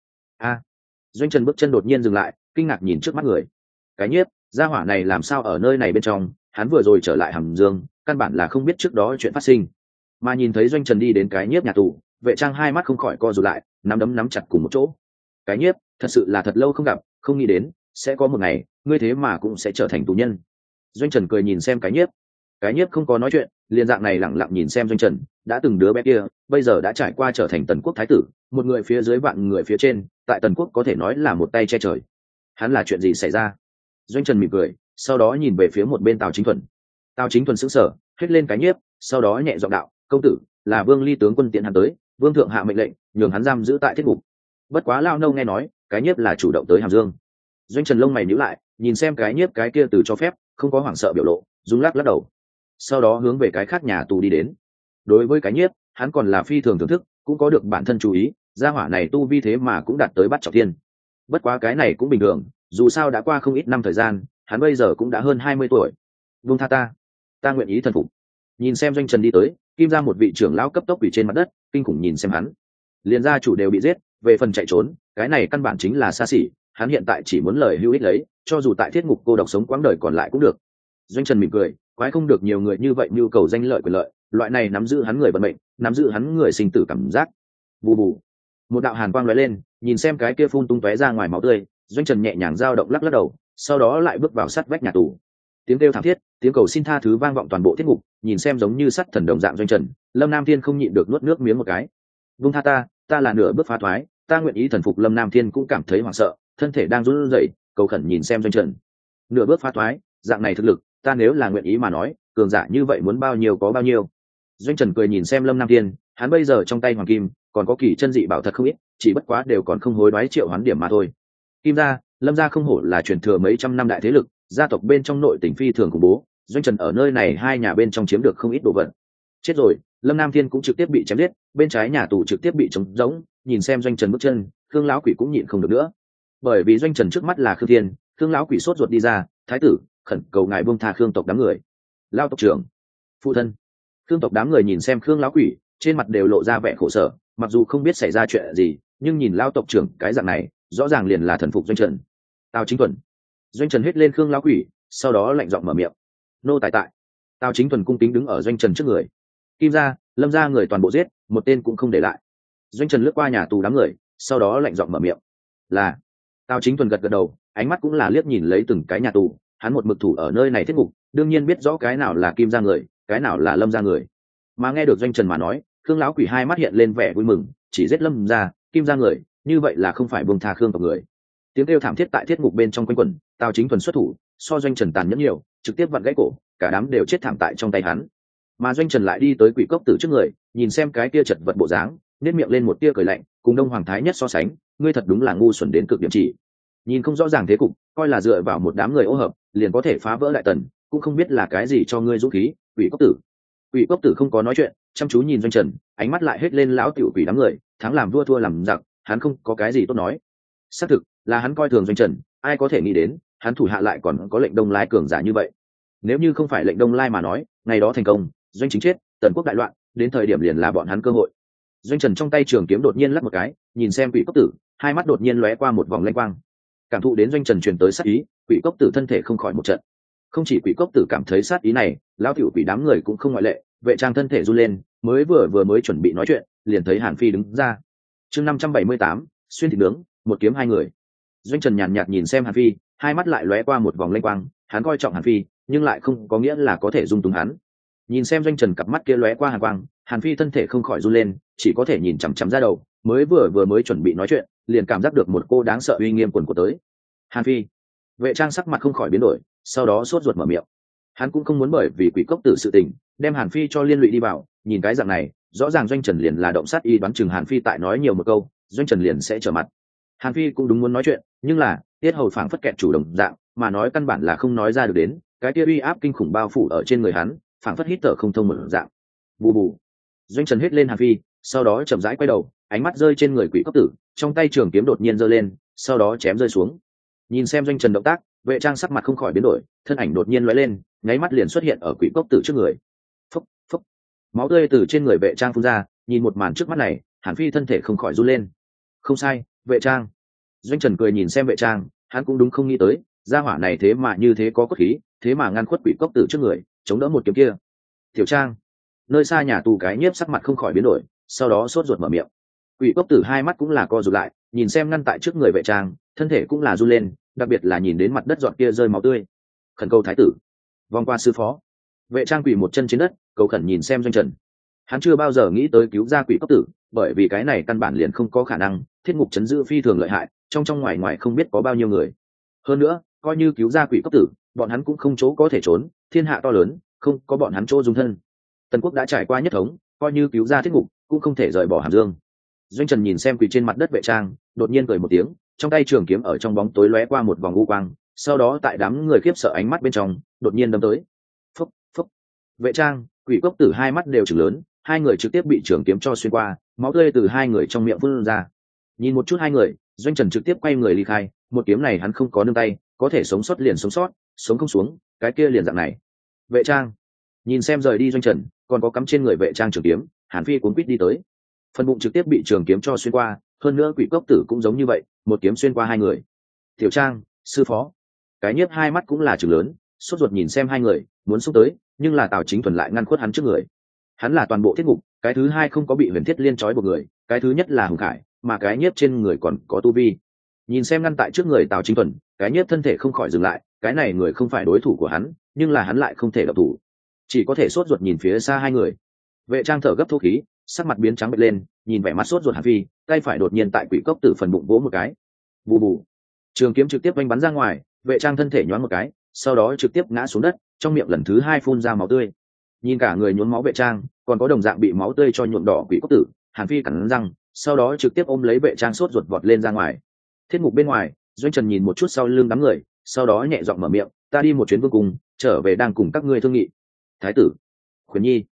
Doanh trần bước chân đột nhiên dừng lại, kinh ngạc nhìn trước mắt người. Cái nhiếp, gia hỏa này làm sao ở nơi này bên trong? Hắn vừa rồi trở lại Hàm Dương, căn bản là không biết trước đó chuyện phát sinh. Mà nhìn thấy doanh trần đi đến cái nhiếp nhà tù, vệ trang hai mắt không khỏi co rụt lại, nắm đấm nắm chặt cùng một chỗ. Cái nhiếp, thật sự là thật lâu không gặp, không nghĩ đến sẽ có một ngày ngươi thế mà cũng sẽ trở thành tù nhân. Doanh trần cười nhìn xem cái nhiếp không có nói chuyện, liền dạng này lẳng lặng nhìn xem doanh trần. Đã từng đứa bé kia bây giờ đã trải qua trở thành Tần Quốc thái tử, một người phía dưới vạn người phía trên, tại Tần Quốc có thể nói là một tay che trời. Hắn là chuyện gì xảy ra? Doanh trần mỉm cười, sau đó nhìn về phía một bên Tào Chính Thuần. Tào Chính Thuần sững sờ, hết lên cái nhiếp, sau đó nhẹ giọng đạo: công tử, là Vương Ly tướng quân tiện hắn tới, vương thượng hạ mệnh lệnh nhường hắn giam giữ tại thiết ngục. Bất quá lao nâu nghe nói cái nhiếp là chủ động tới Hàm Dương. Doanh trần lông mày nhíu lại, nhìn xem cái nhiếp cái kia từ cho phép không có hoảng sợ biểu lộ, rung lắc lắc đầu, sau đó hướng về cái khác nhà tù đi đến. Đối với cái nhiếp, hắn còn là phi thường thưởng thức, cũng có được bản thân chú ý, gia hỏa này tu vi thế mà cũng đạt tới bắt trọng thiên. Bất quá cái này cũng bình thường, dù sao đã qua không ít năm thời gian, hắn bây giờ cũng đã hơn 20 tuổi. Buông tha ta nguyện ý thần phục. Nhìn xem doanh trần đi tới, Kim ra một vị trưởng lão cấp tốc quỳ trên mặt đất, kinh khủng nhìn xem hắn. Liền gia chủ đều bị giết, về phần chạy trốn, cái này căn bản chính là xa xỉ, hắn hiện tại chỉ muốn lời hữu ích lấy, cho dù tại thiết ngục cô độc sống quãng đời còn lại cũng được. Doanh trần mỉm cười, quái không được nhiều người như vậy nhu cầu danh lợi quyền lợi, loại này nắm giữ hắn người vận mệnh, nắm giữ hắn người sinh tử cảm giác. Bù bù, một đạo hàn quang lóe lên, nhìn xem cái kia phun tung tóe ra ngoài máu tươi, doanh trần nhẹ nhàng dao động lắc lắc đầu, sau đó lại bước vào sát vách nhà tù. Tiếng kêu thảm thiết, tiếng cầu xin tha thứ vang vọng toàn bộ thiết ngục. Nhìn xem giống như sắt thần đồng dạng doanh trần, Lâm Nam Thiên không nhịn được nuốt nước miếng một cái. Vung tha ta là nửa bước phá thoái, ta nguyện ý thần phục. Lâm Nam Thiên cũng cảm thấy hoảng sợ, thân thể đang run rẩy, cầu khẩn nhìn xem doanh trần. Nửa bước phá thoái, dạng này thực lực, ta nếu là nguyện ý mà nói, cường giả như vậy muốn bao nhiêu có bao nhiêu. Doanh trần cười nhìn xem Lâm Nam Thiên, hắn bây giờ trong tay hoàng kim còn có kỳ chân dị bảo thật không ít, chỉ bất quá đều còn không hối đoái triệu hoán điểm mà thôi. Kim gia, Lâm gia không hổ là truyền thừa mấy trăm năm đại thế lực, gia tộc bên trong nội tỉnh phi thường khủng bố. Doanh trần ở nơi này hai nhà bên trong chiếm được không ít đồ vật. Chết rồi, Lâm Nam Thiên cũng trực tiếp bị chém giết, bên trái nhà tù trực tiếp bị trống rỗng. Nhìn xem doanh trần bước chân, khương lão quỷ cũng nhịn không được nữa, bởi vì doanh trần trước mắt là khương thiên. Khương lão quỷ sốt ruột đi ra, thái tử khẩn cầu ngài buông tha khương tộc đám người. Lao tộc trưởng, phụ thân. Khương tộc đám người nhìn xem khương lão quỷ, trên mặt đều lộ ra vẻ khổ sở, mặc dù không biết xảy ra chuyện gì, nhưng nhìn Lao tộc trưởng cái dạng này rõ ràng liền là thần phục doanh trần. Tào Chính Thuần. Doanh trần hét lên khương lão quỷ, sau đó lạnh giọng mở miệng: nô tài tại. Tào Chính Thuần cung kính đứng ở doanh trần trước người. Kim gia, Lâm gia người toàn bộ giết, một tên cũng không để lại. Doanh trần lướt qua nhà tù đám người, sau đó lạnh giọng mở miệng: là. Tào Chính Thuần gật gật đầu, ánh mắt cũng là liếc nhìn lấy từng cái nhà tù. Hắn một mực thủ ở nơi này thiết ngục, đương nhiên biết rõ cái nào là Kim gia người, cái nào là Lâm gia người. Mà nghe được doanh trần mà nói, khương lão quỷ hai mắt hiện lên vẻ vui mừng, chỉ giết Lâm gia, Kim gia người, như vậy là không phải buông tha khương tộc người. Tiếng kêu thảm thiết tại thiết ngục bên trong quanh quẩn. Tào Chính Thuần xuất thủ, so doanh trần tàn nhẫn nhiều, trực tiếp vặn gãy cổ, cả đám đều chết thảm tại trong tay hắn. Mà doanh trần lại đi tới quỷ cốc tử trước người, nhìn xem cái kia chật vật bộ dáng, nét miệng lên một tia cười lạnh, cùng Đông Hoàng Thái Nhất so sánh, ngươi thật đúng là ngu xuẩn đến cực điểm chỉ. Nhìn không rõ ràng thế cục, coi là dựa vào một đám người ô hợp liền có thể phá vỡ đại tần, cũng không biết là cái gì cho ngươi dũng khí. Quỷ cốc tử. Quỷ cốc tử không có nói chuyện, chăm chú nhìn doanh trần, ánh mắt lại hết lên lão tiểu quỷ đám người, thắng làm vua thua làm giặc, hắn không có cái gì tốt nói. Xác thực là hắn coi thường doanh trần, ai có thể nghĩ đến hắn thủ hạ lại còn có lệnh Đông Lai cường giả như vậy. Nếu như không phải lệnh Đông Lai mà nói, ngày đó thành công, doanh chính chết, tần quốc đại loạn, đến thời điểm liền là bọn hắn cơ hội. Doanh trần trong tay trường kiếm đột nhiên lắc một cái, nhìn xem quỷ cốc tử, hai mắt đột nhiên lóe qua một vòng lanh quang. Cảm thụ đến doanh trần truyền tới sát ý, quỷ cốc tử thân thể không khỏi một trận. Không chỉ quỷ cốc tử cảm thấy sát ý này, lão tiểu quỷ đám người cũng không ngoại lệ. Vệ trang thân thể run lên, mới chuẩn bị nói chuyện, liền thấy Hàn Phi đứng ra. Chương 578, xuyên thịt nướng, một kiếm hai người. Doanh trần nhàn nhạt nhìn xem Hàn Phi, hai mắt lại lóe qua một vòng lanh quang. Hắn coi trọng Hàn Phi, nhưng lại không có nghĩa là có thể dung túng hắn. Nhìn xem doanh trần cặp mắt kia lóe qua hàn quang, Hàn Phi thân thể không khỏi run lên, chỉ có thể nhìn chằm chằm ra đầu, mới chuẩn bị nói chuyện, liền cảm giác được một cô đáng sợ uy nghiêm quần của tới. Hàn Phi. Vệ trang sắc mặt không khỏi biến đổi, sau đó sốt ruột mở miệng. Hắn cũng không muốn bởi vì quỷ cốc tử sự tình đem Hàn Phi cho liên lụy đi vào, nhìn cái dạng này rõ ràng doanh trần liền là động sát y, đoán chừng Hàn Phi tại nói nhiều một câu doanh trần liền sẽ trở mặt. Hàn Phi cũng đúng muốn nói chuyện, nhưng là tiết hầu phảng phất kẹt chủ động dạng mà nói, căn bản là không nói ra được đến, cái kia uy áp kinh khủng bao phủ ở trên người hắn, phảng phất hít thở không thông một dạng. Bù bù. Doanh trần hét lên Hàn Phi, sau đó chậm rãi quay đầu, ánh mắt rơi trên người quỷ cốc tử, trong tay trường kiếm đột nhiên giơ lên, sau đó chém rơi xuống. Nhìn xem doanh trần động tác, vệ trang sắc mặt không khỏi biến đổi, thân ảnh đột nhiên lóe lên, nháy mắt liền xuất hiện ở quỷ cốc tử trước người. Phốc phốc. Máu tươi từ trên người vệ trang phun ra, nhìn một màn trước mắt này, Hàn Phi thân thể không khỏi run lên. Không sai, vệ trang. Doanh trần cười nhìn xem vệ trang, hắn cũng đúng không nghĩ tới, gia hỏa này thế mà như thế có cốt khí, thế mà ngăn khuất quỷ cốc tử trước người, chống đỡ một kiếm kia. Tiểu trang. Nơi xa nhà tù cái nhiếp sắc mặt không khỏi biến đổi, sau đó sốt ruột mở miệng. Quỷ cốc tử hai mắt cũng là co rụt lại, nhìn xem ngăn tại trước người vệ trang, thân thể cũng là run lên, đặc biệt là nhìn đến mặt đất giọt kia rơi máu tươi. Khẩn cầu thái tử. Vòng qua sư phó. Vệ trang quỳ một chân trên đất, cầu khẩn nhìn xem doanh trần. Hắn chưa bao giờ nghĩ tới cứu ra quỷ cốc tử, bởi vì cái này căn bản liền không có khả năng, thiết ngục chấn giữ phi thường lợi hại, trong ngoài ngoài không biết có bao nhiêu người. Hơn nữa, coi như cứu ra quỷ cốc tử, bọn hắn cũng không chỗ có thể trốn, thiên hạ to lớn, không có bọn hắn chỗ dung thân. Tần quốc đã trải qua nhất thống, coi như cứu ra thiết ngục cũng không thể rời bỏ Hàm Dương. Doanh trần nhìn xem quỳ trên mặt đất vệ trang, đột nhiên cười một tiếng, trong tay trường kiếm ở trong bóng tối lóe qua một vòng u quang, sau đó tại đám người khiếp sợ ánh mắt bên trong đột nhiên đâm tới. Phúc phúc. Vệ trang, quỷ cốc tử hai mắt đều trừng lớn, hai người trực tiếp bị trường kiếm cho xuyên qua, máu tươi từ hai người trong miệng phun ra. Nhìn một chút hai người, doanh trần trực tiếp quay người ly khai, một kiếm này hắn không có nương tay, có thể sống sót liền sống sót, sống không xuống cái kia liền dạng này. Vệ trang. Nhìn xem rời đi doanh trần, còn có cắm trên người vệ trang trường kiếm, Hàn Phi cuốn quýt đi tới, phần bụng trực tiếp bị trường kiếm cho xuyên qua, hơn nữa quỷ cốc tử cũng giống như vậy, một kiếm xuyên qua hai người. Tiểu trang, sư phó. Cái nhiếp hai mắt cũng là trừng lớn, sốt ruột nhìn xem hai người, muốn xúc tới, nhưng là Tào Chính Thuần lại ngăn khuất hắn trước người. Hắn là toàn bộ thiết ngục, cái thứ hai không có bị huyền thiết liên trói buộc người, cái thứ nhất là Hùng Khải, mà cái nhiếp trên người còn có tu vi. Nhìn xem ngăn tại trước người Tào Chính Thuần, cái nhiếp thân thể không khỏi dừng lại, cái này người không phải đối thủ của hắn, nhưng là hắn lại không thể động thủ, chỉ có thể sốt ruột nhìn phía xa hai người. Vệ trang thở gấp thô khí, sắc mặt biến trắng bệch lên, nhìn vẻ mắt sốt ruột Hàn Phi, tay phải đột nhiên tại quỷ cốc tử phần bụng vỗ một cái. Bù bù. Trường kiếm trực tiếp vanh bắn ra ngoài, vệ trang thân thể nhoáng một cái, sau đó trực tiếp ngã xuống đất, trong miệng lần thứ hai phun ra máu tươi. Nhìn cả người nhuốm máu vệ trang, còn có đồng dạng bị máu tươi cho nhuộm đỏ quỷ cốc tử, Hàn Phi cắn răng, sau đó trực tiếp ôm lấy vệ trang sốt ruột vọt lên ra ngoài. Thiết ngục bên ngoài, doanh trần nhìn một chút sau lưng đám người, sau đó nhẹ giọng mở miệng, ta đi một chuyến vương cung, trở về đang cùng các ngươi thương nghị. Thái tử. Khuyến nhi.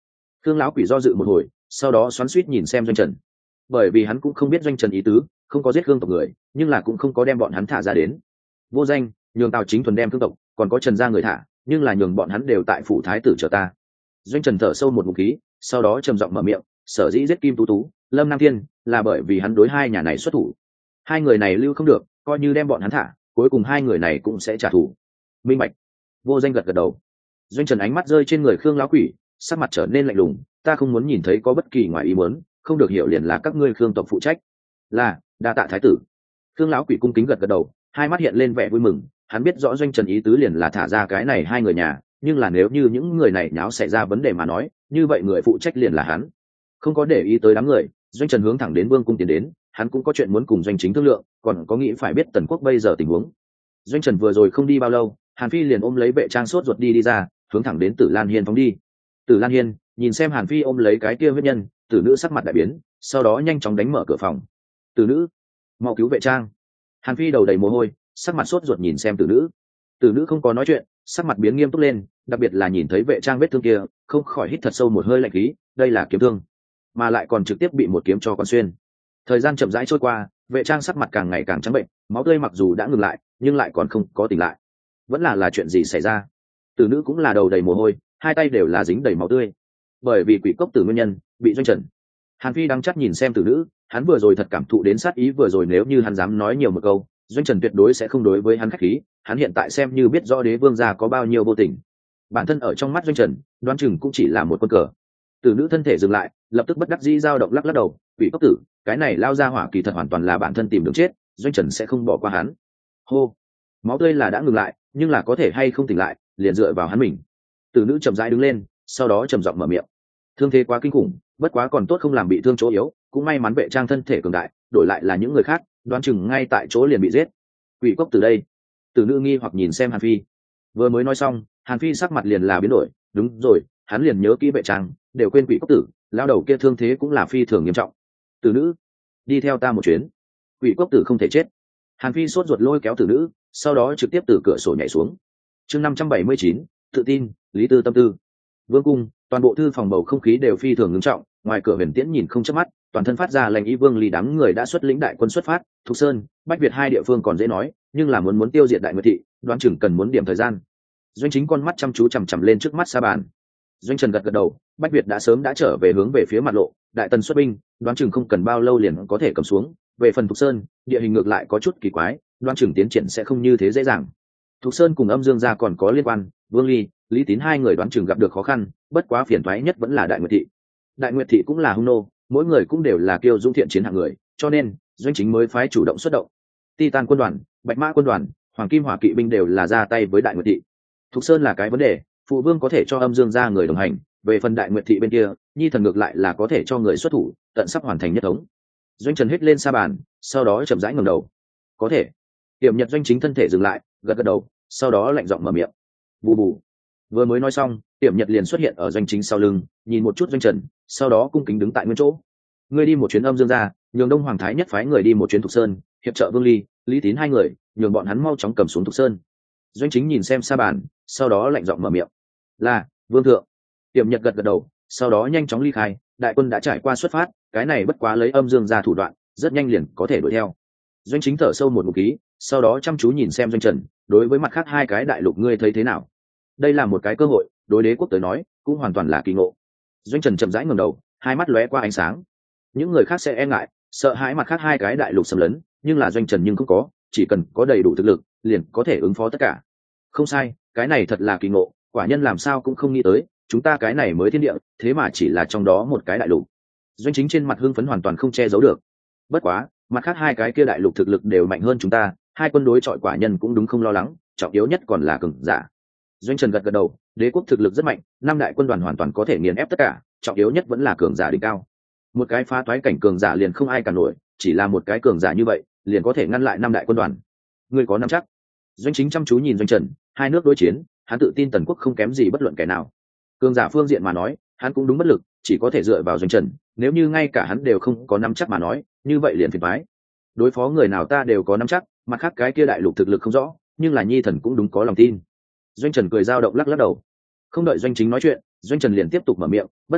Khương lão quỷ do dự một hồi, sau đó xoắn xuýt nhìn xem Doanh Trần, bởi vì hắn cũng không biết Doanh Trần ý tứ, không có giết Khương tộc người, nhưng là cũng không có đem bọn hắn thả ra đến. Vô danh, nhường Tào Chính Thuần đem Khương tộc, còn có Trần gia người thả, nhưng là nhường bọn hắn đều tại phủ thái tử chờ ta. Doanh Trần thở sâu một ngụm khí, sau đó trầm giọng mở miệng, sở dĩ giết Kim Tú Tú, Lâm Nam Thiên, là bởi vì hắn đối hai nhà này xuất thủ. Hai người này lưu không được, coi như đem bọn hắn thả, cuối cùng hai người này cũng sẽ trả thù. Minh bạch. Vô danh gật gật đầu. Doanh Trần ánh mắt rơi trên người Khương lão quỷ, sắc mặt trở nên lạnh lùng, ta không muốn nhìn thấy có bất kỳ ngoài ý muốn, không được hiểu liền là các ngươi Khương tộc phụ trách. Là, đa tạ thái tử. Khương lão quỷ cung kính gật gật đầu, hai mắt hiện lên vẻ vui mừng, hắn biết rõ Doanh Trần ý tứ liền là thả ra cái này hai người nhà, nhưng là nếu như những người này nháo xảy ra vấn đề mà nói, như vậy người phụ trách liền là hắn. Không có để ý tới đám người, Doanh Trần hướng thẳng đến vương cung tiến đến, hắn cũng có chuyện muốn cùng Doanh Chính thương lượng, còn có nghĩ phải biết Tần Quốc bây giờ tình huống. Doanh Trần vừa rồi không đi bao lâu, Hàn Phi liền ôm lấy vệ trang sốt ruột đi ra, hướng thẳng đến Tử Lan Hiên phóng đi. Tử Lan Hiên nhìn xem Hàn Phi ôm lấy cái kia huyết nhân, tử nữ sắc mặt đại biến, sau đó nhanh chóng đánh mở cửa phòng. Tử nữ, mau cứu vệ trang. Hàn Phi đầu đầy mồ hôi, sắc mặt sốt ruột nhìn xem tử nữ. Tử nữ không có nói chuyện, sắc mặt biến nghiêm túc lên, đặc biệt là nhìn thấy vệ trang vết thương kia, không khỏi hít thật sâu một hơi lạnh khí, đây là kiếm thương, mà lại còn trực tiếp bị một kiếm cho con xuyên. Thời gian chậm rãi trôi qua, vệ trang sắc mặt càng ngày càng trắng bệnh, máu tươi mặc dù đã ngừng lại, nhưng lại còn không có tỉnh lại. Vẫn là chuyện gì xảy ra? Tử nữ cũng là đầu đầy mồ hôi, hai tay đều là dính đầy máu tươi, bởi vì quỷ cốc tử nguyên nhân bị Doanh Trần. Hàn Phi đang chắc nhìn xem tử nữ, hắn vừa rồi thật cảm thụ đến sát ý vừa rồi, nếu như hắn dám nói nhiều một câu, Doanh Trần tuyệt đối sẽ không đối với hắn khách khí, hắn hiện tại xem như biết rõ đế vương gia có bao nhiêu vô tình. Bản thân ở trong mắt Doanh Trần, đoán chừng cũng chỉ là một con cờ. Tử nữ thân thể dừng lại, lập tức bất đắc dĩ dao động lắc lắc đầu, quỷ cốc tử, cái này lao ra hỏa kỳ thật hoàn toàn là bản thân tìm đường chết, Doanh Trần sẽ không bỏ qua hắn. Hô, máu tươi là đã ngừng lại, nhưng là có thể hay không tỉnh lại, liền dựa vào hắn mình. Tử nữ chậm rãi đứng lên, sau đó trầm giọng mở miệng, thương thế quá kinh khủng, bất quá còn tốt không làm bị thương chỗ yếu, cũng may mắn vệ trang thân thể cường đại, đổi lại là những người khác, đoán chừng ngay tại chỗ liền bị giết. Quỷ cốc từ đây. Tử nữ nghi hoặc nhìn xem Hàn Phi. Vừa mới nói xong, Hàn Phi sắc mặt liền là biến đổi, đúng rồi, hắn liền nhớ kỹ vệ trang, đều quên quỷ cốc tử, lao đầu kia thương thế cũng là phi thường nghiêm trọng. Tử nữ, đi theo ta một chuyến. Quỷ cốc tử không thể chết. Hàn Phi sốt ruột lôi kéo tử nữ, sau đó trực tiếp từ cửa sổ nhảy xuống. Chương 579, tự tin, lý tư tâm tư. Vương cung, toàn bộ thư phòng bầu không khí đều phi thường ngưng trọng, ngoài cửa Huyền Tiễn nhìn không chớp mắt, toàn thân phát ra lệnh ý. Vương Ly đám người đã xuất lĩnh đại quân xuất phát, Thục Sơn, Bách Việt hai địa phương còn dễ nói, nhưng là muốn tiêu diệt Đại Nguyệt thị, đoán chừng cần muốn điểm thời gian. Doanh Chính con mắt chăm chú chằm chằm lên trước mắt sa bàn. Doanh Trần gật gật đầu, Bách Việt đã sớm đã trở về hướng về phía mặt lộ, đại tần xuất binh, đoán chừng không cần bao lâu liền có thể cầm xuống. Về phần Thục Sơn, địa hình ngược lại có chút kỳ quái, đoán chừng tiến triển sẽ không như thế dễ dàng. Thục Sơn cùng Âm Dương gia còn có liên quan, Vương Ly, Lý Tín hai người đoán chừng gặp được khó khăn, bất quá phiền toái nhất vẫn là Đại Nguyệt thị. Đại Nguyệt thị cũng là hung nô, mỗi người cũng đều là kiêu dũng thiện chiến hạng người, cho nên Doanh Chính mới phái chủ động xuất động. Titan quân đoàn, Bạch Mã quân đoàn, Hoàng Kim Hỏa kỵ binh đều là ra tay với Đại Nguyệt thị. Thục Sơn là cái vấn đề, phụ vương có thể cho Âm Dương gia người đồng hành, về phần Đại Nguyệt thị bên kia, Nhi thần ngược lại là có thể cho người xuất thủ, tận sắp hoàn thành nhất thống. Doanh Trần hít lên sa bàn, sau đó chậm rãi ngẩng đầu. Có thể. Tiệm Nhật Doanh Chính thân thể dừng lại, gật gật đầu, sau đó lạnh giọng mở miệng. Bù bù. Vừa mới nói xong, Tiệm Nhật liền xuất hiện ở Doanh Chính sau lưng, nhìn một chút Doanh Trần, sau đó cung kính đứng tại nguyên chỗ. Ngươi đi một chuyến Âm Dương gia, nhường Đông Hoàng thái nhất phái người đi một chuyến Thục Sơn, hiệp trợ Vương Ly, Lý Tín hai người, nhường bọn hắn mau chóng cầm xuống Thục Sơn. Doanh Chính nhìn xem sa bàn, sau đó lạnh giọng mở miệng. Là, vương thượng. Tiệm Nhật gật gật đầu, sau đó nhanh chóng ly khai, đại quân đã trải qua xuất phát, cái này bất quá lấy Âm Dương gia thủ đoạn, rất nhanh liền có thể đuổi theo. Doanh Chính thở sâu một ngụm khí, sau đó chăm chú nhìn xem Doanh Trần, đối với mặt khác hai cái đại lục ngươi thấy thế nào? Đây là một cái cơ hội, đối đế quốc tới nói, cũng hoàn toàn là kỳ ngộ. Doanh Trần chậm rãi ngẩng đầu, hai mắt lóe qua ánh sáng. Những người khác sẽ e ngại, sợ hãi mặt khác hai cái đại lục xâm lấn, nhưng là Doanh Trần nhưng không có, chỉ cần có đầy đủ thực lực, liền có thể ứng phó tất cả. Không sai, cái này thật là kỳ ngộ, quả nhân làm sao cũng không nghĩ tới, chúng ta cái này mới thiên địa, thế mà chỉ là trong đó một cái đại lục. Doanh Chính trên mặt hưng phấn hoàn toàn không che giấu được. Bất quá, mặt khác hai cái kia đại lục thực lực đều mạnh hơn chúng ta, hai quân đối chọi quả nhân cũng đúng không lo lắng, trọng yếu nhất còn là cường giả. Doanh Trần gật gật đầu, đế quốc thực lực rất mạnh, năm đại quân đoàn hoàn toàn có thể nghiền ép tất cả, trọng yếu nhất vẫn là cường giả đỉnh cao. Một cái phá toái cảnh cường giả liền không ai cản nổi, chỉ là một cái cường giả như vậy, liền có thể ngăn lại năm đại quân đoàn. Ngươi có nắm chắc? Doanh Chính chăm chú nhìn Doanh Trần, hai nước đối chiến, hắn tự tin Tần quốc không kém gì bất luận kẻ nào. Cường giả phương diện mà nói, hắn cũng đúng bất lực, chỉ có thể dựa vào Doanh Trần, nếu như ngay cả hắn đều không có nắm chắc mà nói, như vậy liền phiền toái. Đối phó người nào ta đều có nắm chắc, mặt khác cái kia đại lục thực lực không rõ, nhưng là Nhi thần cũng đúng có lòng tin. Doanh Trần cười dao động lắc lắc đầu. Không đợi Doanh Chính nói chuyện, Doanh Trần liền tiếp tục mở miệng, bất quá,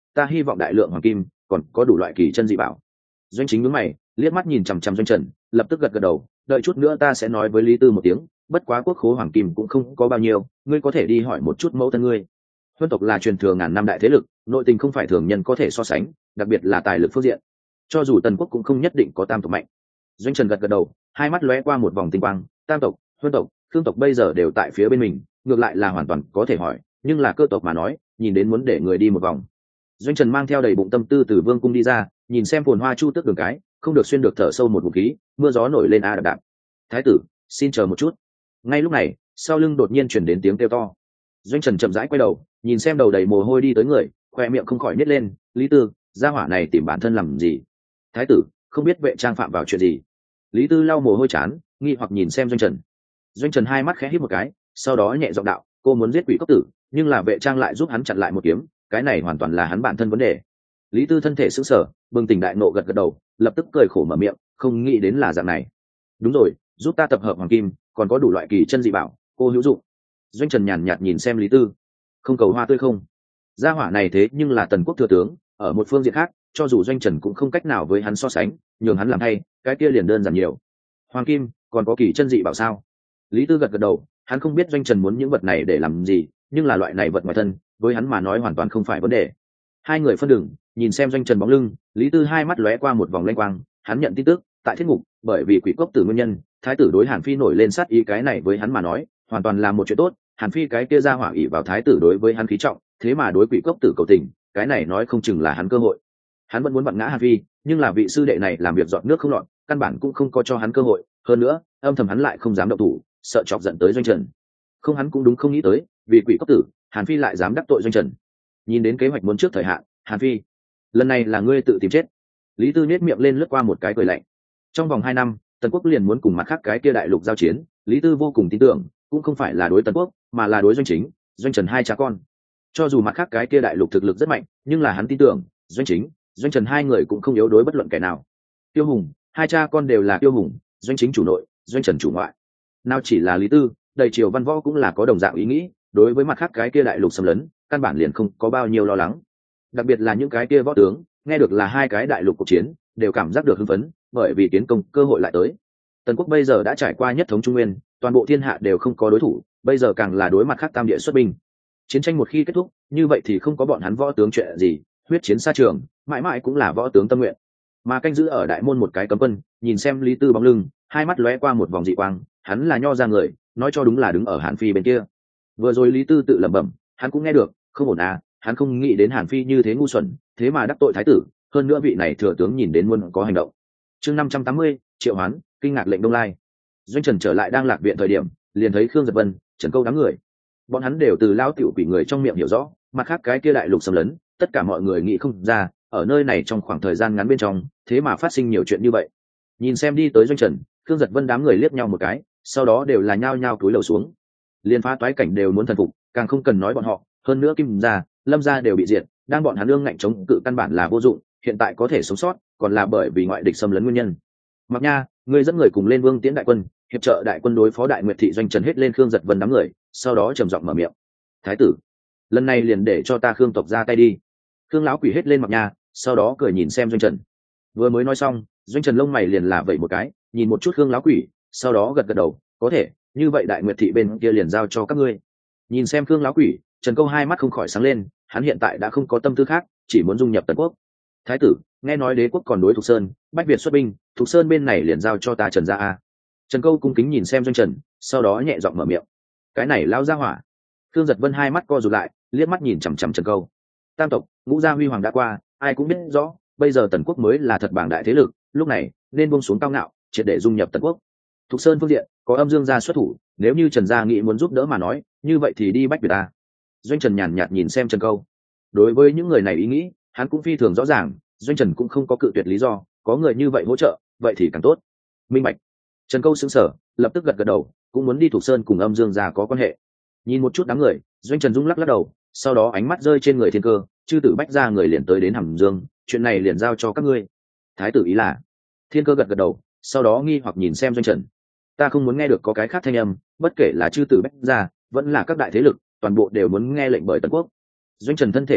ta hy vọng đại lượng hoàng kim, còn có đủ loại kỳ chân dị bảo. Doanh Chính nhướng mày, liếc mắt nhìn chằm chằm Doanh Trần, lập tức gật gật đầu, đợi chút nữa ta sẽ nói với Lý Tư một tiếng, bất quá quốc khố hoàng kim cũng không có bao nhiêu, ngươi có thể đi hỏi một chút mẫu thân ngươi. Huân tộc là truyền thừa ngàn năm đại thế lực, nội tình không phải thường nhân có thể so sánh, đặc biệt là tài lực phương diện. Cho dù Tần quốc cũng không nhất định có tam tộc mạnh. Doanh Trần gật gật đầu, hai mắt lóe qua một vòng tinh quang, tam tộc, Huân tộc, Khương tộc bây giờ đều tại phía bên mình, ngược lại là hoàn toàn có thể hỏi, nhưng là cơ tộc mà nói, nhìn đến muốn để người đi một vòng. Doanh Trần mang theo đầy bụng tâm tư từ vương cung đi ra, nhìn xem phồn hoa chu tước đường cái, không được xuyên được thở sâu một ngụm khí, mưa gió nổi lên a đạp đạp. Thái tử, xin chờ một chút. Ngay lúc này, sau lưng đột nhiên truyền đến tiếng kêu to. Doanh Trần chậm rãi quay đầu, nhìn xem đầu đầy mồ hôi đi tới người, khoe miệng không khỏi nhếch lên, Lý Tư, gia hỏa này tìm bản thân làm gì? Thái tử, không biết vệ trang phạm vào chuyện gì? Lý Tư lau mồ hôi chán, nghi hoặc nhìn xem Doanh Trần. Doanh Trần hai mắt khẽ híp một cái, sau đó nhẹ giọng đạo, cô muốn giết quỷ cốc tử, nhưng là vệ trang lại giúp hắn chặn lại một kiếm, cái này hoàn toàn là hắn bản thân vấn đề. Lý Tư thân thể sững sờ, bừng tỉnh đại nộ gật gật đầu, lập tức cười khổ mở miệng, không nghĩ đến là dạng này. Đúng rồi, giúp ta tập hợp hoàng kim, còn có đủ loại kỳ chân dị bảo, cô hữu dụng. Doanh Trần nhàn nhạt nhìn xem Lý Tư, không cầu hoa tươi không? Gia hỏa này thế nhưng là Tần quốc thừa tướng, ở một phương diện khác, cho dù Doanh Trần cũng không cách nào với hắn so sánh, nhường hắn làm hay, cái kia liền đơn giản nhiều. Hoàng kim, còn có kỳ chân dị bảo sao? Lý Tư gật gật đầu, hắn không biết Doanh Trần muốn những vật này để làm gì, nhưng là loại này vật ngoài thân, với hắn mà nói hoàn toàn không phải vấn đề. Hai người phân đường, nhìn xem Doanh Trần bóng lưng, Lý Tư hai mắt lóe qua một vòng lanh quang, hắn nhận tin tức, tại thiết ngục, bởi vì quỷ cốc tử nguyên nhân, thái tử đối Hàn Phi nổi lên sát ý, cái này với hắn mà nói, hoàn toàn là một chuyện tốt. Hàn Phi cái kia ra hỏa ỷ vào thái tử đối với hắn khí trọng, thế mà đối quỷ cốc tử cầu tình, cái này nói không chừng là hắn cơ hội. Hắn vẫn muốn vặn ngã Hàn Phi, nhưng là vị sư đệ này làm việc dọn nước không lọt, căn bản cũng không có cho hắn cơ hội. Hơn nữa, âm thầm hắn lại không dám động thủ, sợ chọc giận tới Doanh Trần. Không, hắn cũng đúng không nghĩ tới, vì quỷ cốc tử, Hàn Phi lại dám đắc tội Doanh Trần. Nhìn đến kế hoạch muốn trước thời hạn, Hàn Phi, lần này là ngươi tự tìm chết. Lý Tư nhếch miệng lên lướt qua một cái cười lạnh. Trong vòng 2 năm, Tần quốc liền muốn cùng mặt khác cái kia đại lục giao chiến, Lý Tư vô cùng tin tưởng, cũng không phải là đối Tần quốc, mà là đối Doanh Chính, Doanh Trần hai cha con. Cho dù mặt khác cái kia đại lục thực lực rất mạnh, nhưng là hắn tin tưởng, Doanh Chính, Doanh Trần hai người cũng không yếu đối bất luận kẻ nào. Tiêu Hùng, hai cha con đều là Tiêu Hùng, Doanh Chính chủ nội, Doanh Trần chủ ngoại. Nào chỉ là Lý Tư, đầy triều văn võ cũng là có đồng dạng ý nghĩ, đối với mặt khác cái kia đại lục xâm lấn, căn bản liền không có bao nhiêu lo lắng. Đặc biệt là những cái kia võ tướng, nghe được là hai cái đại lục cuộc chiến, đều cảm giác được hưng phấn, bởi vì tiến công cơ hội lại tới. Tần quốc bây giờ đã trải qua nhất thống trung nguyên, toàn bộ thiên hạ đều không có đối thủ, bây giờ càng là đối mặt khác tam địa xuất binh. Chiến tranh một khi kết thúc, như vậy thì không có bọn hắn võ tướng chuyện gì, huyết chiến xa trường, mãi mãi cũng là võ tướng tâm nguyện. Mà canh giữ ở đại môn một cái cấm quân, nhìn xem Lý Tư bóng lưng, hai mắt lóe qua một vòng dị quang, hắn là nho ra người, nói cho đúng là đứng ở Hàn Phi bên kia. Vừa rồi Lý Tư tự lẩm bẩm, hắn cũng nghe được, không ổn à, hắn không nghĩ đến Hàn Phi như thế ngu xuẩn, thế mà đắc tội thái tử, hơn nữa vị này thừa tướng nhìn đến muốn có hành động. Chương 580, Triệu Hoán, kinh ngạc lệnh Đông Lai. Doanh Trần trở lại đang lạc viện thời điểm, liền thấy Khương Giật Vân, Trần Câu đám người. Bọn hắn đều từ lao tiểu quỷ người trong miệng hiểu rõ, mặt khác cái kia đại lục xâm lấn, tất cả mọi người nghĩ không ra, ở nơi này trong khoảng thời gian ngắn bên trong, thế mà phát sinh nhiều chuyện như vậy. Nhìn xem đi tới Doanh Trần, Khương Giật Vân đám người liếc nhau một cái, sau đó đều là nhao nhao cúi đầu xuống. Liên phá toái cảnh đều muốn thần phục, càng không cần nói bọn họ, hơn nữa Kim gia, Lâm gia đều bị diệt, đang bọn hắn ương ngạnh chống cự căn bản là vô dụng, hiện tại có thể sống sót, còn là bởi vì ngoại địch xâm lấn nguyên nhân. Mặc Nha, ngươi dẫn người cùng lên Vương Tiễn đại quân, hiệp trợ đại quân đối phó Đại Nguyệt thị Doanh Trần hết lên Khương Giật Vân đám người, sau đó trầm giọng mở miệng. Thái tử, lần này liền để cho ta Khương tộc ra tay đi. Khương lão quỷ hết lên Mặc Nha, sau đó cười nhìn xem Doanh Trần. Vừa mới nói xong, Doanh Trần lông mày liền là vẩy một cái, nhìn một chút Khương lão quỷ, sau đó gật gật đầu, có thể, như vậy Đại Nguyệt thị bên kia liền giao cho các ngươi. Nhìn xem Khương lão quỷ, Trần Câu hai mắt không khỏi sáng lên, hắn hiện tại đã không có tâm tư khác, chỉ muốn dung nhập Tần quốc. Thái tử, nghe nói đế quốc còn đối Thục Sơn, Bách Việt xuất binh, Thục Sơn bên này liền giao cho ta Trần gia a. Trần Câu cung kính nhìn xem Doanh Trần, sau đó nhẹ giọng mở miệng. Cái này lao ra hỏa. Khương Giật Vân hai mắt co rụt lại, liếc mắt nhìn chằm chằm Trần Câu. Tam tộc, ngũ gia huy hoàng đã qua, ai cũng biết rõ, bây giờ Tần quốc mới là thật bảng đại thế lực, lúc này nên buông xuống cao ngạo, triệt để dung nhập Tần quốc. Thục Sơn phương diện, có Âm Dương gia xuất thủ, nếu như Trần gia nghĩ muốn giúp đỡ mà nói, như vậy thì đi Bách Việt ta. Doanh Trần nhàn nhạt nhìn xem Trần Câu. Đối với những người này ý nghĩ, hắn cũng phi thường rõ ràng, Doanh Trần cũng không có cự tuyệt lý do, có người như vậy hỗ trợ, vậy thì càng tốt. Minh bạch. Trần Câu sững sờ, lập tức gật gật đầu, cũng muốn đi Thục Sơn cùng Âm Dương gia có quan hệ. Nhìn một chút đám người, Doanh Trần rung lắc lắc đầu, sau đó ánh mắt rơi trên người Thiên Cơ, chư tử Bách gia người liền tới đến Hàm Dương, chuyện này liền giao cho các ngươi. Thái tử ý là? Thiên Cơ gật gật đầu, sau đó nghi hoặc nhìn xem Doanh Trần. Ta không muốn nghe được có cái khác thanh âm, bất kể là chư tử Bách gia, vẫn là các đại thế lực, toàn bộ đều muốn nghe lệnh bởi Tần quốc. Doanh Trần thân thể chấn động,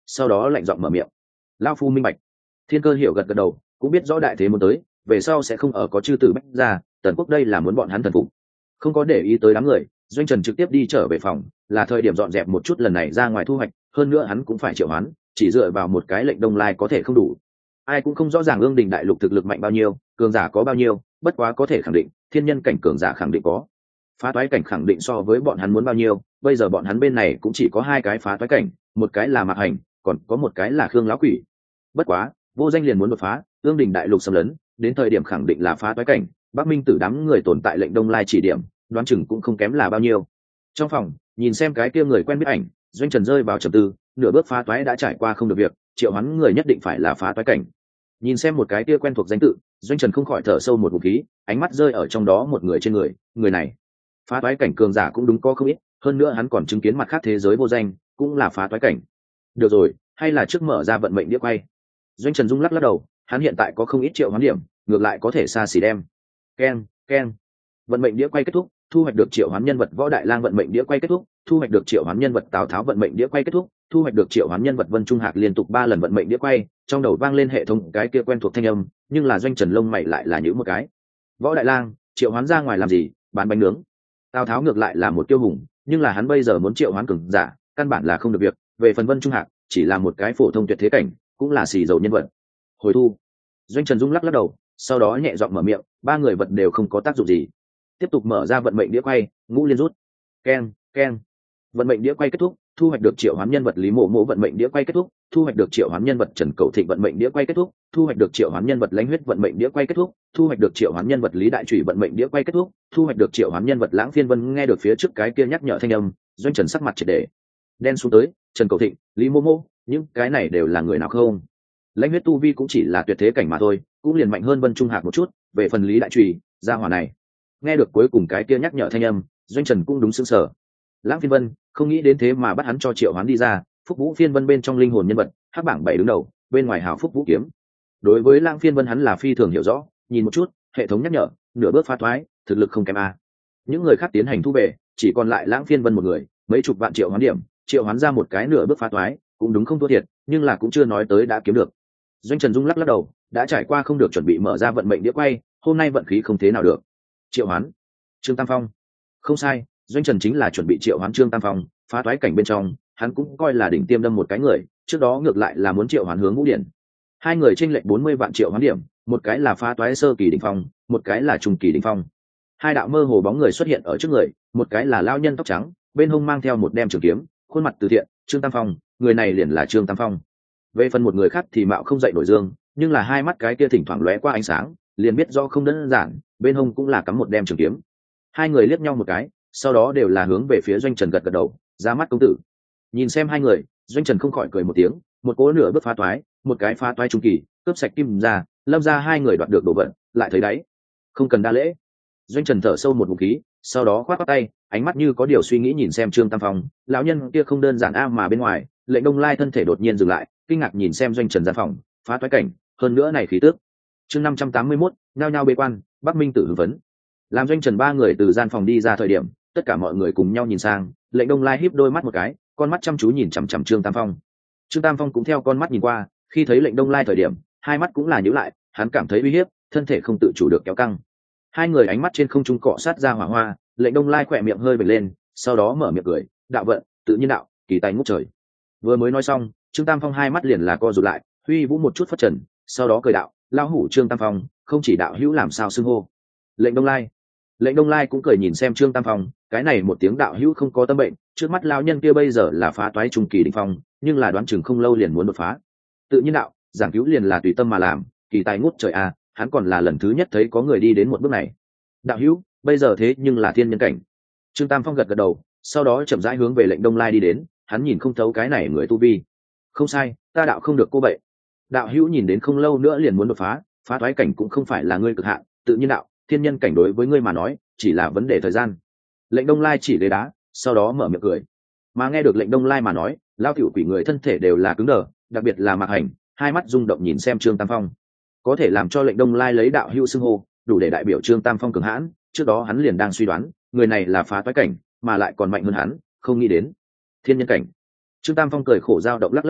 sau đó lạnh giọng mở miệng. Lão phu minh bạch. Thiên Cơ hiểu gật gật đầu, cũng biết rõ đại thế muốn tới, về sau sẽ không ở có chư tử bách ra, Tần Quốc đây là muốn bọn hắn thần phục. Không có để ý tới đám người, Doanh Trần trực tiếp đi trở về phòng, là thời điểm dọn dẹp một chút lần này ra ngoài thu hoạch, hơn nữa hắn cũng phải triệu hoán, chỉ dựa vào một cái lệnh Đông Lai có thể không đủ. Ai cũng không rõ ràng Ương Đình đại lục thực lực mạnh bao nhiêu, cường giả có bao nhiêu, bất quá có thể khẳng định, thiên nhân cảnh cường giả khẳng định có. Phá toái cảnh khẳng định so với bọn hắn muốn bao nhiêu, bây giờ bọn hắn bên này cũng chỉ có 2 cái phá toái cảnh, một cái là Mạc Hành, còn có một cái là Khương lão quỷ. Bất quá, vô danh liền muốn đột phá, Ương Đình đại lục xâm lấn, đến thời điểm khẳng định là phá toái cảnh, Bắc Minh Tử đám người tồn tại lệnh Đông Lai chỉ điểm, đoán chừng cũng không kém là bao nhiêu. Trong phòng, nhìn xem cái kia người quen biết ảnh, Doanh Trần rơi vào trầm tư, nửa bước phá toái đã trải qua không được việc, triệu hoán người nhất định phải là phá toái cảnh. Nhìn xem một cái kia quen thuộc danh tự, Doanh Trần không khỏi thở sâu một ngụm khí, ánh mắt rơi ở trong đó một người trên người, người này phá toái cảnh cường giả cũng đúng có không ít, hơn nữa hắn còn chứng kiến mặt khác thế giới vô danh, cũng là phá toái cảnh. Được rồi, hay là trước mở ra vận mệnh đĩa quay. Doanh Trần rung lắc lắc đầu, hắn hiện tại có không ít triệu hoán điểm, ngược lại có thể xa xỉ đem. Keng, keng. Vận mệnh đĩa quay kết thúc, thu hoạch được triệu hoán nhân vật Võ Đại Lang vận mệnh đĩa quay kết thúc, thu hoạch được triệu hoán nhân vật Tào Tháo vận mệnh đĩa quay kết thúc, thu hoạch được triệu hoán nhân vật Vân Trung Hạc liên tục 3 lần vận mệnh đĩa quay, trong đầu vang lên hệ thống cái kia quen thuộc thanh âm, nhưng là Doanh Trần lông mày lại là nhíu một cái. Võ Đại Lang, triệu hoán ra ngoài làm gì, bán bánh nướng. Tào Tháo ngược lại là một tiêu hùng, nhưng là hắn bây giờ muốn triệu hoán cường giả, căn bản là không được việc, về phần Vân Trung Hạc, chỉ là một cái phổ thông tuyệt thế cảnh, cũng là xì dầu nhân vật. Hồi thu. Doanh Trần rung lắc lắc đầu, sau đó nhẹ giọng mở miệng, 3 người vật đều không có tác dụng gì. Tiếp tục mở ra vận mệnh đĩa quay, ngũ liên rút. Keng, keng. Vận mệnh đĩa quay kết thúc, thu hoạch được triệu hoán nhân vật Lý Mộ Mộ vận mệnh đĩa quay kết thúc, thu hoạch được triệu hoán nhân vật Trần Cẩu Thịnh vận mệnh đĩa quay kết thúc, thu hoạch được triệu hoán nhân vật Lãnh Huyết vận mệnh đĩa quay kết thúc, thu hoạch được triệu hoán nhân vật Lý Đại Trụy vận mệnh đĩa quay kết thúc, thu hoạch được triệu hoán nhân vật Lãng Phiên Vân. Nghe được phía trước cái kia nhắc nhở thanh âm, Doanh Trần sắc mặt triệt để đen xuống tới. Trần Cẩu Thịnh, Lý Mộ Mộ, những cái này đều là người nào không? Lãnh Huyết tu vi cũng chỉ là tuyệt thế cảnh mà thôi, cũng liền mạnh hơn Vân Trung Hạc một chút, về phần Lý Đại Trụy, gia hỏa này. Nghe được cuối cùng cái kia nhắc nhở thanh âm, Doanh Trần cũng đúng sững sờ. Lãng Phiên Vân, không nghĩ đến thế mà bắt hắn cho triệu hoán đi ra, Phúc Vũ Phiên Vân bên trong linh hồn nhân vật, hắc bảng 7 đứng đầu, bên ngoài hào Phúc Vũ kiếm. Đối với Lãng Phiên Vân hắn là phi thường hiểu rõ, nhìn một chút, hệ thống nhắc nhở, nửa bước phá thoái, thực lực không kém a. Những người khác tiến hành thu về, chỉ còn lại Lãng Phiên Vân một người, mấy chục vạn triệu hoán điểm, triệu hoán ra một cái nửa bước phá thoái, cũng đúng không thua thiệt, nhưng là cũng chưa nói tới đã kiếm được. Doanh Trần rung lắc lắc đầu, đã trải qua không được chuẩn bị mở ra vận mệnh đĩa quay, hôm nay vận khí không thế nào được. Triệu hoán Trương Tam Phong. Không sai, Doanh Trần chính là chuẩn bị triệu hoán Trương Tam Phong, phá toái cảnh bên trong, hắn cũng coi là đỉnh tiêm đâm một cái người, trước đó ngược lại là muốn triệu hoán Hướng Vũ Điển. 2 người chênh lệch 40 vạn triệu hoán điểm, một cái là phá toái sơ kỳ đỉnh phong, một cái là trung kỳ đỉnh phong. 2 đạo mơ hồ bóng người xuất hiện ở trước người, một cái là lão nhân tóc trắng, bên hông mang theo một đem trường kiếm, khuôn mặt từ thiện, Trương Tam Phong, người này liền là Trương Tam Phong. Về phần một người khác thì mạo không dậy nổi dương, nhưng là hai mắt cái kia thỉnh thoảng lóe qua ánh sáng, liền biết do không đơn giản, bên hông cũng là cắm một đem trường kiếm. 2 người liếc nhau một cái, sau đó đều là hướng về phía Doanh Trần gật gật đầu, ra mắt công tử. Nhìn xem 2 người, Doanh Trần không khỏi cười một tiếng, một cỗ nửa bước phá toái, một cái phá toái trung kỳ, cướp sạch kim ra, lâm ra 2 người đoạt được đồ vật, lại thấy đáy. Không cần đa lễ. Doanh Trần thở sâu một ngụm khí, sau đó khoát tay, ánh mắt như có điều suy nghĩ nhìn xem Trương Tam Phong, lão nhân kia không đơn giản a. Mà bên ngoài, Lệnh Đông Lai thân thể đột nhiên dừng lại, kinh ngạc nhìn xem Doanh Trần gian phòng, phá toái cảnh, hơn nữa này khí tước. Chương 581, nhao nhao bế quan, Bắc Minh Tử hưng phấn. Làm Doanh Trần 3 người từ gian phòng đi ra thời điểm, tất cả mọi người cùng nhau nhìn sang, Lệnh Đông Lai híp đôi mắt một cái, con mắt chăm chú nhìn chằm chằm Trương Tam Phong. Trương Tam Phong cũng theo con mắt nhìn qua, khi thấy Lệnh Đông Lai thời điểm, hai mắt cũng là nhíu lại, hắn cảm thấy uy hiếp, thân thể không tự chủ được kéo căng. 2 người ánh mắt trên không trung cọ sát ra hỏa hoa, Lệnh Đông Lai khỏe miệng hơi bật lên, sau đó mở miệng cười, đạo vận, tự nhiên đạo, kỳ tài ngút trời. Vừa mới nói xong, Trương Tam Phong hai mắt liền là co rụt lại, huy vũ một chút phất trần, sau đó cười đạo, lão hủ Trương Tam Phong, không chỉ đạo hữu làm sao xưng hô. Lệnh Đông Lai. Lệnh Đông Lai cũng cười nhìn xem Trương Tam Phong, cái này một tiếng đạo hữu không có tâm bệnh, trước mắt lão nhân kia bây giờ là phá toái trung kỳ đỉnh phong, nhưng là đoán chừng không lâu liền muốn đột phá. Tự nhiên đạo, giảng cứu liền là tùy tâm mà làm, kỳ tài ngút trời a, hắn còn là lần thứ nhất thấy có người đi đến một bước này. Đạo hữu, bây giờ thế nhưng là thiên nhân cảnh. Trương Tam Phong gật gật đầu, sau đó chậm rãi hướng về Lệnh Đông Lai đi đến, hắn nhìn không thấu cái này người tu vi. Không sai, ta đạo không được cô bậy. Đạo hữu nhìn đến không lâu nữa liền muốn đột phá, phá toái cảnh cũng không phải là ngươi cực hạn, tự nhiên đạo, thiên nhân cảnh đối với ngươi mà nói, chỉ là vấn đề thời gian. Lệnh Đông Lai chỉ ghế đá, sau đó mở miệng cười. Mà nghe được Lệnh Đông Lai mà nói, lao tiểu quỷ người thân thể đều là cứng đờ, đặc biệt là Mạc Hành, hai mắt rung động nhìn xem Trương Tam Phong. Có thể làm cho Lệnh Đông Lai lấy đạo hữu xưng hô, đủ để đại biểu Trương Tam Phong cường hãn, trước đó hắn liền đang suy đoán, người này là phá toái cảnh, mà lại còn mạnh hơn hắn, không nghĩ đến thiên nhân cảnh. Trương Tam Phong cười khổ dao động lắc lắc đầu,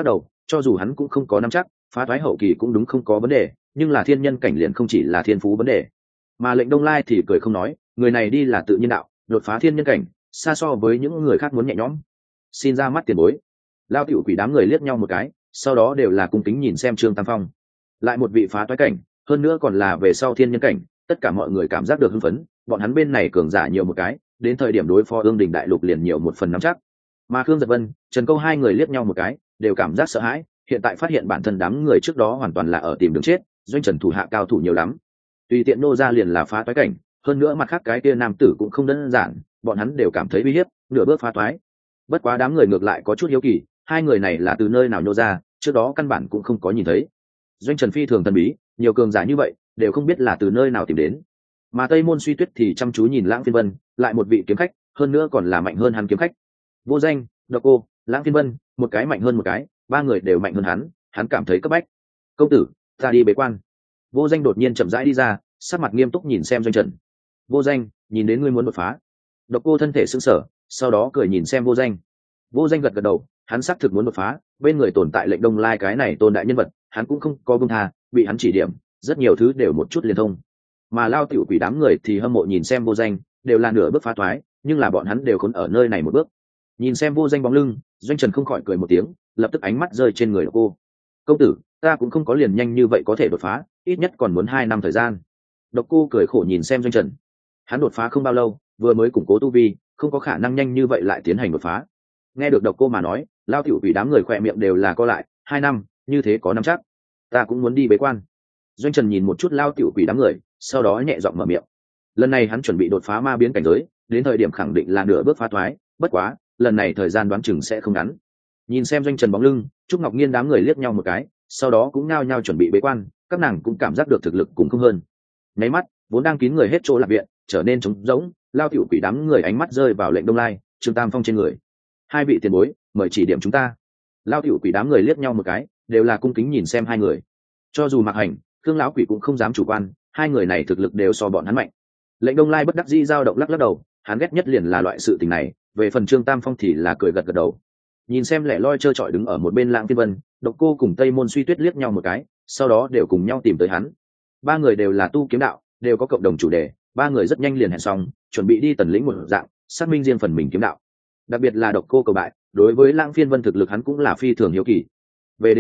cho dù hắn cũng không có nắm chắc phá toái hậu kỳ cũng đúng không có vấn đề, nhưng là thiên nhân cảnh liền không chỉ là thiên phú vấn đề. Mà Lệnh Đông Lai thì cười không nói, người này đi là tự nhiên đạo, đột phá thiên nhân cảnh xa so với những người khác muốn nhẹ nhõm. Xin ra mắt tiền bối. Lao Tiểu Quỷ đám người liếc nhau một cái, sau đó đều là cung kính nhìn xem Trương Tam Phong. Lại một vị phá toái cảnh, hơn nữa còn là về sau thiên nhân cảnh, tất cả mọi người cảm giác được hưng phấn, bọn hắn bên này cường giả nhiều một cái, đến thời điểm đối phó Ương Đình đại lục liền nhiều một phần nắm chắc. Mà Khương Giật Vân, Trần Câu hai người liếc nhau một cái, đều cảm giác sợ hãi, hiện tại phát hiện bản thân đám người trước đó hoàn toàn là ở tìm đường chết, doanh trần thủ hạ cao thủ nhiều lắm. Tùy tiện nô ra liền là phá toái cảnh, hơn nữa mặt khác cái kia nam tử cũng không đơn giản, bọn hắn đều cảm thấy uy hiếp, nửa bước phá toái. Bất quá đám người ngược lại có chút hiếu kỳ, hai người này là từ nơi nào nô ra, trước đó căn bản cũng không có nhìn thấy. Doanh trần phi thường thần bí, nhiều cường giả như vậy đều không biết là từ nơi nào tìm đến. Mà Tây Môn Suy Tuyết thì chăm chú nhìn Lãng Phiên Vân, lại một vị kiếm khách, hơn nữa còn là mạnh hơn hắn kiếm khách. Vô Danh, Độc Cô, Lãng Phiên Vân, một cái mạnh hơn một cái, ba người đều mạnh hơn hắn cảm thấy cấp bách. Công tử, ta đi bế quan. Vô Danh đột nhiên chậm rãi đi ra, sắc mặt nghiêm túc nhìn xem Doanh Trần. Vô Danh, nhìn đến ngươi muốn đột phá. Độc Cô thân thể sững sờ, sau đó cười nhìn xem Vô Danh. Vô Danh gật gật đầu, hắn xác thực muốn đột phá, bên người tồn tại Lệnh Đông Lai cái này tôn đại nhân vật, hắn cũng không có buông tha, bị hắn chỉ điểm, rất nhiều thứ đều một chút liên thông. Mà Lao Tiểu Quỷ đám người thì hâm mộ nhìn xem Vô Danh, đều là nửa bước phá toái, nhưng là bọn hắn đều khốn ở nơi này một bước. Nhìn xem Vô Danh bóng lưng, Doanh Trần không khỏi cười một tiếng, lập tức ánh mắt rơi trên người Độc Cô. Công tử, ta cũng không có liền nhanh như vậy có thể đột phá, ít nhất còn muốn 2 năm thời gian. Độc Cô cười khổ nhìn xem Doanh Trần. Hắn đột phá không bao lâu, vừa mới củng cố tu vi, không có khả năng nhanh như vậy lại tiến hành đột phá. Nghe được Độc Cô mà nói, Lao Tiểu Quỷ đám người khỏe miệng đều là co lại, 2 năm, như thế có nắm chắc. Ta cũng muốn đi bế quan. Doanh Trần nhìn một chút Lao Tiểu Quỷ đám người, sau đó nhẹ giọng mở miệng. Lần này hắn chuẩn bị đột phá ma biến cảnh giới, đến thời điểm khẳng định là nửa bước phá thoái, bất quá, lần này thời gian đoán chừng sẽ không ngắn. Nhìn xem Doanh Trần bóng lưng, Trúc Ngọc Nhiên đám người liếc nhau một cái, sau đó cũng nhao nhao chuẩn bị bế quan, các nàng cũng cảm giác được thực lực cũng không hơn. Nháy mắt, vốn đang kín người hết chỗ lạc viện, trở nên trống rỗng, Lao Tiểu Quỷ đám người ánh mắt rơi vào Lệnh Đông Lai, Trương Tam Phong trên người. Hai vị tiền bối, mời chỉ điểm chúng ta. Lao Tiểu Quỷ đám người liếc nhau một cái, đều là cung kính nhìn xem hai người. Cho dù Mạc Hành, Khương lão quỷ cũng không dám chủ quan, hai người này thực lực đều so bọn hắn mạnh. Lệnh Đông Lai bất đắc dĩ dao động lắc lắc đầu, hắn ghét nhất liền là loại sự tình này, về phần Trương Tam Phong thì là cười gật gật đầu. Nhìn xem lẻ loi trơ trọi đứng ở một bên Lãng Phiên Vân, Độc Cô cùng Tây Môn Suy Tuyết liếc nhau một cái, sau đó đều cùng nhau tìm tới hắn. Ba người đều là tu kiếm đạo, đều có cộng đồng chủ đề, ba người rất nhanh liền hẹn xong, chuẩn bị đi tần lĩnh một dạng, xác minh riêng phần mình kiếm đạo. Đặc biệt là Độc Cô cầu bại, đối với Lãng Phiên Vân thực lực hắn cũng là phi thường hiếu kỳ. Về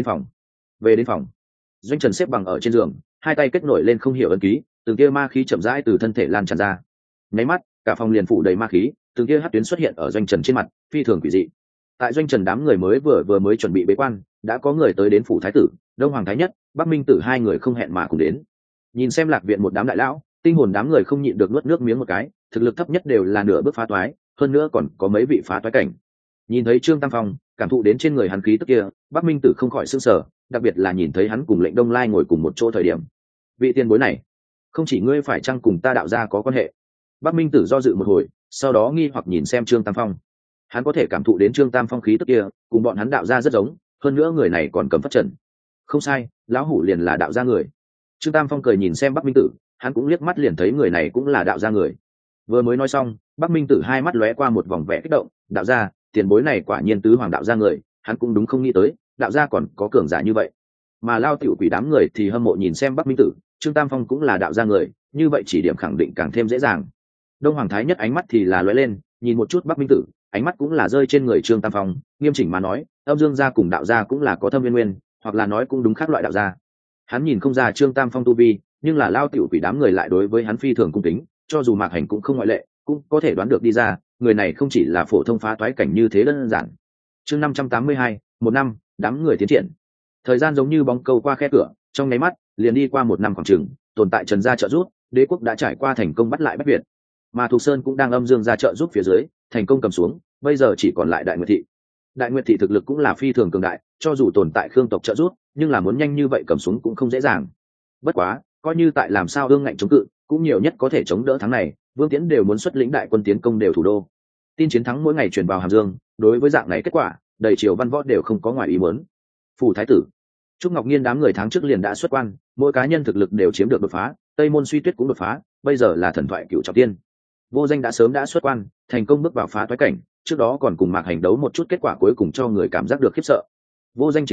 đến phòng. Doanh Trần xếp bằng ở trên giường, hai tay kết nổi lên không hiểu ấn ký, từng tia ma khí chậm rãi từ thân thể lan tràn ra. Nháy mắt, cả phòng liền phủ đầy ma khí, từng tia hắc tuyến xuất hiện ở Doanh Trần trên mặt, phi thường quỷ dị. Tại Doanh Trần đám người vừa mới chuẩn bị bế quan, đã có người tới đến phủ thái tử, Đông Hoàng thái nhất, Bắc Minh tử hai người không hẹn mà cùng đến. Nhìn xem Lạc viện một đám đại lão, tinh hồn đám người không nhịn được nuốt nước miếng một cái, thực lực thấp nhất đều là nửa bước phá toái, hơn nữa còn có mấy vị phá toái cảnh. Nhìn thấy Trương Tam Phong, cảm thụ đến trên người hắn khí tức kia, Bắc Minh tử không khỏi sửng sở, đặc biệt là nhìn thấy hắn cùng Lệnh Đông Lai ngồi cùng một chỗ thời điểm. Vị tiền bối này, không chỉ ngươi phải chăng cùng ta đạo gia có quan hệ? Bắc Minh tử do dự một hồi, sau đó nghi hoặc nhìn xem Trương Tam Phong. Hắn có thể cảm thụ đến Trương Tam Phong khí tức kia, cùng bọn hắn đạo gia rất giống, hơn nữa người này còn cầm phất trần. Không sai, lão hủ liền là đạo gia người. Trương Tam Phong cười nhìn xem Bắc Minh tử, hắn cũng liếc mắt liền thấy người này cũng là đạo gia người. Vừa mới nói xong, Bắc Minh tử hai mắt lóe qua một vòng vẻ kích động, đạo gia, tiền bối này quả nhiên tứ hoàng đạo gia người, hắn cũng đúng không nghĩ tới, đạo gia còn có cường giả như vậy. Mà Lao Tiểu Quỷ đám người thì hâm mộ nhìn xem Bắc Minh tử, Trương Tam Phong cũng là đạo gia người, như vậy chỉ điểm khẳng định càng thêm dễ dàng. Đông Hoàng thái nhất ánh mắt thì là lóe lên, nhìn một chút Bắc Minh tử, ánh mắt cũng là rơi trên người Trương Tam Phong, nghiêm chỉnh mà nói, Âm Dương gia cùng đạo gia cũng là có thâm viên nguyên, hoặc là nói cũng đúng khác loại đạo gia. Hắn nhìn không ra Trương Tam Phong tu vi, nhưng là Lao Tiểu Quỷ đám người lại đối với hắn phi thường cung kính, cho dù Mạc Hành cũng không ngoại lệ, cũng có thể đoán được đi ra, người này không chỉ là phổ thông phá toái cảnh như thế đơn giản. Chương 582, một năm, đám người tiến triển. Thời gian giống như bóng câu qua khe cửa, trong nháy mắt, liền đi qua một năm khoảng chừng, tồn tại Trần gia trợ giúp, đế quốc đã trải qua thành công bắt lại Bách Việt. Mà Thục Sơn cũng đang Âm Dương gia trợ giúp phía dưới, thành công cầm xuống, bây giờ chỉ còn lại Đại Nguyệt thị. Đại Nguyệt thị thực lực cũng là phi thường cường đại, cho dù tồn tại Khương tộc trợ giúp, nhưng là muốn nhanh như vậy cầm xuống cũng không dễ dàng. Bất quá, coi như tại làm sao ương ngạnh chống cự, cũng nhiều nhất có thể chống đỡ tháng này, Vương Tiễn đều muốn xuất lĩnh đại quân tiến công đều thủ đô. Tin chiến thắng mỗi ngày truyền vào Hàm Dương, đối với dạng này kết quả, đầy triều văn võ đều không có ngoài ý muốn. Phủ thái tử, Trúc Ngọc Nhiên đám người tháng trước liền đã xuất quan, mỗi cá nhân thực lực đều chiếm được đột phá, Tây Môn Suy Tuyết cũng đột phá, bây giờ là thần thoại cựu trọng tiên. Vô Danh đã sớm đã xuất quan, thành công bước vào phá toái cảnh, trước đó còn cùng Mạc Hành đấu một chút, kết quả cuối cùng cho người cảm giác được khiếp sợ. Vô Danh chiến thắng,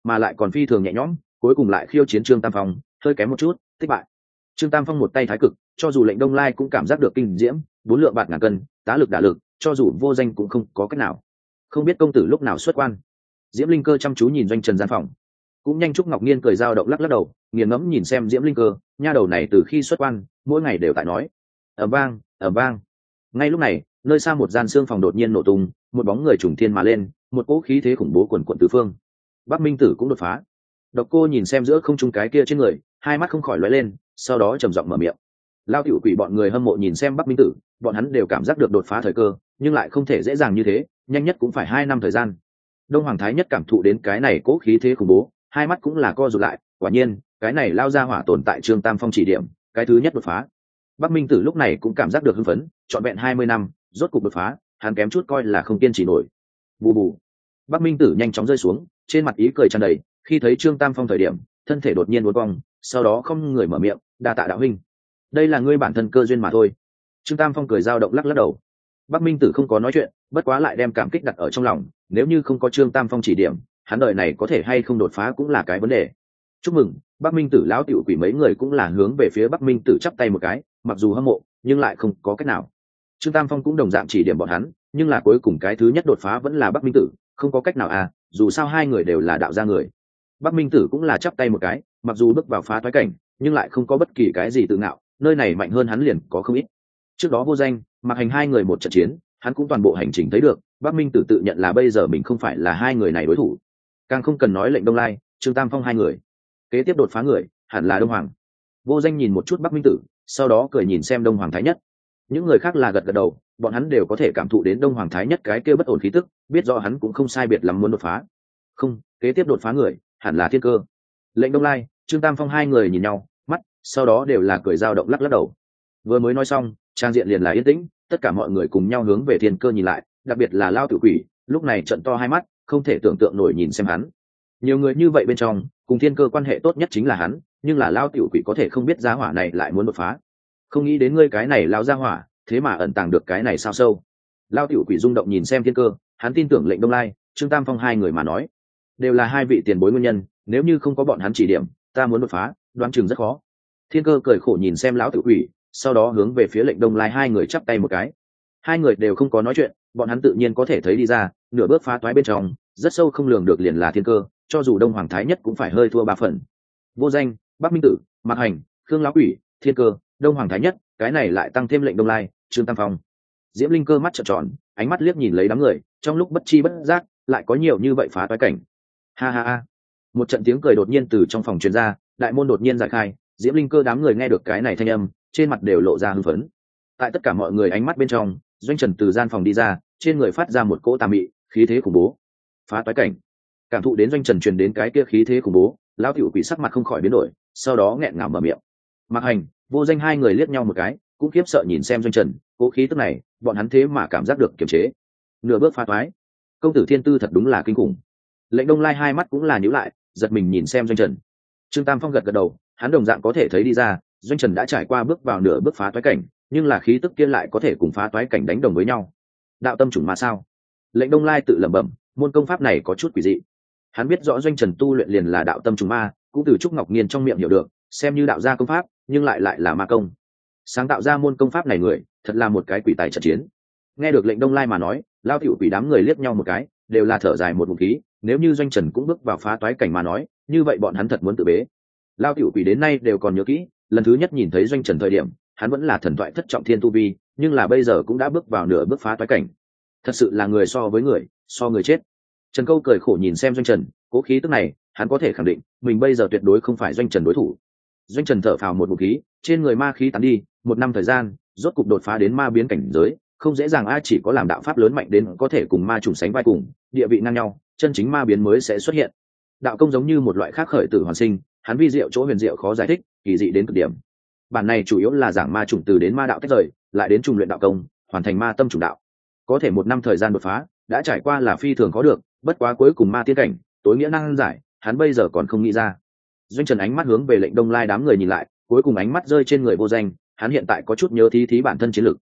mà lại còn phi thường nhẹ nhõm, cuối cùng lại khiêu chiến Trương Tam Phong, hơi kém một chút, thất bại. Trương Tam Phong một tay thái cực, cho dù lệnh Đông Lai cũng cảm giác được kinh diễm, bốn lượng bạt ngàn cân, tá lực đả lực, cho dù vô danh cũng không có cách nào. Không biết công tử lúc nào xuất quan. Diễm Linh Cơ chăm chú nhìn Doanh Trần gian phòng, cũng nhanh Trúc Ngọc Nhiên cười dao động lắc lắc đầu, nghiền ngẫm nhìn xem Diễm Linh Cơ, nha đầu này từ khi xuất quan, mỗi ngày đều tại nói. Ầm vang, ầm vang. Ngay lúc này, nơi xa một gian xương phòng đột nhiên nổ tung, một bóng người trùng thiên mà lên, một cỗ khí thế khủng bố quần quần tứ phương. Bắc Minh Tử cũng đột phá. Độc Cô nhìn xem giữa không trung cái kia trên người, hai mắt không khỏi lóe lên, sau đó trầm giọng mở miệng. Lao Tiểu Quỷ bọn người hâm mộ nhìn xem Bắc Minh Tử, bọn hắn đều cảm giác được đột phá thời cơ, nhưng lại không thể dễ dàng như thế, nhanh nhất cũng phải 2 năm thời gian. Đông Hoàng Thái Nhất cảm thụ đến cái này cố khí thế khủng bố, hai mắt cũng là co rụt lại, quả nhiên, cái này lao ra hỏa tồn tại Trương Tam Phong chỉ điểm, cái thứ nhất đột phá. Bắc Minh Tử lúc này cũng cảm giác được hưng phấn, trọn vẹn 20 năm, rốt cục đột phá, hắn kém chút coi là không kiên trì nổi. Bù bù. Bắc Minh Tử nhanh chóng rơi xuống, trên mặt ý cười tràn đầy, khi thấy Trương Tam Phong thời điểm, thân thể đột nhiên uốn cong, sau đó không người mở miệng, đa tạ đạo huynh. Đây là ngươi bản thân cơ duyên mà thôi. Trương Tam Phong cười dao động lắc lắc đầu. Bắc Minh Tử không có nói chuyện, bất quá lại đem cảm kích đặt ở trong lòng, nếu như không có Trương Tam Phong chỉ điểm, hắn đời này có thể hay không đột phá cũng là cái vấn đề. Chúc mừng, Bắc Minh Tử lão tiểu quỷ mấy người cũng là hướng về phía Bắc Minh Tử chắp tay một cái, mặc dù hâm mộ, nhưng lại không có cách nào. Trương Tam Phong cũng đồng dạng chỉ điểm bọn hắn, nhưng là cuối cùng cái thứ nhất đột phá vẫn là Bắc Minh Tử, không có cách nào à, dù sao hai người đều là đạo gia người. Bắc Minh Tử cũng là chắp tay một cái, mặc dù bước vào phá toái cảnh, nhưng lại không có bất kỳ cái gì tự ngạo, nơi này mạnh hơn hắn liền có không ít. Trước đó Vô Danh, Mặc Hành hai người một trận chiến, hắn cũng toàn bộ hành trình thấy được, Bắc Minh Tử tự nhận là bây giờ mình không phải là hai người này đối thủ. Càng không cần nói lệnh Đông Lai, Trương Tam Phong hai người. Kế tiếp đột phá người, hẳn là Đông Hoàng. Vô Danh nhìn một chút Bắc Minh Tử, sau đó cười nhìn xem Đông Hoàng Thái Nhất. Những người khác là gật gật đầu, bọn hắn đều có thể cảm thụ đến Đông Hoàng Thái Nhất cái kia bất ổn khí tức, biết rõ hắn cũng không sai biệt lắm muốn đột phá. Không, kế tiếp đột phá người, hẳn là Thiên Cơ. Lệnh Đông Lai, Trương Tam Phong hai người nhìn nhau, mắt, sau đó đều là cười dao động lắc lắc đầu. Vừa mới nói xong, trang diện liền là yên tĩnh, tất cả mọi người cùng nhau hướng về Thiên Cơ nhìn lại, đặc biệt là Lao Tử Quỷ, lúc này trợn to hai mắt, không thể tưởng tượng nổi nhìn xem hắn. Nhiều người như vậy bên trong, cùng Thiên Cơ quan hệ tốt nhất chính là hắn, nhưng là Lao Tiểu Quỷ có thể không biết giá hỏa này lại muốn đột phá. Không nghĩ đến ngươi cái này lao ra hỏa, thế mà ẩn tàng được cái này sao sâu. Lao Tiểu Quỷ rung động nhìn xem Thiên Cơ, hắn tin tưởng lệnh Đông Lai, Trương Tam Phong hai người mà nói, đều là hai vị tiền bối nguyên nhân, nếu như không có bọn hắn chỉ điểm, ta muốn đột phá, đoán chừng rất khó. Thiên Cơ cười khổ nhìn xem lão Tiểu Quỷ, sau đó hướng về phía lệnh Đông Lai hai người chắp tay một cái. Hai người đều không có nói chuyện, bọn hắn tự nhiên có thể thấy đi ra, nửa bước phá toái bên trong, rất sâu không lường được liền là Thiên Cơ, cho dù Đông Hoàng Thái Nhất cũng phải hơi thua 3 phần. Vô Danh, Bắc Minh Tử, Mạc Hành, Khương lão Quỷ, Thiên Cơ, Đông Hoàng Thái Nhất, cái này lại tăng thêm lệnh Đông Lai, Trương Tam Phong. Diễm Linh Cơ mắt trợn tròn, ánh mắt liếc nhìn lấy đám người, trong lúc bất chi bất giác, lại có nhiều như vậy phá toái cảnh. Ha ha ha. Một trận tiếng cười đột nhiên từ trong phòng truyền ra, đại môn đột nhiên giải khai, Diễm Linh Cơ đám người nghe được cái này thanh âm, trên mặt đều lộ ra hưng phấn. Tại tất cả mọi người ánh mắt bên trong, Doanh Trần từ gian phòng đi ra, trên người phát ra một cỗ tà mị, khí thế khủng bố. Phá toái cảnh. Cảm thụ đến Doanh Trần truyền đến cái kia khí thế khủng bố, lão Tiểu Quỷ sắc mặt không khỏi biến đổi, sau đó nghẹn ngào mở miệng. Mạc Hành, Vô Danh hai người liếc nhau một cái, cũng khiếp sợ nhìn xem Doanh Trần, cố khí tức này, bọn hắn thế mà cảm giác được kiềm chế. Nửa bước phá toái, công tử Thiên Tư thật đúng là kinh khủng. Lệnh Đông Lai hai mắt cũng là nhíu lại, giật mình nhìn xem Doanh Trần. Trương Tam Phong gật gật đầu, hắn đồng dạng có thể thấy đi ra, Doanh Trần đã trải qua bước vào nửa bước phá toái cảnh, nhưng là khí tức kia lại có thể cùng phá toái cảnh đánh đồng với nhau. Đạo tâm chủng ma sao? Lệnh Đông Lai tự lẩm bẩm, môn công pháp này có chút quỷ dị. Hắn biết rõ Doanh Trần tu luyện liền là đạo tâm chủng ma, cũng từ Trúc Ngọc Nghiên trong miệng hiểu được, xem như đạo gia công pháp, nhưng lại là ma công. Sáng tạo ra môn công pháp này người, thật là một cái quỷ tài trận chiến. Nghe được lệnh Đông Lai mà nói, Lao Tiểu Quỷ đám người liếc nhau một cái, đều là thở dài một ngụm khí, nếu như Doanh Trần cũng bước vào phá toái cảnh mà nói, như vậy bọn hắn thật muốn tự bế. Lao Tiểu Quỷ đến nay đều còn nhớ kỹ, lần thứ nhất nhìn thấy Doanh Trần thời điểm, hắn vẫn là thần thoại thất trọng thiên tu vi, nhưng là bây giờ cũng đã bước vào nửa bước phá toái cảnh. Thật sự là người so với người, so người chết. Trần Câu cười khổ nhìn xem Doanh Trần, cố khí tức này, hắn có thể khẳng định, mình bây giờ tuyệt đối không phải Doanh Trần đối thủ. Doanh Trần thở phào một ngụm khí, trên người ma khí tán đi, 1 năm thời gian, rốt cục đột phá đến ma biến cảnh giới, không dễ dàng ai chỉ có làm đạo pháp lớn mạnh đến có thể cùng ma trùng sánh vai cùng, địa vị ngang nhau, chân chính ma biến mới sẽ xuất hiện. Đạo công giống như một loại khác khởi tử hoàn sinh, hắn vi diệu chỗ huyền diệu khó giải thích, kỳ dị đến cực điểm. Bản này chủ yếu là giảng ma chủng từ đến ma đạo tách rời, lại đến trùng luyện đạo công, hoàn thành ma tâm chủng đạo. Có thể 1 năm thời gian đột phá, đã trải qua là phi thường có được, bất quá cuối cùng ma tiên cảnh, tối nghĩa năng giải, hắn bây giờ còn không nghĩ ra. Doanh Trần ánh mắt hướng về lệnh Đông Lai đám người nhìn lại, cuối cùng ánh mắt rơi trên người Vô Danh, hắn hiện tại có chút nhớ thí bản thân chiến lực.